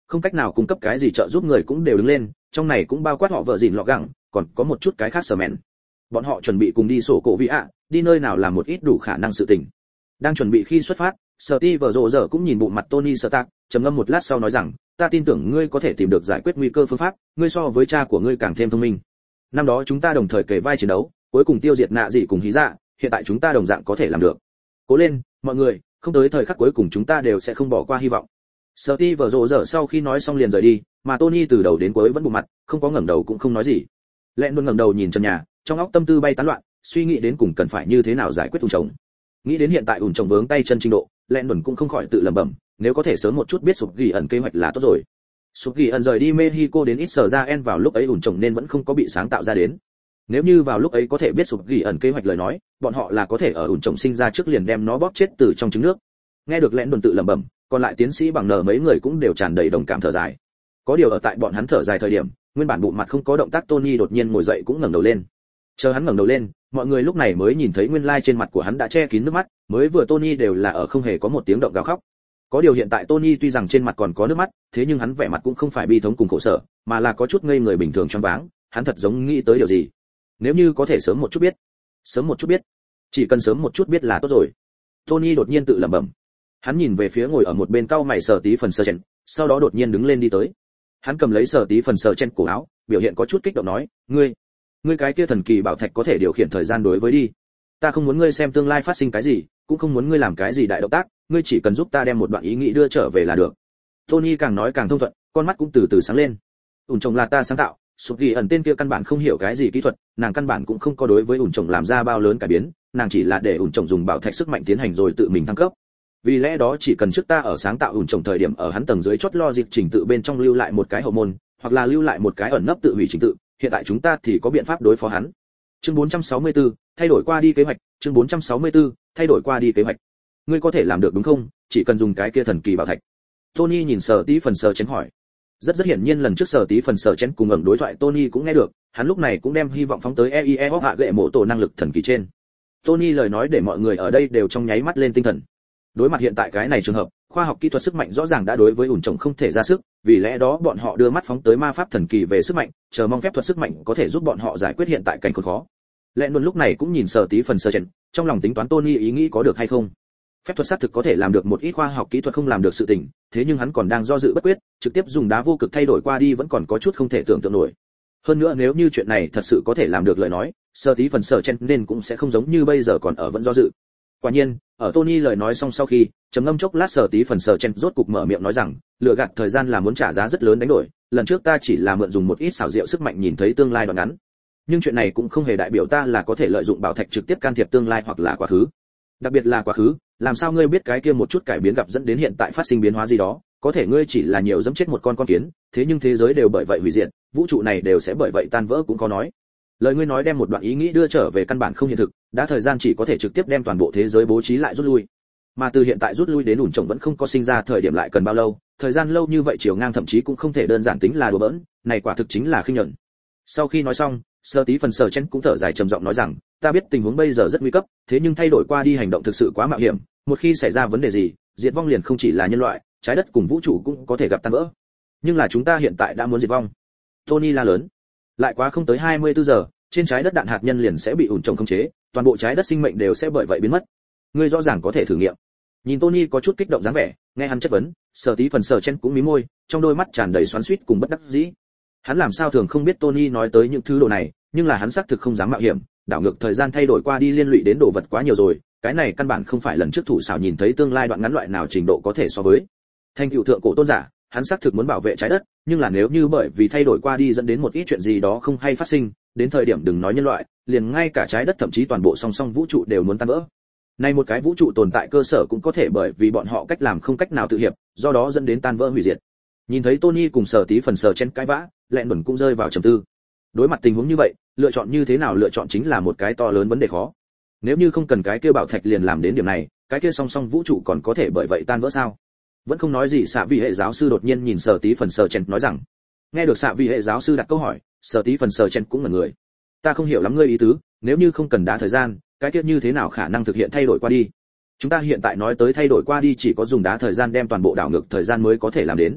không cách nào cung cấp cái gì trợ giúp người cũng đều đứng lên, trong này cũng bao quát họ vợ dịn lọ gẳng, còn có một chút cái khác sở mẹn. Bọn họ chuẩn bị cùng đi sổ cổ vị ạ, đi nơi nào làm một ít đủ khả năng sự tình. Đang chuẩn bị khi xuất phát, Steve Rogers cũng nhìn bụng mặt Tony Stark, trầm ngâm một lát sau nói rằng, ta tin tưởng ngươi có thể tìm được giải quyết nguy cơ phương pháp, ngươi so với cha của ngươi càng thêm thông minh. Năm đó chúng ta đồng thời kề vai chiến đấu, cuối cùng tiêu diệt nạ dị cùng hí dạ, hiện tại chúng ta đồng dạng có thể làm được. Cố lên, mọi người, không tới thời khắc cuối cùng chúng ta đều sẽ không bỏ qua hy vọng. Steve Rogers sau khi nói xong liền rời đi, mà Tony từ đầu đến cuối vẫn bụng mặt, không có ngẩng đầu cũng không nói gì. Lẹn luôn ngẩng đầu nhìn trần nhà, trong óc tâm tư bay tán loạn, suy nghĩ đến cùng cần phải như thế nào giải quyết ủn trồng. Nghĩ đến hiện tại ủn trồng vướng tay chân trình độ, Lẹn luôn cũng không khỏi tự lẩm bẩm, nếu có thể sớm một chút biết sụp ghi ẩn kế hoạch là tốt rồi. Sụp ghi ẩn rời đi Mexico đến Israel vào lúc ấy ủn trồng nên vẫn không có bị sáng tạo ra đến. Nếu như vào lúc ấy có thể biết sụp ghi ẩn kế hoạch lời nói, bọn họ là có thể ở ủn trồng sinh ra trước liền đem nó bóp chết từ trong trứng nước. Nghe được Lẹn luôn tự lẩm bẩm, còn lại tiến sĩ bằng nở mấy người cũng đều tràn đầy đồng cảm thở dài. Có điều ở tại bọn hắn thở dài thời điểm, nguyên bản bụng mặt không có động tác Tony đột nhiên ngồi dậy cũng ngẩng đầu lên. Chờ hắn ngẩng đầu lên, mọi người lúc này mới nhìn thấy nguyên lai trên mặt của hắn đã che kín nước mắt, mới vừa Tony đều là ở không hề có một tiếng động gào khóc. Có điều hiện tại Tony tuy rằng trên mặt còn có nước mắt, thế nhưng hắn vẻ mặt cũng không phải bi thống cùng khổ sở, mà là có chút ngây người bình thường choáng váng, hắn thật giống nghĩ tới điều gì. Nếu như có thể sớm một chút biết, sớm một chút biết, chỉ cần sớm một chút biết là tốt rồi. Tony đột nhiên tự lẩm bẩm. Hắn nhìn về phía ngồi ở một bên cau mày Sở Tí Phần Sơ Chen, sau đó đột nhiên đứng lên đi tới. Hắn cầm lấy Sở Tí Phần Sơ Chen cổ áo, biểu hiện có chút kích động nói, "Ngươi, ngươi cái kia thần kỳ bảo thạch có thể điều khiển thời gian đối với đi. Ta không muốn ngươi xem tương lai phát sinh cái gì, cũng không muốn ngươi làm cái gì đại động tác, ngươi chỉ cần giúp ta đem một đoạn ý nghĩ đưa trở về là được." Tony càng nói càng thông thuận, con mắt cũng từ từ sáng lên. Ủn trồng là ta sáng tạo, Sụp Ghi ẩn tên kia căn bản không hiểu cái gì kỹ thuật, nàng căn bản cũng không có đối với ủn trồng làm ra bao lớn cải biến, nàng chỉ là để ủn trồng dùng bảo thạch sức mạnh tiến hành rồi tự mình thăng cấp. Vì lẽ đó chỉ cần trước ta ở sáng tạo ủn trồng thời điểm ở hắn tầng dưới chốt logic trình tự bên trong lưu lại một cái hậu môn, hoặc là lưu lại một cái ẩn nấp tự hủy trình tự, hiện tại chúng ta thì có biện pháp đối phó hắn. Chương bốn trăm sáu mươi tư, thay đổi qua đi kế hoạch, chương bốn trăm sáu mươi tư, thay đổi qua đi kế hoạch. Ngươi có thể làm được đúng không? Chỉ cần dùng cái kia thần kỳ bảo thạch. Tony nhìn Sở Tí Phần Sơ Chén hỏi. Rất rất hiển nhiên lần trước Sở Tí Phần Sơ Chén cùng ẩn đối thoại Tony cũng nghe được, hắn lúc này cũng đem hy vọng phóng tới e i e hoặc hạ gệ mộ tổ năng lực thần kỳ trên. Tony lời nói để mọi người ở đây đều trong nháy mắt lên tinh thần. Đối mặt hiện tại cái này trường hợp, khoa học kỹ thuật sức mạnh rõ ràng đã đối với ủn trồng không thể ra sức, vì lẽ đó bọn họ đưa mắt phóng tới ma pháp thần kỳ về sức mạnh, chờ mong phép thuật sức mạnh có thể giúp bọn họ giải quyết hiện tại cảnh khốn khó. Lẽ luôn lúc này cũng nhìn Sở Tí Phần Sơ Chen, trong lòng tính toán Tony ý nghĩ có được hay không. Phép thuật xác thực có thể làm được một ít khoa học kỹ thuật không làm được sự tình, thế nhưng hắn còn đang do dự bất quyết, trực tiếp dùng đá vô cực thay đổi qua đi vẫn còn có chút không thể tưởng tượng nổi. Hơn nữa nếu như chuyện này thật sự có thể làm được lời nói, Sở Tí Phần Sơ Chen nên cũng sẽ không giống như bây giờ còn ở vẫn do dự. Quả nhiên, ở Tony lời nói xong sau khi, trầm ngâm chốc lát Sở Tí Phần Sơ Chen rốt cục mở miệng nói rằng, lựa gạt thời gian là muốn trả giá rất lớn đánh đổi, lần trước ta chỉ là mượn dùng một ít xảo diệu sức mạnh nhìn thấy tương lai đoạn ngắn. Nhưng chuyện này cũng không hề đại biểu ta là có thể lợi dụng bảo thạch trực tiếp can thiệp tương lai hoặc là quá khứ. Đặc biệt là quá khứ, làm sao ngươi biết cái kia một chút cải biến gặp dẫn đến hiện tại phát sinh biến hóa gì đó, có thể ngươi chỉ là nhiều dẫm chết một con con kiến, thế nhưng thế giới đều bởi vậy hủy diệt, vũ trụ này đều sẽ bởi vậy tan vỡ cũng có nói. Lời ngươi nói đem một đoạn ý nghĩ đưa trở về căn bản không hiện thực, đã thời gian chỉ có thể trực tiếp đem toàn bộ thế giới bố trí lại rút lui. Mà từ hiện tại rút lui đến ủn trồng vẫn không có sinh ra thời điểm lại cần bao lâu, thời gian lâu như vậy chiều ngang thậm chí cũng không thể đơn giản tính là đùa bỡn, này quả thực chính là khinh nhẫn. Sau khi nói xong, Sở Tí Phần Sơ Chen cũng thở dài trầm giọng nói rằng, ta biết tình huống bây giờ rất nguy cấp, thế nhưng thay đổi qua đi hành động thực sự quá mạo hiểm, một khi xảy ra vấn đề gì, diệt vong liền không chỉ là nhân loại, trái đất cùng vũ trụ cũng có thể gặp tan vỡ. Nhưng là chúng ta hiện tại đã muốn diệt vong. Tony la lớn. Lại quá không tới hai mươi tư giờ, trên trái đất đạn hạt nhân liền sẽ bị ủn trồng khống chế, toàn bộ trái đất sinh mệnh đều sẽ bởi vậy biến mất. Ngươi rõ ràng có thể thử nghiệm. Nhìn Tony có chút kích động dáng vẻ, nghe hắn chất vấn, Sở Tí Phần Sơ Chen cũng mím môi, trong đôi mắt tràn đầy xoắn xuýt cùng bất đắc dĩ. Hắn làm sao thường không biết Tony nói tới những thứ đồ này, nhưng là hắn xác thực không dám mạo hiểm, đảo ngược thời gian thay đổi qua đi liên lụy đến đồ vật quá nhiều rồi, cái này căn bản không phải lần trước thủ xảo nhìn thấy tương lai đoạn ngắn loại nào trình độ có thể so với. Thanh cựu thượng cổ tôn giả, hắn xác thực muốn bảo vệ trái đất, nhưng là nếu như bởi vì thay đổi qua đi dẫn đến một ít chuyện gì đó không hay phát sinh, đến thời điểm đừng nói nhân loại, liền ngay cả trái đất thậm chí toàn bộ song song vũ trụ đều muốn tan vỡ. Nay một cái vũ trụ tồn tại cơ sở cũng có thể bởi vì bọn họ cách làm không cách nào tự hiệp, do đó dẫn đến tan vỡ hủy diệt. Nhìn thấy Tony cùng Sở Tí Phần Sơ Chen cãi vã, Lẹn Bẩn cũng rơi vào trầm tư. Đối mặt tình huống như vậy, lựa chọn như thế nào lựa chọn chính là một cái to lớn vấn đề khó. Nếu như không cần cái kia bảo thạch liền làm đến điểm này, cái kia song song vũ trụ còn có thể bởi vậy tan vỡ sao? Vẫn không nói gì, xạ vị hệ giáo sư đột nhiên nhìn Sở Tí Phần Sơ Chen nói rằng. Nghe được xạ vị hệ giáo sư đặt câu hỏi, Sở Tí Phần Sơ Chen cũng ngẩn người. Ta không hiểu lắm ngươi ý tứ, nếu như không cần đá thời gian, cái kia như thế nào khả năng thực hiện thay đổi qua đi? Chúng ta hiện tại nói tới thay đổi qua đi chỉ có dùng đá thời gian đem toàn bộ đảo ngược thời gian mới có thể làm đến.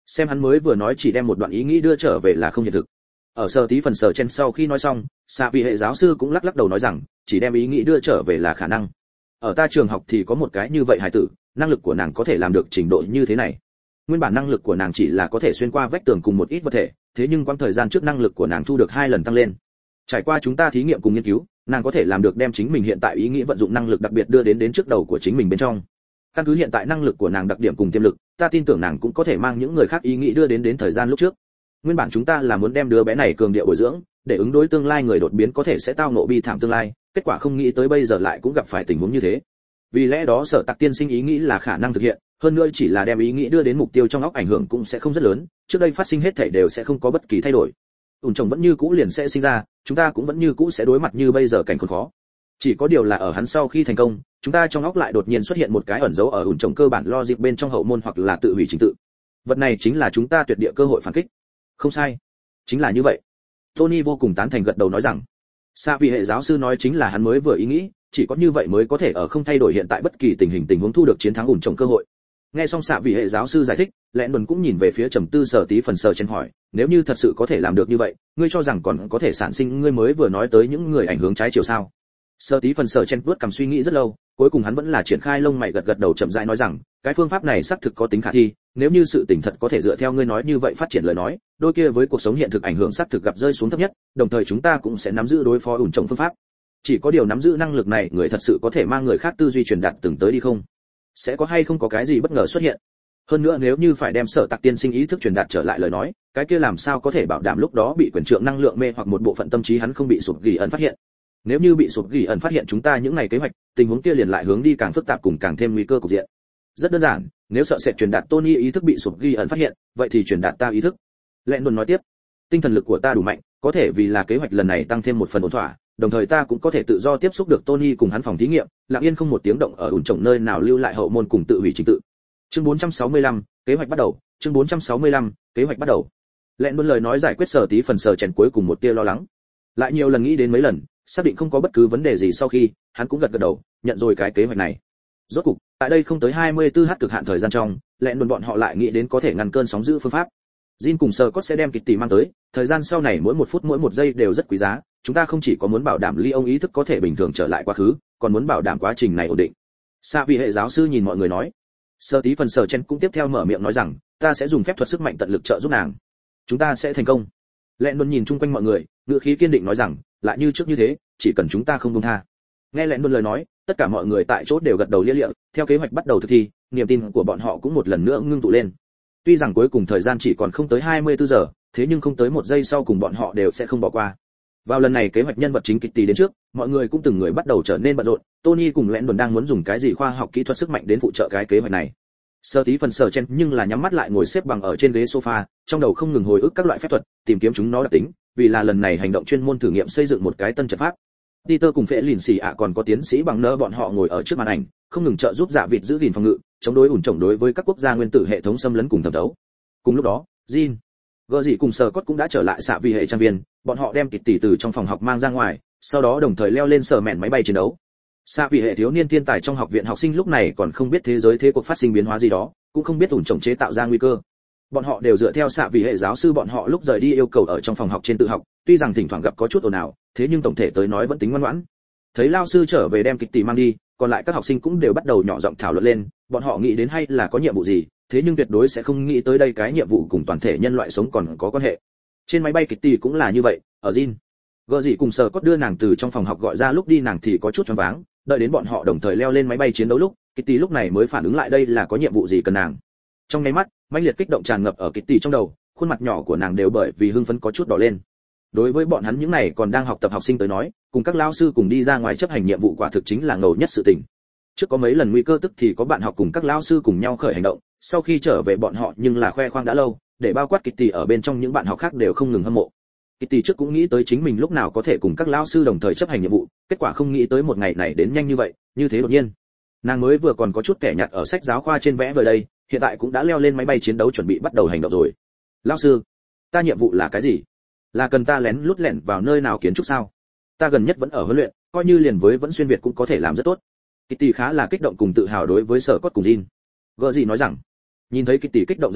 Xem hắn mới vừa nói chỉ đem một đoạn ý nghĩ đưa trở về là không hiện thực. Ở Sở Tí phần Sở Chen sau khi nói xong, xạ vị hệ giáo sư cũng lắc lắc đầu nói rằng, chỉ đem ý nghĩ đưa trở về là khả năng. Ở ta trường học thì có một cái như vậy hài tử, năng lực của nàng có thể làm được trình độ như thế này. Nguyên bản năng lực của nàng chỉ là có thể xuyên qua vách tường cùng một ít vật thể, thế nhưng quãng thời gian trước năng lực của nàng thu được hai lần tăng lên. Trải qua chúng ta thí nghiệm cùng nghiên cứu, nàng có thể làm được đem chính mình hiện tại ý nghĩ vận dụng năng lực đặc biệt đưa đến đến trước đầu của chính mình bên trong. Căn cứ hiện tại năng lực của nàng đặc điểm cùng tiềm lực, ta tin tưởng nàng cũng có thể mang những người khác ý nghĩ đưa đến đến thời gian lúc trước. Nguyên bản chúng ta là muốn đem đứa bé này cường điệu bồi dưỡng, để ứng đối tương lai người đột biến có thể sẽ tao ngộ bi thảm tương lai, kết quả không nghĩ tới bây giờ lại cũng gặp phải tình huống như thế. Vì lẽ đó Sở Tạc tiên sinh ý nghĩ là khả năng thực hiện, hơn nữa chỉ là đem ý nghĩ đưa đến mục tiêu trong óc ảnh hưởng cũng sẽ không rất lớn, trước đây phát sinh hết thảy đều sẽ không có bất kỳ thay đổi. Ủn chồng vẫn như cũ liền sẽ sinh ra, chúng ta cũng vẫn như cũ sẽ đối mặt như bây giờ cảnh khốn khó. Chỉ có điều là ở hắn sau khi thành công, chúng ta trong óc lại đột nhiên xuất hiện một cái ẩn dấu ở ủn chồng cơ bản logic bên trong hậu môn hoặc là tự hủy trình tự. Vật này chính là chúng ta tuyệt địa cơ hội phản kích. Không sai, chính là như vậy. Tony vô cùng tán thành gật đầu nói rằng, Sa vị hệ giáo sư nói chính là hắn mới vừa ý nghĩ, chỉ có như vậy mới có thể ở không thay đổi hiện tại bất kỳ tình hình tình huống thu được chiến thắng ủn trồng cơ hội. Nghe xong Sa vị hệ giáo sư giải thích, Lẽn Đồn cũng nhìn về phía trầm tư Sở Tí phần Sở Chen hỏi, nếu như thật sự có thể làm được như vậy, ngươi cho rằng còn có thể sản sinh ngươi mới vừa nói tới những người ảnh hưởng trái chiều sao? Sở Tí phần Sở Chen vuốt cằm suy nghĩ rất lâu, cuối cùng hắn vẫn là triển khai lông mày gật gật đầu chậm rãi nói rằng, cái phương pháp này xác thực có tính khả thi, nếu như sự tình thật có thể dựa theo ngươi nói như vậy phát triển lời nói, đôi kia với cuộc sống hiện thực ảnh hưởng xác thực gặp rơi xuống thấp nhất, đồng thời chúng ta cũng sẽ nắm giữ đối phó ủn trồng phương pháp. Chỉ có điều nắm giữ năng lực này, người thật sự có thể mang người khác tư duy truyền đạt từng tới đi không? Sẽ có hay không có cái gì bất ngờ xuất hiện? Hơn nữa nếu như phải đem Sở Tạc tiên sinh ý thức truyền đạt trở lại lời nói, cái kia làm sao có thể bảo đảm lúc đó bị quyền trượng năng lượng mê hoặc một bộ phận tâm trí hắn không bị sụp gỉ ẩn phát hiện? Nếu như bị sụp gỉ ẩn phát hiện chúng ta những ngày kế hoạch, tình huống kia liền lại hướng đi càng phức tạp cùng càng thêm nguy cơ cục diện. Rất đơn giản, nếu sợ sẽ truyền đạt Tony ý thức bị sụp ghi ẩn phát hiện, vậy thì truyền đạt ta ý thức. Lẽn Đồn nói tiếp, tinh thần lực của ta đủ mạnh, có thể vì là kế hoạch lần này tăng thêm một phần ổn thỏa, đồng thời ta cũng có thể tự do tiếp xúc được Tony cùng hắn phòng thí nghiệm, lặng yên không một tiếng động ở ủn trồng nơi nào lưu lại hậu môn cùng tự hủy trình tự. Chương bốn trăm sáu mươi lăm, kế hoạch bắt đầu. Chương bốn trăm sáu mươi lăm, kế hoạch bắt đầu. Lẽn Đồn lời nói giải quyết Sở Tí phần Sở Chen cuối cùng một tia lo lắng. Lại nhiều lần nghĩ đến mấy lần, xác định không có bất cứ vấn đề gì sau khi, hắn cũng gật gật đầu, nhận rồi cái kế hoạch này. Rốt cục, tại đây không tới hai mươi tư h cực hạn thời gian trong, Lẽn Đồn bọn họ lại nghĩ đến có thể ngăn cơn sóng dữ phương pháp. Jin cùng Scott sẽ đem Kitty mang tới, thời gian sau này mỗi một phút mỗi một giây đều rất quý giá, chúng ta không chỉ có muốn bảo đảm Ly ông ý thức có thể bình thường trở lại quá khứ, còn muốn bảo đảm quá trình này ổn định. Sa vị hệ giáo sư nhìn mọi người nói. Sở Tí phần Sở Chen cũng tiếp theo mở miệng nói rằng, ta sẽ dùng phép thuật sức mạnh tận lực trợ giúp nàng. Chúng ta sẽ thành công. Lẽn Đồn nhìn chung quanh mọi người, ngữ khí kiên định nói rằng, lại như trước như thế, chỉ cần chúng ta không buông tha. Nghe Lẽn Đồn lời nói, tất cả mọi người tại chỗ đều gật đầu lia lịa, theo kế hoạch bắt đầu thực thi, niềm tin của bọn họ cũng một lần nữa ngưng tụ lên. Tuy rằng cuối cùng thời gian chỉ còn không tới hai mươi tư giờ, thế nhưng không tới một giây sau cùng bọn họ đều sẽ không bỏ qua. Vào lần này kế hoạch nhân vật chính Kitty đến trước, mọi người cũng từng người bắt đầu trở nên bận rộn, Tony cùng Lẽn Đồn đang muốn dùng cái gì khoa học kỹ thuật sức mạnh đến phụ trợ cái kế hoạch này. Sở Tí phần Sở Chen nhưng là nhắm mắt lại ngồi xếp bằng ở trên ghế sofa, trong đầu không ngừng hồi ức các loại phép thuật, tìm kiếm chúng nó đặc tính, vì là lần này hành động chuyên môn thử nghiệm xây dựng một cái tân trận pháp. Peter cùng Phệ Lìn Xì ạ còn có tiến sĩ bằng nơ bọn họ ngồi ở trước màn ảnh, không ngừng trợ giúp Dạ Vịt giữ gìn phòng ngự, chống đối ủn trồng đối với các quốc gia nguyên tử hệ thống xâm lấn cùng thẩm thấu. Cùng lúc đó, Jin, Gơ dị cùng Scott cũng đã trở lại xạ vị hệ trang viên, bọn họ đem Kitty từ trong phòng học mang ra ngoài, sau đó đồng thời leo lên sở mẹn máy bay chiến đấu. Xạ vị hệ thiếu niên thiên tài trong học viện học sinh lúc này còn không biết thế giới thế cuộc phát sinh biến hóa gì đó, cũng không biết ủn trồng chế tạo ra nguy cơ. Bọn họ đều dựa theo xạ vị hệ giáo sư bọn họ lúc rời đi yêu cầu ở trong phòng học trên tự học, tuy rằng thỉnh thoảng gặp có chút ồn ào, thế nhưng tổng thể tới nói vẫn tính ngoan ngoãn. Thấy lao sư trở về đem Kitty mang đi, còn lại các học sinh cũng đều bắt đầu nhỏ giọng thảo luận lên, bọn họ nghĩ đến hay là có nhiệm vụ gì, thế nhưng tuyệt đối sẽ không nghĩ tới đây cái nhiệm vụ cùng toàn thể nhân loại sống còn có quan hệ. Trên máy bay Kitty cũng là như vậy, ở Jin, Gơ dị cùng Scott đưa nàng từ trong phòng học gọi ra lúc đi nàng thì có chút choáng váng, đợi đến bọn họ đồng thời leo lên máy bay chiến đấu lúc, Kitty lúc này mới phản ứng lại đây là có nhiệm vụ gì cần nàng. Trong nháy mắt, mãnh liệt kích động tràn ngập ở Kitty trong đầu, khuôn mặt nhỏ của nàng đều bởi vì hưng phấn có chút đỏ lên. Đối với bọn hắn những này còn đang học tập học sinh tới nói, cùng các lao sư cùng đi ra ngoài chấp hành nhiệm vụ quả thực chính là ngầu nhất sự tình. Trước có mấy lần nguy cơ tức thì có bạn học cùng các lao sư cùng nhau khởi hành động, sau khi trở về bọn họ nhưng là khoe khoang đã lâu, để bao quát Kitty ở bên trong những bạn học khác đều không ngừng hâm mộ. Kitty trước cũng nghĩ tới chính mình lúc nào có thể cùng các lao sư đồng thời chấp hành nhiệm vụ, kết quả không nghĩ tới một ngày này đến nhanh như vậy, như thế đột nhiên. Nàng mới vừa còn có chút kẻ nhặt ở sách giáo khoa trên vẽ vời đây, hiện tại cũng đã leo lên máy bay chiến đấu chuẩn bị bắt đầu hành động rồi. Lão sư, ta nhiệm vụ là cái gì? Là cần ta lén lút lẻn vào nơi nào kiến trúc sao? Ta gần nhất vẫn ở huấn luyện, coi như liền với vẫn xuyên việt cũng có thể làm rất tốt. Kitty khá là kích động cùng tự hào đối với Sở Cốt cùng Jin. Gơ gì nói rằng, nhìn thấy Kitty kích động dáng vẻ,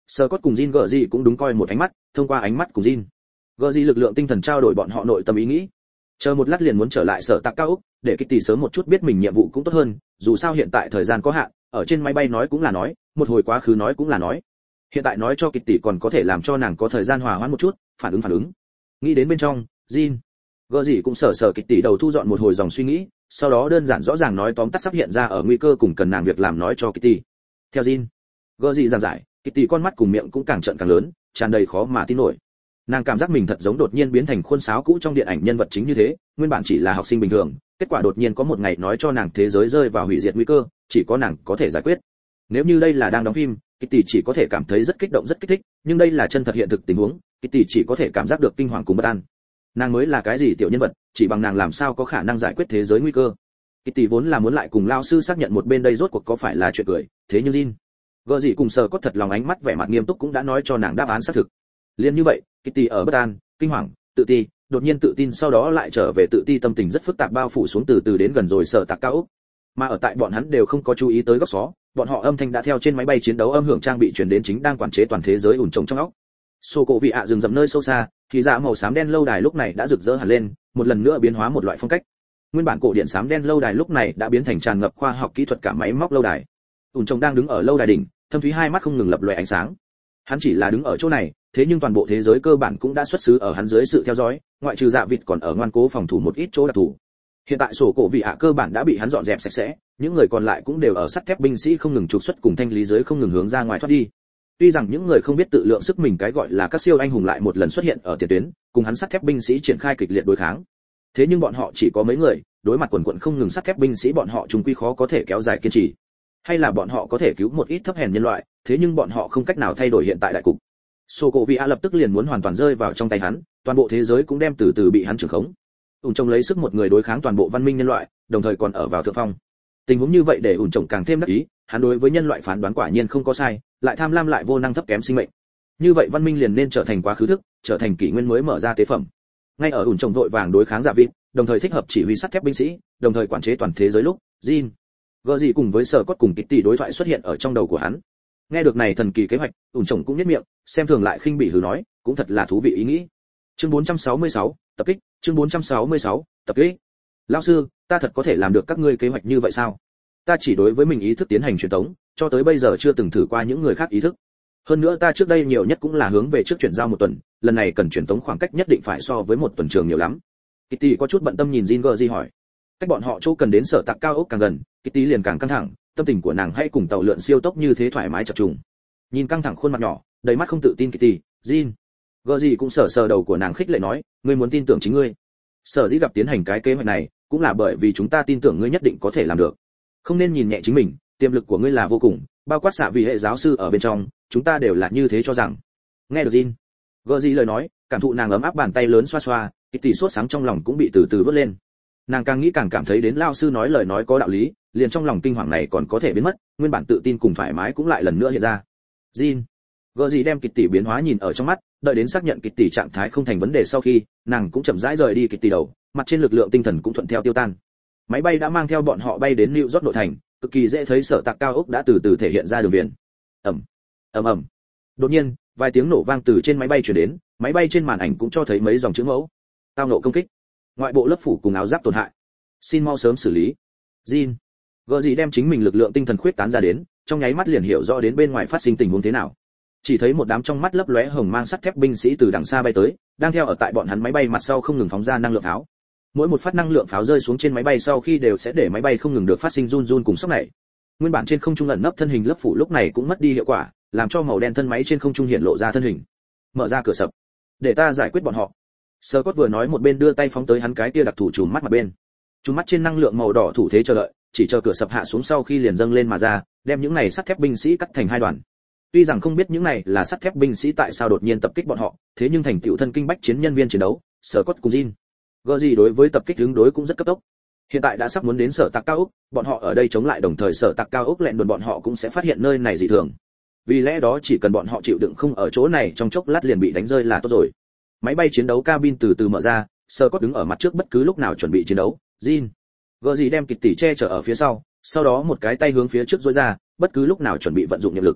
Scott cùng Jin gờ gì cũng đúng coi một ánh mắt, thông qua ánh mắt của Jin gờ gì lực lượng tinh thần trao đổi bọn họ nội tâm ý nghĩ. Chờ một lát liền muốn trở lại sở tạc cao ốc, để Kitty sớm một chút biết mình nhiệm vụ cũng tốt hơn, dù sao hiện tại thời gian có hạn, ở trên máy bay nói cũng là nói, một hồi quá khứ nói cũng là nói. Hiện tại nói cho Kitty còn có thể làm cho nàng có thời gian hòa hoãn một chút, phản ứng phản ứng. Nghĩ đến bên trong, Jin gờ gì cũng sở sở Kitty đầu thu dọn một hồi dòng suy nghĩ, sau đó đơn giản rõ ràng nói tóm tắt sắp hiện ra ở nguy cơ cùng cần nàng việc làm nói cho Kitty. Theo Jin gờ gì giảng giải, Kitty con mắt cùng miệng cũng càng trợn càng lớn, tràn đầy khó mà tin nổi. Nàng cảm giác mình thật giống đột nhiên biến thành khuôn sáo cũ trong điện ảnh nhân vật chính như thế, nguyên bản chỉ là học sinh bình thường, kết quả đột nhiên có một ngày nói cho nàng thế giới rơi vào hủy diệt nguy cơ, chỉ có nàng có thể giải quyết. Nếu như đây là đang đóng phim, Kitty chỉ có thể cảm thấy rất kích động rất kích thích, nhưng đây là chân thật hiện thực tình huống, Kitty chỉ có thể cảm giác được kinh hoàng cùng bất an. Nàng mới là cái gì tiểu nhân vật, chỉ bằng nàng làm sao có khả năng giải quyết thế giới nguy cơ. Kitty vốn là muốn lại cùng lao sư xác nhận một bên đây rốt cuộc có phải là chuyện cười, thế nhưng Jin gờ gì cùng sờ có thật lòng ánh mắt vẻ mặt nghiêm túc cũng đã nói cho nàng đáp án xác thực. Liên như vậy, Kitty ở bất an, kinh hoàng, tự ti, đột nhiên tự tin sau đó lại trở về tự ti, tâm tình rất phức tạp bao phủ xuống từ từ đến gần rồi sở tạc cao ốc. Mà ở tại bọn hắn đều không có chú ý tới góc xó, bọn họ âm thanh đã theo trên máy bay chiến đấu âm hưởng trang bị truyền đến chính đang quản chế toàn thế giới ủn trồng trong óc. Sô cổ vị ạ rừng rậm nơi sâu xa, thì dạ màu xám đen lâu đài lúc này đã rực rỡ hẳn lên, một lần nữa biến hóa một loại phong cách. Nguyên bản cổ điện xám đen lâu đài lúc này đã biến thành tràn ngập khoa học kỹ thuật cả máy móc lâu đài. Ủn trồng đang đứng ở lâu đài đỉnh, thâm thúy hai mắt không ngừng lập lòe ánh sáng. Hắn chỉ là đứng ở chỗ này, thế nhưng toàn bộ thế giới cơ bản cũng đã xuất xứ ở hắn dưới sự theo dõi, ngoại trừ dạ vịt còn ở ngoan cố phòng thủ một ít chỗ đặc thù. Hiện tại sổ cổ vị ạ cơ bản đã bị hắn dọn dẹp sạch sẽ, những người còn lại cũng đều ở sắt thép binh sĩ không ngừng trục xuất cùng thanh lý dưới không ngừng hướng ra ngoài thoát đi. Tuy rằng những người không biết tự lượng sức mình cái gọi là các siêu anh hùng lại một lần xuất hiện ở tiền tuyến, cùng hắn sắt thép binh sĩ triển khai kịch liệt đối kháng. Thế nhưng bọn họ chỉ có mấy người, đối mặt quần quần không ngừng sắt thép binh sĩ bọn họ chung quy khó có thể kéo dài kiên trì. Hay là bọn họ có thể cứu một ít thấp hèn nhân loại, thế nhưng bọn họ không cách nào thay đổi hiện tại đại cục. Sokovia lập tức liền muốn hoàn toàn rơi vào trong tay hắn, toàn bộ thế giới cũng đem từ từ bị hắn trưởng khống. Ủn trồng lấy sức một người đối kháng toàn bộ văn minh nhân loại, đồng thời còn ở vào thượng phong. Tình huống như vậy để ủn trồng càng thêm đắc ý, hắn đối với nhân loại phán đoán quả nhiên không có sai, lại tham lam lại vô năng thấp kém sinh mệnh. Như vậy văn minh liền nên trở thành quá khứ thức, trở thành kỷ nguyên mới mở ra tế phẩm. Ngay ở ủn trồng vội vàng đối kháng giả vịt, đồng thời thích hợp chỉ huy sắt thép binh sĩ, đồng thời quản chế toàn thế giới lúc, Jin gờ gì cùng với sở cốt cùng Kitty đối thoại xuất hiện ở trong đầu của hắn. Nghe được này thần kỳ kế hoạch, ủn trồng cũng nhếch miệng, xem thường lại khinh bỉ hừ nói, cũng thật là thú vị ý nghĩ. Chương bốn trăm sáu mươi sáu, tập kích, chương bốn trăm sáu mươi sáu, tập kích. Lão sư, ta thật có thể làm được các ngươi kế hoạch như vậy sao? Ta chỉ đối với mình ý thức tiến hành truyền tống, cho tới bây giờ chưa từng thử qua những người khác ý thức. Hơn nữa ta trước đây nhiều nhất cũng là hướng về trước chuyển giao một tuần, lần này cần truyền tống khoảng cách nhất định phải so với một tuần trường nhiều lắm. Kitty có chút bận tâm nhìn Jin gờ gì hỏi. Cách bọn họ chỗ cần đến sở tạc cao ốc càng gần, Kitty liền càng căng thẳng, tâm tình của nàng hay cùng tàu lượn siêu tốc như thế thoải mái chập trùng. Nhìn căng thẳng khuôn mặt nhỏ, đầy mắt không tự tin Kitty, Jin gờ gì cũng sờ sờ đầu của nàng khích lệ nói, ngươi muốn tin tưởng chính ngươi. Sở dĩ gặp tiến hành cái kế hoạch này, cũng là bởi vì chúng ta tin tưởng ngươi nhất định có thể làm được. Không nên nhìn nhẹ chính mình, tiềm lực của ngươi là vô cùng, bao quát xạ vì hệ giáo sư ở bên trong, chúng ta đều là như thế cho rằng. Nghe được Jin gờ gì lời nói, cảm thụ nàng ấm áp bàn tay lớn xoa xoa, Kitty sốt sáng trong lòng cũng bị từ từ vớt lên. Nàng càng nghĩ càng cảm thấy đến lao sư nói lời nói có đạo lý, liền trong lòng kinh hoàng này còn có thể biến mất, nguyên bản tự tin cùng thoải mái cũng lại lần nữa hiện ra. Jin gờ gì đem Kitty biến hóa nhìn ở trong mắt, đợi đến xác nhận Kitty trạng thái không thành vấn đề sau khi, nàng cũng chậm rãi rời đi Kitty đầu, mặt trên lực lượng tinh thần cũng thuận theo tiêu tan. Máy bay đã mang theo bọn họ bay đến New York nội thành, cực kỳ dễ thấy sở tạc cao ốc đã từ từ thể hiện ra đường viền. Ầm, ầm ầm. Đột nhiên, vài tiếng nổ vang từ trên máy bay truyền đến, máy bay trên màn ảnh cũng cho thấy mấy dòng chữ mẫu. Tao nộ công kích, ngoại bộ lớp phủ cùng áo giáp tổn hại, xin mau sớm xử lý. Jin gờ gì đem chính mình lực lượng tinh thần khuyết tán ra đến, trong nháy mắt liền hiểu rõ đến bên ngoài phát sinh tình huống thế nào. Chỉ thấy một đám trong mắt lấp lóe hồng mang sắt thép binh sĩ từ đằng xa bay tới, đang theo ở tại bọn hắn máy bay mặt sau không ngừng phóng ra năng lượng pháo. Mỗi một phát năng lượng pháo rơi xuống trên máy bay sau khi đều sẽ để máy bay không ngừng được phát sinh run run cùng sốc này. Nguyên bản trên không trung ẩn nấp thân hình lớp phủ lúc này cũng mất đi hiệu quả, làm cho màu đen thân máy trên không trung hiện lộ ra thân hình. Mở ra cửa sập, để ta giải quyết bọn họ. Scott vừa nói một bên đưa tay phóng tới hắn cái kia đặc thủ chùm mắt mặt bên. Chùm mắt trên năng lượng màu đỏ thủ thế chờ đợi, chỉ chờ cửa sập hạ xuống sau khi liền dâng lên mà ra, đem những này sắt thép binh sĩ cắt thành hai đoàn. Tuy rằng không biết những này là sắt thép binh sĩ tại sao đột nhiên tập kích bọn họ, thế nhưng thành tựu thân kinh bách chiến nhân viên chiến đấu, Scott cùng Jin gờ gì đối với tập kích ứng đối cũng rất cấp tốc. Hiện tại đã sắp muốn đến sở tạc cao ốc, bọn họ ở đây chống lại đồng thời sở tạc cao ốc lẹn đồn bọn họ cũng sẽ phát hiện nơi này dị thường. Vì lẽ đó chỉ cần bọn họ chịu đựng không ở chỗ này trong chốc lát liền bị đánh rơi là tốt rồi. Máy bay chiến đấu cabin từ từ mở ra, Scott đứng ở mặt trước bất cứ lúc nào chuẩn bị chiến đấu. Jin gờ gì đem Kitty che chở ở phía sau, sau đó một cái tay hướng phía trước duỗi ra, bất cứ lúc nào chuẩn bị vận dụng niệm lực.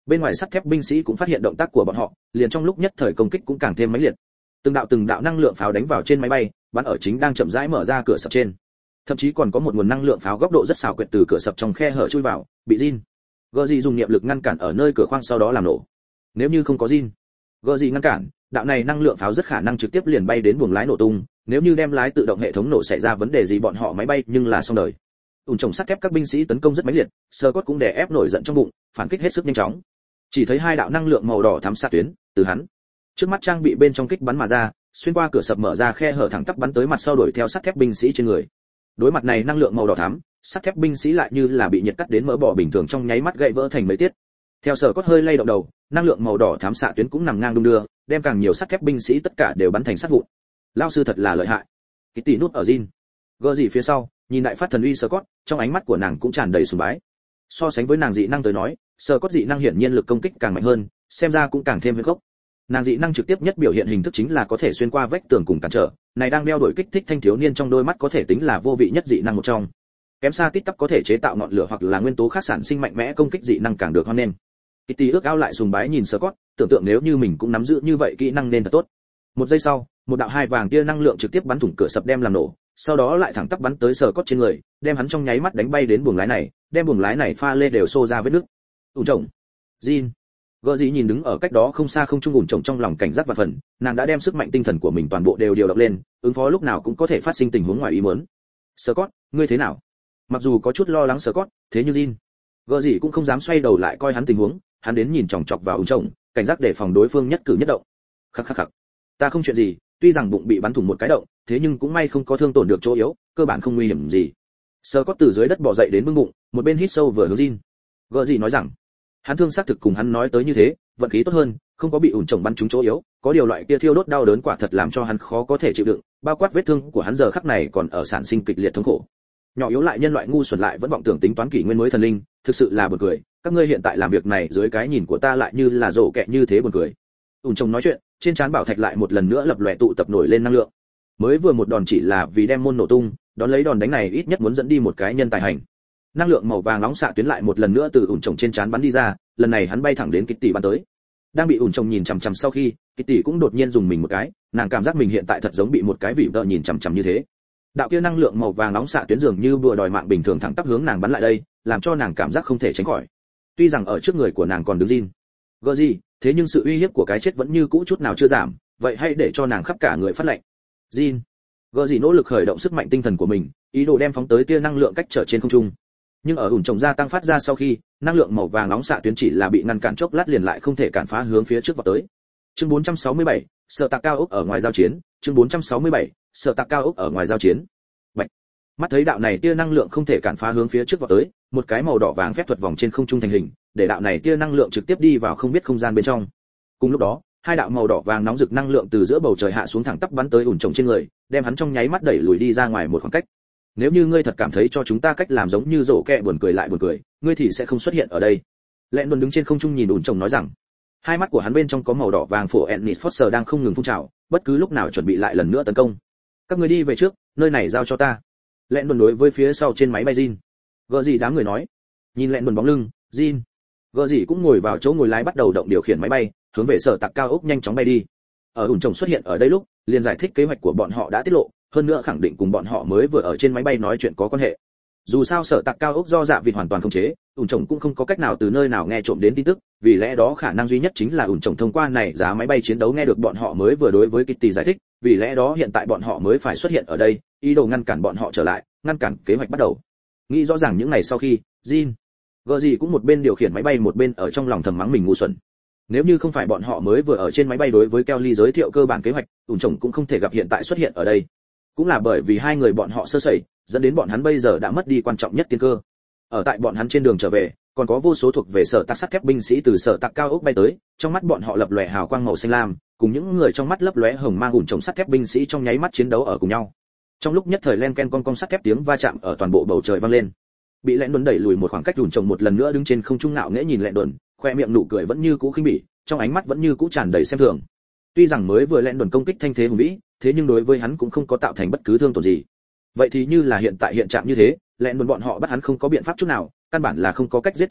Bên ngoài sắt thép binh sĩ cũng phát hiện động tác của bọn họ, liền trong lúc nhất thời công kích cũng càng thêm mãnh liệt. Từng đạo từng đạo năng lượng pháo đánh vào trên máy bay, bắn ở chính đang chậm rãi mở ra cửa sập trên. Thậm chí còn có một nguồn năng lượng pháo góc độ rất xảo quyệt từ cửa sập trong khe hở chui vào, bị Jin gờ gì dùng niệm lực ngăn cản ở nơi cửa khoang sau đó làm nổ. Nếu như không có Jin gờ gì ngăn cản, đạo này năng lượng pháo rất khả năng trực tiếp liền bay đến buồng lái nổ tung, nếu như đem lái tự động hệ thống nổ xảy ra vấn đề gì bọn họ máy bay nhưng là xong đời. ủn trồng sắt thép các binh sĩ tấn công rất mãnh liệt, Scott cũng đè ép nổi giận trong bụng, phản kích hết sức nhanh chóng. Chỉ thấy hai đạo năng lượng màu đỏ thắm xạ tuyến từ hắn trước mắt trang bị bên trong kích bắn mà ra, xuyên qua cửa sập mở ra khe hở thẳng tắp bắn tới mặt sau đuổi theo sắt thép binh sĩ trên người. Đối mặt này năng lượng màu đỏ thắm, sắt thép binh sĩ lại như là bị nhiệt cắt đến mỡ bò bình thường trong nháy mắt gãy vỡ thành mấy tiết. Theo Scott hơi lay động đầu, năng lượng màu đỏ thắm xạ tuyến cũng nằm ngang đung đưa, đem càng nhiều sắt thép binh sĩ tất cả đều bắn thành sắt vụn. Lão sư thật là lợi hại. Kitty nút ở Jin gờ gì phía sau, nhìn đại phát thần uy Scott, trong ánh mắt của nàng cũng tràn đầy sùng bái. So sánh với nàng dị năng tới nói, Scott dị năng hiển nhiên lực công kích càng mạnh hơn, xem ra cũng càng thêm huyết gốc. Nàng dị năng trực tiếp nhất biểu hiện hình thức chính là có thể xuyên qua vách tường cùng cản trở, này đang đeo đổi kích thích thanh thiếu niên trong đôi mắt có thể tính là vô vị nhất dị năng một trong. Kém xa tít tắp có thể chế tạo ngọn lửa hoặc là nguyên tố khác sản sinh mạnh mẽ công kích dị năng càng được hoan nghênh. Kitty ước ao lại sùng bái nhìn Scott, tưởng tượng nếu như mình cũng nắm giữ như vậy kỹ năng nên thật tốt. Một giây sau, một đạo hai vàng tia năng lượng trực tiếp bắn thủng cửa sập đem làm nổ, sau đó lại thẳng tắp bắn tới Scott trên người, đem hắn trong nháy mắt đánh bay đến buồng lái này, đem buồng lái này pha lê đều xô ra vết nứt. ủn trồng Jin gờ gì nhìn đứng ở cách đó không xa không trung ủn trồng trong lòng cảnh giác và phần, nàng đã đem sức mạnh tinh thần của mình toàn bộ đều điều động lên, ứng phó lúc nào cũng có thể phát sinh tình huống ngoài ý muốn. Scott, ngươi thế nào? Mặc dù có chút lo lắng Scott, thế nhưng Jin gờ gì cũng không dám xoay đầu lại coi hắn tình huống, hắn đến nhìn chòng chọc vào ủn trồng, cảnh giác để phòng đối phương nhất cử nhất động. Khắc khắc khắc, ta không chuyện gì, tuy rằng bụng bị bắn thủng một cái động, thế nhưng cũng may không có thương tổn được chỗ yếu, cơ bản không nguy hiểm gì. Scott từ dưới đất bò dậy đến bưng bụng, một bên hít sâu vừa hướng Jin gờ gì nói rằng, hắn thương xác thực cùng hắn nói tới như thế, vận khí tốt hơn, không có bị ủn trồng bắn trúng chỗ yếu, có điều loại kia thiêu đốt đau đớn quả thật làm cho hắn khó có thể chịu đựng, bao quát vết thương của hắn giờ khắc này còn ở sản sinh kịch liệt thống khổ. Nhỏ yếu lại nhân loại ngu xuẩn lại vẫn vọng tưởng tính toán kỷ nguyên mới thần linh, thực sự là buồn cười, các ngươi hiện tại làm việc này dưới cái nhìn của ta lại như là rổ kẹ như thế buồn cười. ủn trồng nói chuyện, trên trán bảo thạch lại một lần nữa lập lòe tụ tập nổi lên năng lượng. Mới vừa một đòn chỉ là vì đem môn nổ tung, đón lấy đòn đánh này ít nhất muốn dẫn đi một cái nhân tài hành. Năng lượng màu vàng nóng xạ tuyến lại một lần nữa từ ủn trồng trên trán bắn đi ra, lần này hắn bay thẳng đến Kitty bắn tới. Đang bị ủn trồng nhìn chằm chằm sau khi, Kitty cũng đột nhiên dùng mình một cái, nàng cảm giác mình hiện tại thật giống bị một cái vị vợ nhìn chằm chằm như thế. Đạo kia năng lượng màu vàng nóng xạ tuyến dường như bùa đòi mạng bình thường thẳng tắp hướng nàng bắn lại đây, làm cho nàng cảm giác không thể tránh khỏi. Tuy rằng ở trước người của nàng còn đứng Jin gờ gì, thế nhưng sự uy hiếp của cái chết vẫn như cũ chút nào chưa giảm, vậy hãy để cho nàng khắp cả người phát lệnh. Jin gờ gì nỗ lực khởi động sức mạnh tinh thần của mình, ý đồ đem phóng tới tia năng lượng cách trở trên không trung. Nhưng ở ủn trồng gia tăng phát ra sau khi, năng lượng màu vàng nóng xạ tuyến chỉ là bị ngăn cản chốc lát liền lại không thể cản phá hướng phía trước vào tới. Chương bốn trăm sáu mươi bảy, sở tạc cao ốc ở ngoài giao chiến. Chương bốn trăm sáu mươi bảy, sở tạc cao ốc ở ngoài giao chiến. Bạch. Mắt thấy đạo này tia năng lượng không thể cản phá hướng phía trước vào tới, một cái màu đỏ vàng phép thuật vòng trên không trung thành hình, để đạo này tia năng lượng trực tiếp đi vào không biết không gian bên trong. Cùng lúc đó, hai đạo màu đỏ vàng nóng rực năng lượng từ giữa bầu trời hạ xuống thẳng tắp bắn tới ủn trồng trên người, đem hắn trong nháy mắt đẩy lùi đi ra ngoài một khoảng cách. Nếu như ngươi thật cảm thấy cho chúng ta cách làm giống như rổ kẹ buồn cười lại buồn cười, ngươi thì sẽ không xuất hiện ở đây. Lẹn luôn đứng trên không trung nhìn ủn trồng nói rằng, hai mắt của hắn bên trong có màu đỏ vàng phổ Ennis Foster đang không ngừng phun trào, bất cứ lúc nào chuẩn bị lại lần nữa tấn công. Các ngươi đi về trước, nơi này giao cho ta. Lẹn luôn đối với phía sau trên máy bay Jin gờ gì đám người nói. Nhìn lẹn luôn bóng lưng, Jin gờ gì cũng ngồi vào chỗ ngồi lái bắt đầu động điều khiển máy bay, hướng về sở tạc cao ốc nhanh chóng bay đi. Ở ủn trồng xuất hiện ở đây lúc, liền giải thích kế hoạch của bọn họ đã tiết lộ, hơn nữa khẳng định cùng bọn họ mới vừa ở trên máy bay nói chuyện có quan hệ. Dù sao sở tạc cao ốc do dạ vịt hoàn toàn không chế, ủn trồng cũng không có cách nào từ nơi nào nghe trộm đến tin tức, vì lẽ đó khả năng duy nhất chính là ủn trồng thông qua này giá máy bay chiến đấu nghe được bọn họ mới vừa đối với Kitty giải thích, vì lẽ đó hiện tại bọn họ mới phải xuất hiện ở đây, ý đồ ngăn cản bọn họ trở lại, ngăn cản kế hoạch bắt đầu. Nghĩ rõ ràng những ngày sau khi, Jin gờ gì cũng một bên điều khiển máy bay một bên ở trong lòng thầm mắng mình ngu xuẩn. Nếu như không phải bọn họ mới vừa ở trên máy bay đối với Kelly giới thiệu cơ bản kế hoạch, ủn trồng cũng không thể gặp hiện tại xuất hiện ở đây. Cũng là bởi vì hai người bọn họ sơ sẩy, dẫn đến bọn hắn bây giờ đã mất đi quan trọng nhất tiên cơ. Ở tại bọn hắn trên đường trở về, còn có vô số thuộc về sở tạc sắt thép binh sĩ từ sở tạc cao ốc bay tới, trong mắt bọn họ lập lòe hào quang màu xanh lam, cùng những người trong mắt lấp lóe hồng mang ủn trồng sắt thép binh sĩ trong nháy mắt chiến đấu ở cùng nhau. Trong lúc nhất thời len ken con con sắt thép tiếng va chạm ở toàn bộ bầu trời vang lên. Bị lẹn đồn đẩy lùi một khoảng cách, ủn trồng một lần nữa đứng trên không trung ngạo nghễ nhìn lẹn đồn, khoe miệng nụ cười vẫn như cũ khinh bỉ, trong ánh mắt vẫn như cũ tràn đầy xem thường. Tuy rằng mới vừa lẹn đồn công kích thanh thế hùng vĩ, thế nhưng đối với hắn cũng không có tạo thành bất cứ thương tổn gì. Vậy thì như là hiện tại hiện trạng như thế, lẹn đồn bọn họ bắt hắn không có biện pháp chút nào, căn bản là không có cách giết chết hắn,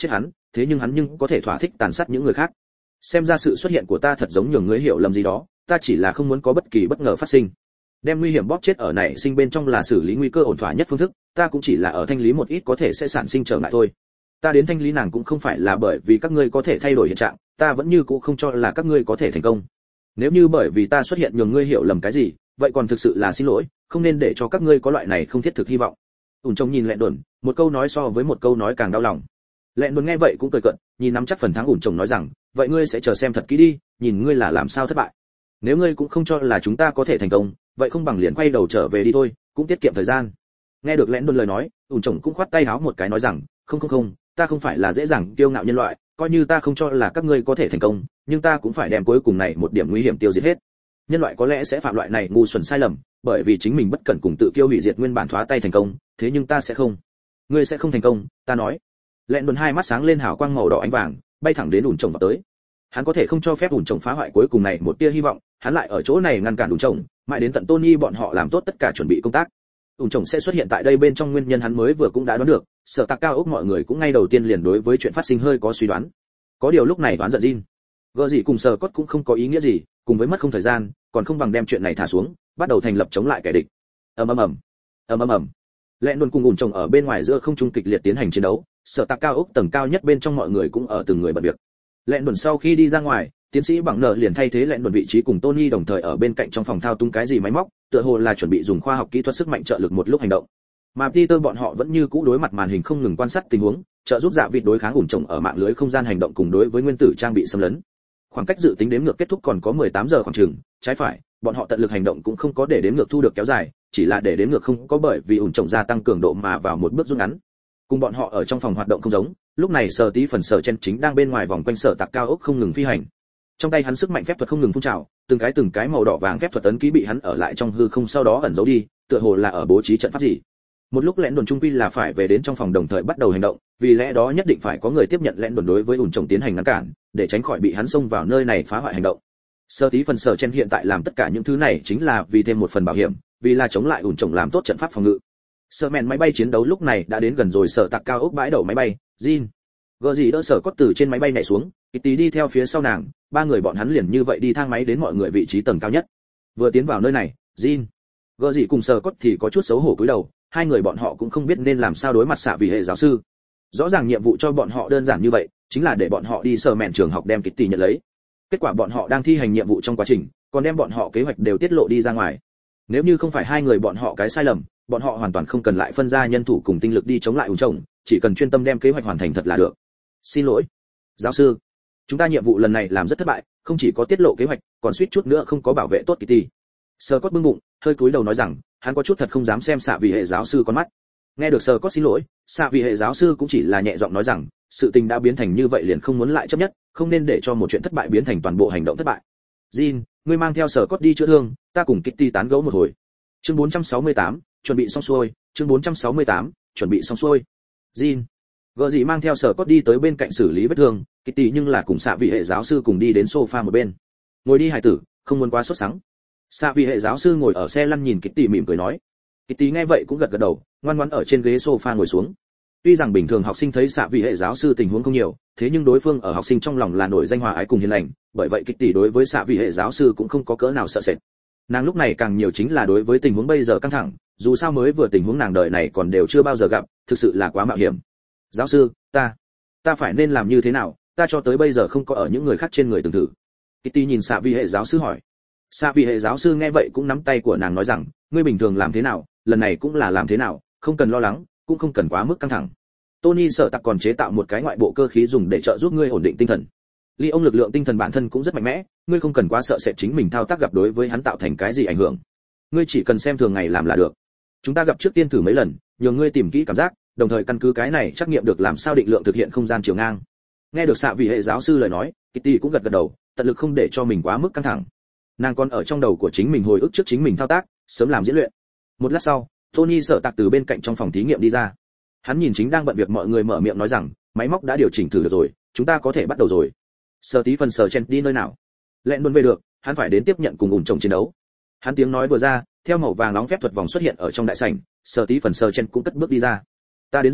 thế nhưng hắn nhưng có thể thỏa thích tàn sát những người khác. Xem ra sự xuất hiện của ta thật giống nhường ngươi hiểu lầm gì đó, ta chỉ là không muốn có bất kỳ bất ngờ phát sinh. Đem nguy hiểm bóp chết ở nảy sinh bên trong là xử lý nguy cơ ổn thỏa nhất phương thức, ta cũng chỉ là ở thanh lý một ít có thể sẽ sản sinh trở ngại thôi. Ta đến thanh lý nàng cũng không phải là bởi vì các ngươi có thể thay đổi hiện trạng, ta vẫn như cũ không cho là các ngươi có thể thành công. Nếu như bởi vì ta xuất hiện nhường ngươi hiểu lầm cái gì, vậy còn thực sự là xin lỗi, không nên để cho các ngươi có loại này không thiết thực hy vọng. Ủn trông nhìn Lẹn Đồn, một câu nói so với một câu nói càng đau lòng. Lẹn Đồn nghe vậy cũng cười cợt, nhìn nắm chắc phần thắng Ủn trông nói rằng, vậy ngươi sẽ chờ xem thật kỹ đi, nhìn ngươi là làm sao thất bại. Nếu ngươi cũng không cho là chúng ta có thể thành công, vậy không bằng liền quay đầu trở về đi thôi, cũng tiết kiệm thời gian. Nghe được Lẹn Đồn lời nói, Ủn trông cũng khoát tay áo một cái nói rằng, không không không, ta không phải là dễ dàng kiêu ngạo nhân loại, coi như ta không cho là các ngươi có thể thành công, nhưng ta cũng phải đem cuối cùng này một điểm nguy hiểm tiêu diệt hết. Nhân loại có lẽ sẽ phạm loại này ngu xuẩn sai lầm, bởi vì chính mình bất cẩn cùng tự kiêu hủy diệt nguyên bản thoá tay thành công, thế nhưng ta sẽ không. Ngươi sẽ không thành công, ta nói. Lẹn Đồn hai mắt sáng lên hào quang màu đỏ ánh vàng, bay thẳng đến Ủn trông vào tới. Hắn có thể không cho phép Ủn trông phá hoại cuối cùng này một tia hy vọng, hắn lại ở chỗ này ngăn cản Ủn trông, mãi đến tận Tony bọn họ làm tốt tất cả chuẩn bị công tác. Ủn trông sẽ xuất hiện tại đây bên trong nguyên nhân hắn mới vừa cũng đã đoán được, Sở Tạc Cao ốc mọi người cũng ngay đầu tiên liền đối với chuyện phát sinh hơi có suy đoán. Có điều lúc này đoán giận Jin. Gỡ gì cùng Sở Cốt cũng không có ý nghĩa gì, cùng với mất không thời gian, còn không bằng đem chuyện này thả xuống, bắt đầu thành lập chống lại kẻ địch. Ầm ầm ầm, ầm ầm ầm. Lẹn Đồn cùng Ủn trông ở bên ngoài giữa không trung kịch liệt tiến hành chiến đấu, Sở Tạc Cao ốc tầng cao nhất bên trong mọi người cũng ở từng người bận việc. Lẹn Đồn sau khi đi ra ngoài, tiến sĩ bằng nợ liền thay thế Lẹn Đồn vị trí cùng Tony đồng thời ở bên cạnh trong phòng thao túng cái gì máy móc, tựa hồ là chuẩn bị dùng khoa học kỹ thuật sức mạnh trợ lực một lúc hành động. Mà Peter bọn họ vẫn như cũ đối mặt màn hình không ngừng quan sát tình huống, trợ giúp Dạ Vịt đối kháng Ủn trông ở mạng lưới không gian hành động cùng đối với nguyên tử trang bị xâm lấn. Khoảng cách dự tính đếm ngược kết thúc còn có mười tám giờ khoảng chừng, trái phải, bọn họ tận lực hành động cũng không có để đếm ngược thu được kéo dài, chỉ là để đếm ngược không có bởi vì Ủn trông gia tăng cường độ mà vào một bước rút ngắn. Cùng bọn họ ở trong phòng hoạt động không giống, lúc này Sở Tí phần Sở Chen chính đang bên ngoài vòng quanh Sở Tạc Cao ốc không ngừng phi hành. Trong tay hắn sức mạnh phép thuật không ngừng phun trào, từng cái từng cái màu đỏ vàng phép thuật ấn ký bị hắn ở lại trong hư không sau đó ẩn giấu đi, tựa hồ là ở bố trí trận pháp gì. Một lúc Lẹn Đồn trung quy là phải về đến trong phòng đồng thời bắt đầu hành động, vì lẽ đó nhất định phải có người tiếp nhận Lẹn Đồn đối với Ủn trông tiến hành ngăn cản, để tránh khỏi bị hắn xông vào nơi này phá hoại hành động. Sở Tí phần Sở Chen hiện tại làm tất cả những thứ này chính là vì thêm một phần bảo hiểm, vì là chống lại Ủn trông làm tốt trận pháp phòng ngự. Sở mèn máy bay chiến đấu lúc này đã đến gần rồi Sở Tạc Cao ốc bãi đậu máy bay, Jin. Gỡ gì đỡ Sở Cốt từ trên máy bay nhảy xuống, Kitty đi theo phía sau nàng, ba người bọn hắn liền như vậy đi thang máy đến mọi người vị trí tầng cao nhất. Vừa tiến vào nơi này, Jin, Gỡ gì cùng Sở Cốt thì có chút xấu hổ cúi đầu, hai người bọn họ cũng không biết nên làm sao đối mặt xạ vì hệ giáo sư. Rõ ràng nhiệm vụ cho bọn họ đơn giản như vậy, chính là để bọn họ đi Sở mèn trường học đem Kitty nhận lấy. Kết quả bọn họ đang thi hành nhiệm vụ trong quá trình, còn đem bọn họ kế hoạch đều tiết lộ đi ra ngoài. Nếu như không phải hai người bọn họ cái sai lầm, bọn họ hoàn toàn không cần lại phân ra nhân thủ cùng tinh lực đi chống lại Ủn trông, chỉ cần chuyên tâm đem kế hoạch hoàn thành thật là được. Xin lỗi, giáo sư, chúng ta nhiệm vụ lần này làm rất thất bại, không chỉ có tiết lộ kế hoạch, còn suýt chút nữa không có bảo vệ tốt Kitty. Sơ Cốt bưng bụng, hơi cúi đầu nói rằng, hắn có chút thật không dám xem xạ vì hệ giáo sư con mắt. Nghe được Sơ Cốt xin lỗi, xạ vì hệ giáo sư cũng chỉ là nhẹ giọng nói rằng, sự tình đã biến thành như vậy liền không muốn lại chấp nhất, không nên để cho một chuyện thất bại biến thành toàn bộ hành động thất bại. Jin, ngươi mang theo Sơ Cốt đi chữa thương, ta cùng Kitty tán gẫu một hồi. Chương bốn trăm sáu mươi tám, chuẩn bị xong xuôi, chương bốn trăm sáu mươi tám, chuẩn bị xong xuôi. Jin, Gỡ gì mang theo Sở Cốt đi tới bên cạnh xử lý vết thương, Kitty nhưng là cùng xạ vị hệ giáo sư cùng đi đến sofa một bên. Ngồi đi hải tử, không muốn quá sốt sắng. Xạ vị hệ giáo sư ngồi ở xe lăn nhìn Kitty mỉm cười nói. Kitty nghe vậy cũng gật gật đầu, ngoan ngoãn ở trên ghế sofa ngồi xuống. Tuy rằng bình thường học sinh thấy xạ vị hệ giáo sư tình huống không nhiều, thế nhưng đối phương ở học sinh trong lòng là nổi danh hòa ái cùng hiền lành, bởi vậy Kitty đối với xạ vị hệ giáo sư cũng không có cỡ nào sợ sệt. Nàng lúc này càng nhiều chính là đối với tình huống bây giờ căng thẳng, dù sao mới vừa tình huống nàng đời này còn đều chưa bao giờ gặp, thực sự là quá mạo hiểm. Giáo sư, ta ta phải nên làm như thế nào, ta cho tới bây giờ không có ở những người khác trên người từng thử. Kitty nhìn xạ vị hệ giáo sư hỏi. Xạ vị hệ giáo sư nghe vậy cũng nắm tay của nàng nói rằng, ngươi bình thường làm thế nào, lần này cũng là làm thế nào, không cần lo lắng, cũng không cần quá mức căng thẳng. Tony Sở Tạc còn chế tạo một cái ngoại bộ cơ khí dùng để trợ giúp ngươi ổn định tinh thần. Ly ông lực lượng tinh thần bản thân cũng rất mạnh mẽ, ngươi không cần quá sợ sệt chính mình thao tác gặp đối với hắn tạo thành cái gì ảnh hưởng. Ngươi chỉ cần xem thường ngày làm là được. Chúng ta gặp trước tiên thử mấy lần, nhờ ngươi tìm kỹ cảm giác, đồng thời căn cứ cái này trắc nghiệm được làm sao định lượng thực hiện không gian chiều ngang. Nghe được xạ vị hệ giáo sư lời nói, Kitty cũng gật gật đầu, tận lực không để cho mình quá mức căng thẳng. Nàng còn ở trong đầu của chính mình hồi ức trước chính mình thao tác, sớm làm diễn luyện. Một lát sau, Tony Sở Tạc từ bên cạnh trong phòng thí nghiệm đi ra. Hắn nhìn chính đang bận việc mọi người mở miệng nói rằng, máy móc đã điều chỉnh thử được rồi, chúng ta có thể bắt đầu rồi. Sở Tí phần Sở Chen đi nơi nào? Lẹn luôn về được, hắn phải đến tiếp nhận cùng Ủn trông chiến đấu. Hắn tiếng nói vừa ra, theo màu vàng nóng phép thuật vòng xuất hiện ở trong đại sảnh, Sở Tí phần Sở Chen cũng cất bước đi ra. Ta đến rồi,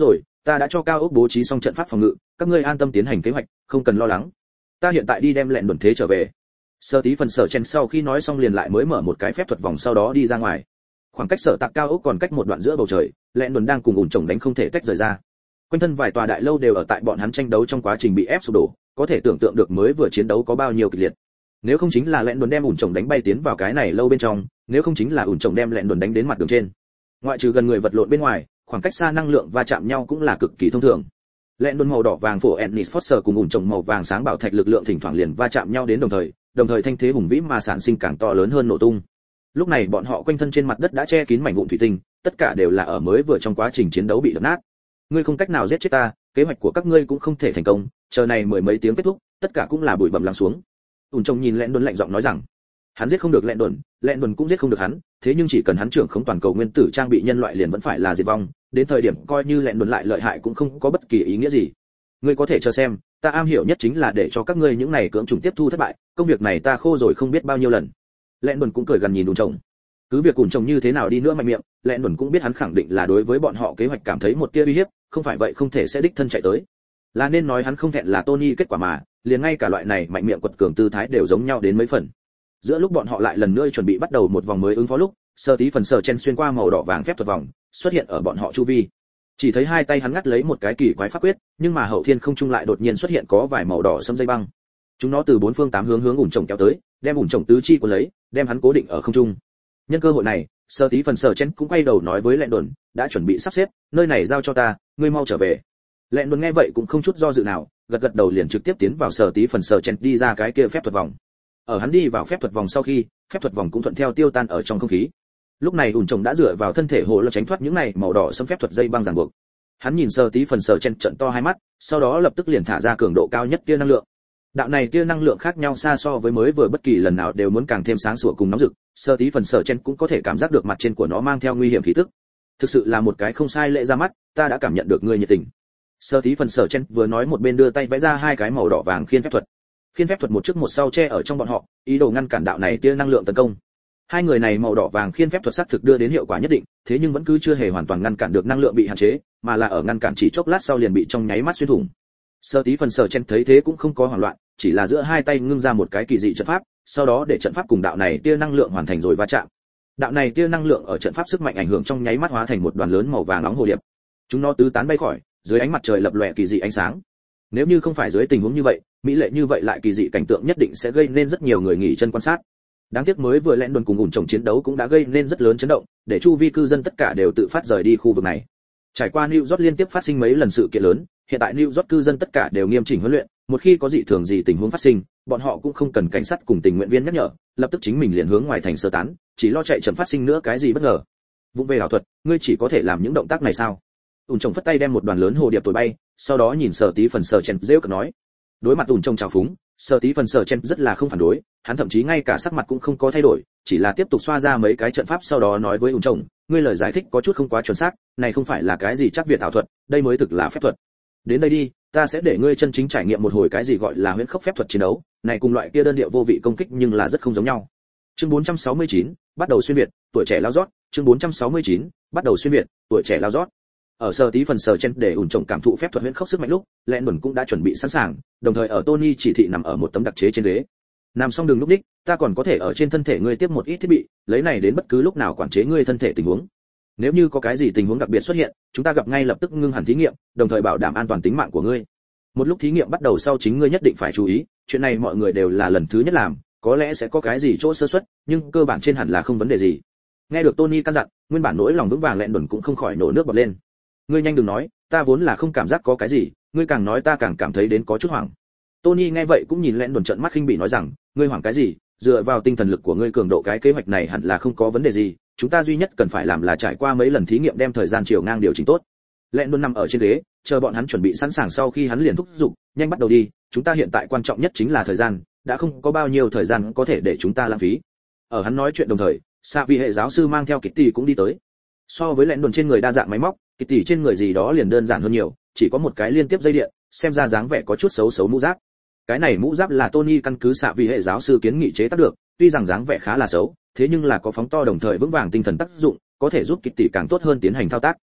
ta đã cho cao ốc bố trí xong trận pháp phòng ngự, các ngươi an tâm tiến hành kế hoạch, không cần lo lắng. Ta hiện tại đi đem lẹn đồn thế trở về. Sở tí phần sở chen sau khi nói xong liền lại mới mở một cái phép thuật vòng sau đó đi ra ngoài. Khoảng cách sở tạc cao ốc còn cách một đoạn giữa bầu trời, lẹn đồn đang cùng ủn chồng đánh không thể tách rời ra. Quanh thân vài tòa đại lâu đều ở tại bọn hắn tranh đấu trong quá trình bị ép sụp đổ, có thể tưởng tượng được mới vừa chiến đấu có bao nhiêu kịch liệt. Nếu không chính là lẹn đồn đem ủn chồng đánh bay tiến vào cái này lâu bên trong, nếu không chính là ủn chồng đem lẹn đồn đánh đến mặt đường trên. Ngoại trừ gần người vật lộn bên ngoài, khoảng cách xa năng lượng va chạm nhau cũng là cực kỳ thông thường. Lẹn đồn màu đỏ vàng phổ Ennis Foster cùng ủn chồng màu vàng sáng bảo thạch lực lượng thỉnh thoảng liền va chạm nhau đến đồng thời, đồng thời thanh thế hùng vĩ mà sản sinh càng to lớn hơn nổ tung. Lúc này bọn họ quanh thân trên mặt đất đã che kín mảnh vụn thủy tinh, tất cả đều là ở mới vừa trong quá trình chiến đấu bị đập nát. Ngươi không cách nào giết chết ta, kế hoạch của các ngươi cũng không thể thành công, chờ này mười mấy tiếng kết thúc, tất cả cũng là bụi bặm lắng xuống. ủn chồng nhìn lẹn đồn lạnh giọng nói rằng, hắn giết không được lẹn đồn, lẹn đồn cũng giết không được hắn, thế nhưng chỉ cần hắn trưởng khống toàn cầu nguyên tử trang bị nhân loại liền vẫn phải là diệt vong, đến thời điểm coi như lẹn đồn lại lợi hại cũng không có bất kỳ ý nghĩa gì. Ngươi có thể chờ xem, ta am hiểu nhất chính là để cho các ngươi những này cưỡng trùng tiếp thu thất bại, công việc này ta khô rồi không biết bao nhiêu lần. Lẹn đồn cũng cười gần nhìn ủn chồng. Cứ việc ủn chồng như thế nào đi nữa mạnh miệng, lẹn đồn cũng biết hắn khẳng định là đối với bọn họ kế hoạch cảm thấy một tia uy hiếp, không phải vậy không thể sẽ đích thân chạy tới. Là nên nói hắn không thẹn là Tony kết quả mà, liền ngay cả loại này mạnh miệng quật cường tư thái đều giống nhau đến mấy phần. Giữa lúc bọn họ lại lần nữa chuẩn bị bắt đầu một vòng mới ứng phó lúc, sơ tí phần sở chen xuyên qua màu đỏ vàng phép thuật vòng, xuất hiện ở bọn họ chu vi. Chỉ thấy hai tay hắn ngắt lấy một cái kỳ quái pháp quyết, nhưng mà hậu thiên không trung lại đột nhiên xuất hiện có vài màu đỏ sẫm dây băng. Chúng nó từ bốn phương tám hướng hướng ủn chồng kéo tới, đem ủn chồng tứ chi của lấy, đem hắn cố định ở không trung. Nhân cơ hội này, sơ tí phần sở chen cũng quay đầu nói với lẹn đồn, đã chuẩn bị sắp xếp, nơi này giao cho ta, ngươi mau trở về. Lẹn đồn nghe vậy cũng không chút do dự nào, gật gật đầu liền trực tiếp tiến vào sở tí phần sở chen đi ra cái kia phép thuật vòng. Ở hắn đi vào phép thuật vòng sau khi, phép thuật vòng cũng thuận theo tiêu tan ở trong không khí. Lúc này ủn chồng đã dựa vào thân thể hồ lô tránh thoát những này màu đỏ xâm phép thuật dây băng ràng buộc. Hắn nhìn sơ tí phần sở chen trận to hai mắt, sau đó lập tức liền thả ra cường độ cao nhất tia năng lượng. Đạo này tia năng lượng khác nhau xa so với mới vừa bất kỳ lần nào đều muốn càng thêm sáng sủa cùng nóng rực, sơ tí phần sở chen cũng có thể cảm giác được mặt trên của nó mang theo nguy hiểm khí tức. Thực sự là một cái không sai lệ ra mắt, ta đã cảm nhận được ngươi nhiệt tình. Sơ tí phần sở chen vừa nói một bên đưa tay vẽ ra hai cái màu đỏ vàng khiên phép thuật. Khiên phép thuật một trước một sau che ở trong bọn họ, ý đồ ngăn cản đạo này tia năng lượng tấn công. Hai người này màu đỏ vàng khiên phép thuật xác thực đưa đến hiệu quả nhất định, thế nhưng vẫn cứ chưa hề hoàn toàn ngăn cản được năng lượng bị hạn chế, mà là ở ngăn cản chỉ chốc lát sau liền bị trong nháy mắt xuyên thủng. Sơ tí phần sở chen thấy thế cũng không có hoảng loạn, chỉ là giữa hai tay ngưng ra một cái kỳ dị trận pháp, sau đó để trận pháp cùng đạo này tia năng lượng hoàn thành rồi va chạm. Đạo này tia năng lượng ở trận pháp sức mạnh ảnh hưởng trong nháy mắt hóa thành một đoàn lớn màu vàng nóng hồ điệp. Chúng nó tứ tán bay khỏi, dưới ánh mặt trời lập lòe kỳ dị ánh sáng. Nếu như không phải dưới tình huống như vậy, mỹ lệ như vậy lại kỳ dị cảnh tượng nhất định sẽ gây nên rất nhiều người nghỉ chân quan sát. Đáng tiếc mới vừa lẹn đồn cùng ủn chồng chiến đấu cũng đã gây nên rất lớn chấn động, để chu vi cư dân tất cả đều tự phát rời đi khu vực này. Trải qua New York liên tiếp phát sinh mấy lần sự kiện lớn, hiện tại New York cư dân tất cả đều nghiêm chỉnh huấn luyện, một khi có dị thường gì tình huống phát sinh, bọn họ cũng không cần cảnh sát cùng tình nguyện viên nhắc nhở, lập tức chính mình liền hướng ngoài thành sơ tán, chỉ lo chạy chậm phát sinh nữa cái gì bất ngờ. Vụng về ảo thuật, ngươi chỉ có thể làm những động tác này sao? ủn chồng phất tay đem một đoàn lớn hồ điệp thổi bay, sau đó nhìn Sở Tí phần Sở Chen rêu cợt nói. Đối mặt ủn chồng chào phúng, Sở Tí phần Sở Chen rất là không phản đối, hắn thậm chí ngay cả sắc mặt cũng không có thay đổi, chỉ là tiếp tục xoa ra mấy cái trận pháp sau đó nói với ủn chồng, ngươi lời giải thích có chút không quá chuẩn xác, này không phải là cái gì chắc việt ảo thuật, đây mới thực là phép thuật. Đến đây đi, ta sẽ để ngươi chân chính trải nghiệm một hồi cái gì gọi là huyễn khốc phép thuật chiến đấu, này cùng loại kia đơn điệu vô vị công kích nhưng là rất không giống nhau. Chương bốn trăm sáu mươi chín, bắt đầu xuyên việt, tuổi trẻ lao rót, chương bốn trăm sáu mươi chín, bắt đầu xuyên việt, tuổi trẻ lao rót. Ở Sở Tí phần Sở Chen để ủn chồng cảm thụ phép thuật huyễn khốc sức mạnh lúc, lẹn đồn cũng đã chuẩn bị sẵn sàng, đồng thời ở Tony chỉ thị nằm ở một tấm đặc chế trên ghế. Nằm xong đường lúc đích, ta còn có thể ở trên thân thể ngươi tiếp một ít thiết bị, lấy này đến bất cứ lúc nào quản chế ngươi thân thể tình huống. Nếu như có cái gì tình huống đặc biệt xuất hiện, chúng ta gặp ngay lập tức ngưng hẳn thí nghiệm, đồng thời bảo đảm an toàn tính mạng của ngươi. Một lúc thí nghiệm bắt đầu sau chính ngươi nhất định phải chú ý, chuyện này mọi người đều là lần thứ nhất làm, có lẽ sẽ có cái gì chỗ sơ suất, nhưng cơ bản trên hẳn là không vấn đề gì. Nghe được Tony căn dặn, nguyên bản nỗi lòng vững vàng lẹn đồn cũng không khỏi nổ nước bọt lên. Ngươi nhanh đừng nói, ta vốn là không cảm giác có cái gì, ngươi càng nói ta càng cảm thấy đến có chút hoảng. Tony nghe vậy cũng nhìn lẹn đồn trợn mắt khinh bỉ nói rằng, ngươi hoảng cái gì, dựa vào tinh thần lực của ngươi cường độ cái kế hoạch này hẳn là không có vấn đề gì, chúng ta duy nhất cần phải làm là trải qua mấy lần thí nghiệm đem thời gian chiều ngang điều chỉnh tốt. Lẹn đồn nằm ở trên ghế, chờ bọn hắn chuẩn bị sẵn sàng sau khi hắn liền thúc giục, nhanh bắt đầu đi, chúng ta hiện tại quan trọng nhất chính là thời gian, đã không có bao nhiêu thời gian có thể để chúng ta lãng phí. Ở hắn nói chuyện đồng thời, Sa Vi hệ giáo sư mang theo Kitty cũng đi tới. So với lẹn đồn trên người đa dạng máy móc, Kitty trên người gì đó liền đơn giản hơn nhiều, chỉ có một cái liên tiếp dây điện, xem ra dáng vẻ có chút xấu xấu mũ giáp. Cái này mũ giáp là Tony căn cứ Sa Vi hệ giáo sư kiến nghị chế tác được, tuy rằng dáng vẻ khá là xấu, thế nhưng là có phóng to đồng thời vững vàng tinh thần tác dụng, có thể giúp Kitty càng tốt hơn tiến hành thao tác.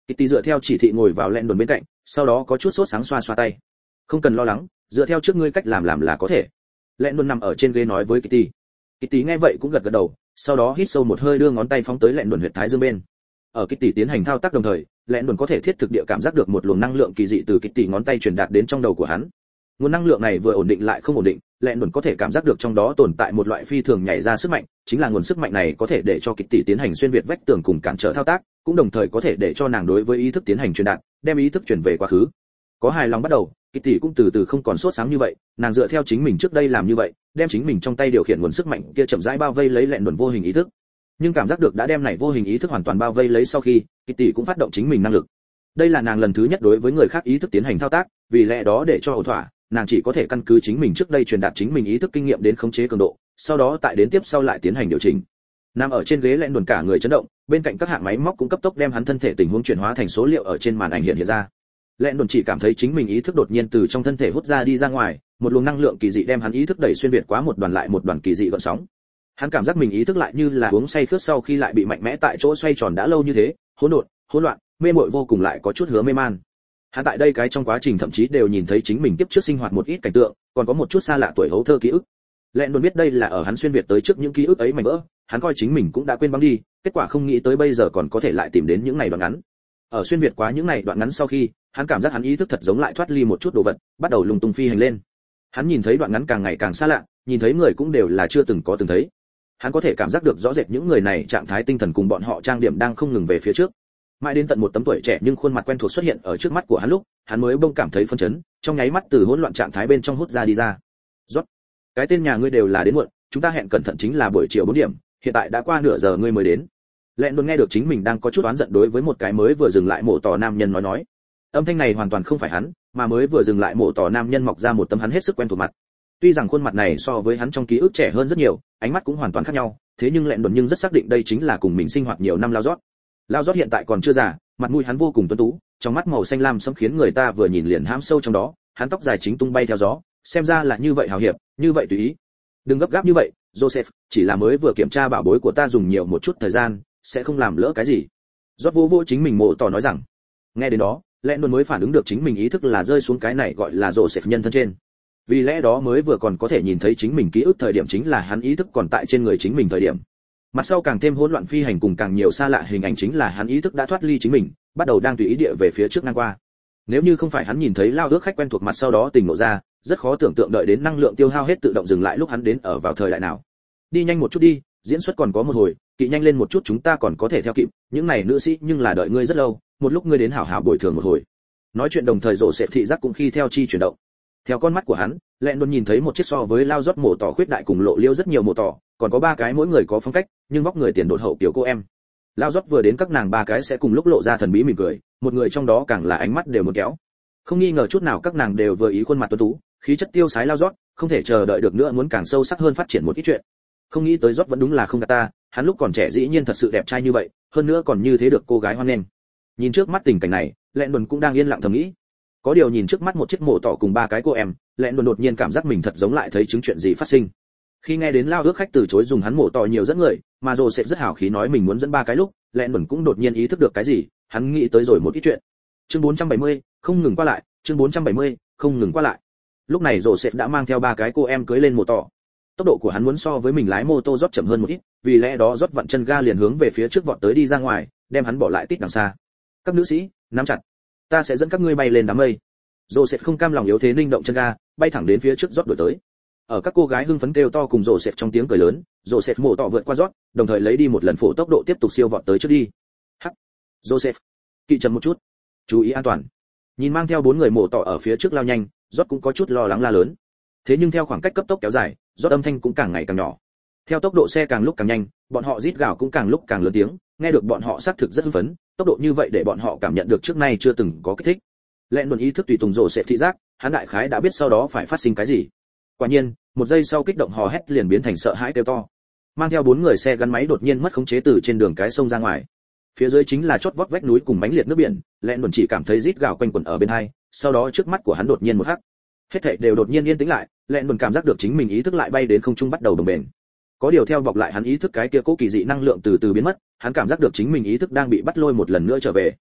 Kitty dựa theo chỉ thị ngồi vào lẹn đồn bên cạnh, sau đó có chút sốt sáng xoa xoa tay. Không cần lo lắng, dựa theo trước ngươi cách làm làm là có thể. Lẹn đồn nằm ở trên ghế nói với Kitty. Kitty nghe vậy cũng gật gật đầu, sau đó hít sâu một hơi đưa ngón tay phóng tới lẹn đồn huyệt thái dương bên. Ở Kitty tiến hành thao tác đồng thời, lẹn đồn có thể thiết thực địa cảm giác được một luồng năng lượng kỳ dị từ Kitty ngón tay truyền đạt đến trong đầu của hắn. Nguồn năng lượng này vừa ổn định lại không ổn định, lẹn đồn có thể cảm giác được trong đó tồn tại một loại phi thường nhảy ra sức mạnh, chính là nguồn sức mạnh này có thể để cho Kitty tiến hành xuyên việt vách tường cùng cản trở thao tác, cũng đồng thời có thể để cho nàng đối với ý thức tiến hành truyền đạt, đem ý thức truyền về quá khứ. Có hài lòng bắt đầu, Kitty cũng từ từ không còn sốt sáng như vậy, nàng dựa theo chính mình trước đây làm như vậy, đem chính mình trong tay điều khiển nguồn sức mạnh kia chậm rãi bao vây lấy lẹn đồn vô hình ý thức. Nhưng cảm giác được đã đem này vô hình ý thức hoàn toàn bao vây lấy sau khi, Kitty cũng phát động chính mình năng lực. Đây là nàng lần thứ nhất đối với người khác ý thức tiến hành thao tác, vì lẽ đó để cho ổn thỏa, nàng chỉ có thể căn cứ chính mình trước đây truyền đạt chính mình ý thức kinh nghiệm đến khống chế cường độ, sau đó tại đến tiếp sau lại tiến hành điều chỉnh. Nằm ở trên ghế lẹn đồn cả người chấn động, bên cạnh các hạng máy móc cũng cấp tốc đem hắn thân thể tình huống chuyển hóa thành số liệu ở trên màn ảnh hiện hiện ra. Lẹn đồn chỉ cảm thấy chính mình ý thức đột nhiên từ trong thân thể hút ra đi ra ngoài, một luồng năng lượng kỳ dị đem hắn ý thức đẩy xuyên việt quá một đoàn lại một đoàn kỳ dị gợn sóng. Hắn cảm giác mình ý thức lại như là uống say khướt sau khi lại bị mạnh mẽ tại chỗ xoay tròn đã lâu như thế, hỗn độn, hỗn loạn, mê muội vô cùng lại có chút hứa mê man. Hắn tại đây cái trong quá trình thậm chí đều nhìn thấy chính mình tiếp trước sinh hoạt một ít cảnh tượng, còn có một chút xa lạ tuổi hấu thơ ký ức. Lẹn đồn biết đây là ở hắn xuyên việt tới trước những ký ức ấy mảnh vỡ, hắn coi chính mình cũng đã quên băng đi, kết quả không nghĩ tới bây giờ còn có thể lại tìm đến những ngày đoạn ngắn. Ở xuyên việt quá những ngày đoạn ngắn sau khi, hắn cảm giác hắn ý thức thật giống lại thoát ly một chút đồ vật, bắt đầu lùng tung phi hành lên. Hắn nhìn thấy đoạn ngắn càng ngày càng xa lạ, nhìn thấy người cũng đều là chưa từng có từng thấy. Hắn có thể cảm giác được rõ rệt những người này trạng thái tinh thần cùng bọn họ trang điểm đang không ngừng về phía trước. Mãi đến tận một tấm tuổi trẻ nhưng khuôn mặt quen thuộc xuất hiện ở trước mắt của hắn lúc, hắn mới bỗng cảm thấy phân chấn, trong nháy mắt từ hỗn loạn trạng thái bên trong hút ra đi ra. Rốt, cái tên nhà ngươi đều là đến muộn, chúng ta hẹn cẩn thận chính là buổi chiều bốn điểm, hiện tại đã qua nửa giờ ngươi mới đến. Lẹn đồn nghe được chính mình đang có chút oán giận đối với một cái mới vừa dừng lại mổ tỏ nam nhân nói nói. Âm thanh này hoàn toàn không phải hắn, mà mới vừa dừng lại mổ tỏ nam nhân mọc ra một tấm hắn hết sức quen thuộc mặt. Tuy rằng khuôn mặt này so với hắn trong ký ức trẻ hơn rất nhiều, ánh mắt cũng hoàn toàn khác nhau, thế nhưng lẹn đồn nhưng rất xác định đây chính là cùng mình sinh hoạt nhiều năm lao rót. Lao rót hiện tại còn chưa già, mặt mũi hắn vô cùng tuấn tú, trong mắt màu xanh lam sẫm khiến người ta vừa nhìn liền hãm sâu trong đó, hắn tóc dài chính tung bay theo gió, xem ra là như vậy hào hiệp, như vậy tùy ý. Đừng gấp gáp như vậy, Joseph, chỉ là mới vừa kiểm tra bảo bối của ta dùng nhiều một chút thời gian, sẽ không làm lỡ cái gì. Rót vô vô chính mình mộ tỏ nói rằng. Nghe đến đó, lẹn đồn mới phản ứng được chính mình ý thức là rơi xuống cái này gọi là Joseph nhân thân trên. Vì lẽ đó mới vừa còn có thể nhìn thấy chính mình ký ức thời điểm chính là hắn ý thức còn tại trên người chính mình thời điểm. Mặt sau càng thêm hỗn loạn phi hành cùng càng nhiều xa lạ hình ảnh chính là hắn ý thức đã thoát ly chính mình, bắt đầu đang tùy ý địa về phía trước ngang qua. Nếu như không phải hắn nhìn thấy lao ước khách quen thuộc mặt sau đó tỉnh ngộ ra, rất khó tưởng tượng đợi đến năng lượng tiêu hao hết tự động dừng lại lúc hắn đến ở vào thời đại nào. Đi nhanh một chút đi, diễn xuất còn có một hồi, kỵ nhanh lên một chút chúng ta còn có thể theo kịp, những này nữ sĩ nhưng là đợi ngươi rất lâu, một lúc ngươi đến hảo hảo bồi thường một hồi. Nói chuyện đồng thời rộ sẽ thị giác cũng khi theo chi chuyển động. Theo con mắt của hắn, lẹn luôn nhìn thấy một chiếc so với lao rót mổ tỏ khuyết đại cùng lộ liêu rất nhiều mổ tỏ, còn có ba cái mỗi người có phong cách, nhưng vóc người tiền đột hậu kiểu cô em. Lao rót vừa đến các nàng ba cái sẽ cùng lúc lộ ra thần bí mỉm cười, một người trong đó càng là ánh mắt đều muốn kéo. Không nghi ngờ chút nào các nàng đều vừa ý khuôn mặt tuấn tú, khí chất tiêu sái lao rót, không thể chờ đợi được nữa muốn càng sâu sắc hơn phát triển một ít chuyện. Không nghĩ tới rót vẫn đúng là không gạt ta, hắn lúc còn trẻ dĩ nhiên thật sự đẹp trai như vậy, hơn nữa còn như thế được cô gái hoan nghênh. Nhìn trước mắt tình cảnh này, lẹn đồn cũng đang yên lặng thầm nghĩ. Có điều nhìn trước mắt một chiếc mổ tỏ cùng ba cái cô em, lẹn đồn đột nhiên cảm giác mình thật giống lại thấy chứng chuyện gì phát sinh. Khi nghe đến lao ước khách từ chối dùng hắn mổ tỏ nhiều dẫn người, mà rồi sẽ rất hào khí nói mình muốn dẫn ba cái lúc, lẹn đồn cũng đột nhiên ý thức được cái gì, hắn nghĩ tới rồi một ít chuyện. Chương bốn trăm bảy mươi, không ngừng qua lại, chương bốn trăm bảy mươi, không ngừng qua lại. Lúc này Joseph đã mang theo ba cái cô em cưới lên mổ tỏ. Tốc độ của hắn muốn so với mình lái mô tô rót chậm hơn một ít, vì lẽ đó rót vặn chân ga liền hướng về phía trước vọt tới đi ra ngoài, đem hắn bỏ lại tít đằng xa. Các nữ sĩ, nắm chặt, ta sẽ dẫn các ngươi bay lên đám mây. Joseph không cam lòng yếu thế linh động chân ga, bay thẳng đến phía trước rót đuổi tới. Ở các cô gái hưng phấn kêu to cùng Joseph trong tiếng cười lớn, Joseph mổ tỏ vượt qua rót, đồng thời lấy đi một lần phổ tốc độ tiếp tục siêu vọt tới trước đi. Hắc, Joseph, kỵ chậm một chút, chú ý an toàn. Nhìn mang theo bốn người mổ tỏ ở phía trước lao nhanh, rót cũng có chút lo lắng la lớn. Thế nhưng theo khoảng cách cấp tốc kéo dài, rót âm thanh cũng càng ngày càng nhỏ. Theo tốc độ xe càng lúc càng nhanh, bọn họ rít gào cũng càng lúc càng lớn tiếng, nghe được bọn họ xác thực rất hưng phấn, tốc độ như vậy để bọn họ cảm nhận được trước nay chưa từng có kích thích. Lẹn luôn ý thức tùy tùng rồ sẽ thị giác, hắn đại khái đã biết sau đó phải phát sinh cái gì. Quả nhiên, một giây sau kích động hò hét liền biến thành sợ hãi kêu to. Mang theo bốn người xe gắn máy đột nhiên mất khống chế từ trên đường cái sông ra ngoài. Phía dưới chính là chót vót vách núi cùng mãnh liệt nước biển, Lẹn luôn chỉ cảm thấy rít gào quanh quẩn ở bên hai, sau đó trước mắt của hắn đột nhiên một hắc. Hết thảy đều đột nhiên yên tĩnh lại, Lẹn luôn cảm giác được chính mình ý thức lại bay đến không trung bắt đầu đồng bền. Có điều theo bọc lại hắn ý thức cái kia cố kỳ dị năng lượng từ từ biến mất, hắn cảm giác được chính mình ý thức đang bị bắt lôi một lần nữa trở về.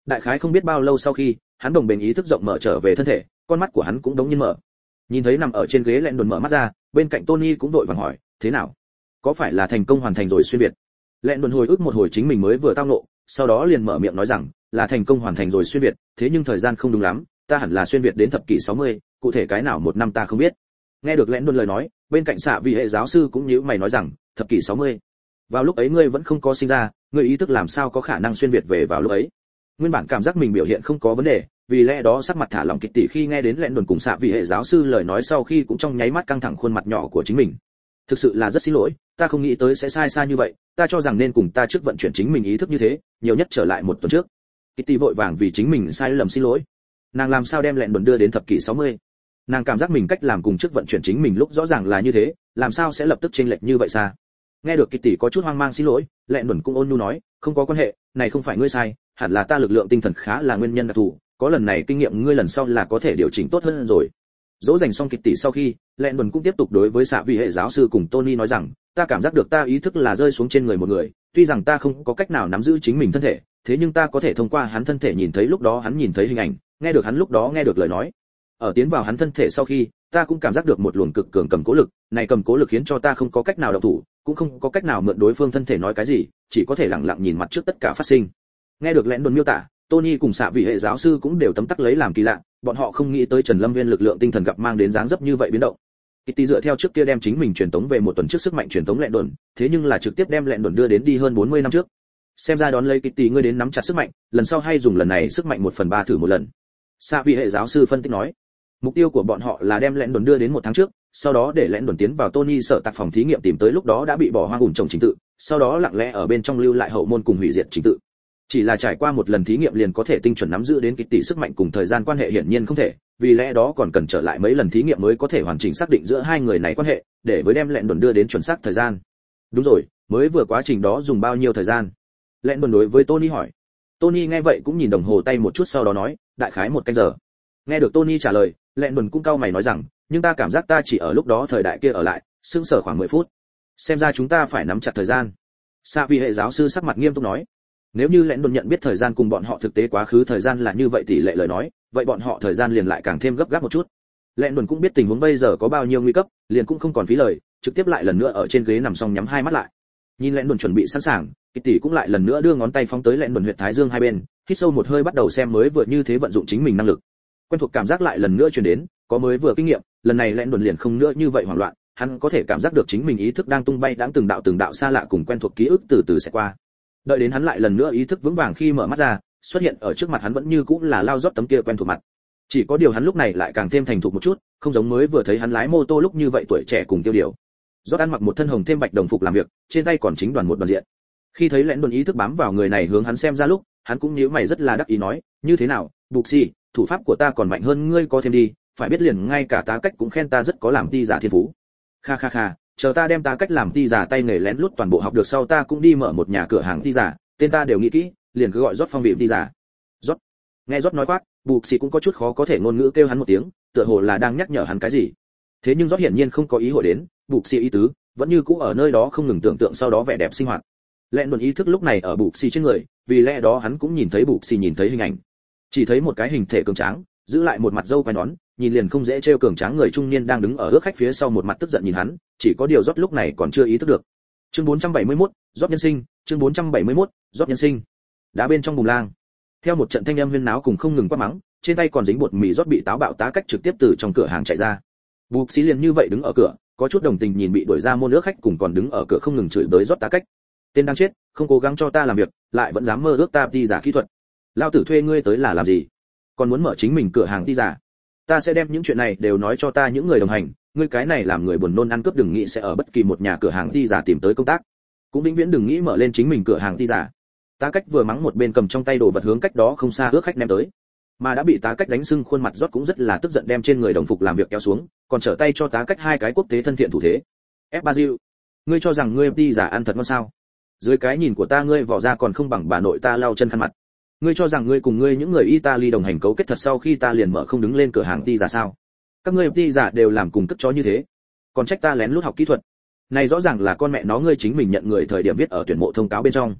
Đại khái không biết bao lâu sau khi, hắn đồng bền ý thức rộng mở trở về thân thể, con mắt của hắn cũng đống nhiên mở. Nhìn thấy nằm ở trên ghế lẹn đồn mở mắt ra, bên cạnh Tony cũng vội vàng hỏi, thế nào? Có phải là thành công hoàn thành rồi xuyên việt? Lẹn đồn hồi ức một hồi chính mình mới vừa tao ngộ, sau đó liền mở miệng nói rằng, là thành công hoàn thành rồi xuyên việt, thế nhưng thời gian không đúng lắm, ta hẳn là xuyên việt đến thập kỷ sáu mươi, cụ thể cái nào một năm ta không biết. Nghe được lẹn đồn lời nói, bên cạnh xạ vị hệ giáo sư cũng nhíu mày nói rằng, thập kỷ sáu mươi. Vào lúc ấy ngươi vẫn không có sinh ra, ngươi ý thức làm sao có khả năng xuyên việt về vào lúc ấy? Nguyên bản cảm giác mình biểu hiện không có vấn đề, vì lẽ đó sắc mặt thả lỏng kịch tỷ khi nghe đến lẹn đồn cùng xạ vị hệ giáo sư lời nói sau khi cũng trong nháy mắt căng thẳng khuôn mặt nhỏ của chính mình. Thực sự là rất xin lỗi, ta không nghĩ tới sẽ sai xa như vậy, ta cho rằng nên cùng ta trước vận chuyển chính mình ý thức như thế, nhiều nhất trở lại một tuần trước. Kitty vội vàng vì chính mình sai lầm xin lỗi. Nàng làm sao đem lẹn đồn đưa đến thập kỷ sáu mươi? Nàng cảm giác mình cách làm cùng trước vận chuyển chính mình lúc rõ ràng là như thế, làm sao sẽ lập tức chênh lệch như vậy xa? Nghe được Kitty có chút hoang mang xin lỗi, lẹn đồn cũng ôn nhu nói, không có quan hệ, này không phải ngươi sai, hẳn là ta lực lượng tinh thần khá là nguyên nhân đặc thù, có lần này kinh nghiệm ngươi lần sau là có thể điều chỉnh tốt hơn rồi. Dỗ dành xong Kitty sau khi, lẹn đồn cũng tiếp tục đối với xạ vị hệ giáo sư cùng Tony nói rằng, ta cảm giác được ta ý thức là rơi xuống trên người một người, tuy rằng ta không có cách nào nắm giữ chính mình thân thể, thế nhưng ta có thể thông qua hắn thân thể nhìn thấy lúc đó hắn nhìn thấy hình ảnh, nghe được hắn lúc đó nghe được lời nói. Ở tiến vào hắn thân thể sau khi, ta cũng cảm giác được một luồng cực cường cầm cố lực, này cầm cố lực khiến cho ta không có cách nào động thủ, cũng không có cách nào mượn đối phương thân thể nói cái gì, chỉ có thể lặng lặng nhìn mặt trước tất cả phát sinh. Nghe được lẽn đồn miêu tả, Tony cùng xạ vị hệ giáo sư cũng đều tấm tắc lấy làm kỳ lạ, bọn họ không nghĩ tới Trần Lâm Viên lực lượng tinh thần gặp mang đến dáng dấp như vậy biến động. Kitty dựa theo trước kia đem chính mình truyền tống về một tuần trước sức mạnh truyền tống lẹn đồn, thế nhưng là trực tiếp đem lẹn đồn đưa đến đi hơn bốn mươi năm trước. Xem ra đón lấy Kitty ngươi đến nắm chặt sức mạnh, lần sau hay dùng lần này sức mạnh một phần ba thử một lần. Xạ vị hệ giáo sư phân tích nói, mục tiêu của bọn họ là đem lẹn đồn đưa đến một tháng trước, sau đó để lẹn đồn tiến vào Tony sở tạc phòng thí nghiệm tìm tới lúc đó đã bị bỏ hoang ủn trồng trình tự, sau đó lặng lẽ ở bên trong lưu lại hậu môn cùng hủy diệt trình tự. Chỉ là trải qua một lần thí nghiệm liền có thể tinh chuẩn nắm giữ đến Kitty sức mạnh cùng thời gian quan hệ hiển nhiên không thể, vì lẽ đó còn cần trở lại mấy lần thí nghiệm mới có thể hoàn chỉnh xác định giữa hai người này quan hệ, để với đem lẹn đồn đưa đến chuẩn xác thời gian. Đúng rồi, mới vừa quá trình đó dùng bao nhiêu thời gian? Lẹn đồn đối với Tony hỏi. Tony nghe vậy cũng nhìn đồng hồ tay một chút sau đó nói, đại khái một canh giờ. Nghe được Tony trả lời, lẹn đồn cũng cau mày nói rằng, nhưng ta cảm giác ta chỉ ở lúc đó thời đại kia ở lại, sững sờ khoảng mười phút. Xem ra chúng ta phải nắm chặt thời gian. Sa vị hệ giáo sư sắc mặt nghiêm túc nói, nếu như lẽn đồn nhận biết thời gian cùng bọn họ thực tế quá khứ thời gian là như vậy tỷ lệ lời nói, vậy bọn họ thời gian liền lại càng thêm gấp gáp một chút. Lẽn đồn cũng biết tình huống bây giờ có bao nhiêu nguy cấp, liền cũng không còn phí lời, trực tiếp lại lần nữa ở trên ghế nằm xong nhắm hai mắt lại. Nhìn lẽn đồn chuẩn bị sẵn sàng, Kitty cũng lại lần nữa đưa ngón tay phóng tới lẽn đồn huyệt thái dương hai bên, hít sâu một hơi bắt đầu xem mới vừa như thế vận dụng chính mình năng lực. Quen thuộc cảm giác lại lần nữa truyền đến, có mới vừa kinh nghiệm, lần này lẽn đồn liền không nữa như vậy hoảng loạn, hắn có thể cảm giác được chính mình ý thức đang tung bay đãng từng đạo từng đạo xa lạ cùng quen thuộc ký ức từ từ sẽ qua. Đợi đến hắn lại lần nữa ý thức vững vàng khi mở mắt ra, xuất hiện ở trước mặt hắn vẫn như cũng là lao rót tấm kia quen thuộc mặt. Chỉ có điều hắn lúc này lại càng thêm thành thục một chút, không giống mới vừa thấy hắn lái mô tô lúc như vậy tuổi trẻ cùng tiêu điều. Rót ăn mặc một thân hồng thêm bạch đồng phục làm việc, trên tay còn chính đoàn một đoàn diện. Khi thấy lẽn đồn ý thức bám vào người này hướng hắn xem ra lúc, hắn cũng nhíu mày rất là đắc ý nói, như thế nào, Bục Si, thủ pháp của ta còn mạnh hơn ngươi có thêm đi, phải biết liền ngay cả tá cách cũng khen ta rất có làm ti giả thiên phú. Kha kha kha, chờ ta đem tá cách làm ti giả tay nghề lén lút toàn bộ học được sau ta cũng đi mở một nhà cửa hàng ti giả, tên ta đều nghĩ kỹ, liền cứ gọi rót phong vị ti giả. Rót. Nghe rót nói quát, Bục Si cũng có chút khó có thể ngôn ngữ kêu hắn một tiếng, tựa hồ là đang nhắc nhở hắn cái gì. Thế nhưng rót hiển nhiên không có ý hội đến, Bục Si ý tứ vẫn như cũ ở nơi đó không ngừng tưởng tượng sau đó vẻ đẹp sinh hoạt. Lẹn đồn ý thức lúc này ở Bục Si trên người, vì lẽ đó hắn cũng nhìn thấy Bục Si nhìn thấy hình ảnh. Chỉ thấy một cái hình thể cường tráng, giữ lại một mặt râu quai nón, nhìn liền không dễ trêu cường tráng người trung niên đang đứng ở ước khách phía sau một mặt tức giận nhìn hắn, chỉ có điều rót lúc này còn chưa ý thức được. Chương bốn trăm bảy mươi mốt, rót nhân sinh, chương bốn trăm bảy mươi mốt, rót nhân sinh. Đá bên trong bùng lang. Theo một trận thanh âm huyên náo cùng không ngừng quát mắng, trên tay còn dính bột mì rót bị táo bạo tá cách trực tiếp từ trong cửa hàng chạy ra. Bục Sĩ liền như vậy đứng ở cửa, có chút đồng tình nhìn bị đuổi ra môn ước khách cùng còn đứng ở cửa không ngừng chửi bới rót tá cách. Tên đang chết, không cố gắng cho ta làm việc, lại vẫn dám mơ ước ta đi giả kỹ thuật. Lao tử thuê ngươi tới là làm gì? Còn muốn mở chính mình cửa hàng đi giả? Ta sẽ đem những chuyện này đều nói cho ta những người đồng hành, ngươi cái này làm người buồn nôn ăn cướp đừng nghĩ sẽ ở bất kỳ một nhà cửa hàng đi giả tìm tới công tác, cũng vĩnh viễn đừng nghĩ mở lên chính mình cửa hàng đi giả. Tá cách vừa mắng một bên cầm trong tay đồ vật hướng cách đó không xa ước khách ném tới, mà đã bị tá cách đánh sưng khuôn mặt rót cũng rất là tức giận đem trên người đồng phục làm việc kéo xuống, còn trở tay cho tá cách hai cái quốc tế thân thiện thủ thế. Ép Bazil, ngươi cho rằng ngươi đi giả ăn thật ngon sao? Dưới cái nhìn của ta ngươi vỏ ra còn không bằng bà nội ta lau chân khăn mặt. Ngươi cho rằng ngươi cùng ngươi những người Italy đồng hành cấu kết thật sau khi ta liền mở không đứng lên cửa hàng đi giả sao? Các ngươi đi giả đều làm cùng cất chó như thế, còn trách ta lén lút học kỹ thuật. Này rõ ràng là con mẹ nó ngươi chính mình nhận người thời điểm viết ở tuyển mộ thông cáo bên trong.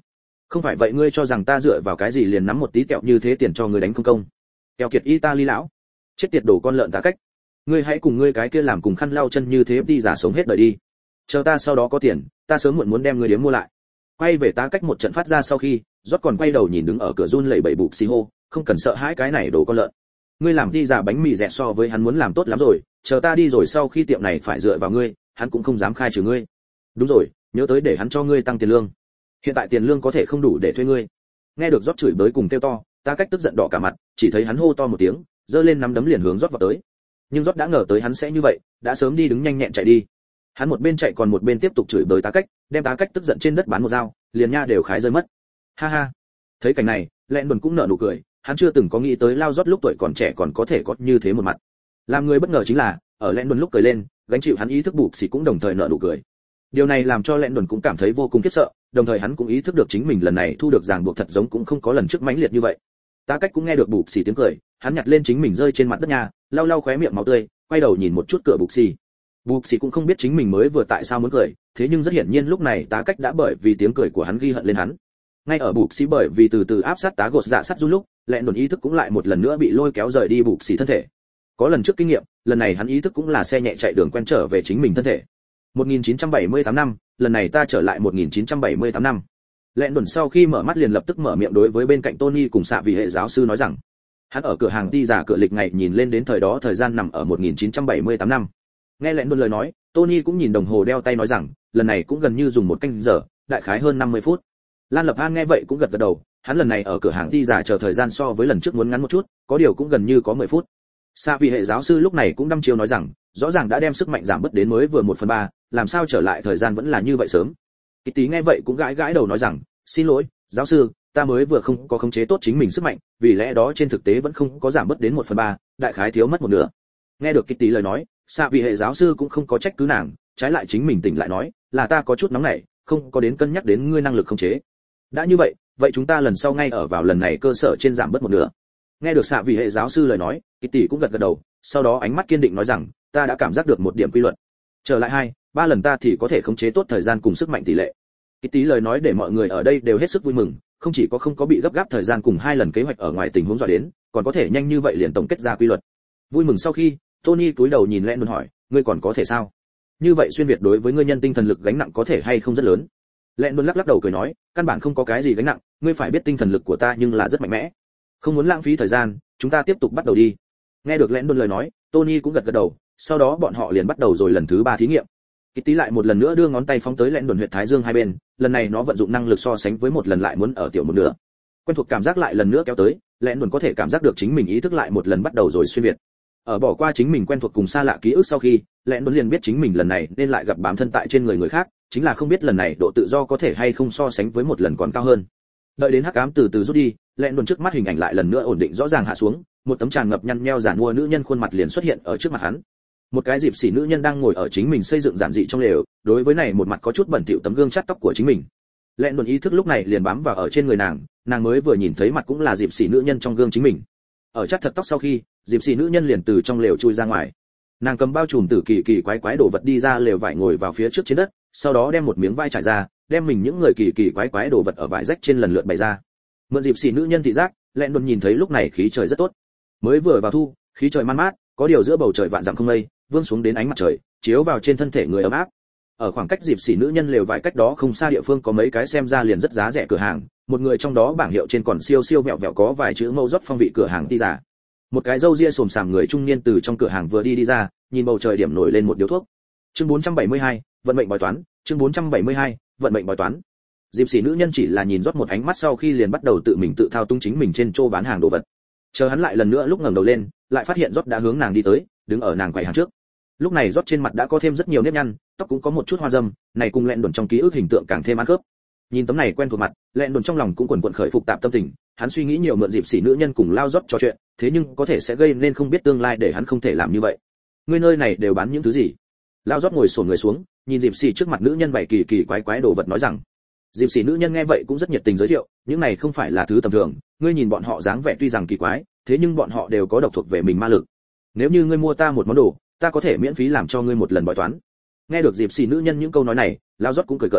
Không phải vậy ngươi cho rằng ta dựa vào cái gì liền nắm một tí kẹo như thế tiền cho ngươi đánh không công? Kẹo kiệt Italy lão, chết tiệt đồ con lợn Tá Cách, ngươi hãy cùng ngươi cái kia làm cùng khăn lau chân như thế đi giả sống hết đời đi. Chờ ta sau đó có tiền, ta sớm muộn muốn đem ngươi điếm mua lại. Quay về Tá Cách một trận phát ra sau khi, rót còn quay đầu nhìn đứng ở cửa run lẩy bẩy bục xì hô, không cần sợ hãi cái này đồ con lợn. Ngươi làm đi giả bánh mì dẹt so với hắn muốn làm tốt lắm rồi, chờ ta đi rồi sau khi tiệm này phải dựa vào ngươi, hắn cũng không dám khai trừ ngươi. Đúng rồi, nhớ tới để hắn cho ngươi tăng tiền lương. Hiện tại tiền lương có thể không đủ để thuê ngươi. Nghe được rót chửi bới cùng kêu to, Tá Cách tức giận đỏ cả mặt, chỉ thấy hắn hô to một tiếng, giơ lên nắm đấm liền hướng rót vào tới. Nhưng rót đã ngờ tới hắn sẽ như vậy, đã sớm đi đứng nhanh nhẹn chạy đi. Hắn một bên chạy còn một bên tiếp tục chửi bới Tá Cách, đem Tá Cách tức giận trên đất bán một dao, liền nha đều khái rơi mất. Ha ha. Thấy cảnh này, Lẹn Đồn cũng nở nụ cười, hắn chưa từng có nghĩ tới Lao rót lúc tuổi còn trẻ còn có thể có như thế một mặt. Làm người bất ngờ chính là, ở Lẹn Đồn lúc cười lên, gánh chịu hắn ý thức bục xỉ cũng đồng thời nở nụ cười. Điều này làm cho Lẹn Đồn cũng cảm thấy vô cùng khiếp sợ, đồng thời hắn cũng ý thức được chính mình lần này thu được ràng buộc thật giống cũng không có lần trước mãnh liệt như vậy. Tá Cách cũng nghe được bục xỉ tiếng cười, hắn nhặt lên chính mình rơi trên mặt đất nhà, lau lau khóe miệng máu tươi, quay đầu nhìn một chút cửa bục xỉ. Bục xỉ cũng không biết chính mình mới vừa tại sao muốn cười, thế nhưng rất hiển nhiên lúc này Tá Cách đã bởi vì tiếng cười của hắn ghi hận lên hắn. Ngay ở bục xỉ bởi vì từ từ áp sát tá gột dạ sắt run lúc, Lẹn Đồn ý thức cũng lại một lần nữa bị lôi kéo rời đi bục xỉ thân thể. Có lần trước kinh nghiệm, lần này hắn ý thức cũng là xe nhẹ chạy đường quen trở về chính mình thân thể. một nghìn chín trăm bảy mươi tám năm, lần này ta trở lại một nghìn chín trăm bảy mươi tám năm. Lẹn Đồn sau khi mở mắt liền lập tức mở miệng đối với bên cạnh Tony cùng xạ vị hệ giáo sư nói rằng, hắn ở cửa hàng đi giả cửa lịch ngày nhìn lên đến thời đó thời gian nằm ở một nghìn chín trăm bảy mươi tám năm. Nghe Lẹn Đồn lời nói, Tony cũng nhìn đồng hồ đeo tay nói rằng, lần này cũng gần như dùng một canh giờ, đại khái hơn năm mươi phút. Lan Lập An nghe vậy cũng gật gật đầu, hắn lần này ở cửa hàng đi giả chờ thời gian so với lần trước muốn ngắn một chút, có điều cũng gần như có mười phút. Xạ vị hệ giáo sư lúc này cũng đăm chiêu nói rằng, rõ ràng đã đem sức mạnh giảm bớt đến mới vừa một phần ba, làm sao trở lại thời gian vẫn là như vậy sớm. Kitty nghe vậy cũng gãi gãi đầu nói rằng, xin lỗi, giáo sư, ta mới vừa không có khống chế tốt chính mình sức mạnh, vì lẽ đó trên thực tế vẫn không có giảm bớt đến một phần ba, đại khái thiếu mất một nửa. Nghe được Kitty lời nói, xạ vị hệ giáo sư cũng không có trách cứ nàng, trái lại chính mình tỉnh lại nói, là ta có chút nóng nảy, không có đến cân nhắc đến ngươi năng lực khống chế. Đã như vậy, vậy chúng ta lần sau ngay ở vào lần này cơ sở trên giảm bớt một nửa. Nghe được xạ vị hệ giáo sư lời nói, Kitty cũng gật gật đầu, sau đó ánh mắt kiên định nói rằng, ta đã cảm giác được một điểm quy luật. Trở lại hai, ba lần ta thì có thể khống chế tốt thời gian cùng sức mạnh tỷ lệ. Kitty lời nói để mọi người ở đây đều hết sức vui mừng, không chỉ có không có bị gấp gáp thời gian cùng hai lần kế hoạch ở ngoài tình huống dọa đến, còn có thể nhanh như vậy liền tổng kết ra quy luật. Vui mừng sau khi, Tony cúi đầu nhìn Lẹn Đồn hỏi, ngươi còn có thể sao? Như vậy xuyên việt đối với ngươi nhân tinh thần lực gánh nặng có thể hay không rất lớn? Lẹn Đồn lắc lắc đầu cười nói, căn bản không có cái gì gánh nặng, ngươi phải biết tinh thần lực của ta nhưng là rất mạnh mẽ. Không muốn lãng phí thời gian, chúng ta tiếp tục bắt đầu đi. Nghe được Lẹn Đồn lời nói, Tony cũng gật gật đầu, sau đó bọn họ liền bắt đầu rồi lần thứ ba thí nghiệm. Kitty lại một lần nữa đưa ngón tay phóng tới Lẹn Đồn huyệt thái dương hai bên, lần này nó vận dụng năng lực so sánh với một lần lại muốn ở tiểu một nửa. Quen thuộc cảm giác lại lần nữa kéo tới, Lẹn Đồn có thể cảm giác được chính mình ý thức lại một lần bắt đầu rồi xuyên việt. Ở bỏ qua chính mình quen thuộc cùng xa lạ ký ức sau khi, Lẹn Đồn liền biết chính mình lần này nên lại gặp bám thân tại trên người người khác, chính là không biết lần này độ tự do có thể hay không so sánh với một lần còn cao hơn. Đợi đến hắc ám từ từ rút đi, Lẹn Đồn trước mắt hình ảnh lại lần nữa ổn định rõ ràng hạ xuống, một tấm tràn ngập nhăn nheo giản mua nữ nhân khuôn mặt liền xuất hiện ở trước mặt hắn. Một cái dịp xỉ nữ nhân đang ngồi ở chính mình xây dựng giản dị trong lều, đối với này một mặt có chút bẩn thỉu tấm gương chắt tóc của chính mình. Lẹn Đồn ý thức lúc này liền bám vào ở trên người nàng, nàng mới vừa nhìn thấy mặt cũng là dịp xỉ nữ nhân trong gương chính mình. Ở chắt thật tóc sau khi, dịp xỉ nữ nhân liền từ trong lều chui ra ngoài. Nàng cầm bao trùm tử kỳ kỳ quái quái đồ vật đi ra lều vải ngồi vào phía trước trên đất, sau đó đem một miếng vai trải ra, đem mình những người kỳ kỳ quái quái đồ vật ở vải rách trên lần lượt bày ra. Mượn dịp xỉ nữ nhân thị giác, Lẹn Đồn nhìn thấy lúc này khí trời rất tốt. Mới vừa vào thu, khí trời man mát, có điều giữa bầu trời vạn dặm không mây, vương xuống đến ánh mặt trời, chiếu vào trên thân thể người ấm áp. Ở khoảng cách dịp xỉ nữ nhân lều vải cách đó không xa địa phương có mấy cái xem ra liền rất giá rẻ cửa hàng, một người trong đó bảng hiệu trên còn siêu siêu vẹo vẹo có vài chữ mâu rót phong vị cửa hàng đi giả. Một cái râu ria xồm xàm người trung niên từ trong cửa hàng vừa đi đi ra, nhìn bầu trời điểm nổi lên một điếu thuốc. Chương bốn trăm bảy mươi hai, vận mệnh bói toán, chương bốn trăm bảy mươi hai, vận mệnh bói toán. Dịp xỉ nữ nhân chỉ là nhìn rót một ánh mắt sau khi liền bắt đầu tự mình tự thao túng chính mình trên chỗ bán hàng đồ vật. Chờ hắn lại lần nữa lúc ngẩng đầu lên, lại phát hiện rót đã hướng nàng đi tới, đứng ở nàng quầy hàng trước. Lúc này rót trên mặt đã có thêm rất nhiều nếp nhăn, tóc cũng có một chút hoa râm, này cùng Lẹn Đồn trong ký ức hình tượng càng thêm ăn khớp. Nhìn tấm này quen thuộc mặt, Lẹn Đồn trong lòng cũng quần quật khởi phục tạp tâm tình, hắn suy nghĩ nhiều mượn dịp xỉ nữ nhân cùng lao rót trò chuyện, thế nhưng có thể sẽ gây nên không biết tương lai để hắn không thể làm như vậy. Ngươi nơi này đều bán những thứ gì? Lao rót ngồi xổm người xuống, nhìn dịp xỉ trước mặt nữ nhân bày kỳ kỳ quái quái đồ vật nói rằng. Dịp xỉ nữ nhân nghe vậy cũng rất nhiệt tình giới thiệu, những này không phải là thứ tầm thường, ngươi nhìn bọn họ dáng vẻ tuy rằng kỳ quái, thế nhưng bọn họ đều có độc thuộc về mình ma lực. Nếu như ngươi mua ta một món đồ, ta có thể miễn phí làm cho ngươi một lần bói toán. Nghe được dịp xỉ nữ nhân những câu nói này, Lao rót cũng cười cợt.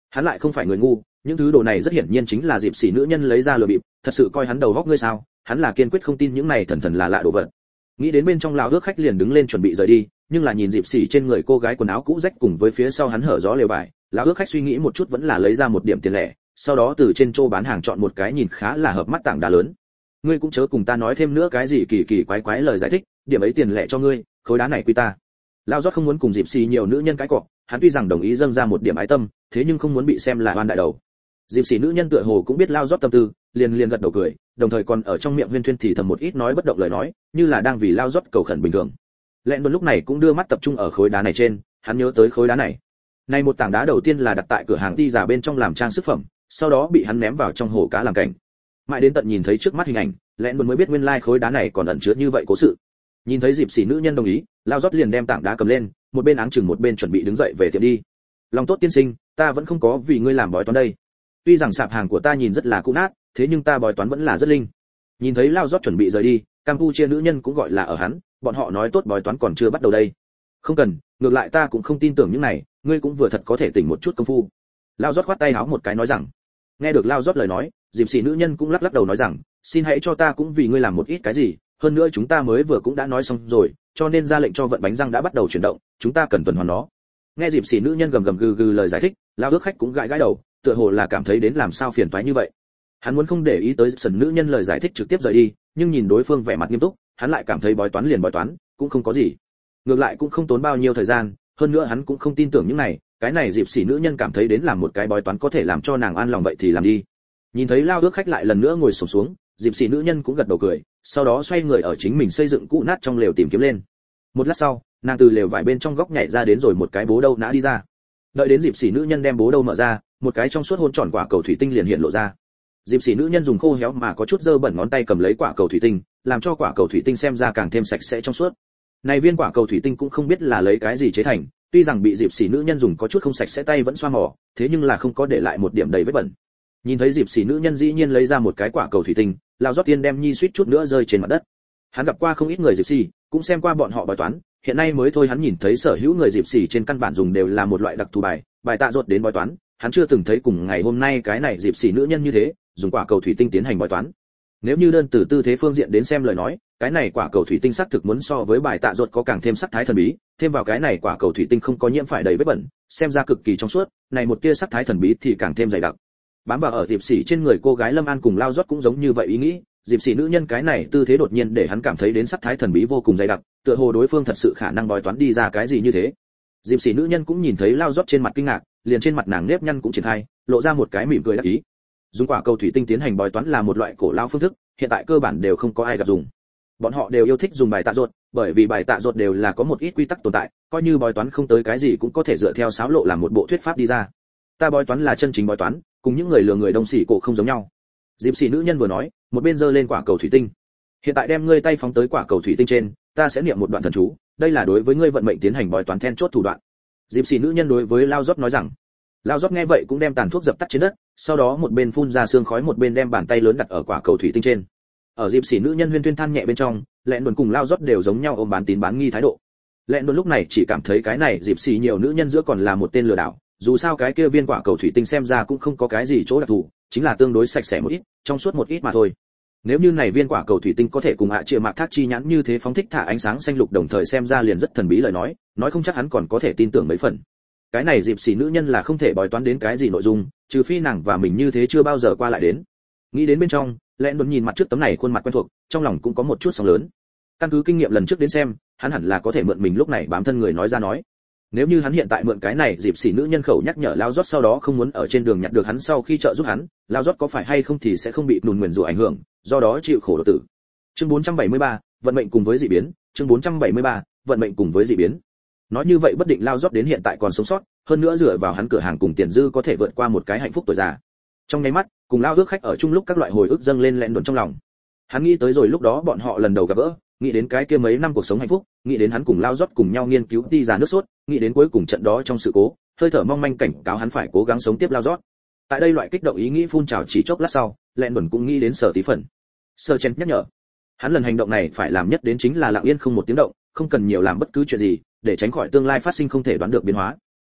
Hắn lại không phải người ngu, những thứ đồ này rất hiển nhiên chính là dịp xỉ nữ nhân lấy ra lừa bịp, thật sự coi hắn đầu góc ngươi sao? Hắn là kiên quyết không tin những này thần thần là lạ đồ vật. Nghĩ đến bên trong lão ước khách liền đứng lên chuẩn bị rời đi, nhưng là nhìn dịp xỉ trên người cô gái quần áo cũ rách cùng với phía sau hắn hở gió lều vải, lão ước khách suy nghĩ một chút vẫn là lấy ra một điểm tiền lẻ, sau đó từ trên chỗ bán hàng chọn một cái nhìn khá là hợp mắt tảng đá lớn. Ngươi cũng chớ cùng ta nói thêm nữa cái gì kỳ kỳ quái quái lời giải thích, điểm ấy tiền lẻ cho ngươi, khối đá này quy ta. Lão rót không muốn cùng dịp xỉ nhiều nữ nhân cãi cọ, hắn tuy rằng đồng ý dâng ra một điểm ái tâm, thế nhưng không muốn bị xem là oan đại đầu. Dịp xỉ nữ nhân tựa hồ cũng biết Lão rót tâm tư, liền liền gật đầu cười, đồng thời còn ở trong miệng huyên thuyên thì thầm một ít nói bất động lời nói, như là đang vì Lão rót cầu khẩn bình thường. Lẹn đồn lúc này cũng đưa mắt tập trung ở khối đá này trên, hắn nhớ tới khối đá này. Này một tảng đá đầu tiên là đặt tại cửa hàng đi giả bên trong làm trang sức phẩm, sau đó bị hắn ném vào trong hồ cá làm cảnh. Mãi đến tận nhìn thấy trước mắt hình ảnh, lẹn đồn mới biết nguyên lai khối đá này còn ẩn chứa như vậy cố sự. Nhìn thấy dịp xỉ nữ nhân đồng ý, Lao rót liền đem tảng đá cầm lên, một bên áng chừng một bên chuẩn bị đứng dậy về tiệm đi. Lòng tốt tiên sinh, ta vẫn không có vì ngươi làm bói toán đây. Tuy rằng sạp hàng của ta nhìn rất là cũ nát, thế nhưng ta bói toán vẫn là rất linh. Nhìn thấy Lao rót chuẩn bị rời đi, Campuchia nữ nhân cũng gọi là ở hắn, bọn họ nói tốt bói toán còn chưa bắt đầu đây. Không cần, ngược lại ta cũng không tin tưởng những này, ngươi cũng vừa thật có thể tỉnh một chút công phu. Lao rót khoát tay háo một cái nói rằng. Nghe được Lao rót lời nói, dịp xỉ nữ nhân cũng lắc lắc đầu nói rằng, xin hãy cho ta cũng vì ngươi làm một ít cái gì, hơn nữa chúng ta mới vừa cũng đã nói xong rồi, cho nên ra lệnh cho vận bánh răng đã bắt đầu chuyển động, chúng ta cần tuần hoàn nó. Nghe dịp xỉ nữ nhân gầm gầm gừ gừ lời giải thích, Lao ước khách cũng gãi gãi đầu, tựa hồ là cảm thấy đến làm sao phiền toái như vậy. Hắn muốn không để ý tới sần nữ nhân lời giải thích trực tiếp rời đi, nhưng nhìn đối phương vẻ mặt nghiêm túc, hắn lại cảm thấy bói toán liền bói toán, cũng không có gì. Ngược lại cũng không tốn bao nhiêu thời gian, hơn nữa hắn cũng không tin tưởng những này, cái này dịp xỉ nữ nhân cảm thấy đến làm một cái bói toán có thể làm cho nàng an lòng vậy thì làm đi. Nhìn thấy Lao ước khách lại lần nữa ngồi xổm xuống, dịp xỉ nữ nhân cũng gật đầu cười, sau đó xoay người ở chính mình xây dựng cũ nát trong lều tìm kiếm lên. Một lát sau, nàng từ lều vải bên trong góc nhảy ra đến rồi một cái bố đâu nã đi ra. Đợi đến dịp xỉ nữ nhân đem bố đâu mở ra, một cái trong suốt hôn tròn quả cầu thủy tinh liền hiện lộ ra. Dịp xỉ nữ nhân dùng khô héo mà có chút dơ bẩn ngón tay cầm lấy quả cầu thủy tinh, làm cho quả cầu thủy tinh xem ra càng thêm sạch sẽ trong suốt. Này viên quả cầu thủy tinh cũng không biết là lấy cái gì chế thành, tuy rằng bị dịp xỉ nữ nhân dùng có chút không sạch sẽ tay vẫn xoa mỏ, thế nhưng là không có để lại một điểm đầy vết bẩn. Nhìn thấy dịp xỉ nữ nhân dĩ nhiên lấy ra một cái quả cầu thủy tinh, Lao rót tiên đem nhi suýt chút nữa rơi trên mặt đất. Hắn gặp qua không ít người dịp xỉ, cũng xem qua bọn họ bói toán, hiện nay mới thôi hắn nhìn thấy sở hữu người dịp xỉ trên căn bản dùng đều là một loại đặc thù bài, bài tạ ruột đến bói toán, hắn chưa từng thấy cùng ngày hôm nay cái này dịp xỉ nữ nhân như thế, dùng quả cầu thủy tinh tiến hành bói toán. Nếu như đơn từ tư thế phương diện đến xem lời nói, cái này quả cầu thủy tinh sắc thực muốn so với bài tạ ruột có càng thêm sắc thái thần bí, thêm vào cái này quả cầu thủy tinh không có nhiễm phải đầy vết bẩn, xem ra cực kỳ trong suốt, này một tia sắc thái thần bí thì càng thêm dày đặc. Bám vào ở dịp xỉ trên người cô gái Lâm An cùng Lao rót cũng giống như vậy ý nghĩ, dịp xỉ nữ nhân cái này tư thế đột nhiên để hắn cảm thấy đến sắc thái thần bí vô cùng dày đặc, tựa hồ đối phương thật sự khả năng bói toán đi ra cái gì như thế. Dịp xỉ nữ nhân cũng nhìn thấy Lao rót trên mặt kinh ngạc, liền trên mặt nàng nếp nhăn cũng triển khai, lộ ra một cái mỉm cười đắc ý. Dùng quả cầu thủy tinh tiến hành bói toán là một loại cổ lao phương thức, hiện tại cơ bản đều không có ai gặp dùng. Bọn họ đều yêu thích dùng bài tạ ruột, bởi vì bài tạ ruột đều là có một ít quy tắc tồn tại, coi như bói toán không tới cái gì cũng có thể dựa theo sáo lộ làm một bộ thuyết pháp đi ra. Ta bói toán là chân chính bói toán, cùng những người lừa người đông xỉ cổ không giống nhau. Dịp xỉ nữ nhân vừa nói, một bên giơ lên quả cầu thủy tinh. Hiện tại đem ngươi tay phóng tới quả cầu thủy tinh trên, ta sẽ niệm một đoạn thần chú, đây là đối với ngươi vận mệnh tiến hành bói toán then chốt thủ đoạn. Dịp xỉ nữ nhân đối với Lao rót nói rằng. Lao rót nghe vậy cũng đem tàn thuốc dập tắt trên đất, sau đó một bên phun ra sương khói một bên đem bàn tay lớn đặt ở quả cầu thủy tinh trên. Ở dịp xỉ nữ nhân huyên thuyên than nhẹ bên trong, lẹn đồn cùng Lao rót đều giống nhau ôm bán tín bán nghi thái độ. Lẹn đồn lúc này chỉ cảm thấy cái này dịp xỉ nhiều nữ nhân giữa còn là một tên lừa đảo, dù sao cái kia viên quả cầu thủy tinh xem ra cũng không có cái gì chỗ đặc thù, chính là tương đối sạch sẽ một ít, trong suốt một ít mà thôi. Nếu như này viên quả cầu thủy tinh có thể cùng ạ triệu mạc thác chi nhãn như thế phóng thích thả ánh sáng xanh lục đồng thời xem ra liền rất thần bí lời nói, nói không chắc hắn còn có thể tin tưởng mấy phần. Cái này dịp xỉ nữ nhân là không thể bói toán đến cái gì nội dung, trừ phi nàng và mình như thế chưa bao giờ qua lại đến. Nghĩ đến bên trong, lẹn đồn nhìn mặt trước tấm này khuôn mặt quen thuộc, trong lòng cũng có một chút sóng lớn. Căn cứ kinh nghiệm lần trước đến xem, hắn hẳn là có thể mượn mình lúc này bám thân người nói ra nói. Nếu như hắn hiện tại mượn cái này dịp xỉ nữ nhân khẩu nhắc nhở Lao rót sau đó không muốn ở trên đường nhặt được hắn sau khi trợ giúp hắn, Lao rót có phải hay không thì sẽ không bị nùn nguyền rủa ảnh hưởng, do đó chịu khổ đột tử. Chương bốn trăm bảy mươi ba, vận mệnh cùng với dị biến, chương bốn trăm bảy mươi ba, vận mệnh cùng với dị biến. Nói như vậy bất định Lao rót đến hiện tại còn sống sót, hơn nữa dựa vào hắn cửa hàng cùng tiền dư có thể vượt qua một cái hạnh phúc tuổi già. Trong nháy mắt, cùng Lao ước khách ở chung lúc các loại hồi ức dâng lên lẹn đồn trong lòng. Hắn nghĩ tới rồi lúc đó bọn họ lần đầu gặp gỡ, nghĩ đến cái kia mấy năm cuộc sống hạnh phúc, nghĩ đến hắn cùng Lao rót cùng nhau nghiên cứu ti già nước sốt, nghĩ đến cuối cùng trận đó trong sự cố, hơi thở mong manh cảnh cáo hắn phải cố gắng sống tiếp Lao rót. Tại đây loại kích động ý nghĩ phun trào chỉ chốc lát sau, lẹn đồn cũng nghĩ đến Sở Tí Phần. Sở Chen nhắc nhở, hắn lần hành động này phải làm nhất đến chính là lặng yên không một tiếng động, không cần nhiều làm bất cứ chuyện gì, để tránh khỏi tương lai phát sinh không thể đoán được biến hóa.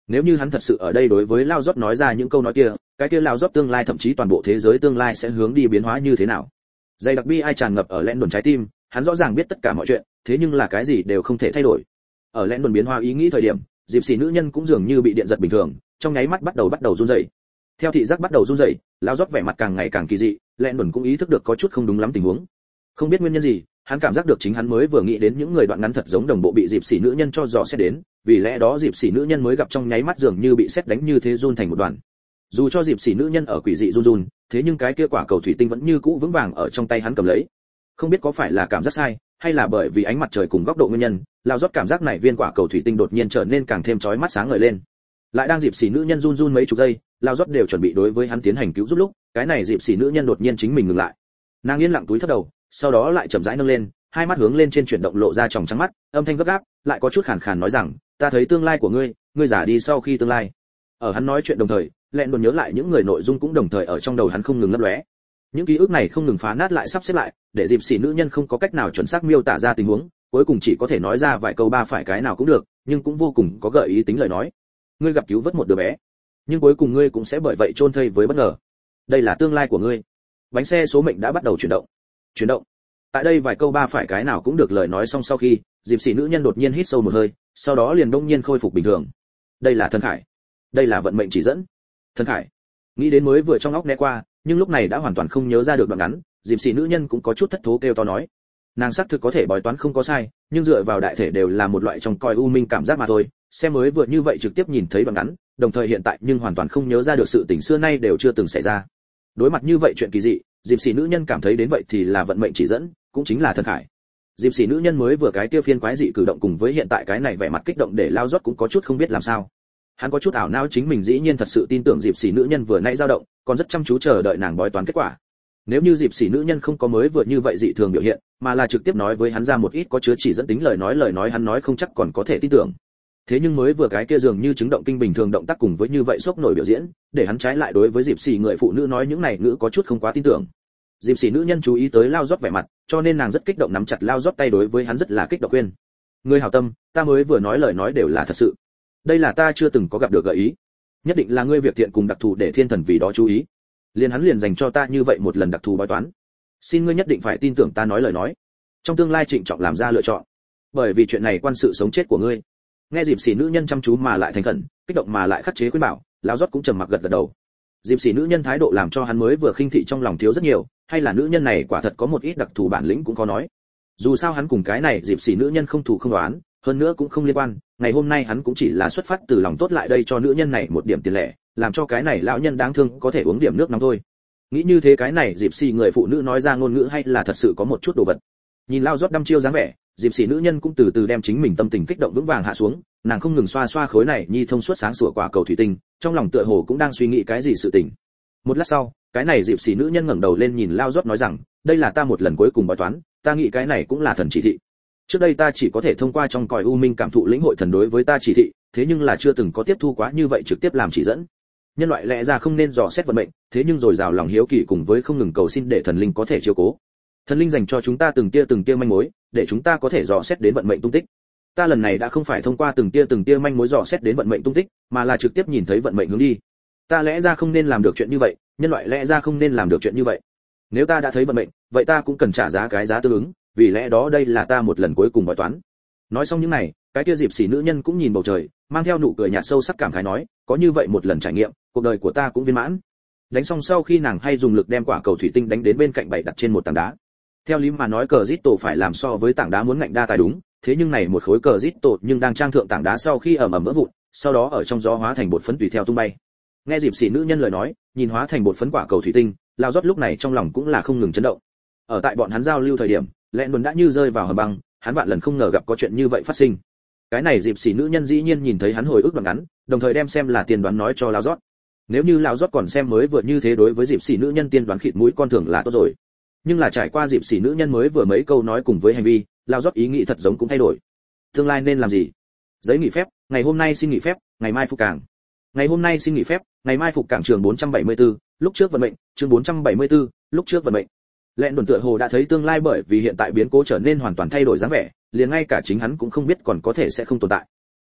Nếu như hắn thật sự ở đây đối với Lao Rót nói ra những câu nói kia, cái kia Lao Rót tương lai thậm chí toàn bộ thế giới tương lai sẽ hướng đi biến hóa như thế nào. Dây đặc bi ai tràn ngập ở lẽn đồn trái tim, hắn rõ ràng biết tất cả mọi chuyện, thế nhưng là cái gì đều không thể thay đổi. Ở lẽn đồn biến hóa ý nghĩ thời điểm, dịp xì nữ nhân cũng dường như bị điện giật bình thường, trong nháy mắt bắt đầu bắt đầu run rẩy. Theo thị giác bắt đầu run rẩy, Lao Rót vẻ mặt càng ngày càng kỳ dị, lẽn đồn cũng ý thức được có chút không đúng lắm tình huống. Không biết nguyên nhân gì, hắn cảm giác được chính hắn mới vừa nghĩ đến những người đoạn ngắn thật giống đồng bộ bị dịp xỉ nữ nhân cho dò xét đến, vì lẽ đó dịp xỉ nữ nhân mới gặp trong nháy mắt dường như bị sét đánh như thế run thành một đoàn. Dù cho dịp xỉ nữ nhân ở quỷ dị run run, thế nhưng cái kia quả cầu thủy tinh vẫn như cũ vững vàng ở trong tay hắn cầm lấy. Không biết có phải là cảm giác sai, hay là bởi vì ánh mặt trời cùng góc độ nguyên nhân, Lao Rót cảm giác này viên quả cầu thủy tinh đột nhiên trở nên càng thêm chói mắt sáng ngời lên. Lại đang dịp xỉ nữ nhân run run mấy chục giây, Lao Rót đều chuẩn bị đối với hắn tiến hành cứu giúp lúc, cái này dịp xỉ nữ nhân đột nhiên chính mình ngừng lại. Nàng yên lặng túi thấp đầu, sau đó lại chậm rãi nâng lên, hai mắt hướng lên trên chuyển động lộ ra tròng trắng mắt, âm thanh gấp gáp, lại có chút khàn khàn nói rằng, ta thấy tương lai của ngươi, ngươi giả đi sau khi tương lai. Ở hắn nói chuyện đồng thời, lẹn đồn nhớ lại những người nội dung cũng đồng thời ở trong đầu hắn không ngừng lấp lóe. Những ký ức này không ngừng phá nát lại sắp xếp lại, để dịp xỉ nữ nhân không có cách nào chuẩn xác miêu tả ra tình huống, cuối cùng chỉ có thể nói ra vài câu ba phải cái nào cũng được, nhưng cũng vô cùng có gợi ý tính lời nói. Ngươi gặp cứu vớt một đứa bé, nhưng cuối cùng ngươi cũng sẽ bởi vậy chôn thây với bất ngờ. Đây là tương lai của ngươi. Bánh xe số mệnh đã bắt đầu chuyển động. Chuyển động. Tại đây vài câu ba phải cái nào cũng được lời nói xong sau khi, dịp xỉ nữ nhân đột nhiên hít sâu một hơi, sau đó liền đông nhiên khôi phục bình thường. Đây là thần khải. Đây là vận mệnh chỉ dẫn. Thần khải. Nghĩ đến mới vừa trong óc né qua, nhưng lúc này đã hoàn toàn không nhớ ra được đoạn ngắn, dịp xỉ nữ nhân cũng có chút thất thố kêu to nói. Nàng xác thực có thể bói toán không có sai, nhưng dựa vào đại thể đều là một loại trong coi u minh cảm giác mà thôi, xem mới vừa như vậy trực tiếp nhìn thấy đoạn ngắn, đồng thời hiện tại nhưng hoàn toàn không nhớ ra được sự tình xưa nay đều chưa từng xảy ra. Đối mặt như vậy chuyện kỳ dị, dịp xỉ nữ nhân cảm thấy đến vậy thì là vận mệnh chỉ dẫn, cũng chính là thần khải. Dịp xỉ nữ nhân mới vừa cái tiêu phiên quái dị cử động cùng với hiện tại cái này vẻ mặt kích động để Lao Rót cũng có chút không biết làm sao. Hắn có chút ảo não, chính mình dĩ nhiên thật sự tin tưởng dịp xỉ nữ nhân vừa nãy dao động, còn rất chăm chú chờ đợi nàng bói toán kết quả. Nếu như dịp xỉ nữ nhân không có mới vừa như vậy dị thường biểu hiện, mà là trực tiếp nói với hắn ra một ít có chứa chỉ dẫn tính lời nói lời nói hắn nói không chắc còn có thể tin tưởng. Thế nhưng mới vừa cái kia dường như chứng động kinh bình thường động tác cùng với như vậy sốc nổi biểu diễn, để hắn trái lại đối với dịp xỉ người phụ nữ nói những này ngữ có chút không quá tin tưởng. Dịp xỉ nữ nhân chú ý tới Lao Rót vẻ mặt, cho nên nàng rất kích động nắm chặt Lao Rót tay đối với hắn rất là kích động khuyên. Người hảo tâm, ta mới vừa nói lời nói đều là thật sự. Đây là ta chưa từng có gặp được gợi ý. Nhất định là ngươi việc thiện cùng đặc thù để thiên thần vì đó chú ý. Liền hắn liền dành cho ta như vậy một lần đặc thù bói toán. Xin ngươi nhất định phải tin tưởng ta nói lời nói. Trong tương lai trịnh trọng làm ra lựa chọn. Bởi vì chuyện này quan sự sống chết của ngươi. Nghe dịp xỉ nữ nhân chăm chú mà lại thành khẩn, kích động mà lại khắc chế khuyên bảo, Lao Rót cũng trầm mặc gật gật đầu. Dịp xỉ nữ nhân thái độ làm cho hắn mới vừa khinh thị trong lòng thiếu rất nhiều, hay là nữ nhân này quả thật có một ít đặc thù bản lĩnh cũng có nói. Dù sao hắn cùng cái này dịp xỉ nữ nhân không thù không đoán, hơn nữa cũng không liên quan, ngày hôm nay hắn cũng chỉ là xuất phát từ lòng tốt lại đây cho nữ nhân này một điểm tiền lẻ, làm cho cái này lão nhân đáng thương có thể uống điểm nước nóng thôi. Nghĩ như thế cái này dịp xỉ người phụ nữ nói ra ngôn ngữ hay là thật sự có một chút đồ vật. Nhìn Lao Rót đăm chiêu dáng vẻ, dịp xỉ nữ nhân cũng từ từ đem chính mình tâm tình kích động vững vàng hạ xuống, nàng không ngừng xoa xoa khối này nhi thông suốt sáng sủa quả cầu thủy tinh, trong lòng tựa hồ cũng đang suy nghĩ cái gì sự tình. Một lát sau, cái này dịp xỉ nữ nhân ngẩng đầu lên nhìn Lao Rót nói rằng, đây là ta một lần cuối cùng bói toán, ta nghĩ cái này cũng là thần chỉ thị. Trước đây ta chỉ có thể thông qua trong cõi u minh cảm thụ lĩnh hội thần đối với ta chỉ thị, thế nhưng là chưa từng có tiếp thu quá như vậy trực tiếp làm chỉ dẫn. Nhân loại lẽ ra không nên dò xét vận mệnh, thế nhưng rồi rào lòng hiếu kỳ cùng với không ngừng cầu xin để thần linh có thể chiếu cố. Thần linh dành cho chúng ta từng tia từng tia manh mối, để chúng ta có thể dò xét đến vận mệnh tung tích. Ta lần này đã không phải thông qua từng tia từng tia manh mối dò xét đến vận mệnh tung tích, mà là trực tiếp nhìn thấy vận mệnh hướng đi. Ta lẽ ra không nên làm được chuyện như vậy, nhân loại lẽ ra không nên làm được chuyện như vậy. Nếu ta đã thấy vận mệnh, vậy ta cũng cần trả giá cái giá tương ứng, vì lẽ đó đây là ta một lần cuối cùng bói toán. Nói xong những này, cái kia dịp xỉ nữ nhân cũng nhìn bầu trời, mang theo nụ cười nhạt sâu sắc cảm khái nói, có như vậy một lần trải nghiệm, cuộc đời của ta cũng viên mãn. Đánh xong sau khi nàng hay dùng lực đem quả cầu thủy tinh đánh đến bên cạnh bày đặt trên một tảng đá. Theo lý mà nói cờ rít tổ phải làm so với tảng đá muốn ngạnh đa tài đúng, thế nhưng này một khối cờ rít tổ nhưng đang trang thượng tảng đá sau khi ẩm ẩm vỡ vụn, sau đó ở trong gió hóa thành bột phấn tùy theo tung bay. Nghe dịp xỉ nữ nhân lời nói, nhìn hóa thành bột phấn quả cầu thủy tinh, Lao Rót lúc này trong lòng cũng là không ngừng chấn động. Ở tại bọn hắn giao lưu thời điểm, lẽ đồn đã như rơi vào hầm băng, hắn vạn lần không ngờ gặp có chuyện như vậy phát sinh. Cái này dịp xỉ nữ nhân dĩ nhiên nhìn thấy hắn hồi ức đoạn ngắn, đồng thời đem xem là tiên đoán nói cho Lao Rót. Nếu như Lao Rót còn xem mới vừa như thế đối với dịp xỉ nữ nhân tiên đoán khịt mũi con thường là tốt rồi. Nhưng là trải qua dịp xỉ nữ nhân mới vừa mấy câu nói cùng với hành vi, Lao Rót ý nghĩ thật giống cũng thay đổi. Tương lai nên làm gì? Giấy nghỉ phép, ngày hôm nay xin nghỉ phép, ngày mai phục cảng. Ngày hôm nay xin nghỉ phép, ngày mai phục cảng trường bốn trăm bảy mươi tư, lúc trước vận mệnh, chương bốn trăm bảy mươi tư, lúc trước vận mệnh. Lẹn đồn tựa hồ đã thấy tương lai bởi vì hiện tại biến cố trở nên hoàn toàn thay đổi dáng vẻ, liền ngay cả chính hắn cũng không biết còn có thể sẽ không tồn tại.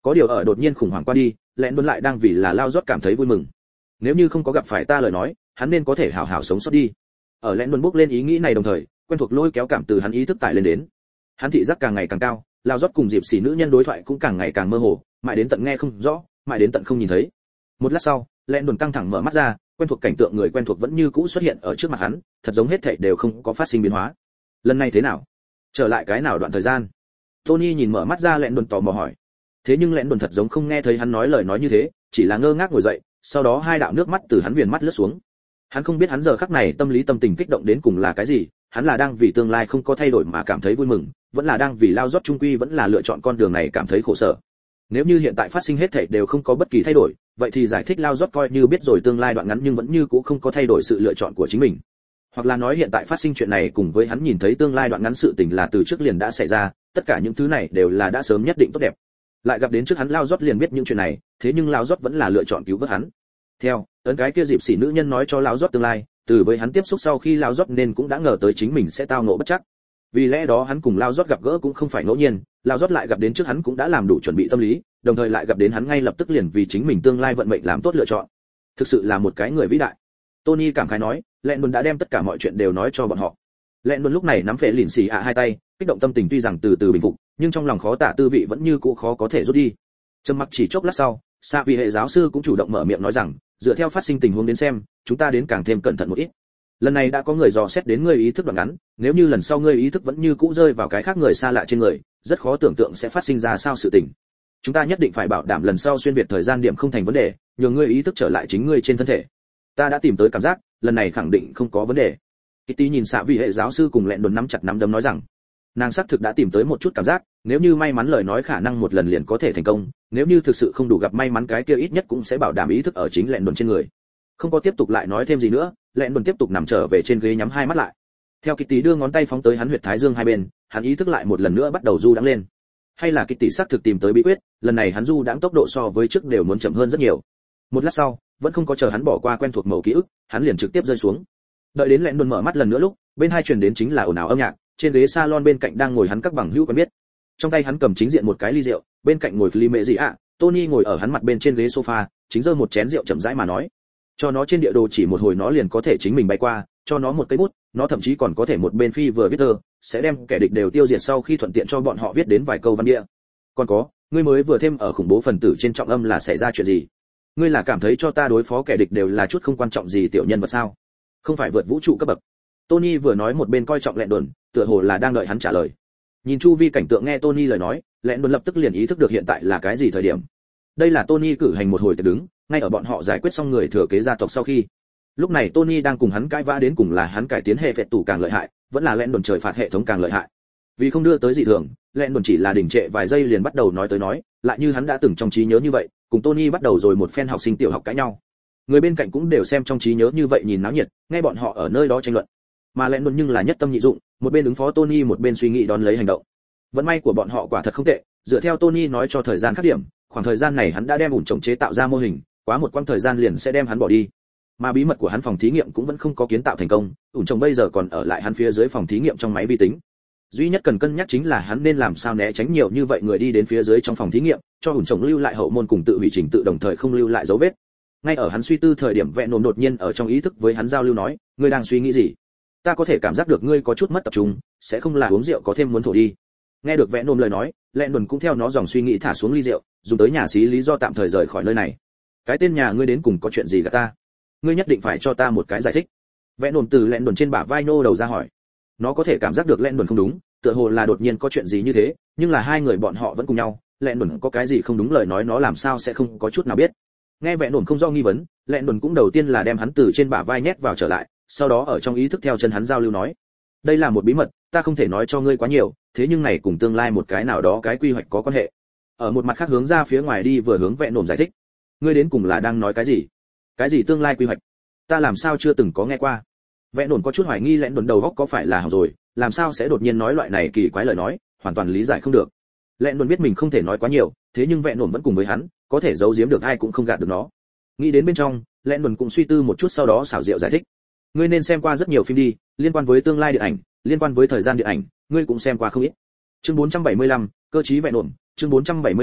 Có điều ở đột nhiên khủng hoảng qua đi, lẹn đồn lại đang vì là lao rót cảm thấy vui mừng. Nếu như không có gặp phải ta lời nói, hắn nên có thể hảo hảo sống sót đi. Ở lẹn đồn bước lên ý nghĩ này đồng thời, quen thuộc lôi kéo cảm từ hắn ý thức tải lên đến. Hắn thị giác càng ngày càng cao, lao rót cùng dịp xỉ nữ nhân đối thoại cũng càng ngày càng mơ hồ, mãi đến tận nghe không rõ, mãi đến tận không nhìn thấy. Một lát sau, lẹn đồn căng thẳng mở mắt ra, quen thuộc cảnh tượng người quen thuộc vẫn như cũ xuất hiện ở trước mặt hắn, thật giống hết thảy đều không có phát sinh biến hóa. Lần này thế nào? Trở lại cái nào đoạn thời gian? Tony nhìn mở mắt ra lẹn đồn tò mò hỏi. Thế nhưng lẹn đồn thật giống không nghe thấy hắn nói lời nói như thế, chỉ là ngơ ngác ngồi dậy, sau đó hai đạo nước mắt từ hắn viền mắt lướt xuống. Hắn không biết hắn giờ khắc này tâm lý tâm tình kích động đến cùng là cái gì, hắn là đang vì tương lai không có thay đổi mà cảm thấy vui mừng, vẫn là đang vì lao rót trung quy vẫn là lựa chọn con đường này cảm thấy khổ sở. Nếu như hiện tại phát sinh hết thảy đều không có bất kỳ thay đổi, vậy thì giải thích lao rót coi như biết rồi tương lai đoạn ngắn nhưng vẫn như cũ không có thay đổi sự lựa chọn của chính mình. Hoặc là nói hiện tại phát sinh chuyện này cùng với hắn nhìn thấy tương lai đoạn ngắn sự tình là từ trước liền đã xảy ra, tất cả những thứ này đều là đã sớm nhất định tốt đẹp. Lại gặp đến trước hắn lao rót liền biết những chuyện này, thế nhưng lao rót vẫn là lựa chọn cứu vớt hắn. Theo ấn cái kia dịp xỉ nữ nhân nói cho lao rót tương lai, từ với hắn tiếp xúc sau khi lao rót nên cũng đã ngờ tới chính mình sẽ tao ngộ bất chắc. Vì lẽ đó hắn cùng lao rót gặp gỡ cũng không phải ngẫu nhiên, lao rót lại gặp đến trước hắn cũng đã làm đủ chuẩn bị tâm lý, đồng thời lại gặp đến hắn ngay lập tức liền vì chính mình tương lai vận mệnh làm tốt lựa chọn. Thực sự là một cái người vĩ đại. Tony cảm khái nói, lẹn đồn đã đem tất cả mọi chuyện đều nói cho bọn họ. Lẹn đồn lúc này nắm phệ lìn xì ạ hai tay, kích động tâm tình tuy rằng từ từ bình phục, nhưng trong lòng khó tả tư vị vẫn như cũ khó có thể rút đi. Trầm mặc chỉ chốc lát sau, xạ vị hệ giáo sư cũng chủ động mở miệng nói rằng, dựa theo phát sinh tình huống đến xem, chúng ta đến càng thêm cẩn thận một ít. Lần này đã có người dò xét đến ngươi ý thức đoạn ngắn, nếu như lần sau ngươi ý thức vẫn như cũ rơi vào cái khác người xa lạ trên người, rất khó tưởng tượng sẽ phát sinh ra sao sự tình. Chúng ta nhất định phải bảo đảm lần sau xuyên việt thời gian điểm không thành vấn đề, nhường ngươi ý thức trở lại chính ngươi trên thân thể. Ta đã tìm tới cảm giác, lần này khẳng định không có vấn đề. Kitty nhìn xạ vị hệ giáo sư cùng lẹn đồn nắm chặt nắm đấm nói rằng, nàng xác thực đã tìm tới một chút cảm giác, nếu như may mắn lời nói khả năng một lần liền có thể thành công, nếu như thực sự không đủ gặp may mắn cái kia ít nhất cũng sẽ bảo đảm ý thức ở chính lẹn đồn trên người. Không có tiếp tục lại nói thêm gì nữa, lẹn đồn tiếp tục nằm trở về trên ghế nhắm hai mắt lại. Theo Kitty đưa ngón tay phóng tới hắn huyệt thái dương hai bên, hắn ý thức lại một lần nữa bắt đầu du đãng lên. Hay là Kitty xác thực tìm tới bí quyết, lần này hắn du đãng tốc độ so với trước đều muốn chậm hơn rất nhiều. Một lát sau, vẫn không có chờ hắn bỏ qua quen thuộc màu ký ức, hắn liền trực tiếp rơi xuống. Đợi đến lẹn đồn mở mắt lần nữa lúc, bên hai truyền đến chính là ồn ào âm nhạc, trên ghế salon bên cạnh đang ngồi hắn các bằng hữu quen biết. Trong tay hắn cầm chính diện một cái ly rượu, bên cạnh ngồi Phi Mẹ gì ạ, Tony ngồi ở hắn mặt bên trên ghế sofa, chính giơ một chén rượu chậm rãi mà nói. Cho nó trên địa đồ chỉ một hồi nó liền có thể chính mình bay qua, cho nó một cây bút, nó thậm chí còn có thể một bên phi vừa viết thơ, sẽ đem kẻ địch đều tiêu diệt sau khi thuận tiện cho bọn họ viết đến vài câu văn địa. Còn có, ngươi mới vừa thêm ở khủng bố phần tử trên trọng âm là xảy ra chuyện gì? Ngươi là cảm thấy cho ta đối phó kẻ địch đều là chút không quan trọng gì tiểu nhân vật sao? Không phải vượt vũ trụ cấp bậc. Tony vừa nói một bên coi trọng lẹn đồn, tựa hồ là đang đợi hắn trả lời. Nhìn chu vi cảnh tượng nghe Tony lời nói, lẹn đồn lập tức liền ý thức được hiện tại là cái gì thời điểm. Đây là Tony cử hành một hồi tiệc đứng, ngay ở bọn họ giải quyết xong người thừa kế gia tộc sau khi. Lúc này Tony đang cùng hắn cãi vã đến cùng là hắn cải tiến hệ phệ tủ càng lợi hại, vẫn là lẹn đồn trời phạt hệ thống càng lợi hại. Vì không đưa tới dị thường, lẹn đồn chỉ là đình trệ vài giây liền bắt đầu nói tới nói, lại như hắn đã từng trong trí nhớ như vậy, cùng Tony bắt đầu rồi một phen học sinh tiểu học cãi nhau. Người bên cạnh cũng đều xem trong trí nhớ như vậy nhìn náo nhiệt, nghe bọn họ ở nơi đó tranh luận. Mà lẹn đồn nhưng là nhất tâm nhị dụng, một bên ứng phó Tony một bên suy nghĩ đón lấy hành động. Vận may của bọn họ quả thật không tệ, dựa theo Tony nói cho thời gian khắc điểm, khoảng thời gian này hắn đã đem ủn trồng chế tạo ra mô hình, quá một quãng thời gian liền sẽ đem hắn bỏ đi. Mà bí mật của hắn phòng thí nghiệm cũng vẫn không có kiến tạo thành công, ủn trồng bây giờ còn ở lại hắn phía dưới phòng thí nghiệm trong máy vi tính. Duy nhất cần cân nhắc chính là hắn nên làm sao né tránh nhiều như vậy người đi đến phía dưới trong phòng thí nghiệm, cho ủn trồng lưu lại hậu môn cùng tự hủy trình tự đồng thời không lưu lại dấu vết. Ngay ở hắn suy tư thời điểm vẹn nổm đột nhiên ở trong ý thức với hắn giao lưu nói, ngươi đang suy nghĩ gì? Ta có thể cảm giác được ngươi có chút mất tập trung, sẽ không là uống rượu có thêm muốn thổ đi. Nghe được vẹn nổm lời nói, lẹn đồn cũng theo nó dòng suy nghĩ thả xuống ly rượu, dùng tới nhà xí lý do tạm thời rời khỏi nơi này. Cái tên nhà ngươi đến cùng có chuyện gì gạt ta? Ngươi nhất định phải cho ta một cái giải thích. Vẹn nổm từ lẹn đồn trên bả vai nô đầu ra hỏi. Nó có thể cảm giác được lẹn đồn không đúng, tựa hồ là đột nhiên có chuyện gì như thế, nhưng là hai người bọn họ vẫn cùng nhau, lẹn đồn có cái gì không đúng lời nói nó làm sao sẽ không có chút nào biết. Nghe vẹn nổm không do nghi vấn, lẹn đồn cũng đầu tiên là đem hắn từ trên bả vai nhét vào trở lại, sau đó ở trong ý thức theo chân hắn giao lưu nói, đây là một bí mật, ta không thể nói cho ngươi quá nhiều, thế nhưng này cùng tương lai một cái nào đó cái quy hoạch có quan hệ. Ở một mặt khác hướng ra phía ngoài đi vừa hướng vẹn nổm giải thích, ngươi đến cùng là đang nói cái gì? Cái gì tương lai quy hoạch? Ta làm sao chưa từng có nghe qua? Vẹn nổm có chút hoài nghi lẹn đồn đầu óc có phải là hỏng rồi, làm sao sẽ đột nhiên nói loại này kỳ quái lời nói, hoàn toàn lý giải không được. Lẹn đồn biết mình không thể nói quá nhiều, thế nhưng vẹn nổm vẫn cùng với hắn, có thể giấu giếm được ai cũng không gạt được nó. Nghĩ đến bên trong, lẹn đồn cũng suy tư một chút sau đó xảo diệu giải thích, ngươi nên xem qua rất nhiều phim đi, liên quan với tương lai điện ảnh, liên quan với thời gian điện ảnh, ngươi cũng xem qua không ít. Chương bốn trăm bảy mươi lăm, cơ trí vẹn nổm, chương bốn trăm bảy mươi lăm,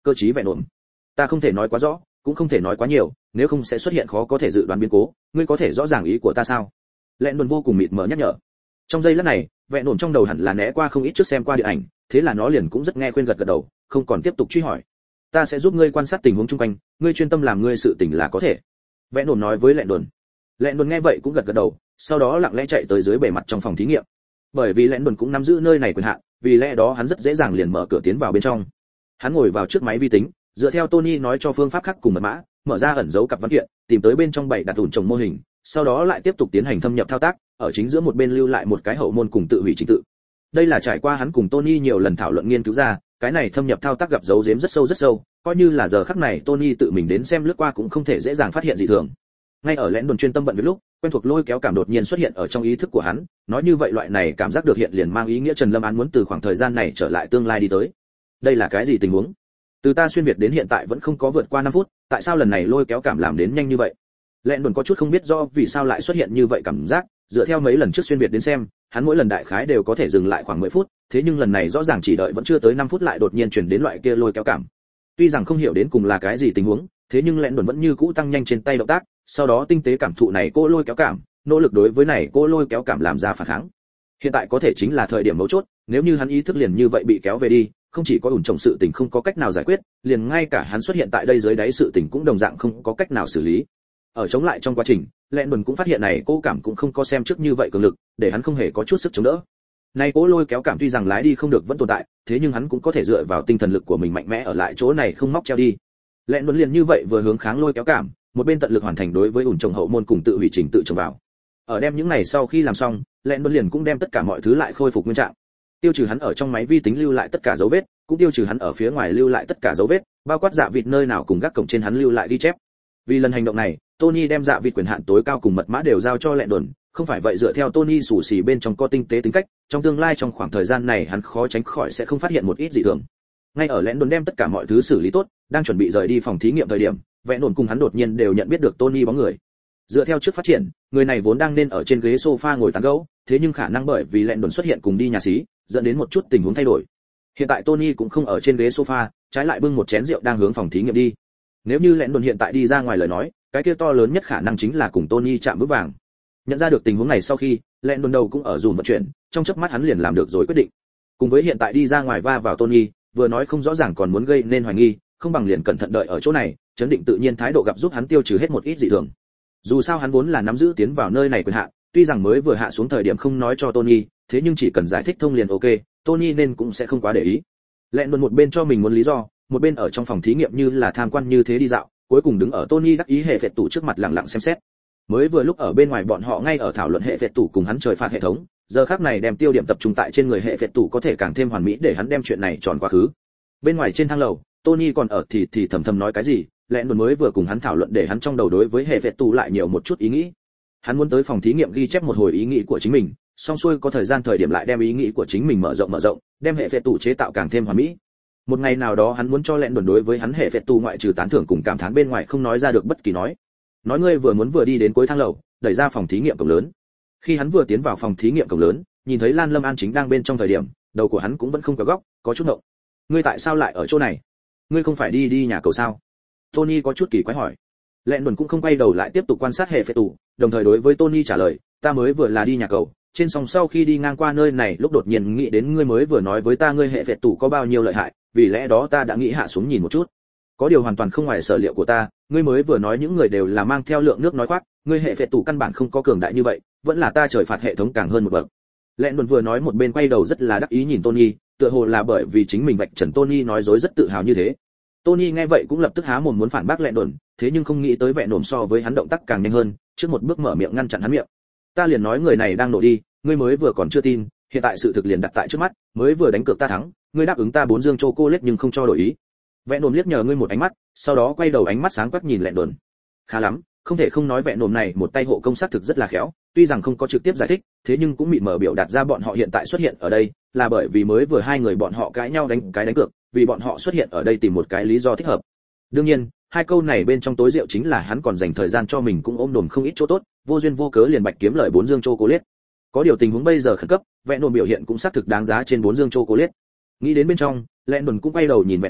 cơ trí vẹn ổn. Ta không thể nói quá rõ, cũng không thể nói quá nhiều, nếu không sẽ xuất hiện khó có thể dự đoán biến cố, ngươi có thể rõ ràng ý của ta sao? Lẹn đồn vô cùng mịt mờ nhắc nhở. Trong giây lát này, vẹn ổn trong đầu hẳn là né qua không ít trước xem qua điện ảnh, thế là nó liền cũng rất nghe khuyên gật gật đầu, không còn tiếp tục truy hỏi. Ta sẽ giúp ngươi quan sát tình huống xung quanh, ngươi chuyên tâm làm ngươi sự tình là có thể. Vẹn ổn nói với lẹn đồn. Lẹn đồn nghe vậy cũng gật gật đầu, sau đó lặng lẽ chạy tới dưới bề mặt trong phòng thí nghiệm. Bởi vì lẹn đồn cũng nắm giữ nơi này quyền hạn, vì lẽ đó hắn rất dễ dàng liền mở cửa tiến vào bên trong. Hắn ngồi vào trước máy vi tính, dựa theo Tony nói cho phương pháp khác cùng mật mã, mở ra ẩn dấu cặp văn kiện, tìm tới bên trong bảy đặt ủn trồng mô hình, sau đó lại tiếp tục tiến hành thâm nhập thao tác, ở chính giữa một bên lưu lại một cái hậu môn cùng tự hủy trình tự. Đây là trải qua hắn cùng Tony nhiều lần thảo luận nghiên cứu ra, cái này thâm nhập thao tác gặp dấu giếm rất sâu rất sâu, coi như là giờ khắc này Tony tự mình đến xem lướt qua cũng không thể dễ dàng phát hiện dị thường. Ngay ở lẽn đồn chuyên tâm bận việc lúc, quen thuộc lôi kéo cảm đột nhiên xuất hiện ở trong ý thức của hắn, nói như vậy loại này cảm giác được hiện liền mang ý nghĩa Trần Lâm Án muốn từ khoảng thời gian này trở lại tương lai đi tới. Đây là cái gì tình huống? Từ ta xuyên việt đến hiện tại vẫn không có vượt qua năm phút, tại sao lần này lôi kéo cảm làm đến nhanh như vậy? Lẹn đồn có chút không biết do vì sao lại xuất hiện như vậy cảm giác, dựa theo mấy lần trước xuyên việt đến xem, hắn mỗi lần đại khái đều có thể dừng lại khoảng mười phút, thế nhưng lần này rõ ràng chỉ đợi vẫn chưa tới năm phút lại đột nhiên chuyển đến loại kia lôi kéo cảm. Tuy rằng không hiểu đến cùng là cái gì tình huống, thế nhưng lẹn đồn vẫn như cũ tăng nhanh trên tay động tác, sau đó tinh tế cảm thụ này cô lôi kéo cảm, nỗ lực đối với này cô lôi kéo cảm làm ra phản kháng. Hiện tại có thể chính là thời điểm mấu chốt, nếu như hắn ý thức liền như vậy bị kéo về đi, không chỉ có ủn trồng sự tình không có cách nào giải quyết, liền ngay cả hắn xuất hiện tại đây dưới đáy sự tình cũng đồng dạng không có cách nào xử lý. Ở chống lại trong quá trình, lẹn đồn cũng phát hiện này cô cảm cũng không có xem trước như vậy cường lực, để hắn không hề có chút sức chống đỡ. Này cố lôi kéo cảm tuy rằng lái đi không được vẫn tồn tại, thế nhưng hắn cũng có thể dựa vào tinh thần lực của mình mạnh mẽ ở lại chỗ này không móc treo đi. Lẹn đồn liền như vậy vừa hướng kháng lôi kéo cảm, một bên tận lực hoàn thành đối với ủn trồng hậu môn cùng tự hủy trình tự trồng vào. Ở đem những này sau khi làm xong, lẹn đồn liền cũng đem tất cả mọi thứ lại khôi phục nguyên trạng. Tiêu trừ hắn ở trong máy vi tính lưu lại tất cả dấu vết, cũng tiêu trừ hắn ở phía ngoài lưu lại tất cả dấu vết, bao quát dạ vịt nơi nào cùng gác cổng trên hắn lưu lại ghi chép. Vì lần hành động này, Tony đem dạ vịt quyền hạn tối cao cùng mật mã đều giao cho lẹn đồn, không phải vậy dựa theo Tony sủ xì bên trong có tinh tế tính cách, trong tương lai trong khoảng thời gian này hắn khó tránh khỏi sẽ không phát hiện một ít dị thường. Ngay ở lẹn đồn đem tất cả mọi thứ xử lý tốt, đang chuẩn bị rời đi phòng thí nghiệm thời điểm, vẽ đồn cùng hắn đột nhiên đều nhận biết được Tony bóng người. Dựa theo trước phát triển, người này vốn đang nên ở trên ghế sofa ngồi tán gẫu, thế nhưng khả năng bởi vì lẹn đồn xuất hiện cùng đi nhà xí, dẫn đến một chút tình huống thay đổi. Hiện tại Tony cũng không ở trên ghế sofa, trái lại bưng một chén rượu đang hướng phòng thí nghiệm đi. Nếu như lẹn đồn hiện tại đi ra ngoài lời nói, cái kia to lớn nhất khả năng chính là cùng Tony chạm vững vàng. Nhận ra được tình huống này sau khi, lẹn đồn đầu cũng ở dùn vận chuyển, trong chớp mắt hắn liền làm được rồi quyết định. Cùng với hiện tại đi ra ngoài va vào Tony, vừa nói không rõ ràng còn muốn gây nên hoài nghi, không bằng liền cẩn thận đợi ở chỗ này, chấn định tự nhiên thái độ gặp giúp hắn tiêu trừ hết một ít dị thường. Dù sao hắn vốn là nắm giữ tiến vào nơi này quyền hạn, tuy rằng mới vừa hạ xuống thời điểm không nói cho Tony, thế nhưng chỉ cần giải thích thông liền ok, Tony nên cũng sẽ không quá để ý. Lẹn đồn một bên cho mình muốn lý do, một bên ở trong phòng thí nghiệm như là tham quan như thế đi dạo, cuối cùng đứng ở Tony đắc ý hệ phệ tủ trước mặt lặng lặng xem xét. Mới vừa lúc ở bên ngoài bọn họ ngay ở thảo luận hệ phệ tủ cùng hắn trời phạt hệ thống, giờ khắc này đem tiêu điểm tập trung tại trên người hệ phệ tủ có thể càng thêm hoàn mỹ để hắn đem chuyện này tròn quá khứ. Bên ngoài trên thang lầu, Tony còn ở thì thì thầm thầm nói cái gì, lẹn đồn mới vừa cùng hắn thảo luận để hắn trong đầu đối với hệ phệ tủ lại nhiều một chút ý nghĩ. Hắn muốn tới phòng thí nghiệm ghi chép một hồi ý nghĩ của chính mình, xong xuôi có thời gian thời điểm lại đem ý nghĩ của chính mình mở rộng mở rộng, đem hệ phệ tủ chế tạo càng thêm hoàn mỹ. Một ngày nào đó hắn muốn cho lẹn đồn đối với hắn hệ phệ tủ ngoại trừ tán thưởng cùng cảm thán bên ngoài không nói ra được bất kỳ nói. Nói ngươi vừa muốn vừa đi đến cuối thang lầu, đẩy ra phòng thí nghiệm cổng lớn. Khi hắn vừa tiến vào phòng thí nghiệm cổng lớn, nhìn thấy Lan Lâm An chính đang bên trong thời điểm, đầu của hắn cũng vẫn không có góc, có chút ngộng. Ngươi tại sao lại ở chỗ này? Ngươi không phải đi đi nhà cầu sao? Tony có chút kỳ quái hỏi. Lẹn đồn cũng không quay đầu lại tiếp tục quan sát hệ phệ tủ, đồng thời đối với Tony trả lời, ta mới vừa là đi nhà cầu, trên sòng sau khi đi ngang qua nơi này lúc đột nhiên nghĩ đến ngươi mới vừa nói với ta ngươi hệ phệ tủ có bao nhiêu lợi hại, vì lẽ đó ta đã nghĩ hạ xuống nhìn một chút. Có điều hoàn toàn không ngoài sở liệu của ta, ngươi mới vừa nói những người đều là mang theo lượng nước nói khoác, ngươi hệ phệ tủ căn bản không có cường đại như vậy, vẫn là ta trời phạt hệ thống càng hơn một bậc. Lẹn đồn vừa nói một bên quay đầu rất là đắc ý nhìn Tony, tựa hồ là bởi vì chính mình vạch trần Tony nói dối rất tự hào như thế. Tony nghe vậy cũng lập tức há mồm muốn phản bác lẹn đồn, thế nhưng không nghĩ tới vẹn đồn so với hắn động tác càng nhanh hơn, trước một bước mở miệng ngăn chặn hắn miệng. Ta liền nói người này đang nổ đi, ngươi mới vừa còn chưa tin, hiện tại sự thực liền đặt tại trước mắt, mới vừa đánh cược ta thắng, ngươi đáp ứng ta bốn dương chocolate nhưng không cho đổi ý. Vẹn đồn liếc nhờ ngươi một ánh mắt, sau đó quay đầu ánh mắt sáng quắc nhìn lẹn đồn. Khá lắm, không thể không nói vẹn đồn này một tay hộ công sát thực rất là khéo, tuy rằng không có trực tiếp giải thích, thế nhưng cũng mịt mờ biểu đạt ra bọn họ hiện tại xuất hiện ở đây, là bởi vì mới vừa hai người bọn họ cãi nhau đánh cái đánh cược, vì bọn họ xuất hiện ở đây tìm một cái lý do thích hợp. Đương nhiên, hai câu này bên trong tối diệu chính là hắn còn dành thời gian cho mình cũng ôm đồm không ít chỗ tốt, vô duyên vô cớ liền bạch kiếm lời bốn dương chocolate. Có điều tình huống bây giờ khẩn cấp, vẹn đồn biểu hiện cũng xác thực đáng giá trên bốn dương chocolate. Nghĩ đến bên trong, lẹn đồn cũng quay đầu nhìn vẹn đồn,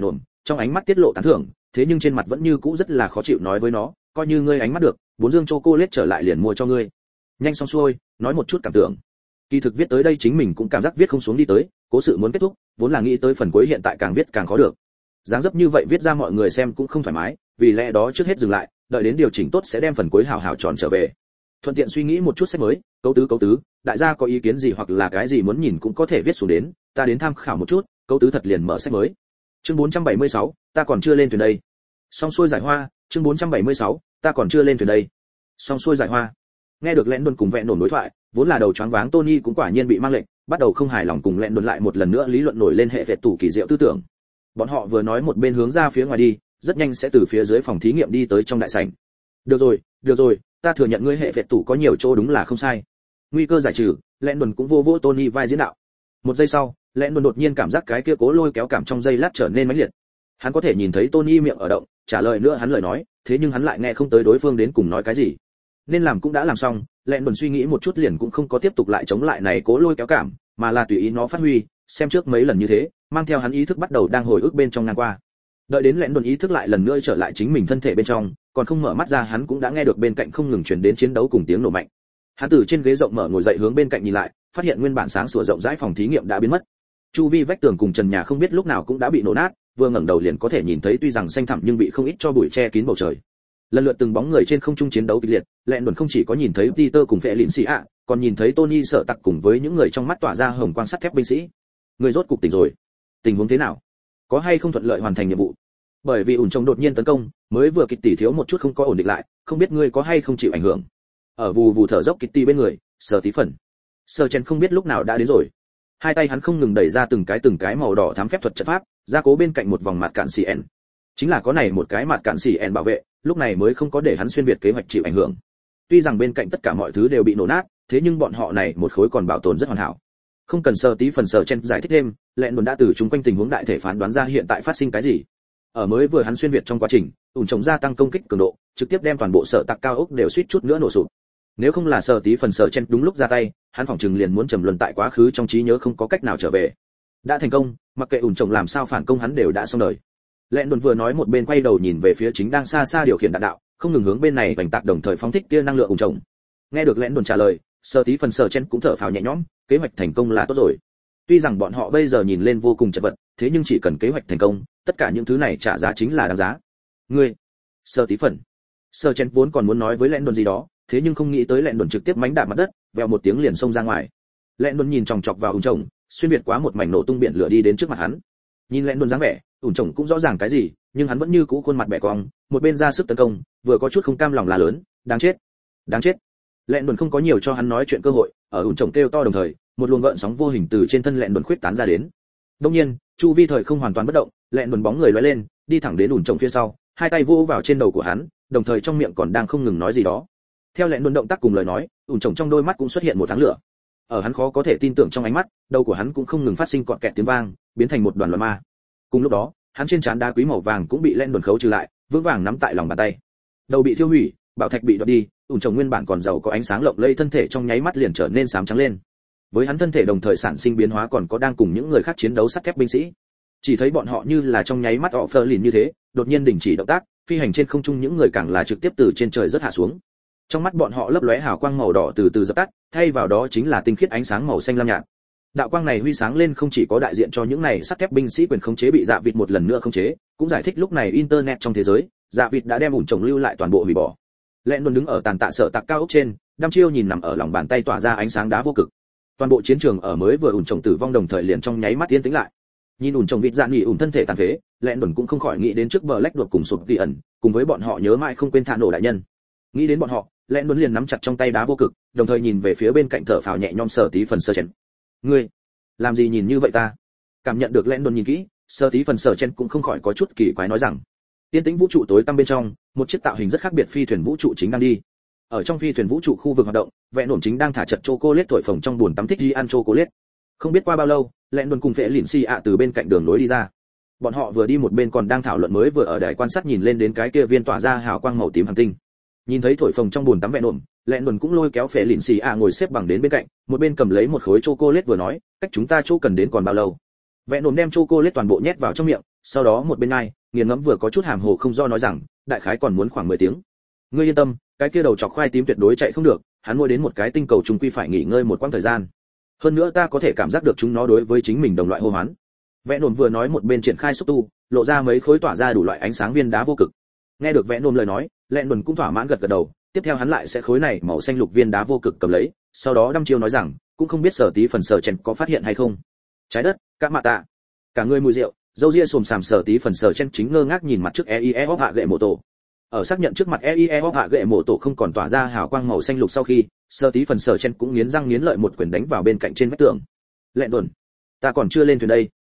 trong ánh mắt tiết lộ tán thưởng, thế nhưng trên mặt vẫn như cũ rất là khó chịu nói với nó, coi như ngươi ánh mắt được, bốn dương chocolate trở lại liền mua cho ngươi. Nhanh xong xuôi, nói một chút cảm tưởng. Kỳ thực viết tới đây chính mình cũng cảm giác viết không xuống đi tới, cố sự muốn kết thúc, vốn là nghĩ tới phần cuối hiện tại càng viết càng khó được. Dáng dấp như vậy viết ra mọi người xem cũng không thoải mái, vì lẽ đó trước hết dừng lại, đợi đến điều chỉnh tốt sẽ đem phần cuối hào hào tròn trở về. Thuận tiện suy nghĩ một chút sách mới, cấu tứ cấu tứ, đại gia có ý kiến gì hoặc là cái gì muốn nhìn cũng có thể viết xuống đến, ta đến tham khảo một chút, cấu tứ thật liền mở sách mới. Chương bốn trăm bảy mươi sáu, ta còn chưa lên thuyền đây. Xong xuôi giải hoa, chương bốn trăm bảy mươi sáu, ta còn chưa lên thuyền đây. Xong xuôi giải hoa. Nghe được Lẽn Đồn cùng Vẹn Nổn đối thoại, vốn là đầu choáng váng Tony cũng quả nhiên bị mang lệnh, bắt đầu không hài lòng cùng Lẽn Đồn lại một lần nữa lý luận nổi lên hệ vệ tủ kỳ diệu tư tưởng. Bọn họ vừa nói một bên hướng ra phía ngoài đi, rất nhanh sẽ từ phía dưới phòng thí nghiệm đi tới trong đại sảnh. Được rồi, được rồi, ta thừa nhận ngươi hệ vệ tủ có nhiều chỗ đúng là không sai. Nguy cơ giải trừ, Lẽn Đồn cũng vô vô Tony vai diễn đạo. Một giây sau, Lẽn Đồn đột nhiên cảm giác cái kia cố lôi kéo cảm trong giây lát trở nên mãnh liệt. Hắn có thể nhìn thấy Tony miệng ở động, trả lời nữa hắn lời nói, thế nhưng hắn lại nghe không tới đối phương đến cùng nói cái gì. Nên làm cũng đã làm xong, Lẽn Đồn suy nghĩ một chút liền cũng không có tiếp tục lại chống lại này cố lôi kéo cảm, mà là tùy ý nó phát huy, xem trước mấy lần như thế, mang theo hắn ý thức bắt đầu đang hồi ức bên trong ngang qua. Đợi đến Lẽn Đồn ý thức lại lần nữa trở lại chính mình thân thể bên trong, còn không mở mắt ra hắn cũng đã nghe được bên cạnh không ngừng truyền đến chiến đấu cùng tiếng nổ mạnh. Hắn từ trên ghế rộng mở ngồi dậy hướng bên cạnh nhìn lại, phát hiện nguyên bản sáng sủa rộng rãi phòng thí nghiệm đã biến mất. Chu vi vách tường cùng trần nhà không biết lúc nào cũng đã bị nổ nát, vừa ngẩng đầu liền có thể nhìn thấy tuy rằng xanh thẳm nhưng bị không ít cho bụi che kín bầu trời. Lần lượt từng bóng người trên không trung chiến đấu kịch liệt, Lẽn Đồn không chỉ có nhìn thấy Peter cùng Phệ Lìn Xì ạ, còn nhìn thấy Tony sợ tặc cùng với những người trong mắt tỏa ra hồng quang sắt thép binh sĩ. Người rốt cục tỉnh rồi. Tình huống thế nào? Có hay không thuận lợi hoàn thành nhiệm vụ? Bởi vì ủn trông đột nhiên tấn công, mới vừa kịch tỷ thiếu một chút không có ổn định lại, không biết ngươi có hay không chịu ảnh hưởng. Ở vù vù thở dốc kịch tỷ bên người, Sở Tí Phần. Sở Chen không biết lúc nào đã đến rồi. Hai tay hắn không ngừng đẩy ra từng cái từng cái màu đỏ thám phép thuật trận pháp, gia cố bên cạnh một vòng mặt cạn xì ẻn. Chính là có này một cái mặt cạn xì ẻn bảo vệ, lúc này mới không có để hắn xuyên việt kế hoạch chịu ảnh hưởng. Tuy rằng bên cạnh tất cả mọi thứ đều bị nổ nát, thế nhưng bọn họ này một khối còn bảo tồn rất hoàn hảo. Không cần Sở Tí Phần Sở Chen giải thích thêm, Lẽn Đồn đã từ chung quanh tình huống đại thể phán đoán ra hiện tại phát sinh cái gì. Ở mới vừa hắn xuyên việt trong quá trình, ủn trồng gia tăng công kích cường độ, trực tiếp đem toàn bộ sở tạc cao ốc đều suýt chút nữa nổ sụp. Nếu không là Sở Tí Phần Sở Chen đúng lúc ra tay, hắn phỏng chừng liền muốn trầm luân tại quá khứ trong trí nhớ không có cách nào trở về. Đã thành công, mặc kệ ủn trồng làm sao phản công hắn đều đã xong đời. Lẽn Đồn vừa nói một bên quay đầu nhìn về phía chính đang xa xa điều khiển đạn đạo, không ngừng hướng bên này vành tạc đồng thời phóng thích tia năng lượng ủn trồng. Nghe được Lẽn Đồn trả lời, Sở Tí Phần Sở Chen cũng thở phào nhẹ nhõm, kế hoạch thành công là tốt rồi. Tuy rằng bọn họ bây giờ nhìn lên vô cùng chật vật, thế nhưng chỉ cần kế hoạch thành công, tất cả những thứ này trả giá chính là đáng giá. Ngươi, Sở Tí Phần. Sở Chen vốn còn muốn nói với Lẽn Đồn gì đó, thế nhưng không nghĩ tới Lẽn Đồn trực tiếp mánh đạp mặt đất, vèo một tiếng liền xông ra ngoài. Lẽn Đồn nhìn chòng chọc vào ủn trồng, xuyên việt quá một mảnh nổ tung biển lửa đi đến trước mặt hắn. Nhìn Lẽn Đồn dáng vẻ, ủn trồng cũng rõ ràng cái gì, nhưng hắn vẫn như cũ khuôn mặt bẻ cong, một bên ra sức tấn công, vừa có chút không cam lòng là lớn, đáng chết, đáng chết. Lẽn Đồn không có nhiều cho hắn nói chuyện cơ hội, ở ủn trồng kêu to đồng thời, một luồng gợn sóng vô hình từ trên thân Lẽn Đồn khuyết tán ra đến. Đương nhiên, chu vi thời không hoàn toàn bất động, Lẽn Đồn bóng người lóe lên, đi thẳng đến ủn trồng phía sau, hai tay vỗ vào trên đầu của hắn, đồng thời trong miệng còn đang không ngừng nói gì đó. Theo Lẽn Đồn động tác cùng lời nói, ủn trồng trong đôi mắt cũng xuất hiện một tháng lửa. Ở hắn khó có thể tin tưởng trong ánh mắt, đầu của hắn cũng không ngừng phát sinh cọt kẹt tiếng vang, biến thành một đoàn loạn ma. Cùng lúc đó, hắn trên trán đá quý màu vàng cũng bị Lẽn Đồn khấu trừ lại, vững vàng nắm tại lòng bàn tay. Đầu bị thiêu hủy, bảo thạch bị đoạt đi, ủn trồng nguyên bản còn giàu có ánh sáng lộng lẫy thân thể trong nháy mắt liền trở nên xám trắng lên. Với hắn thân thể đồng thời sản sinh biến hóa còn có đang cùng những người khác chiến đấu sắt thép binh sĩ. Chỉ thấy bọn họ như là trong nháy mắt họ phơ lìn như thế, đột nhiên đình chỉ động tác, phi hành trên không trung những người càng là trực tiếp từ trên trời rớt hạ xuống. Trong mắt bọn họ lấp lóe hào quang màu đỏ từ từ dập tắt, thay vào đó chính là tinh khiết ánh sáng màu xanh lam nhạt. Đạo quang này huy sáng lên không chỉ có đại diện cho những này sắt thép binh sĩ quyền khống chế bị Dạ Vịt một lần nữa khống chế, cũng giải thích lúc này internet trong thế giới, Dạ Vịt đã đem ủn trồng lưu lại toàn bộ hủy bỏ. Lẽn Đồn đứng ở tàn tạ sở tạc cao ốc trên, đăm chiêu nhìn nằm ở lòng bàn tay tỏa ra ánh sáng đá vô cực. Toàn bộ chiến trường ở mới vừa ủn trồng tử vong đồng thời liền trong nháy mắt yên tĩnh lại. Nhìn ủn trồng vịt dạn nghỉ ủn thân thể tàn phế, Lẽn Đồn cũng không khỏi nghĩ đến trước bờ lách đột cùng sụp đi ẩn, cùng với bọn họ nhớ mãi không quên thả nổ đại nhân. Nghĩ đến bọn họ, Lẽn Đồn liền nắm chặt trong tay đá vô cực, đồng thời nhìn về phía bên cạnh thở phào nhẹ nhõm Sở Tí Phần Sở Chen. Ngươi, làm gì nhìn như vậy ta? Cảm nhận được Lẽn Đồn nhìn kỹ, Sở Tí Phần Sở Chen cũng không khỏi có chút kỳ quái nói rằng. Tiên tĩnh vũ trụ tối tăm bên trong, một chiếc tạo hình rất khác biệt phi thuyền vũ trụ chính đang đi. Ở trong phi thuyền vũ trụ khu vực hoạt động, Vẹn Nổm chính đang thả chật chocolate thổi phồng trong buồn tắm thích đi ăn chocolate. Không biết qua bao lâu, Lẽn Đồn cùng Phệ Lìn Xì ạ từ bên cạnh đường nối đi ra. Bọn họ vừa đi một bên còn đang thảo luận mới vừa ở đài quan sát nhìn lên đến cái kia viên tỏa ra hào quang màu tím hành tinh. Nhìn thấy thổi phồng trong buồn tắm Vẹn Nổm, Lẽn Đồn cũng lôi kéo Phệ Lìn Xì ạ ngồi xếp bằng đến bên cạnh, một bên cầm lấy một khối chocolate vừa nói, cách chúng ta chỗ cần đến còn bao lâu. Vẹn Nổm đem chocolate toàn bộ nhét vào trong miệng, sau đó một bên nhai, nghiền ngẫm vừa có chút hàm hồ không do nói rằng đại khái còn muốn khoảng mười tiếng. Ngươi yên tâm, cái kia đầu chọc khoai tím tuyệt đối chạy không được, hắn mỗi đến một cái tinh cầu trùng quy phải nghỉ ngơi một quãng thời gian. Hơn nữa ta có thể cảm giác được chúng nó đối với chính mình đồng loại hô hoán. Vẽ nổm vừa nói một bên triển khai xúc tu, lộ ra mấy khối tỏa ra đủ loại ánh sáng viên đá vô cực. Nghe được Vẽ nổm lời nói, Lẹn Đồn cũng thỏa mãn gật gật đầu, tiếp theo hắn lại sẽ khối này màu xanh lục viên đá vô cực cầm lấy, sau đó đăm chiêu nói rằng, cũng không biết sở tí phần sở chen có phát hiện hay không. Trái đất, các mạ tạ. Cả người mùi rượu, dâu ria xồm xàm sở tí phần sở chen chính ngơ ngác nhìn mặt trước e i e hạ gệ mộ tổ. Ở xác nhận trước mặt e i e hạ gệ mộ tổ không còn tỏa ra hào quang màu xanh lục sau khi, sở tí phần sở chen cũng nghiến răng nghiến lợi một quyền đánh vào bên cạnh trên vách tường. Lẹn Đồn, ta còn chưa lên thuyền đây.